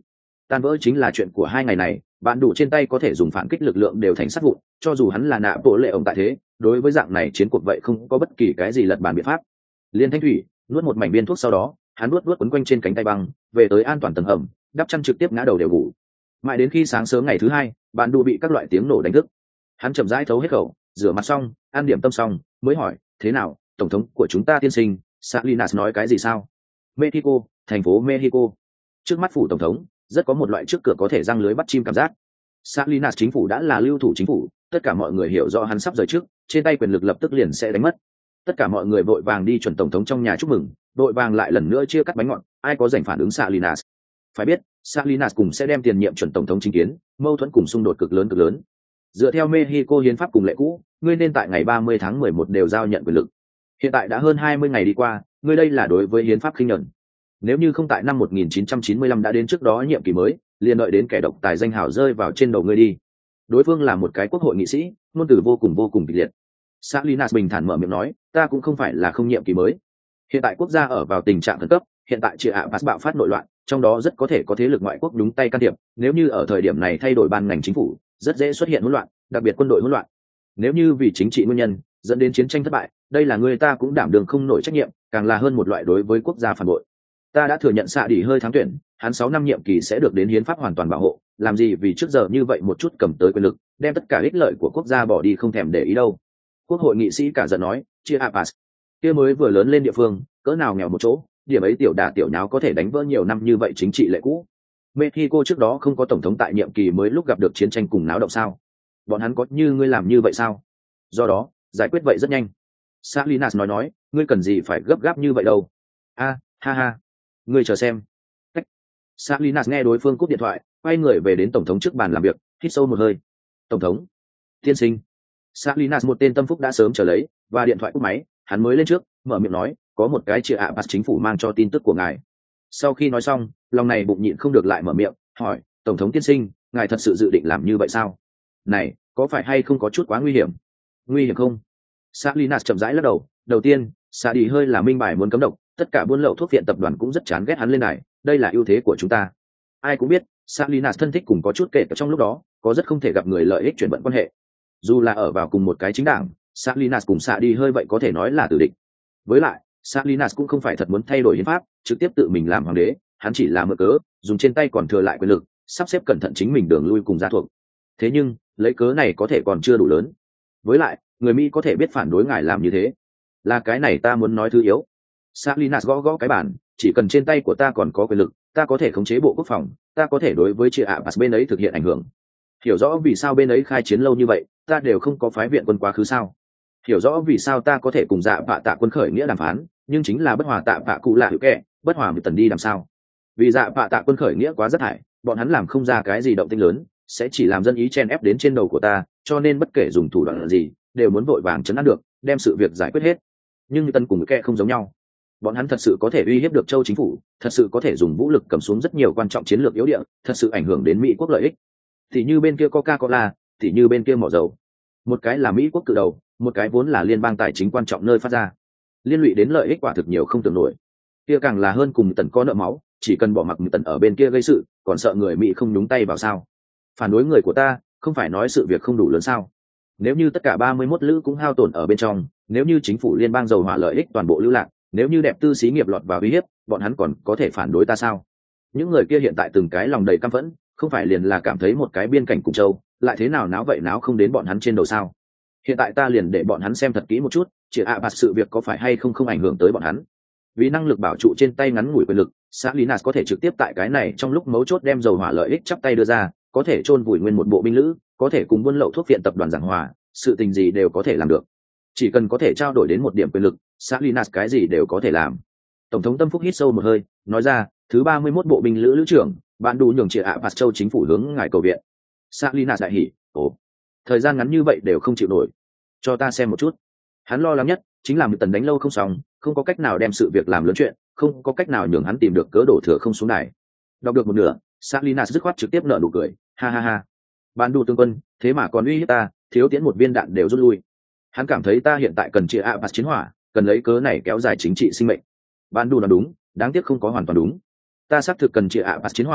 Tan vỡ chính là chuyện của hai ngày này, bạn đủ trên tay có thể dùng phản kích lực lượng đều thành sát vụn, cho dù hắn là nạ bộ lệ ổng tại thế, đối với dạng này chiến cuộc vậy không có bất kỳ cái gì lật bàn biện pháp. Liên Thanh Thủy nuốt một mảnh viên thuốc sau đó, hắn nuốt nuốt quấn quanh trên cánh tay băng, về tới an toàn tầng hầm, đắp chăn trực tiếp ngã đầu đều ngủ. Mãi đến khi sáng sớm ngày thứ hai, bạn đủ bị các loại tiếng nổ đánh thức. Hắn chậm rãi thấu hết khẩu, rửa mặt xong, ăn điểm tâm xong, mới hỏi, thế nào, tổng thống của chúng ta tiên sinh, Salinas nói cái gì sao? Mexico, thành phố Mexico. Trước mắt phủ tổng thống, rất có một loại trước cửa có thể răng lưới bắt chim cảm giác. Salinas chính phủ đã là lưu thủ chính phủ, tất cả mọi người hiểu rõ hắn sắp rời trước, trên tay quyền lực lập tức liền sẽ đánh mất. Tất cả mọi người vội vàng đi chuẩn tổng thống trong nhà chúc mừng, vội vàng lại lần nữa chia cắt bánh ngọt, ai có rảnh phản ứng Salinas. Phải biết, Salinas cùng sẽ đem tiền nhiệm chuẩn tổng thống chính kiến, mâu thuẫn cùng xung đột cực lớn cực lớn. Dựa theo Mexico hiến pháp cùng lệ cũ, ngươi nên tại ngày ba mươi tháng mười một đều giao nhận quyền lực. Hiện tại đã hơn hai mươi ngày đi qua, ngươi đây là đối với hiến pháp khinh nhẫn. Nếu như không tại năm một nghìn chín trăm chín mươi lăm đã đến trước đó nhiệm kỳ mới, liền đợi đến kẻ độc tài danh hào rơi vào trên đầu ngươi đi. Đối phương là một cái quốc hội nghị sĩ, ngôn từ vô cùng vô cùng kịch liệt. Salinas bình thản mở miệng nói, ta cũng không phải là không nhiệm kỳ mới. Hiện tại quốc gia ở vào tình trạng khẩn cấp, hiện tại Chia Abbas bạo phát nội loạn, trong đó rất có thể có thế lực ngoại quốc đúng tay can thiệp, nếu như ở thời điểm này thay đổi ban ngành chính phủ, rất dễ xuất hiện hỗn loạn, đặc biệt quân đội hỗn loạn. Nếu như vì chính trị nguyên nhân dẫn đến chiến tranh thất bại, đây là người ta cũng đảm đương không nổi trách nhiệm, càng là hơn một loại đối với quốc gia phản bội. Ta đã thừa nhận xạ đỉ hơi thắng tuyển, hắn sáu năm nhiệm kỳ sẽ được đến hiến pháp hoàn toàn bảo hộ, làm gì vì trước giờ như vậy một chút cầm tới quyền lực, đem tất cả ích lợi của quốc gia bỏ đi không thèm để ý đâu. Quốc hội nghị sĩ cả giận nói, Chia Abbas, kia mới vừa lớn lên địa phương, cỡ nào nghèo một chỗ, điểm ấy tiểu đà tiểu nháo có thể đánh vỡ nhiều năm như vậy chính trị lệ cũ. Mexico trước đó không có tổng thống tại nhiệm kỳ mới lúc gặp được chiến tranh cùng náo động sao? Bọn hắn có như ngươi làm như vậy sao? Do đó, giải quyết vậy rất nhanh. Salinas nói nói, ngươi cần gì phải gấp gáp như vậy đâu? A, ha ha, ngươi chờ xem. Cách. Salinas nghe đối phương cúp điện thoại, quay người về đến tổng thống trước bàn làm việc, hít sâu một hơi. Tổng thống, tiên sinh. Salinas một tên tâm phúc đã sớm chờ lấy, và điện thoại cúp máy, hắn mới lên trước, mở miệng nói, có một cái Chia Abbas chính phủ mang cho tin tức của ngài. Sau khi nói xong, lòng này bụng nhịn không được lại mở miệng, hỏi, tổng thống tiên sinh, ngài thật sự dự định làm như vậy sao? Này, có phải hay không có chút quá nguy hiểm? Nguy hiểm không? Salinas chậm rãi lắc đầu, đầu tiên, Sa đi hơi là minh bài muốn cấm độc, tất cả buôn lậu thuốc viện tập đoàn cũng rất chán ghét hắn lên này, đây là ưu thế của chúng ta. Ai cũng biết, Salinas thân thích cùng có chút kể trong lúc đó, có rất không thể gặp người lợi ích chuyển vận quan hệ. Dù là ở vào cùng một cái chính đảng, Salinas cùng Sa đi hơi vậy có thể nói là tử địch. Với lại, Salinas cũng không phải thật muốn thay đổi hiến pháp, trực tiếp tự mình làm hoàng đế, hắn chỉ là mượn cớ, dùng trên tay còn thừa lại quyền lực, sắp xếp cẩn thận chính mình đường lui cùng gia thuộc. Thế nhưng, lấy cớ này có thể còn chưa đủ lớn. Với lại, người Mỹ có thể biết phản đối ngài làm như thế, là cái này ta muốn nói thứ yếu. Salinas gõ gõ cái bản, chỉ cần trên tay của ta còn có quyền lực, ta có thể khống chế bộ quốc phòng, ta có thể đối với Chia Abbas bên ấy thực hiện ảnh hưởng. Hiểu rõ vì sao bên ấy khai chiến lâu như vậy, ta đều không có phái viện quân quá khứ sao? Hiểu rõ vì sao ta có thể cùng dạ bạ tạ quân khởi nghĩa đàm phán, nhưng chính là bất hòa tạ bạ cụ là hữu kệ, bất hòa một tần đi làm sao? Vì dạ bạ tạ quân khởi nghĩa quá rất hại, bọn hắn làm không ra cái gì động tĩnh lớn, sẽ chỉ làm dân ý chen ép đến trên đầu của ta, cho nên bất kể dùng thủ đoạn gì, đều muốn vội vàng chấn áp được, đem sự việc giải quyết hết. Nhưng tân cùng kẻ không giống nhau, bọn hắn thật sự có thể uy hiếp được châu chính phủ, thật sự có thể dùng vũ lực cầm xuống rất nhiều quan trọng chiến lược yếu địa, thật sự ảnh hưởng đến Mỹ quốc lợi ích. Thì như bên kia Coca-Cola, thì như bên kia mỏ dầu, một cái là Mỹ quốc cự đầu, một cái vốn là liên bang tài chính quan trọng nơi phát ra, liên lụy đến lợi ích quả thực nhiều không tưởng nổi. Kia càng là hơn cùng tần có nợ máu, chỉ cần bỏ mặc tần ở bên kia gây sự, còn sợ người Mỹ không nhúng tay vào sao? Phản đối người của ta, không phải nói sự việc không đủ lớn sao? Nếu như tất cả ba mươi mốt lữ cũng hao tổn ở bên trong, nếu như chính phủ liên bang dầu hỏa lợi ích toàn bộ lưu lạc, nếu như đẹp tư xí nghiệp lọt vào uy hiếp, bọn hắn còn có thể phản đối ta sao? Những người kia hiện tại từng cái lòng đầy căm phẫn, không phải liền là cảm thấy một cái biên cảnh cùng châu, lại thế nào náo vậy náo không đến bọn hắn trên đầu sao? Hiện tại ta liền để bọn hắn xem thật kỹ một chút, chỉ ạ bạt sự việc có phải hay không không ảnh hưởng tới bọn hắn. Vì năng lực bảo trụ trên tay ngắn ngủi quyền lực, Salinas có thể trực tiếp tại cái này trong lúc mấu chốt đem dầu hỏa lợi ích chắp tay đưa ra, có thể chôn vùi nguyên một bộ binh lữ, có thể cùng buôn lậu thuốc viện tập đoàn giảng hòa, sự tình gì đều có thể làm được. Chỉ cần có thể trao đổi đến một điểm quyền lực, Salinas cái gì đều có thể làm. Tổng thống Tâm Phúc hít sâu một hơi, nói ra, thứ ba mươi mốt bộ binh lữ lữ trưởng, bạn đủ nhường chỉ ạ bạt châu chính phủ hướng ngài cầu viện. Salinas đại hỉ, ồ, thời gian ngắn như vậy đều không chịu nổi, cho ta xem một chút. Hắn lo lắng nhất chính là một tần đánh lâu không xong, không có cách nào đem sự việc làm lớn chuyện, không có cách nào nhường hắn tìm được cớ đổ thừa không xuống đài. Đọc được một nửa, Salinas dứt khoát trực tiếp nở nụ cười, ha ha ha. Ban đủ tướng quân, thế mà còn uy hiếp ta, thiếu tiễn một viên đạn đều rút lui. Hắn cảm thấy ta hiện tại cần chia ạ bạt chiến hỏa, cần lấy cớ này kéo dài chính trị sinh mệnh. Ban đủ nói đúng, đáng tiếc không có hoàn toàn đúng. Ta xác thực cần chia ạ bạt chiến hỏa,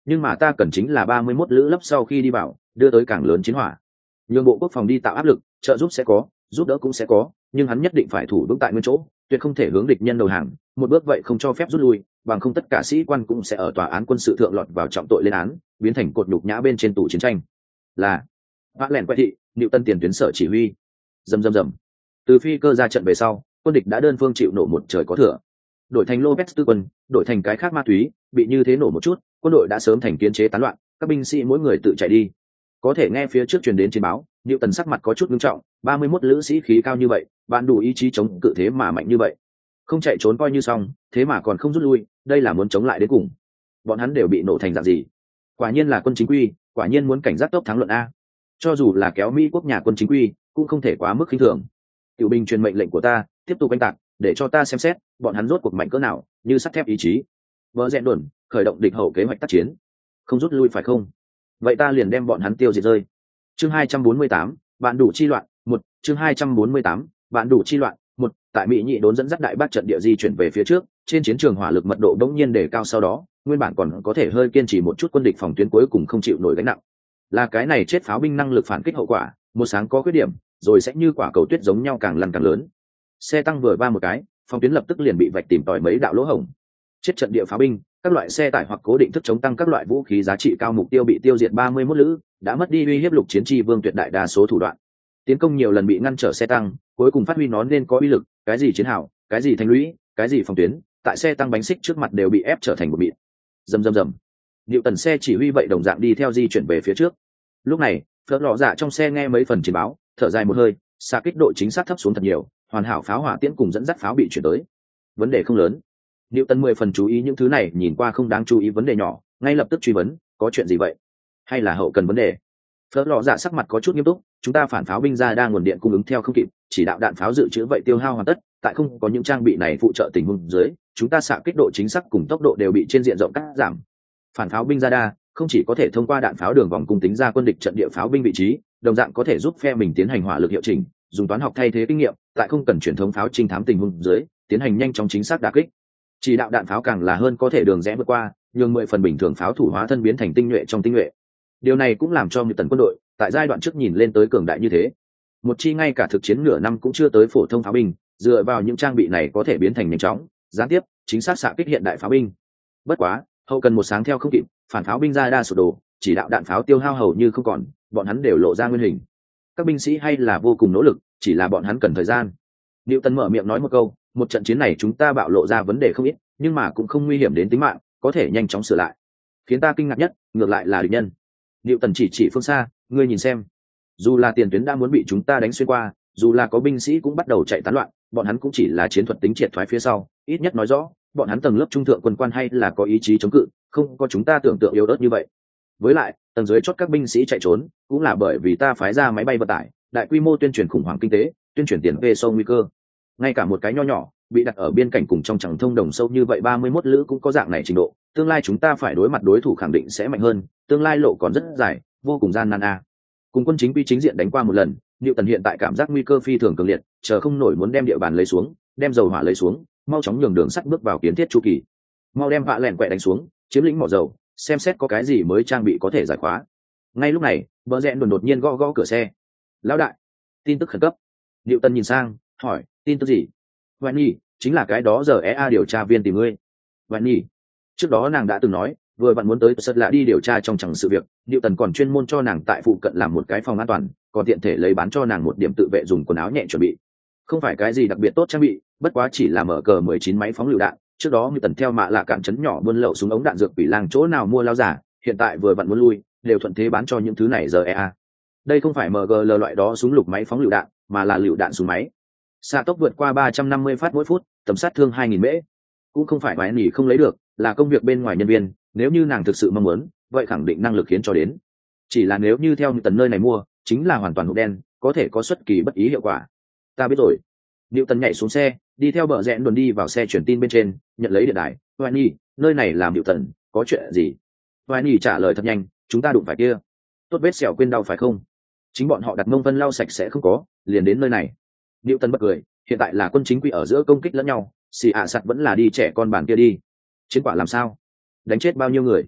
nhưng mà ta cần chính là ba mươi mốt lữ lấp sau khi đi vào đưa tới càng lớn chiến hỏa. Nhường bộ quốc phòng đi tạo áp lực, trợ giúp sẽ có, giúp đỡ cũng sẽ có, nhưng hắn nhất định phải thủ vững tại nguyên chỗ, tuyệt không thể hướng địch nhân đầu hàng, một bước vậy không cho phép rút lui, bằng không tất cả sĩ quan cũng sẽ ở tòa án quân sự thượng lọt vào trọng tội lên án, biến thành cột nhục nhã bên trên tù chiến tranh. Là Bác lẻn quay thị, Nịu Tân tiền tuyến sở chỉ huy. Rầm rầm rầm. Từ phi cơ ra trận về sau, quân địch đã đơn phương chịu nổ một trời có thừa. Đổi thành Lopez tư quân, đổi thành cái khác ma túy, bị như thế nổ một chút, quân đội đã sớm thành kiến chế tán loạn, các binh sĩ mỗi người tự chạy đi. Có thể nghe phía trước truyền đến chiến báo, Nịu Tần sắc mặt có chút nghiêm trọng, ba mươi mốt lữ sĩ khí cao như vậy, bạn đủ ý chí chống cự thế mà mạnh như vậy. Không chạy trốn coi như xong, thế mà còn không rút lui, đây là muốn chống lại đến cùng. Bọn hắn đều bị nổ thành dạng gì? Quả nhiên là quân chính quy, quả nhiên muốn cảnh giác tốc thắng luận a. Cho dù là kéo Mỹ quốc nhà quân chính quy, cũng không thể quá mức khinh thường. Tiểu binh truyền mệnh lệnh của ta, tiếp tục oanh tạc, để cho ta xem xét, bọn hắn rốt cuộc mạnh cỡ nào, như sắt thép ý chí. Vỡ rèn đồn, khởi động địch hậu kế hoạch tác chiến. Không rút lui phải không? Vậy ta liền đem bọn hắn tiêu diệt rơi. Chương hai trăm bốn mươi tám, bạn đủ chi loạn, một, chương hai trăm bốn mươi tám, bạn đủ chi loạn, một, tại Mỹ nhị đốn dẫn dắt đại bác trận địa di chuyển về phía trước, trên chiến trường hỏa lực mật độ bỗng nhiên đề cao sau đó, nguyên bản còn có thể hơi kiên trì một chút quân địch phòng tuyến cuối cùng không chịu nổi gánh nặng. Là cái này chết pháo binh năng lực phản kích hậu quả, một sáng có khuyết điểm, rồi sẽ như quả cầu tuyết giống nhau càng lăn càng lớn. Xe tăng vừa va một cái, phòng tuyến lập tức liền bị vạch tìm tòi mấy đạo lỗ hổng. Chết trận địa pháo binh, các loại xe tải hoặc cố định thức chống tăng các loại vũ khí giá trị cao mục tiêu bị tiêu diệt ba mươi mốt lữ, đã mất đi uy hiếp lục chiến tri vương tuyệt đại đa số thủ đoạn. Tiến công nhiều lần bị ngăn trở xe tăng, cuối cùng phát huy nó nên có uy lực, cái gì chiến hào, cái gì thành lũy, cái gì phòng tuyến, tại xe tăng bánh xích trước mặt đều bị ép trở thành một mịn. Rầm rầm rầm. Diệu Tần xe chỉ huy vậy đồng dạng đi theo di chuyển về phía trước. Lúc này, Phớt Lọ Dạ trong xe nghe mấy phần chiến báo, thở dài một hơi, xa kích độ chính xác thấp xuống thật nhiều, hoàn hảo pháo hỏa tiễn cùng dẫn dắt pháo bị chuyển tới. Vấn đề không lớn. Diệu Tần mười phần chú ý những thứ này, nhìn qua không đáng chú ý vấn đề nhỏ, ngay lập tức truy vấn, có chuyện gì vậy? Hay là hậu cần vấn đề? Phớt Lọ Dạ sắc mặt có chút nghiêm túc, chúng ta phản pháo binh ra đang nguồn điện cung ứng theo không kịp, chỉ đạo đạn pháo dự trữ vậy tiêu hao hoàn tất, tại không có những trang bị này phụ trợ tình huống dưới, chúng ta xạ kích độ chính xác cùng tốc độ đều bị trên diện rộng cắt giảm. Phản pháo binh ra đa không chỉ có thể thông qua đạn pháo đường vòng cung tính ra quân địch trận địa pháo binh vị trí, đồng dạng có thể giúp phe mình tiến hành hỏa lực hiệu chỉnh, dùng toán học thay thế kinh nghiệm, tại không cần truyền thống pháo trinh thám tình huống dưới, tiến hành nhanh chóng chính xác đả kích. Chỉ đạo đạn pháo càng là hơn có thể đường rẽ vượt qua, nhường mười phần bình thường pháo thủ hóa thân biến thành tinh nhuệ trong tinh nhuệ. Điều này cũng làm cho Nhật Tần quân đội tại giai đoạn trước nhìn lên tới cường đại như thế. Một chi ngay cả thực chiến nửa năm cũng chưa tới phổ thông pháo binh, dựa vào những trang bị này có thể biến thành nhanh chóng, gián tiếp, chính xác xạ kích hiện đại pháo binh. Bất quá, hậu cần một sáng theo không kịp, phản pháo binh ra đa sụp đổ, chỉ đạo đạn pháo tiêu hao hầu như không còn, bọn hắn đều lộ ra nguyên hình. Các binh sĩ hay là vô cùng nỗ lực, chỉ là bọn hắn cần thời gian. Diệu Tần mở miệng nói một câu, một trận chiến này chúng ta bạo lộ ra vấn đề không ít, nhưng mà cũng không nguy hiểm đến tính mạng, có thể nhanh chóng sửa lại. Khiến ta kinh ngạc nhất, ngược lại là địch nhân. Diệu Tần chỉ chỉ phương xa, ngươi nhìn xem, dù là tiền tuyến đã muốn bị chúng ta đánh xuyên qua, dù là có binh sĩ cũng bắt đầu chạy tán loạn, bọn hắn cũng chỉ là chiến thuật tính triệt thoái phía sau, ít nhất nói rõ, bọn hắn tầng lớp trung thượng quân quan hay là có ý chí chống cự, không có chúng ta tưởng tượng yếu ớt như vậy. Với lại, tầng dưới chót các binh sĩ chạy trốn, cũng là bởi vì ta phái ra máy bay vận tải, đại quy mô tuyên truyền khủng hoảng kinh tế, tuyên truyền tiền về sâu nguy cơ. Ngay cả một cái nho nhỏ, bị đặt ở biên cảnh cùng trong chẳng thông đồng sâu như vậy ba mươi mốt lữ cũng có dạng này trình độ, tương lai chúng ta phải đối mặt đối thủ khẳng định sẽ mạnh hơn, tương lai lộ còn rất dài, vô cùng gian nan a. À. Cùng quân chính quy chính diện đánh qua một lần, Diệu Tần hiện tại cảm giác nguy cơ phi thường cường liệt, chờ không nổi muốn đem địa bàn lấy xuống, đem dầu hỏa lấy xuống, mau chóng nhường đường sắt bước vào kiến thiết chu kỳ. Mau đem vạ lẹn quẹ đánh xuống, chiếm lĩnh mỏ dầu, xem xét có cái gì mới trang bị có thể giải khóa. Ngay lúc này, Bờ Rẽn đột nhiên gõ gõ cửa xe. Lão đại, tin tức khẩn cấp. Diệu Tần nhìn sang, hỏi, tin tức gì? Vạn Nhi, chính là cái đó giờ e a điều tra viên tìm ngươi. Vạn Nhi, trước đó nàng đã từng nói, vừa bạn muốn tới sật lạ đi điều tra trong chẳng sự việc, Diệu Tần còn chuyên môn cho nàng tại phụ cận làm một cái phòng an toàn, còn tiện thể lấy bán cho nàng một điểm tự vệ dùng quần áo nhẹ chuẩn bị. Không phải cái gì đặc biệt tốt trang bị, bất quá chỉ là mở cờ mười chín máy phóng lựu đạn, trước đó Diệu Tần theo mạ lạ cản chấn nhỏ buôn lậu súng ống đạn dược quỷ lang chỗ nào mua lao giả, hiện tại vừa bạn muốn lui, đều thuận thế bán cho những thứ này giờ e a. Đây không phải em giê lờ loại đó súng lục máy phóng lựu đạn, mà là lựu đạn súng máy. Xạ tốc vượt qua ba trăm năm mươi phát mỗi phút, tầm sát thương hai nghìn mễ. Cũng không phải vài nỉ không lấy được, là công việc bên ngoài nhân viên, nếu như nàng thực sự mong muốn, vậy khẳng định năng lực khiến cho đến. Chỉ là nếu như theo như tần nơi này mua, chính là hoàn toàn hộp đen, có thể có xuất kỳ bất ý hiệu quả. Ta biết rồi. Diệu Tần nhảy xuống xe, đi theo Bờ Rẽn đồn đi vào xe truyền tin bên trên, nhận lấy điện đài. Vài nỉ, nơi này làm Diệu Tần, có chuyện gì? Vài nỉ trả lời thật nhanh, chúng ta đụng phải kia. Tốt vết sẹo quên đau phải không? Chính bọn họ đặt mông vân lau sạch sẽ không có, liền đến nơi này. Diệu Tần bật cười, hiện tại là quân chính quy ở giữa công kích lẫn nhau, xì ạ sặt vẫn là đi trẻ con bàn kia đi. Chiến quả làm sao? Đánh chết bao nhiêu người?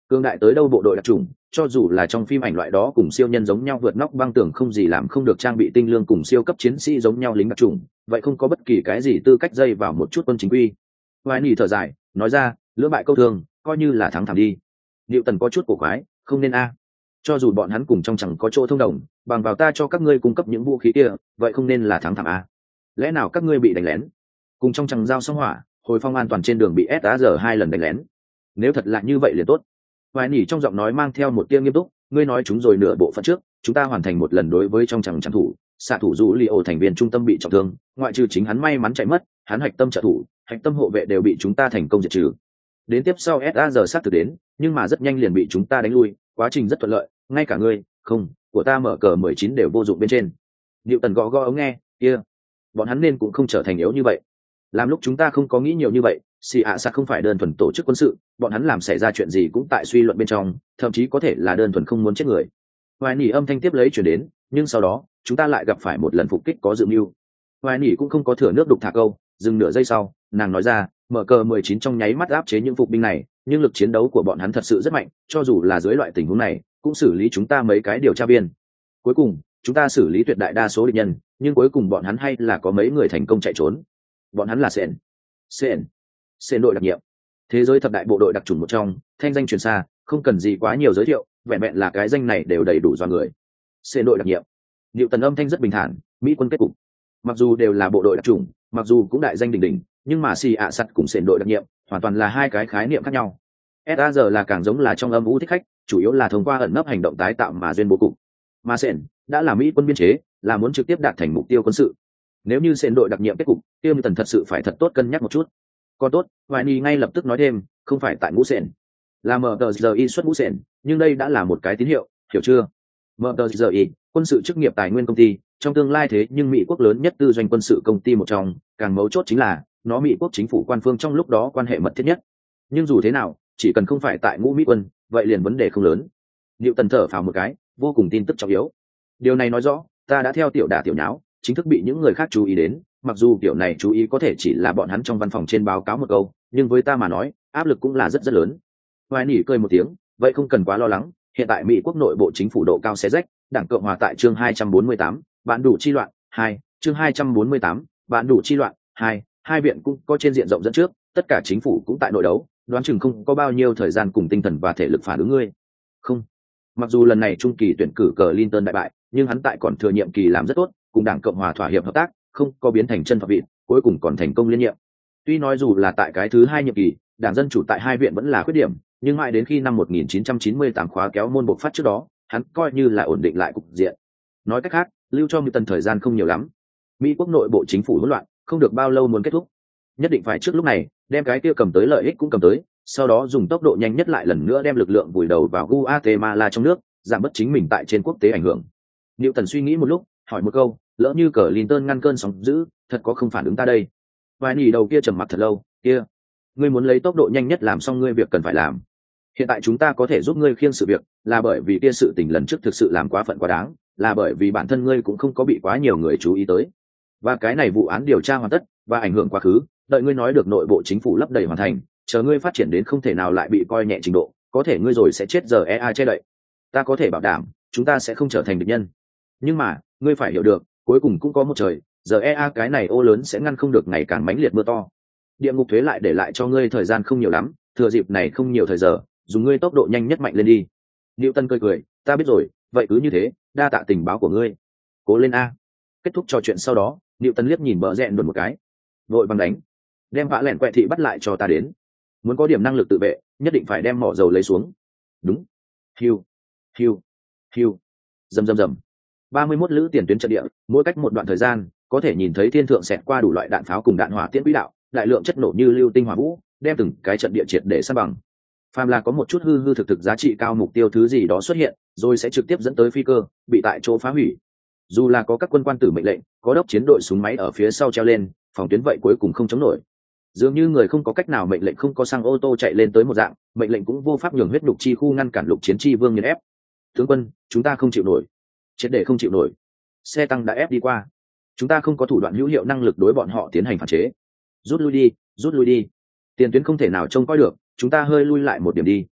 Cương đại tới đâu bộ đội đặc trùng, cho dù là trong phim ảnh loại đó cùng siêu nhân giống nhau vượt nóc băng tường không gì làm không được trang bị tinh lương cùng siêu cấp chiến sĩ giống nhau lính đặc trùng, vậy không có bất kỳ cái gì tư cách dây vào một chút quân chính quy. Hoài Nỉ thở dài, nói ra, lưỡng bại câu thương, coi như là thắng thảm đi. Diệu Tần có chút cổ quái, không nên a. Cho dù bọn hắn cùng trong chẳng có chỗ thông đồng, bằng vào ta cho các ngươi cung cấp những vũ khí kia, vậy không nên là thắng thảm a. Lẽ nào các ngươi bị đánh lén? Cùng trong chẳng giao song hỏa, hồi phong an toàn trên đường bị ét a giờ hai lần đánh lén. Nếu thật là như vậy liền tốt. Hoài Nỉ trong giọng nói mang theo một tia nghiêm túc, ngươi nói chúng rồi nửa bộ phận trước, chúng ta hoàn thành một lần đối với trong chẳng chẳng thủ, xạ thủ dụ li ổ thành viên trung tâm bị trọng thương, ngoại trừ chính hắn may mắn chạy mất, hắn hạch tâm trợ thủ, hạch tâm hộ vệ đều bị chúng ta thành công diệt trừ. Đến tiếp sau ét a giờ sát từ đến, nhưng mà rất nhanh liền bị chúng ta đánh lui, quá trình rất thuận lợi, ngay cả ngươi, không, của ta mở cờ mười chín đều vô dụng bên trên. Diệu Tần gõ gõ ống nghe, kia, bọn hắn nên cũng không trở thành yếu như vậy. Làm lúc chúng ta không có nghĩ nhiều như vậy, xì ạ sạc không phải đơn thuần tổ chức quân sự, bọn hắn làm xảy ra chuyện gì cũng tại suy luận bên trong, thậm chí có thể là đơn thuần không muốn chết người. Hoài Nỉ âm thanh tiếp lấy chuyển đến, nhưng sau đó chúng ta lại gặp phải một lần phục kích có dự mưu. Hoài Nỉ cũng không có thừa nước đục thả câu, dừng nửa giây sau, nàng nói ra, mở cờ mười chín trong nháy mắt áp chế những phục binh này, nhưng lực chiến đấu của bọn hắn thật sự rất mạnh, cho dù là dưới loại tình huống này, cũng xử lý chúng ta mấy cái điều tra viên. Cuối cùng, chúng ta xử lý tuyệt đại đa số địch nhân, nhưng cuối cùng bọn hắn hay là có mấy người thành công chạy trốn. Bọn hắn là Sen. Sen. Sen đội đặc nhiệm. Thế giới thập đại bộ đội đặc chủng một trong, thanh danh truyền xa, không cần gì quá nhiều giới thiệu, vẹn vẹn là cái danh này đều đầy đủ do người. Sen đội đặc nhiệm. Diệu Tần âm thanh rất bình thản, mỹ quân kết cục. Mặc dù đều là bộ đội đặc chủng, mặc dù cũng đại danh đỉnh đỉnh, nhưng mà xì ạ sắt cùng Sen đội đặc nhiệm, hoàn toàn là hai cái khái niệm khác nhau. ét a giờ là càng giống là trong âm u thích khách, chủ yếu là thông qua ẩn nấp hành động tái tạo mà duyên bố cục. Mà Sen đã là mỹ quân biên chế, là muốn trực tiếp đạt thành mục tiêu quân sự. Nếu như Sen đội đặc nhiệm kết cục, Tiêu Tần thật sự phải thật tốt cân nhắc một chút. Còn tốt, Hoài Nhi ngay lập tức nói thêm, không phải tại ngũ Sen, là em tê giê i xuất ngũ Sen, nhưng đây đã là một cái tín hiệu, hiểu chưa? em tê giê i, quân sự chức nghiệp tài nguyên công ty, trong tương lai thế nhưng Mỹ quốc lớn nhất tư doanh quân sự công ty một trong, càng mấu chốt chính là nó Mỹ quốc chính phủ quan phương trong lúc đó quan hệ mật thiết nhất. Nhưng dù thế nào, chỉ cần không phải tại ngũ Mỹ quân, vậy liền vấn đề không lớn. Diệu Tần thở phào một cái, vô cùng tin tức trọng yếu. Điều này nói rõ, ta đã theo tiểu đả tiểu nháo, chính thức bị những người khác chú ý đến, mặc dù kiểu này chú ý có thể chỉ là bọn hắn trong văn phòng trên báo cáo một câu, nhưng với ta mà nói, áp lực cũng là rất rất lớn. Hoài Nỉ cười một tiếng, vậy không cần quá lo lắng, hiện tại Mỹ quốc nội bộ chính phủ độ cao xé rách, Đảng Cộng hòa tại chương hai trăm bốn mươi tám, bạn đủ chi loạn, hai, chương hai trăm bốn mươi tám, bạn đủ chi loạn, hai, hai viện cũng có trên diện rộng dẫn trước, tất cả chính phủ cũng tại nội đấu, đoán chừng không có bao nhiêu thời gian cùng tinh thần và thể lực phản ứng ngươi. Không. Mặc dù lần này trung kỳ tuyển cử Clinton đại bại, nhưng hắn tại còn thừa nhiệm kỳ làm rất tốt, cùng Đảng Cộng hòa thỏa hiệp hợp tác, không có biến thành chân phật vịt, cuối cùng còn thành công liên nhiệm. Tuy nói dù là tại cái thứ hai nhiệm kỳ, Đảng Dân Chủ tại hai viện vẫn là khuyết điểm, nhưng mãi đến khi năm một nghìn chín trăm chín mươi tám khóa kéo môn bộc phát trước đó, hắn coi như là ổn định lại cục diện. Nói cách khác, lưu cho Newton thời gian không nhiều lắm. Mỹ quốc nội bộ chính phủ hỗn loạn, không được bao lâu muốn kết thúc. Nhất định phải trước lúc này, đem cái kia cầm tới lợi ích cũng cầm tới, sau đó dùng tốc độ nhanh nhất lại lần nữa đem lực lượng vùi đầu vào Guatemala trong nước, giảm bớt chính mình tại trên quốc tế ảnh hưởng. Newton suy nghĩ một lúc, hỏi một câu, lỡ như Clinton ngăn cơn sóng dữ, thật có không phản ứng ta đây? Vài nỉ đầu kia trầm mặc thật lâu, kia, ngươi muốn lấy tốc độ nhanh nhất làm xong ngươi việc cần phải làm. Hiện tại chúng ta có thể giúp ngươi khiêng sự việc, là bởi vì kia sự tình lần trước thực sự làm quá phận quá đáng, là bởi vì bản thân ngươi cũng không có bị quá nhiều người chú ý tới. Và cái này vụ án điều tra hoàn tất, và ảnh hưởng quá khứ, đợi ngươi nói được nội bộ chính phủ lấp đầy hoàn thành, chờ ngươi phát triển đến không thể nào lại bị coi nhẹ trình độ, có thể ngươi rồi sẽ chết giờ e a che đậy. Ta có thể bảo đảm, chúng ta sẽ không trở thành địch nhân. Nhưng mà, ngươi phải hiểu được, cuối cùng cũng có một trời, giờ e a cái này ô lớn sẽ ngăn không được ngày càng mãnh liệt mưa to. Địa ngục thuế lại để lại cho ngươi thời gian không nhiều lắm, thừa dịp này không nhiều thời giờ, dùng ngươi tốc độ nhanh nhất mạnh lên đi. Newton cười cười, ta biết rồi, vậy cứ như thế, đa tạ tình báo của ngươi. Cố lên a. Kết thúc trò chuyện sau đó, Newton liếc nhìn bờ rẽn đột một cái, vội bằng đánh, đem vạ lẹn quẹ thị bắt lại cho ta đến. Muốn có điểm năng lực tự vệ, nhất định phải đem mỏ dầu lấy xuống. Đúng. Hiu, hiu, hiu. Rầm rầm rầm. ba mươi mốt lữ tiền tuyến trận địa, mỗi cách một đoạn thời gian, có thể nhìn thấy thiên thượng xẹt qua đủ loại đạn pháo cùng đạn hỏa tiễn quỹ đạo, đại lượng chất nổ như lưu tinh hỏa vũ, đem từng cái trận địa triệt để san bằng. Phàm là có một chút hư hư thực thực giá trị cao mục tiêu thứ gì đó xuất hiện, rồi sẽ trực tiếp dẫn tới phi cơ, bị tại chỗ phá hủy. Dù là có các quân quan tử mệnh lệnh, có đốc chiến đội súng máy ở phía sau treo lên, phòng tuyến vậy cuối cùng không chống nổi. Dường như người không có cách nào mệnh lệnh không có xăng ô tô chạy lên tới một dạng, mệnh lệnh cũng vô pháp nhường huyết nhục chi khu ngăn cản lục chiến chi vương nghiền ép. Tướng quân, chúng ta không chịu nổi, triệt để không chịu nổi. Xe tăng đã ép đi qua, chúng ta không có thủ đoạn hữu hiệu năng lực đối bọn họ tiến hành phản chế. Rút lui đi, rút lui đi. Tiền tuyến không thể nào trông coi được, chúng ta hơi lui lại một điểm đi.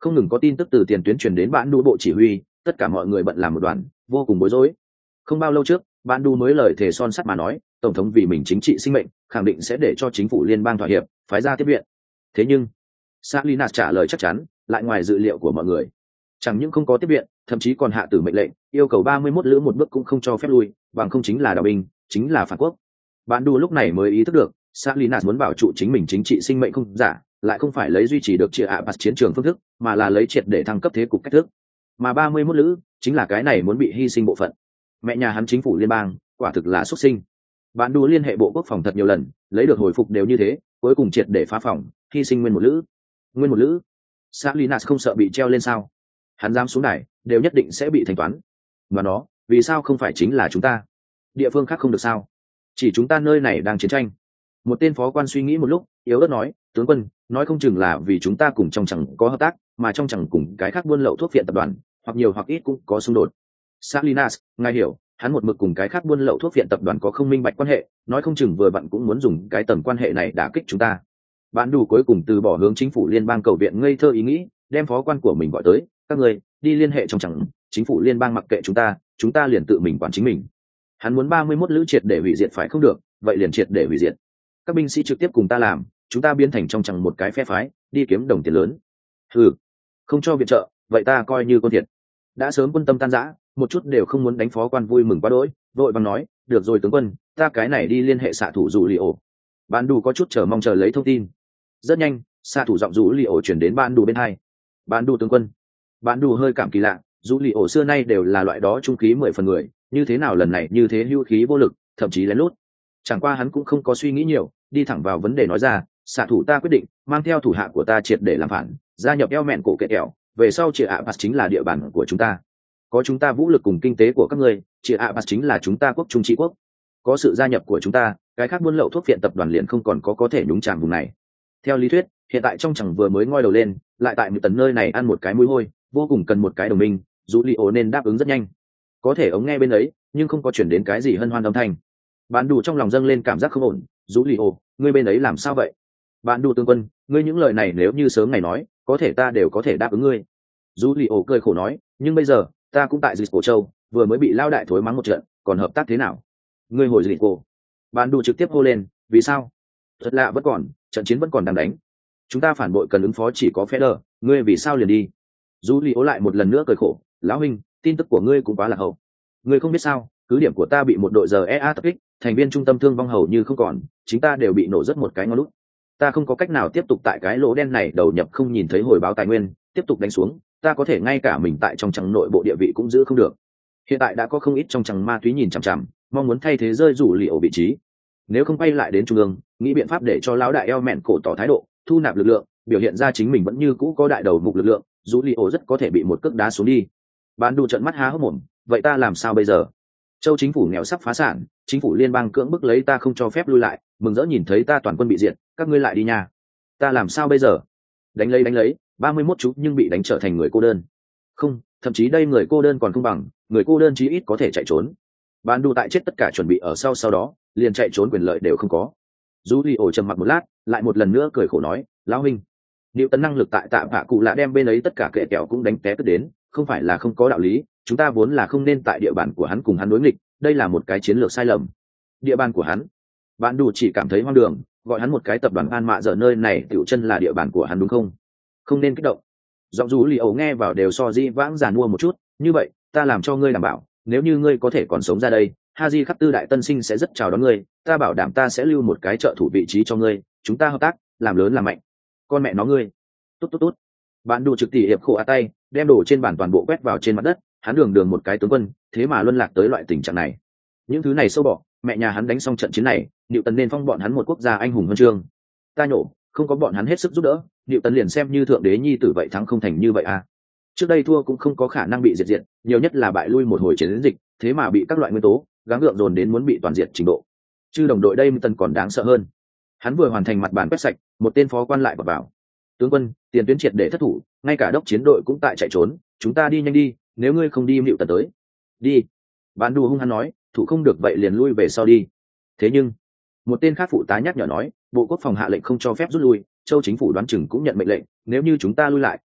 Không ngừng có tin tức từ tiền tuyến truyền đến bạn đu bộ chỉ huy, tất cả mọi người bận làm một đoàn, vô cùng bối rối. Không bao lâu trước, bạn đu mới lời thề son sắt mà nói, tổng thống vì mình chính trị sinh mệnh, khẳng định sẽ để cho chính phủ liên bang thỏa hiệp, phái ra tiếp viện. Thế nhưng, Salinas trả lời chắc chắn, lại ngoài dự liệu của mọi người. Chẳng những không có tiếp viện, thậm chí còn hạ tử mệnh lệnh, yêu cầu ba mươi mốt lữ một bước cũng không cho phép lui, bằng không chính là đào binh, chính là phản quốc. Bạn đu lúc này mới ý thức được, Salinas muốn bảo trụ chính mình chính trị sinh mệnh không giả, lại không phải lấy duy trì được chia ạ bạt chiến trường phương thức, mà là lấy triệt để thăng cấp thế cục cách thức. Mà ba mươi mốt lữ chính là cái này muốn bị hy sinh bộ phận. Mẹ nhà hắn chính phủ liên bang, quả thực là xuất sinh. Bạn đu liên hệ bộ quốc phòng thật nhiều lần, lấy được hồi phục đều như thế, cuối cùng triệt để phá phòng, hy sinh nguyên một lữ. Nguyên một lữ. Salinas không sợ bị treo lên sao? Hắn dám xuống đài, đều nhất định sẽ bị thanh toán. Mà nó, vì sao không phải chính là chúng ta? Địa phương khác không được sao? Chỉ chúng ta nơi này đang chiến tranh. Một tên phó quan suy nghĩ một lúc, yếu ớt nói, tướng quân, nói không chừng là vì chúng ta cùng trong chẳng có hợp tác, mà trong chẳng cùng cái khác buôn lậu thuốc viện tập đoàn, hoặc nhiều hoặc ít cũng có xung đột. Salinas, ngài hiểu, hắn một mực cùng cái khác buôn lậu thuốc viện tập đoàn có không minh bạch quan hệ, nói không chừng vừa vặn cũng muốn dùng cái tầm quan hệ này đả kích chúng ta. Bạn đủ cuối cùng từ bỏ hướng chính phủ liên bang cầu viện ngây thơ ý nghĩ, đem phó quan của mình gọi tới, các người đi liên hệ trong chẳng, chính phủ liên bang mặc kệ chúng ta, chúng ta liền tự mình quản chính mình. Hắn muốn ba mươi mốt lữ triệt để hủy diệt phải không được, vậy liền triệt để hủy diệt. Các binh sĩ trực tiếp cùng ta làm, chúng ta biến thành trong chẳng một cái phe phái, đi kiếm đồng tiền lớn. Ừ, không cho viện trợ, vậy ta coi như con thiệt. Đã sớm quân tâm tan rã, một chút đều không muốn đánh phó quan vui mừng quá đỗi, vội vàng nói, được rồi tướng quân, ta cái này đi liên hệ xạ thủ dụ lì ổ. Bạn đủ có chút chờ mong chờ lấy thông tin. Rất nhanh, xạ thủ giọng dụ lì ổ chuyển đến bạn đủ bên hai. Bạn đủ tướng quân. Bạn đủ hơi cảm kỳ lạ, dụ lì ổ xưa nay đều là loại đó trung khí mười phần người, như thế nào lần này như thế hưu khí vô lực, thậm chí lén lút. Chẳng qua hắn cũng không có suy nghĩ nhiều, đi thẳng vào vấn đề nói ra, xạ thủ ta quyết định mang theo thủ hạ của ta triệt để làm phản, gia nhập eo mẹn cổ kệ kẹo, về sau chị ạ bạt chính là địa bàn của chúng ta. Có chúng ta vũ lực cùng kinh tế của các ngươi, chị ạ bạt chính là chúng ta quốc trung trị quốc. Có sự gia nhập của chúng ta, cái khác buôn lậu thuốc viện tập đoàn liền không còn có có thể nhúng chàm vùng này. Theo lý thuyết, hiện tại trong chẳng vừa mới ngoi đầu lên, lại tại một tấn nơi này ăn một cái mũi hôi, vô cùng cần một cái đồng minh, dù li ổ nên đáp ứng rất nhanh. Có thể ống nghe bên ấy, nhưng không có chuyển đến cái gì hân hoan âm thanh. Bạn đủ trong lòng dâng lên cảm giác không ổn, dù li ổ, ngươi bên ấy làm sao vậy? Bạn đủ tướng quân, ngươi những lời này nếu như sớm ngày nói, có thể ta đều có thể đáp ứng ngươi. Dù li ổ cười khổ nói, nhưng bây giờ ta cũng tại dịch cổ châu, vừa mới bị lao đại thối mắng một trận, còn hợp tác thế nào? Ngươi hồi dịch cổ. Bạn đủ trực tiếp hô lên, vì sao? Thật lạ vẫn còn, trận chiến vẫn còn đang đánh. Chúng ta phản bội cần ứng phó chỉ có phe đờ, ngươi vì sao liền đi? Dù li ổ lại một lần nữa cười khổ, lão huynh, tin tức của ngươi cũng quá là hậu. Ngươi không biết sao, cứ điểm của ta bị một đội giờ e a tập kích, thành viên trung tâm thương vong hầu như không còn, chính ta đều bị nổ rất một cái ngón lút. Ta không có cách nào tiếp tục tại cái lỗ đen này đầu nhập không nhìn thấy hồi báo tài nguyên, tiếp tục đánh xuống, ta có thể ngay cả mình tại trong chẳng nội bộ địa vị cũng giữ không được. Hiện tại đã có không ít trong chẳng ma túy nhìn chằm chằm, mong muốn thay thế rơi rủ liệu vị trí. Nếu không quay lại đến trung ương, nghĩ biện pháp để cho lão đại eo mẹn cổ tỏ thái độ, thu nạp lực lượng, biểu hiện ra chính mình vẫn như cũ có đại đầu mục lực lượng, rủ liệu rất có thể bị một cước đá xuống đi. Bán đủ trận mắt há hốc mồm, vậy ta làm sao bây giờ? Châu chính phủ nghèo sắp phá sản, chính phủ liên bang cưỡng bức lấy ta không cho phép lui lại, mừng rỡ nhìn thấy ta toàn quân bị diệt, các ngươi lại đi nhà. Ta làm sao bây giờ? Đánh lấy đánh lấy, ba mươi mốt chú nhưng bị đánh trở thành người cô đơn. Không, thậm chí đây người cô đơn còn không bằng, người cô đơn chí ít có thể chạy trốn. Bạn đủ tại chết tất cả chuẩn bị ở sau sau đó, liền chạy trốn quyền lợi đều không có. Dù Li ổ trầm mặc một lát, lại một lần nữa cười khổ nói, lão huynh, liệu tấn năng lực tại tạ vạ cụ lạ đem bên ấy tất cả kệ kẹo cũng đánh té cất đến, không phải là không có đạo lý, chúng ta vốn là không nên tại địa bàn của hắn cùng hắn đối nghịch, đây là một cái chiến lược sai lầm. Địa bàn của hắn? Bạn đủ chỉ cảm thấy hoang đường, gọi hắn một cái tập đoàn an mạ giờ nơi này tiểu chân là địa bàn của hắn đúng không? Không nên kích động. Giọng Dù Li ổ nghe vào đều so di vãng giàn mua một chút, như vậy, ta làm cho ngươi đảm bảo, nếu như ngươi có thể còn sống ra đây, Haji khắc tư đại tân sinh sẽ rất chào đón ngươi, ta bảo đảm ta sẽ lưu một cái trợ thủ vị trí cho ngươi, chúng ta hợp tác, làm lớn làm mạnh. Con mẹ nó ngươi. Tốt tốt tốt. Bạn đủ trực tỷ hiệp khổ a tay, đem đồ trên bàn toàn bộ quét vào trên mặt đất, hắn đường đường một cái tướng quân, thế mà luân lạc tới loại tình trạng này. Những thứ này sâu bỏ, mẹ nhà hắn đánh xong trận chiến này, Diệu Tấn nên phong bọn hắn một quốc gia anh hùng huân chương. Ta nhổ, không có bọn hắn hết sức giúp đỡ, Diệu Tấn liền xem như thượng đế nhi tử vậy thắng không thành như vậy à? Trước đây thua cũng không có khả năng bị diệt diệt, nhiều nhất là bại lui một hồi chiến dịch, thế mà bị các loại nguyên tố gắng gượng dồn đến muốn bị toàn diệt trình độ. Chứ đồng đội đây Tần còn đáng sợ hơn. Hắn vừa hoàn thành mặt bàn quét sạch, một tên phó quan lại vào vào. Tướng quân, tiền tuyến triệt để thất thủ, ngay cả đốc chiến đội cũng tại chạy trốn, chúng ta đi nhanh đi, nếu ngươi không đi Diệu Tấn tới. Đi. Bán đù hung hắn nói, thủ không được vậy liền lui về sau đi. Thế nhưng, một tên khác phụ tá nhắc nhở nói, bộ quốc phòng hạ lệnh không cho phép rút lui, châu chính phủ đoán chừng cũng nhận mệnh lệnh, nếu như chúng ta lui lại,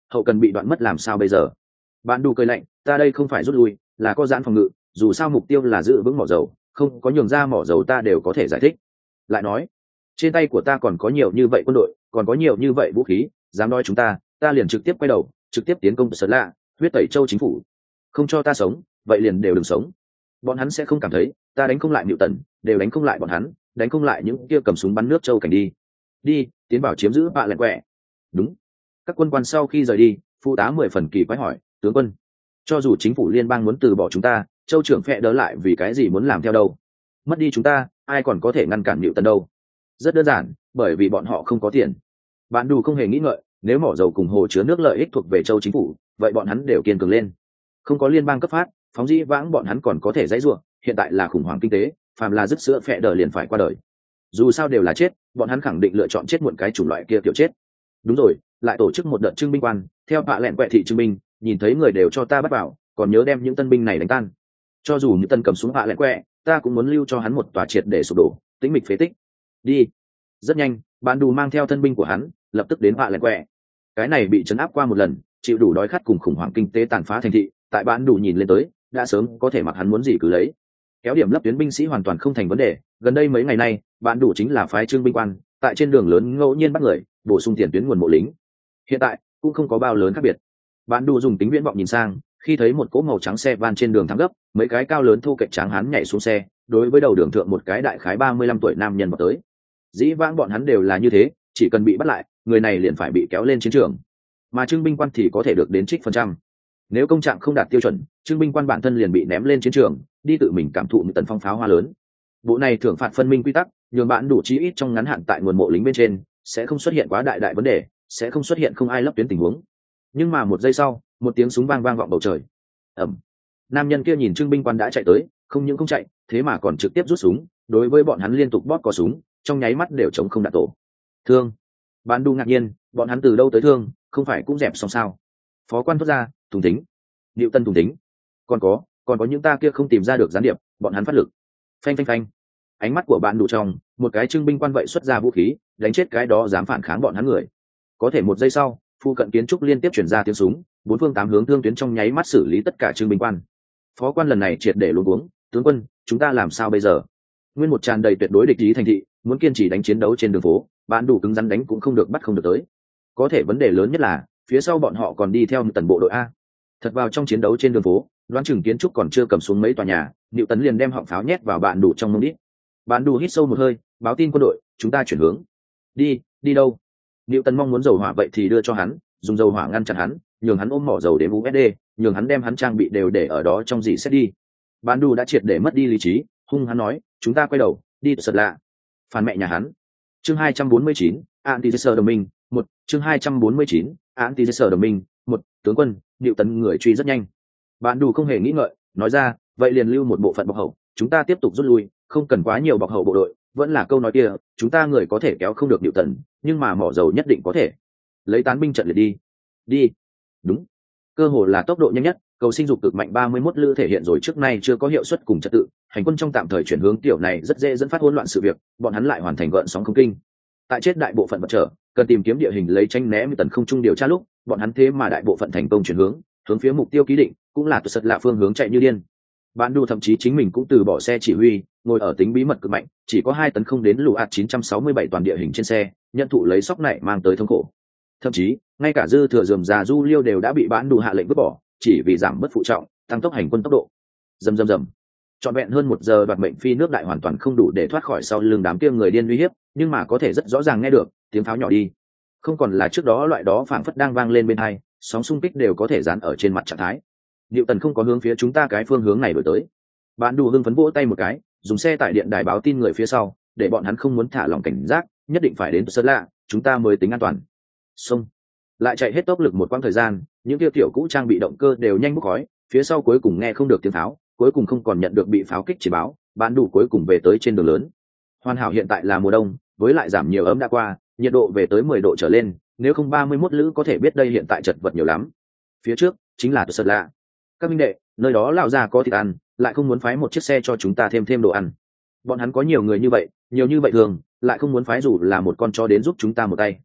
hậu cần bị đoạn mất làm sao bây giờ? Bạn đủ cười lạnh, ta đây không phải rút lui, là có giãn phòng ngự, dù sao mục tiêu là giữ vững mỏ dầu, không có nhường ra mỏ dầu ta đều có thể giải thích. Lại nói, trên tay của ta còn có nhiều như vậy quân đội, còn có nhiều như vậy vũ khí, dám nói chúng ta, ta liền trực tiếp quay đầu, trực tiếp tiến công Sơn Lạ, huyết tẩy châu chính phủ. Không cho ta sống, vậy liền đều đừng sống. Bọn hắn sẽ không cảm thấy ta đánh không lại Nịu Tần, đều đánh không lại bọn hắn, đánh không lại những kia cầm súng bắn nước châu cảnh đi. Đi, tiến bảo chiếm giữ bạ lẹn quẹ. Đúng. Các quân quan sau khi rời đi, phụ tá mười phần kỳ quái hỏi, tướng quân, cho dù chính phủ liên bang muốn từ bỏ chúng ta, châu trưởng phệ đỡ lại vì cái gì muốn làm theo đâu? Mất đi chúng ta, ai còn có thể ngăn cản Nịu Tần đâu? Rất đơn giản, bởi vì bọn họ không có tiền. Bạn đủ không hề nghĩ ngợi, nếu mỏ dầu cùng hồ chứa nước lợi ích thuộc về châu chính phủ, vậy bọn hắn đều kiên cường lên. Không có liên bang cấp phát, phóng dĩ vãng bọn hắn còn có thể dãy ruộng, hiện tại là khủng hoảng kinh tế, phàm là dứt sữa phệ đỡ liền phải qua đời. Dù sao đều là chết, bọn hắn khẳng định lựa chọn chết muộn cái chủng loại kia kiểu chết. Đúng rồi, lại tổ chức một đợt trưng binh quan, theo bạ lẹn quẹ thị trưng binh, nhìn thấy người đều cho ta bắt vào, còn nhớ đem những tân binh này đánh tan. Cho dù những tân cầm súng bạ lẹn quẹ, ta cũng muốn lưu cho hắn một tòa triệt để sụp đổ, tĩnh mịch phế tích. Đi. Rất nhanh, bạn đủ mang theo thân binh của hắn, lập tức đến bạ lẹn quẹ. Cái này bị trấn áp qua một lần, chịu đủ đói khát cùng khủng hoảng kinh tế tàn phá thành thị, tại bạn đủ nhìn lên tới, đã sớm có thể mặc hắn muốn gì cứ lấy. Kéo điểm lấp tuyến binh sĩ hoàn toàn không thành vấn đề, gần đây mấy ngày nay, bạn đủ chính là phái trương binh quan, tại trên đường lớn ngẫu nhiên bắt người, bổ sung tiền tuyến nguồn mộ lính. Hiện tại cũng không có bao lớn khác biệt. Bạn đủ dùng tính viễn vọng nhìn sang, khi thấy một cỗ màu trắng xe van trên đường thắng gấp, mấy cái cao lớn thu cạnh tráng hắn nhảy xuống xe, đối với đầu đường thượng một cái đại khái ba mươi lăm tuổi nam nhân vào tới. Dĩ vãng bọn hắn đều là như thế, chỉ cần bị bắt lại, người này liền phải bị kéo lên chiến trường, mà trưng binh quan thì có thể được đến trích phần trăm. Nếu công trạng không đạt tiêu chuẩn, trưng binh quan bản thân liền bị ném lên chiến trường, đi tự mình cảm thụ một tần phong pháo hoa lớn. Bộ này thưởng phạt phân minh quy tắc, nhường bạn đủ chí ít trong ngắn hạn tại nguồn mộ lính bên trên sẽ không xuất hiện quá đại đại vấn đề, sẽ không xuất hiện không ai lấp tuyến tình huống. Nhưng mà một giây sau, một tiếng súng vang vang vọng bầu trời. Ầm. Nam nhân kia nhìn trưng binh quan đã chạy tới, không những không chạy, thế mà còn trực tiếp rút súng, đối với bọn hắn liên tục bóp cò súng, trong nháy mắt đều chống không đạn tổ. Thương. Bạn đủ ngạc nhiên, bọn hắn từ đâu tới thương, không phải cũng dẹp xong sao? Phó quan thốt ra, thùng tính. Diệu Tân thùng tính. Còn có, còn có những ta kia không tìm ra được gián điệp, bọn hắn phát lực. Phanh phanh phanh. Ánh mắt của bạn đủ trong, một cái trưng binh quan vậy xuất ra vũ khí, đánh chết cái đó dám phản kháng bọn hắn người. Có thể một giây sau, phu cận kiến trúc liên tiếp chuyển ra tiếng súng, bốn phương tám hướng thương tuyến trong nháy mắt xử lý tất cả trưng binh quan. Phó quan lần này triệt để luống cuống, tướng quân, chúng ta làm sao bây giờ? Nguyên một tràn đầy tuyệt đối địch ý thành thị, muốn kiên trì đánh chiến đấu trên đường phố, bạn đủ cứng rắn đánh cũng không được, bắt không được tới. Có thể vấn đề lớn nhất là, phía sau bọn họ còn đi theo một tần bộ đội a. Thật vào trong chiến đấu trên đường phố, đoán chừng kiến trúc còn chưa cầm xuống mấy tòa nhà, Diệu Tấn liền đem họng pháo nhét vào bạn đủ trong mông đít. Bạn đủ hít sâu một hơi, báo tin quân đội, chúng ta chuyển hướng. Đi, đi đâu? Diệu Tấn mong muốn dầu hỏa vậy thì đưa cho hắn, dùng dầu hỏa ngăn chặn hắn, nhường hắn ôm mỏ dầu đến u ét đê, nhường hắn đem hắn trang bị đều để ở đó trong gì xét đi. Bạn đủ đã triệt để mất đi lý trí, hung hắn nói, chúng ta quay đầu, đi sật lạ. Phản mẹ nhà hắn. Chương hai trăm bốn mươi chín, Anti-Gesser đồng minh, một, chương hai trăm bốn mươi chín, Anti-Gesser đồng minh, một, tướng quân, Diệu Tấn người truy rất nhanh. Bạn đủ không hề nghĩ ngợi, nói ra, vậy liền lưu một bộ phận bọc hậu, chúng ta tiếp tục rút lui, không cần quá nhiều bọc hậu bộ đội, vẫn là câu nói kia, chúng ta người có thể kéo không được Diệu Tấn, nhưng mà mỏ dầu nhất định có thể. Lấy tán binh trận liệt đi. Đi. Đúng. Cơ hội là tốc độ nhanh nhất, cầu sinh dục cực mạnh ba mươi mốt lữ thể hiện rồi trước nay chưa có hiệu suất cùng trật tự, hành quân trong tạm thời chuyển hướng tiểu này rất dễ dẫn phát hỗn loạn sự việc, bọn hắn lại hoàn thành gợn sóng không kinh. Tại chết đại bộ phận vật trở, cần tìm kiếm địa hình lấy tranh né tần không trung điều tra lúc, bọn hắn thế mà đại bộ phận thành công chuyển hướng, hướng phía mục tiêu ký định, cũng là tuyệt lạ phương hướng chạy như điên. Bạn đủ thậm chí chính mình cũng từ bỏ xe chỉ huy, ngồi ở tính bí mật cực mạnh, chỉ có hai tấn không đến lũ ạt chín trăm sáu mươi bảy toàn địa hình trên xe, nhận thụ lấy sóc này mang tới thống khổ. Thậm chí, ngay cả dư thừa rườm rà du liêu đều đã bị bạn đủ hạ lệnh vứt bỏ, chỉ vì giảm bớt phụ trọng, tăng tốc hành quân tốc độ. Rầm rầm rầm. Trọn vẹn hơn một giờ đoạt mệnh phi nước đại hoàn toàn không đủ để thoát khỏi sau lưng đám kia người điên uy hiếp, nhưng mà có thể rất rõ ràng nghe được tiếng pháo nhỏ đi, không còn là trước đó loại đó phảng phất đang vang lên bên tai, sóng xung kích đều có thể dán ở trên mặt trạng thái. Diệu Tần không có hướng phía chúng ta cái phương hướng này đổi tới. Bạn đủ hưng phấn vỗ tay một cái, dùng xe tải điện đài báo tin người phía sau, để bọn hắn không muốn thả lỏng cảnh giác, nhất định phải đến sơn lạ, chúng ta mới tính an toàn. Xông. Lại chạy hết tốc lực một quãng thời gian, những kia tiểu cũ trang bị động cơ đều nhanh bốc khói, phía sau cuối cùng nghe không được tiếng pháo, cuối cùng không còn nhận được bị pháo kích chỉ báo, bạn đủ cuối cùng về tới trên đường lớn. Hoàn hảo hiện tại là mùa đông, với lại giảm nhiều ấm đã qua, nhiệt độ về tới mười độ trở lên, nếu không ba mươi mốt lữ có thể biết đây hiện tại chật vật nhiều lắm. Phía trước chính là Sật Lạ. Các minh đệ, nơi đó lão già có thịt ăn, lại không muốn phái một chiếc xe cho chúng ta thêm thêm đồ ăn. Bọn hắn có nhiều người như vậy, nhiều như vậy thường, lại không muốn phái dù là một con chó đến giúp chúng ta một tay.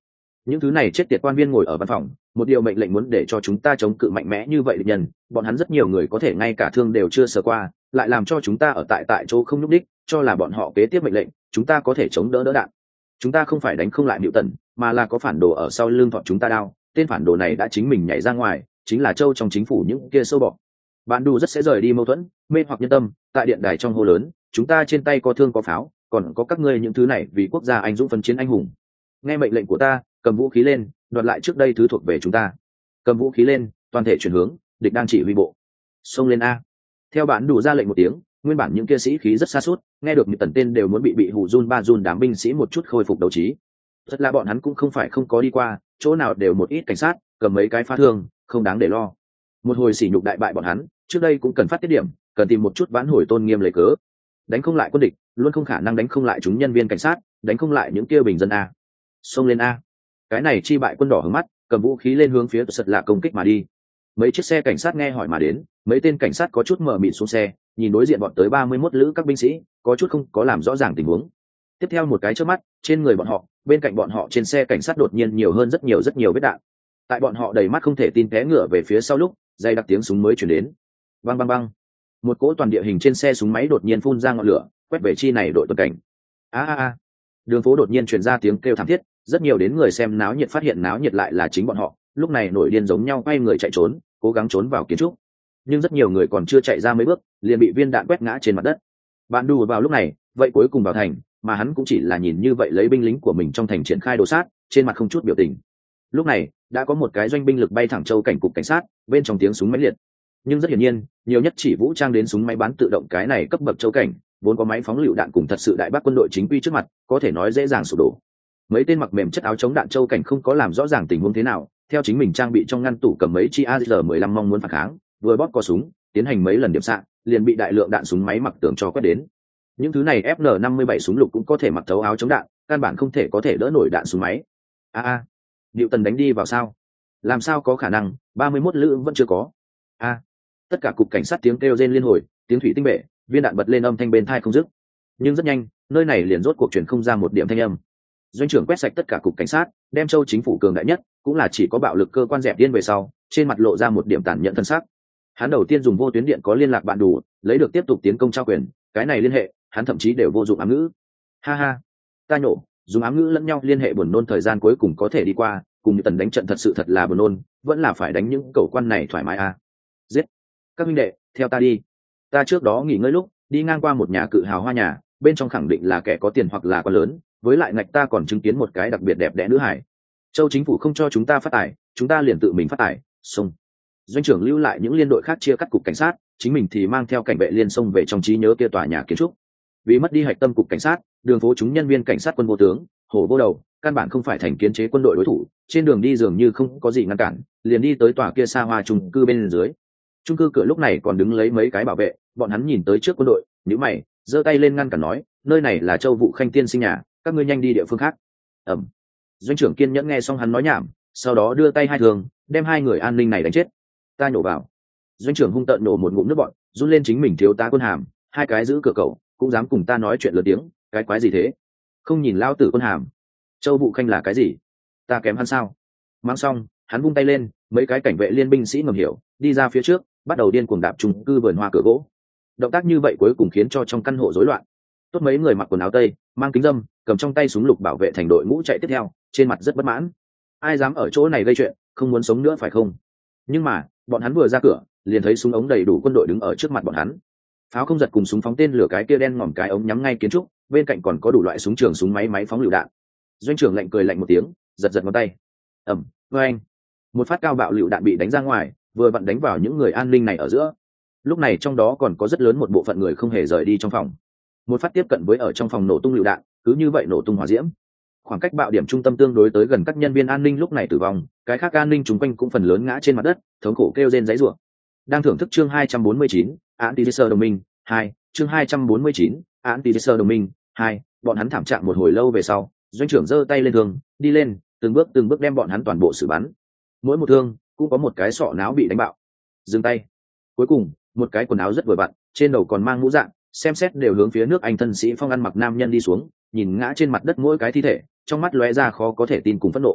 những thứ này chết tiệt quan viên ngồi ở văn phòng, một điều mệnh lệnh muốn để cho chúng ta chống cự mạnh mẽ như vậy địch nhân, bọn hắn rất nhiều người có thể ngay cả thương đều chưa sờ qua, lại làm cho chúng ta ở tại tại chỗ không nhúc đích, cho là bọn họ kế tiếp mệnh lệnh chúng ta có thể chống đỡ đỡ đạn. Chúng ta không phải đánh không lại Newton tần, mà là có phản đồ ở sau lưng thọt chúng ta đao. Tên phản đồ này đã chính mình nhảy ra ngoài, chính là châu trong chính phủ những kia sâu bọ. Bạn đủ rất sẽ rời đi mâu thuẫn mê hoặc nhân tâm, tại điện đài trong hô lớn, chúng ta trên tay có thương có pháo, còn có các ngươi những thứ này vì quốc gia anh dũng phân chiến anh hùng. Nghe mệnh lệnh của ta, cầm vũ khí lên, đoạt lại trước đây thứ thuộc về chúng ta. Cầm vũ khí lên, toàn thể chuyển hướng, địch đang chỉ huy bộ. Xông lên a. Theo bạn đủ ra lệnh một tiếng, nguyên bản những kia sĩ khí rất xa suốt, nghe được những tần tên đều muốn bị bị hù run ba run, đám binh sĩ một chút khôi phục đấu trí. Thật là bọn hắn cũng không phải không có đi qua, chỗ nào đều một ít cảnh sát cầm mấy cái phá thương, không đáng để lo. Một hồi sỉ nhục đại bại bọn hắn, trước đây cũng cần phát tiết điểm, cần tìm một chút vãn hồi tôn nghiêm lấy cớ. Đánh không lại quân địch, luôn không khả năng đánh không lại chúng nhân viên cảnh sát, đánh không lại những kia bình dân a. Xông lên a. Cái này chi bại quân đỏ hướng mắt, cầm vũ khí lên hướng phía sật lạ công kích mà đi. Mấy chiếc xe cảnh sát nghe hỏi mà đến, mấy tên cảnh sát có chút mở mịt xuống xe, nhìn đối diện bọn tới ba mươi mốt lữ các binh sĩ, có chút không có làm rõ ràng tình huống. Tiếp theo một cái chớp mắt, trên người bọn họ, bên cạnh bọn họ trên xe cảnh sát đột nhiên nhiều hơn rất nhiều rất nhiều vết đạn. Tại bọn họ đầy mắt không thể tin té ngựa về phía sau lúc, dây đặc tiếng súng mới chuyển đến. Bang bang bang. Một cỗ toàn địa hình trên xe súng máy đột nhiên phun ra ngọn lửa, quét về chi này đội tuần cảnh. A a a. Đường phố đột nhiên truyền ra tiếng kêu thảm thiết, rất nhiều đến người xem náo nhiệt phát hiện náo nhiệt lại là chính bọn họ, lúc này nổi điên giống nhau quay người chạy trốn, cố gắng trốn vào kiến trúc. Nhưng rất nhiều người còn chưa chạy ra mấy bước, liền bị viên đạn quét ngã trên mặt đất. Bạn đù vào lúc này, vậy cuối cùng vào thành, mà hắn cũng chỉ là nhìn như vậy lấy binh lính của mình trong thành triển khai đồ sát, trên mặt không chút biểu tình. Lúc này, đã có một cái doanh binh lực bay thẳng châu cảnh cục cảnh sát, bên trong tiếng súng mãnh liệt. Nhưng rất hiển nhiên, nhiều nhất chỉ vũ trang đến súng máy bán tự động cái này cấp bậc châu cảnh, vốn có máy phóng lựu đạn cùng thật sự đại bác quân đội chính quy trước mặt, có thể nói dễ dàng sụp đổ. Mấy tên mặc mềm chất áo chống đạn châu cảnh không có làm rõ ràng tình huống thế nào, theo chính mình trang bị trong ngăn tủ cầm mấy chi A R mười lăm mong muốn phản kháng, vừa bóp cò súng, tiến hành mấy lần điểm xạ, liền bị đại lượng đạn súng máy mặc tường cho quét đến. Những thứ này F N năm mươi bảy súng lục cũng có thể mặc thấu áo chống đạn, căn bản không thể có thể đỡ nổi đạn súng máy. A a, Diệu Tần đánh đi vào sao? Làm sao có khả năng, ba mươi mốt lữ vẫn chưa có. A. Tất cả cục cảnh sát tiếng kêu rên liên hồi, tiếng thủy tinh bể, viên đạn bật lên âm thanh bên tai không dứt. Nhưng rất nhanh, nơi này liền rốt cuộc chuyển không ra một điểm thanh âm. Doanh trưởng quét sạch tất cả cục cảnh sát, đem châu chính phủ cường đại nhất, cũng là chỉ có bạo lực cơ quan dẹp điên về sau, trên mặt lộ ra một điểm tàn nhẫn thân sắc. Hắn đầu tiên dùng vô tuyến điện có liên lạc bạn đủ, lấy được tiếp tục tiến công trao quyền, cái này liên hệ, hắn thậm chí đều vô dụng ám ngữ. Ha ha, ta nhổ, dùng ám ngữ lẫn nhau liên hệ buồn nôn thời gian cuối cùng có thể đi qua, cùng như tần đánh trận thật sự thật là buồn nôn, vẫn là phải đánh những cầu quan này thoải mái à. Giết, các huynh đệ, theo ta đi. Ta trước đó nghỉ ngơi lúc, đi ngang qua một nhà cự hào hoa nhà, bên trong khẳng định là kẻ có tiền hoặc là quá lớn, với lại ngạch ta còn chứng kiến một cái đặc biệt đẹp đẽ nữ hải. Châu chính phủ không cho chúng ta phát tài, chúng ta liền tự mình phát tài. Xông. Doanh trưởng lưu lại những liên đội khác chia cắt cục cảnh sát, chính mình thì mang theo cảnh vệ liên xông về trong trí nhớ kia tòa nhà kiến trúc. Vì mất đi hạch tâm cục cảnh sát, đường phố chúng nhân viên cảnh sát quân vô tướng, hổ vô đầu, căn bản không phải thành kiến chế quân đội đối thủ, trên đường đi dường như không có gì ngăn cản, liền đi tới tòa kia xa hoa chung cư bên dưới. Chung cư cửa lúc này còn đứng lấy mấy cái bảo vệ, bọn hắn nhìn tới trước quân đội, nhíu mày, giơ tay lên ngăn cản nói, nơi này là Châu Vũ Khanh tiên sinh nhà, các ngươi nhanh đi địa phương khác. Ẩm. Doanh trưởng kiên nhẫn nghe xong hắn nói nhảm, sau đó đưa tay hai thường, đem hai người an ninh này đánh chết. Ta nhổ vào. Doanh trưởng hung tợn nổ một ngụm nước bọn, run lên chính mình thiếu tá quân hàm, hai cái giữ cửa cậu, cũng dám cùng ta nói chuyện lớn tiếng, cái quái gì thế? Không nhìn lao tử quân hàm. Châu Vũ Khanh là cái gì? Ta kém hắn sao? Mang xong, hắn vung tay lên, mấy cái cảnh vệ liên binh sĩ ngầm hiểu, đi ra phía trước, bắt đầu điên cuồng đạp chung cư vườn hoa cửa gỗ. Động tác như vậy cuối cùng khiến cho trong căn hộ rối loạn. Tốt mấy người mặc quần áo tây, mang kính dâm, cầm trong tay súng lục bảo vệ thành đội ngũ chạy tiếp theo, trên mặt rất bất mãn. Ai dám ở chỗ này gây chuyện, không muốn sống nữa phải không? Nhưng mà, bọn hắn vừa ra cửa, liền thấy súng ống đầy đủ quân đội đứng ở trước mặt bọn hắn. Pháo không giật cùng súng phóng tên lửa cái kia đen ngòm cái ống nhắm ngay kiến trúc, bên cạnh còn có đủ loại súng trường súng máy máy phóng lựu đạn. Doanh trưởng lạnh cười lạnh một tiếng, giật giật ngón tay. Ầm, oeng. Một phát cao bạo lựu đạn bị đánh ra ngoài, vừa vặn đánh vào những người an ninh này ở giữa. Lúc này trong đó còn có rất lớn một bộ phận người không hề rời đi trong phòng. Một phát tiếp cận với ở trong phòng nổ tung lựu đạn, cứ như vậy nổ tung hỏa diễm. Khoảng cách bạo điểm trung tâm tương đối tới gần các nhân viên an ninh lúc này tử vong, cái khác an ninh chúng quanh cũng phần lớn ngã trên mặt đất, thống khổ kêu rên giãy giụa. Đang thưởng thức chương hai trăm bốn mươi chín, Anti-Racer đồng minh hai, chương hai trăm bốn mươi chín, Anti-Racer đồng minh hai, bọn hắn thảm trạng một hồi lâu về sau, doanh trưởng giơ tay lên thương, đi lên, từng bước từng bước đem bọn hắn toàn bộ xử bắn. Mỗi một thương cũng có một cái sọ não bị đánh bạo. Dừng tay. Cuối cùng, một cái quần áo rất vừa vặn, trên đầu còn mang mũ dạng, xem xét đều hướng phía nước Anh thân sĩ phong ăn mặc nam nhân đi xuống, nhìn ngã trên mặt đất mỗi cái thi thể, trong mắt lóe ra khó có thể tin cùng phẫn nộ.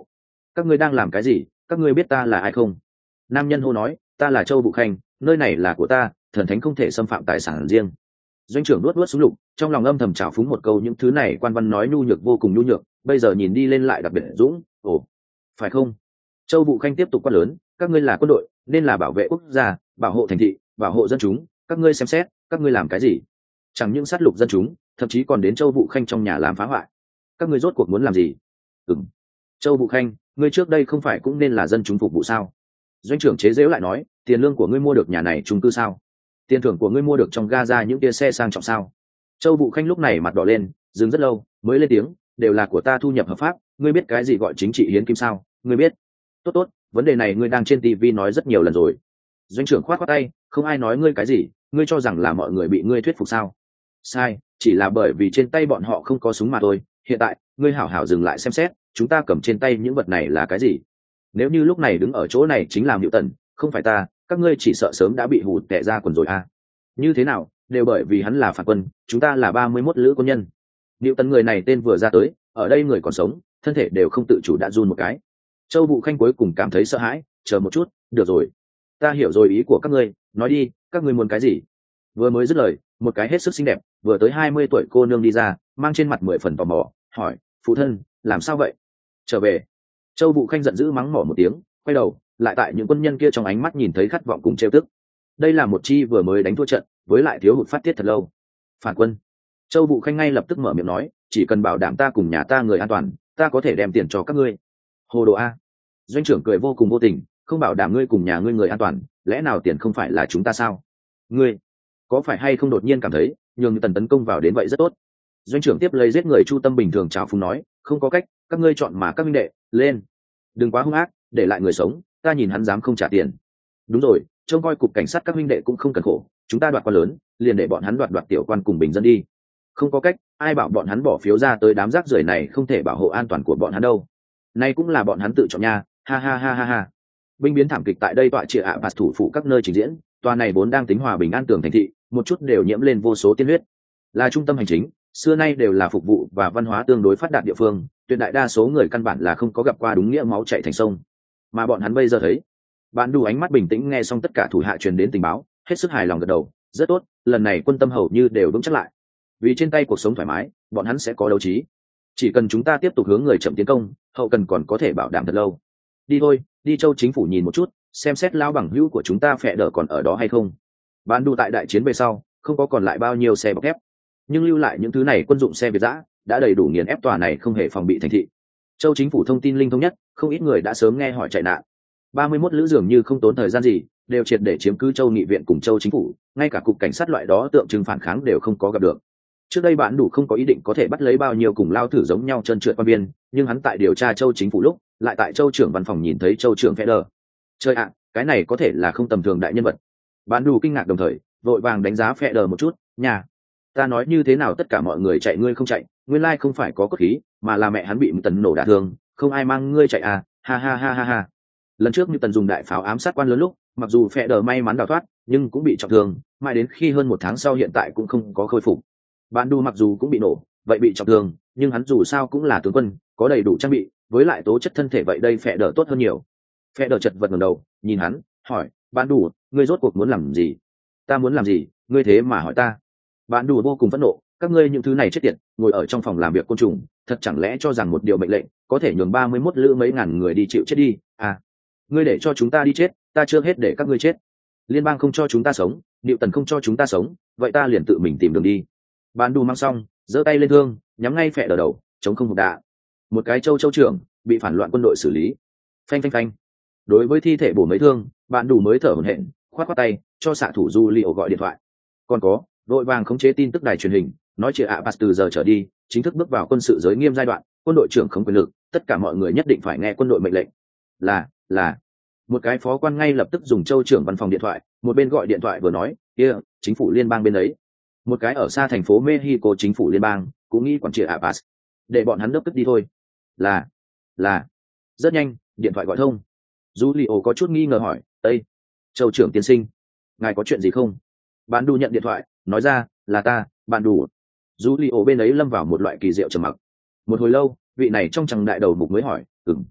Các ngươi đang làm cái gì? Các ngươi biết ta là ai không? Nam nhân hô nói, ta là Châu Vũ Khanh, nơi này là của ta, thần thánh không thể xâm phạm tài sản riêng. Doanh trưởng nuốt nuốt súng lục, trong lòng âm thầm trào phúng một câu những thứ này quan văn nói nhu nhược vô cùng nhu nhược, bây giờ nhìn đi lên lại đặc biệt dũng. Ồ, phải không? Châu Vũ Khanh tiếp tục quát lớn, các ngươi là quân đội, nên là bảo vệ quốc gia, bảo hộ thành thị, bảo hộ dân chúng, các ngươi xem xét, các ngươi làm cái gì? Chẳng những sát lục dân chúng, thậm chí còn đến Châu Vũ Khanh trong nhà làm phá hoại. Các ngươi rốt cuộc muốn làm gì? Ừm. Châu Vũ Khanh, ngươi trước đây không phải cũng nên là dân chúng phục vụ sao? Doanh trưởng chế giễu lại nói, tiền lương của ngươi mua được nhà này chung cư sao? Tiền thưởng của ngươi mua được trong Gaza những tia xe sang trọng sao? Châu Vũ Khanh lúc này mặt đỏ lên, dừng rất lâu, mới lên tiếng, đều là của ta thu nhập hợp pháp, ngươi biết cái gì gọi chính trị hiến kim sao? Ngươi biết? Tốt tốt, vấn đề này ngươi đang trên ti vi nói rất nhiều lần rồi. Doanh trưởng khoát khoát tay, không ai nói ngươi cái gì, ngươi cho rằng là mọi người bị ngươi thuyết phục sao? Sai, chỉ là bởi vì trên tay bọn họ không có súng mà thôi. Hiện tại, ngươi hảo hảo dừng lại xem xét, chúng ta cầm trên tay những vật này là cái gì? Nếu như lúc này đứng ở chỗ này chính là Diệu Tần, không phải ta, các ngươi chỉ sợ sớm đã bị hụt tệ ra quần rồi à? Như thế nào, đều bởi vì hắn là phản quân, chúng ta là ba mươi mốt lữ quân nhân. Diệu Tần người này tên vừa ra tới, ở đây người còn sống, thân thể đều không tự chủ đã run một cái. Châu Vũ Khanh cuối cùng cảm thấy sợ hãi, chờ một chút, được rồi, ta hiểu rồi ý của các ngươi, nói đi, các ngươi muốn cái gì? Vừa mới dứt lời, một cái hết sức xinh đẹp, vừa tới hai mươi tuổi cô nương đi ra, mang trên mặt mười phần tò mò, hỏi, phụ thân, làm sao vậy? Trở về. Châu Vũ Khanh giận dữ mắng mỏ một tiếng, quay đầu, lại tại những quân nhân kia trong ánh mắt nhìn thấy khát vọng cùng trêu tức. Đây là một chi vừa mới đánh thua trận, với lại thiếu hụt phát tiết thật lâu. Phản quân. Châu Vũ Khanh ngay lập tức mở miệng nói, chỉ cần bảo đảm ta cùng nhà ta người an toàn, ta có thể đem tiền cho các ngươi. Hồ đồ a. Doanh trưởng cười vô cùng vô tình, không bảo đảm ngươi cùng nhà ngươi người an toàn, lẽ nào tiền không phải là chúng ta sao? Ngươi có phải hay không đột nhiên cảm thấy nhường Tần tấn công vào đến vậy rất tốt? Doanh trưởng tiếp lấy giết người Chu Tâm bình thường chào phúng nói, không có cách, các ngươi chọn mà các minh đệ, lên, đừng quá hung ác, để lại người sống, ta nhìn hắn dám không trả tiền. Đúng rồi, trông coi cục cảnh sát các minh đệ cũng không cần khổ, chúng ta đoạt quan lớn, liền để bọn hắn đoạt đoạt tiểu quan cùng bình dân đi. Không có cách, ai bảo bọn hắn bỏ phiếu ra tới đám rác rưởi này không thể bảo hộ an toàn của bọn hắn đâu. Nay cũng là bọn hắn tự chọn nha, ha ha ha ha ha. Binh biến thảm kịch tại đây tọa trịa ạ bạt thủ phủ các nơi trình diễn, tòa này vốn đang tính hòa bình an tường thành thị, một chút đều nhiễm lên vô số tiên huyết. Là trung tâm hành chính, xưa nay đều là phục vụ và văn hóa tương đối phát đạt địa phương, tuyệt đại đa số người căn bản là không có gặp qua đúng nghĩa máu chảy thành sông. Mà bọn hắn bây giờ thấy, bạn đủ ánh mắt bình tĩnh nghe xong tất cả thủ hạ truyền đến tình báo, hết sức hài lòng gật đầu, rất tốt, lần này quân tâm hầu như đều vững chắc lại. Vì trên tay cuộc sống thoải mái, bọn hắn sẽ có đấu trí. Chỉ cần chúng ta tiếp tục hướng người chậm tiến công, hậu cần còn có thể bảo đảm thật lâu. Đi thôi, đi Châu chính phủ nhìn một chút, xem xét lao bằng hữu của chúng ta phệ đỡ còn ở đó hay không. Bạn đủ tại đại chiến về sau, không có còn lại bao nhiêu xe bọc thép, nhưng lưu lại những thứ này quân dụng xe Việt dã đã đầy đủ nghiền ép tòa này không hề phòng bị thành thị. Châu chính phủ thông tin linh thông nhất, không ít người đã sớm nghe hỏi chạy nạn. ba mươi mốt lữ dường như không tốn thời gian gì, đều triệt để chiếm cứ Châu nghị viện cùng Châu chính phủ, ngay cả cục cảnh sát loại đó tượng trưng phản kháng đều không có gặp được. Trước đây bạn đủ không có ý định có thể bắt lấy bao nhiêu cùng lao thử giống nhau chân trượt quan biên, nhưng hắn tại điều tra Châu chính phủ lúc, lại tại Châu trưởng văn phòng nhìn thấy Châu trưởng Feder. Chơi ạ, cái này có thể là không tầm thường đại nhân vật. Bạn đủ kinh ngạc đồng thời, vội vàng đánh giá Feder một chút, nhà. Ta nói như thế nào tất cả mọi người chạy ngươi không chạy, nguyên lai không phải có cốt khí, mà là mẹ hắn bị một tấn nổ đả thương, không ai mang ngươi chạy à, ha ha ha ha ha. Lần trước như tần dùng đại pháo ám sát quan lớn lúc, mặc dù Feder may mắn đào thoát, nhưng cũng bị trọng thương, mãi đến khi hơn một tháng sau hiện tại cũng không có khôi phục. Bạn đủ mặc dù cũng bị nổ, vậy bị trọng thương, nhưng hắn dù sao cũng là tướng quân, có đầy đủ trang bị, với lại tố chất thân thể vậy đây Feder tốt hơn nhiều. Feder chật vật ngẩng đầu, nhìn hắn, hỏi, bạn đủ, ngươi rốt cuộc muốn làm gì? Ta muốn làm gì, ngươi thế mà hỏi ta? Bạn đủ vô cùng phẫn nộ, các ngươi những thứ này chết tiệt, ngồi ở trong phòng làm việc côn trùng, thật chẳng lẽ cho rằng một điều mệnh lệnh có thể nhường ba mươi mốt lữ mấy ngàn người đi chịu chết đi? À, ngươi để cho chúng ta đi chết, ta chưa hết để các ngươi chết. Liên bang không cho chúng ta sống, Diệu Tần không cho chúng ta sống, vậy ta liền tự mình tìm đường đi. Bạn đủ mang xong, giơ tay lên thương, nhắm ngay Phệ Đờ đầu, chống không một đạ. Một cái châu châu trưởng bị phản loạn quân đội xử lý. Phanh phanh phanh. Đối với thi thể bổ mấy thương, bạn đủ mới thở hổn hển, khoát khoát tay, cho xạ thủ Julio gọi điện thoại. Còn có, đội vàng khống chế tin tức đài truyền hình, nói chuyện ạ bạt từ giờ trở đi, chính thức bước vào quân sự giới nghiêm giai đoạn, quân đội trưởng không quyền lực, tất cả mọi người nhất định phải nghe quân đội mệnh lệnh. Là, là. Một cái phó quan ngay lập tức dùng châu trưởng văn phòng điện thoại, một bên gọi điện thoại vừa nói, kia, chính phủ liên bang bên ấy. Một cái ở xa thành phố Mexico chính phủ liên bang, cũng nghĩ quản trị ạ bạt. Để bọn hắn đốc tức đi thôi. Là, là. Rất nhanh, điện thoại gọi thông. Julio có chút nghi ngờ hỏi, Ê, châu trưởng tiên sinh, ngài có chuyện gì không? Bạn đủ nhận điện thoại, nói ra, là ta, bạn đủ. Julio bên ấy lâm vào một loại kỳ diệu trầm mặc. Một hồi lâu, vị này trong chằng đại đầu mục mới hỏi, ừm,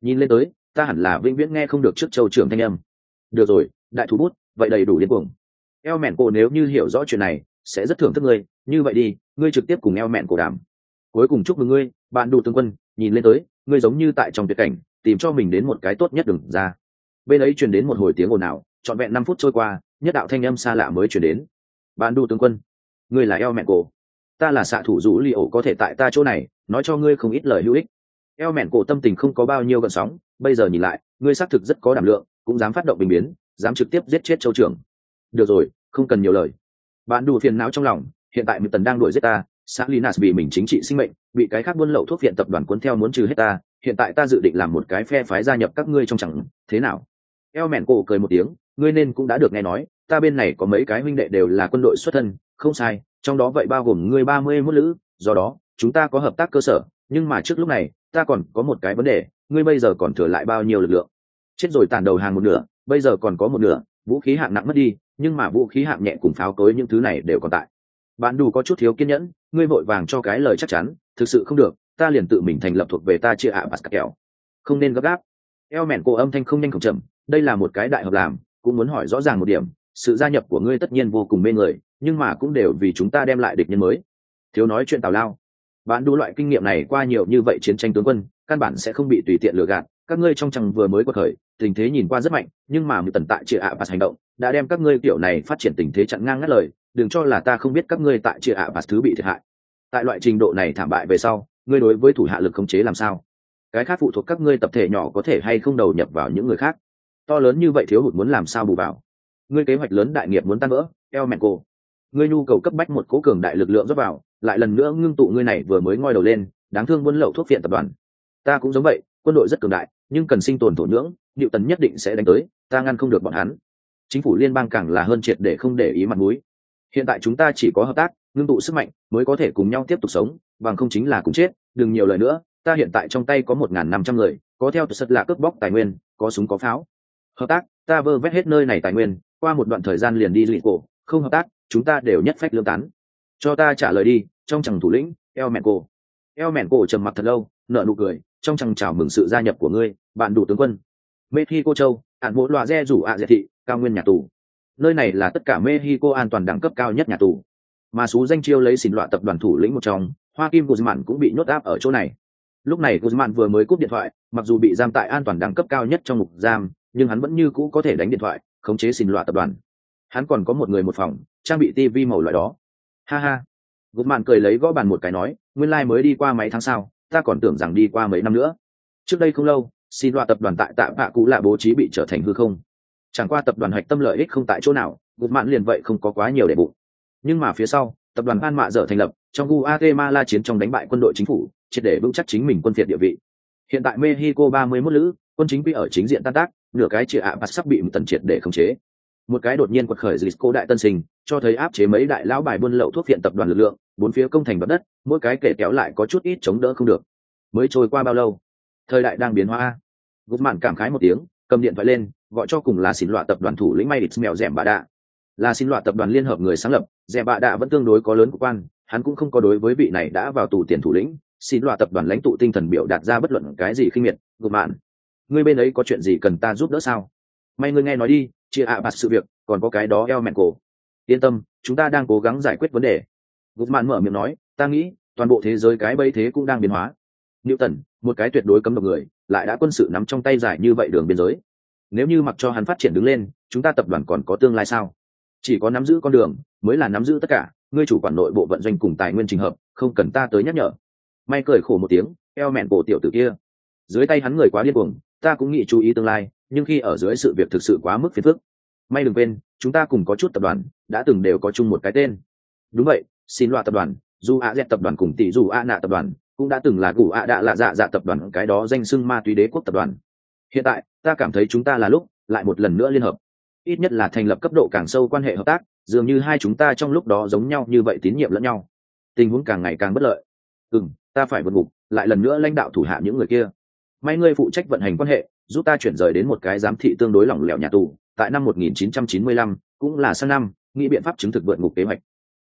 nhìn lên tới ta hẳn là vĩnh viễn nghe không được trước châu trưởng thanh âm. Được rồi, đại thú bút, vậy đầy đủ điên cuồng. Eo mẹn cổ nếu như hiểu rõ chuyện này sẽ rất thưởng thức ngươi, như vậy đi, ngươi trực tiếp cùng eo mẹn cổ đàm. Cuối cùng chúc mừng ngươi, bạn đủ tướng quân, nhìn lên tới ngươi giống như tại trong tuyệt cảnh tìm cho mình đến một cái tốt nhất đừng ra. Bên ấy truyền đến một hồi tiếng ồn ào, trọn vẹn năm phút trôi qua, nhất đạo thanh âm xa lạ mới truyền đến. Bạn đủ tướng quân, ngươi là eo mẹn cổ. Ta là xạ thủ rủ li ổ, có thể tại ta chỗ này nói cho ngươi không ít lời hữu ích. Eo mẹn cổ tâm tình không có bao nhiêu gợn sóng, bây giờ nhìn lại ngươi xác thực rất có đảm lượng, cũng dám phát động bình biến, dám trực tiếp giết chết châu trưởng. Được rồi, không cần nhiều lời. Bạn đủ phiền não trong lòng, hiện tại Mị Tần đang đuổi giết ta, Salinas bị mình chính trị sinh mệnh, bị cái khác buôn lậu thuốc viện tập đoàn cuốn theo muốn trừ hết ta, hiện tại ta dự định làm một cái phe phái gia nhập các ngươi trong chẳng thế nào. Eo mẹn cổ cười một tiếng, ngươi nên cũng đã được nghe nói, ta bên này có mấy cái huynh đệ đều là quân đội xuất thân, không sai, trong đó vậy bao gồm ngươi ba mươi mốt lữ, do đó chúng ta có hợp tác cơ sở, nhưng mà trước lúc này ta còn có một cái vấn đề, ngươi bây giờ còn thừa lại bao nhiêu lực lượng? Chết rồi tàn đầu hàng một nửa, bây giờ còn có một nửa, vũ khí hạng nặng mất đi, nhưng mà vũ khí hạng nhẹ cùng pháo cối những thứ này đều còn tại. Bạn đủ có chút thiếu kiên nhẫn, ngươi vội vàng cho cái lời chắc chắn, thực sự không được ta liền tự mình thành lập thuộc về ta chia ạ bạt kẹo, không nên gấp gáp. Eo mẹn cổ âm thanh không nhanh không chậm, đây là một cái đại hợp làm, cũng muốn hỏi rõ ràng một điểm, sự gia nhập của ngươi tất nhiên vô cùng mê người, nhưng mà cũng đều vì chúng ta đem lại địch nhân mới. Thiếu nói chuyện tào lao. Bạn đủ loại kinh nghiệm này qua nhiều như vậy chiến tranh tướng quân, căn bản sẽ không bị tùy tiện lừa gạt, các ngươi trong chẳng vừa mới quật khởi, tình thế nhìn qua rất mạnh, nhưng mà tần tại chia ạ bạt hành động đã đem các ngươi kiểu này phát triển tình thế chặn ngang ngắt lời, đừng cho là ta không biết các ngươi tại chia ạ bạt thứ bị thiệt hại. Tại loại trình độ này thảm bại về sau, ngươi đối với thủ hạ lực khống chế làm sao? Cái khác phụ thuộc các ngươi tập thể nhỏ có thể hay không đầu nhập vào những người khác, to lớn như vậy thiếu hụt muốn làm sao bù vào? Ngươi kế hoạch lớn đại nghiệp muốn tan vỡ, eo mẹn cổ. Ngươi nhu cầu cấp bách một cố cường đại lực lượng rót vào, lại lần nữa ngưng tụ ngươi này vừa mới ngoi đầu lên, đáng thương buôn lậu thuốc viện tập đoàn. Ta cũng giống vậy, quân đội rất cường đại, nhưng cần sinh tồn thổ nhưỡng, Diệu Tần nhất định sẽ đánh tới, ta ngăn không được bọn hắn. Chính phủ liên bang càng là hơn triệt để không để ý mặt mũi. Hiện tại chúng ta chỉ có hợp tác, ngưng tụ sức mạnh mới có thể cùng nhau tiếp tục sống, bằng không chính là cùng chết. Đừng nhiều lời nữa, ta hiện tại trong tay có một nghìn năm trăm người, có theo tự sật là cướp bóc tài nguyên, có súng có pháo. Hợp tác, ta vơ vét hết nơi này tài nguyên, qua một đoạn thời gian liền đi lụy cổ. Không hợp tác, chúng ta đều nhất phách lương tán. Cho ta trả lời đi, trong chẳng thủ lĩnh eo mẹn cổ. Eo mẹn cổ trầm mặc thật lâu, nở nụ cười, trong chẳng chào mừng sự gia nhập của ngươi, bạn đủ tướng quân. Mexico châu, ản bộ loa re rủ ạ dẹ thị, cao nguyên nhà tù. Nơi này là tất cả Mexico an toàn đẳng cấp cao nhất nhà tù, mà số danh chiêu lấy xỉn loạ tập đoàn thủ lĩnh một trong, Hoa Kim Guzman cũng bị nhốt áp ở chỗ này. Lúc này Guzman vừa mới cúp điện thoại, mặc dù bị giam tại an toàn đẳng cấp cao nhất trong ngục giam, nhưng hắn vẫn như cũ có thể đánh điện thoại, khống chế xỉn loạ tập đoàn. Hắn còn có một người một phòng, trang bị tivi màu loại đó. Ha ha. Guzman cười lấy gõ bàn một cái nói, nguyên lai like mới đi qua mấy tháng sau, ta còn tưởng rằng đi qua mấy năm nữa. Trước đây không lâu, xỉn loạ tập đoàn tại tạ bạ cũ lạ bố trí bị trở thành hư không. Chẳng qua tập đoàn hoạch tâm lợi ích không tại chỗ nào, Guzman liền vậy không có quá nhiều để bụng. Nhưng mà phía sau, tập đoàn An Mạ dở thành lập, trong Guatemala chiến trong đánh bại quân đội chính phủ, triệt để vững chắc chính mình quân phiệt địa vị. Hiện tại Mexico ba mươi mốt lữ, quân chính quy ở chính diện tan tác, nửa cái chia ạ bạt sắp bị tần triệt để khống chế. Một cái đột nhiên quật khởi Jalisco đại tân sinh, cho thấy áp chế mấy đại lão bài buôn lậu thuốc viện tập đoàn lực lượng, bốn phía công thành đoạt đất, mỗi cái kể kéo lại có chút ít chống đỡ không được. Mới trôi qua bao lâu, thời đại đang biến hóa. Guzman cảm khái một tiếng, cầm điện thoại lên, gọi cho cùng là xin loạ tập đoàn thủ lĩnh May mèo dẻm bà đạ. Là xin loạ tập đoàn liên hợp người sáng lập, dẻm bà đạ vẫn tương đối có lớn của quan, hắn cũng không có đối với vị này đã vào tù tiền thủ lĩnh, xin loạ tập đoàn lãnh tụ tinh thần biểu đạt ra bất luận cái gì khinh miệt. Guzman, ngươi bên ấy có chuyện gì cần ta giúp đỡ sao? May ngươi nghe nói đi, chia ạ bạt sự việc, còn có cái đó eo mẹn cổ. Yên tâm, chúng ta đang cố gắng giải quyết vấn đề. Guzman mở miệng nói, ta nghĩ toàn bộ thế giới cái bẫy thế cũng đang biến hóa. Newton, một cái tuyệt đối cấm độc người, lại đã quân sự nắm trong tay giải như vậy đường biên giới. Nếu như mặc cho hắn phát triển đứng lên, chúng ta tập đoàn còn có tương lai sao? Chỉ có nắm giữ con đường mới là nắm giữ tất cả, ngươi chủ quản nội bộ vận doanh cùng tài nguyên trình hợp, không cần ta tới nhắc nhở. May cười khổ một tiếng, eo mẹn cổ tiểu tử kia. Dưới tay hắn người quá điên cuồng, ta cũng nghĩ chú ý tương lai, nhưng khi ở dưới sự việc thực sự quá mức phiền phức. May đừng quên, chúng ta cùng có chút tập đoàn, đã từng đều có chung một cái tên. Đúng vậy, xin loa tập đoàn, dù a z tập đoàn cùng tỷ dù a nạ tập đoàn, cũng đã từng là gù ạ đạ lạ dạ dạ tập đoàn, cái đó danh xưng ma túy đế quốc tập đoàn. Hiện tại ta cảm thấy chúng ta là lúc lại một lần nữa liên hợp, ít nhất là thành lập cấp độ càng sâu quan hệ hợp tác, dường như hai chúng ta trong lúc đó giống nhau như vậy, tín nhiệm lẫn nhau, tình huống càng ngày càng bất lợi. Ừm, ta phải vượt ngục lại lần nữa lãnh đạo thủ hạ những người kia. May ngươi phụ trách vận hành quan hệ, giúp ta chuyển rời đến một cái giám thị tương đối lỏng lẻo nhà tù tại năm một nghìn chín trăm chín mươi lăm, cũng là sang năm nghĩ biện pháp chứng thực vượt ngục kế hoạch.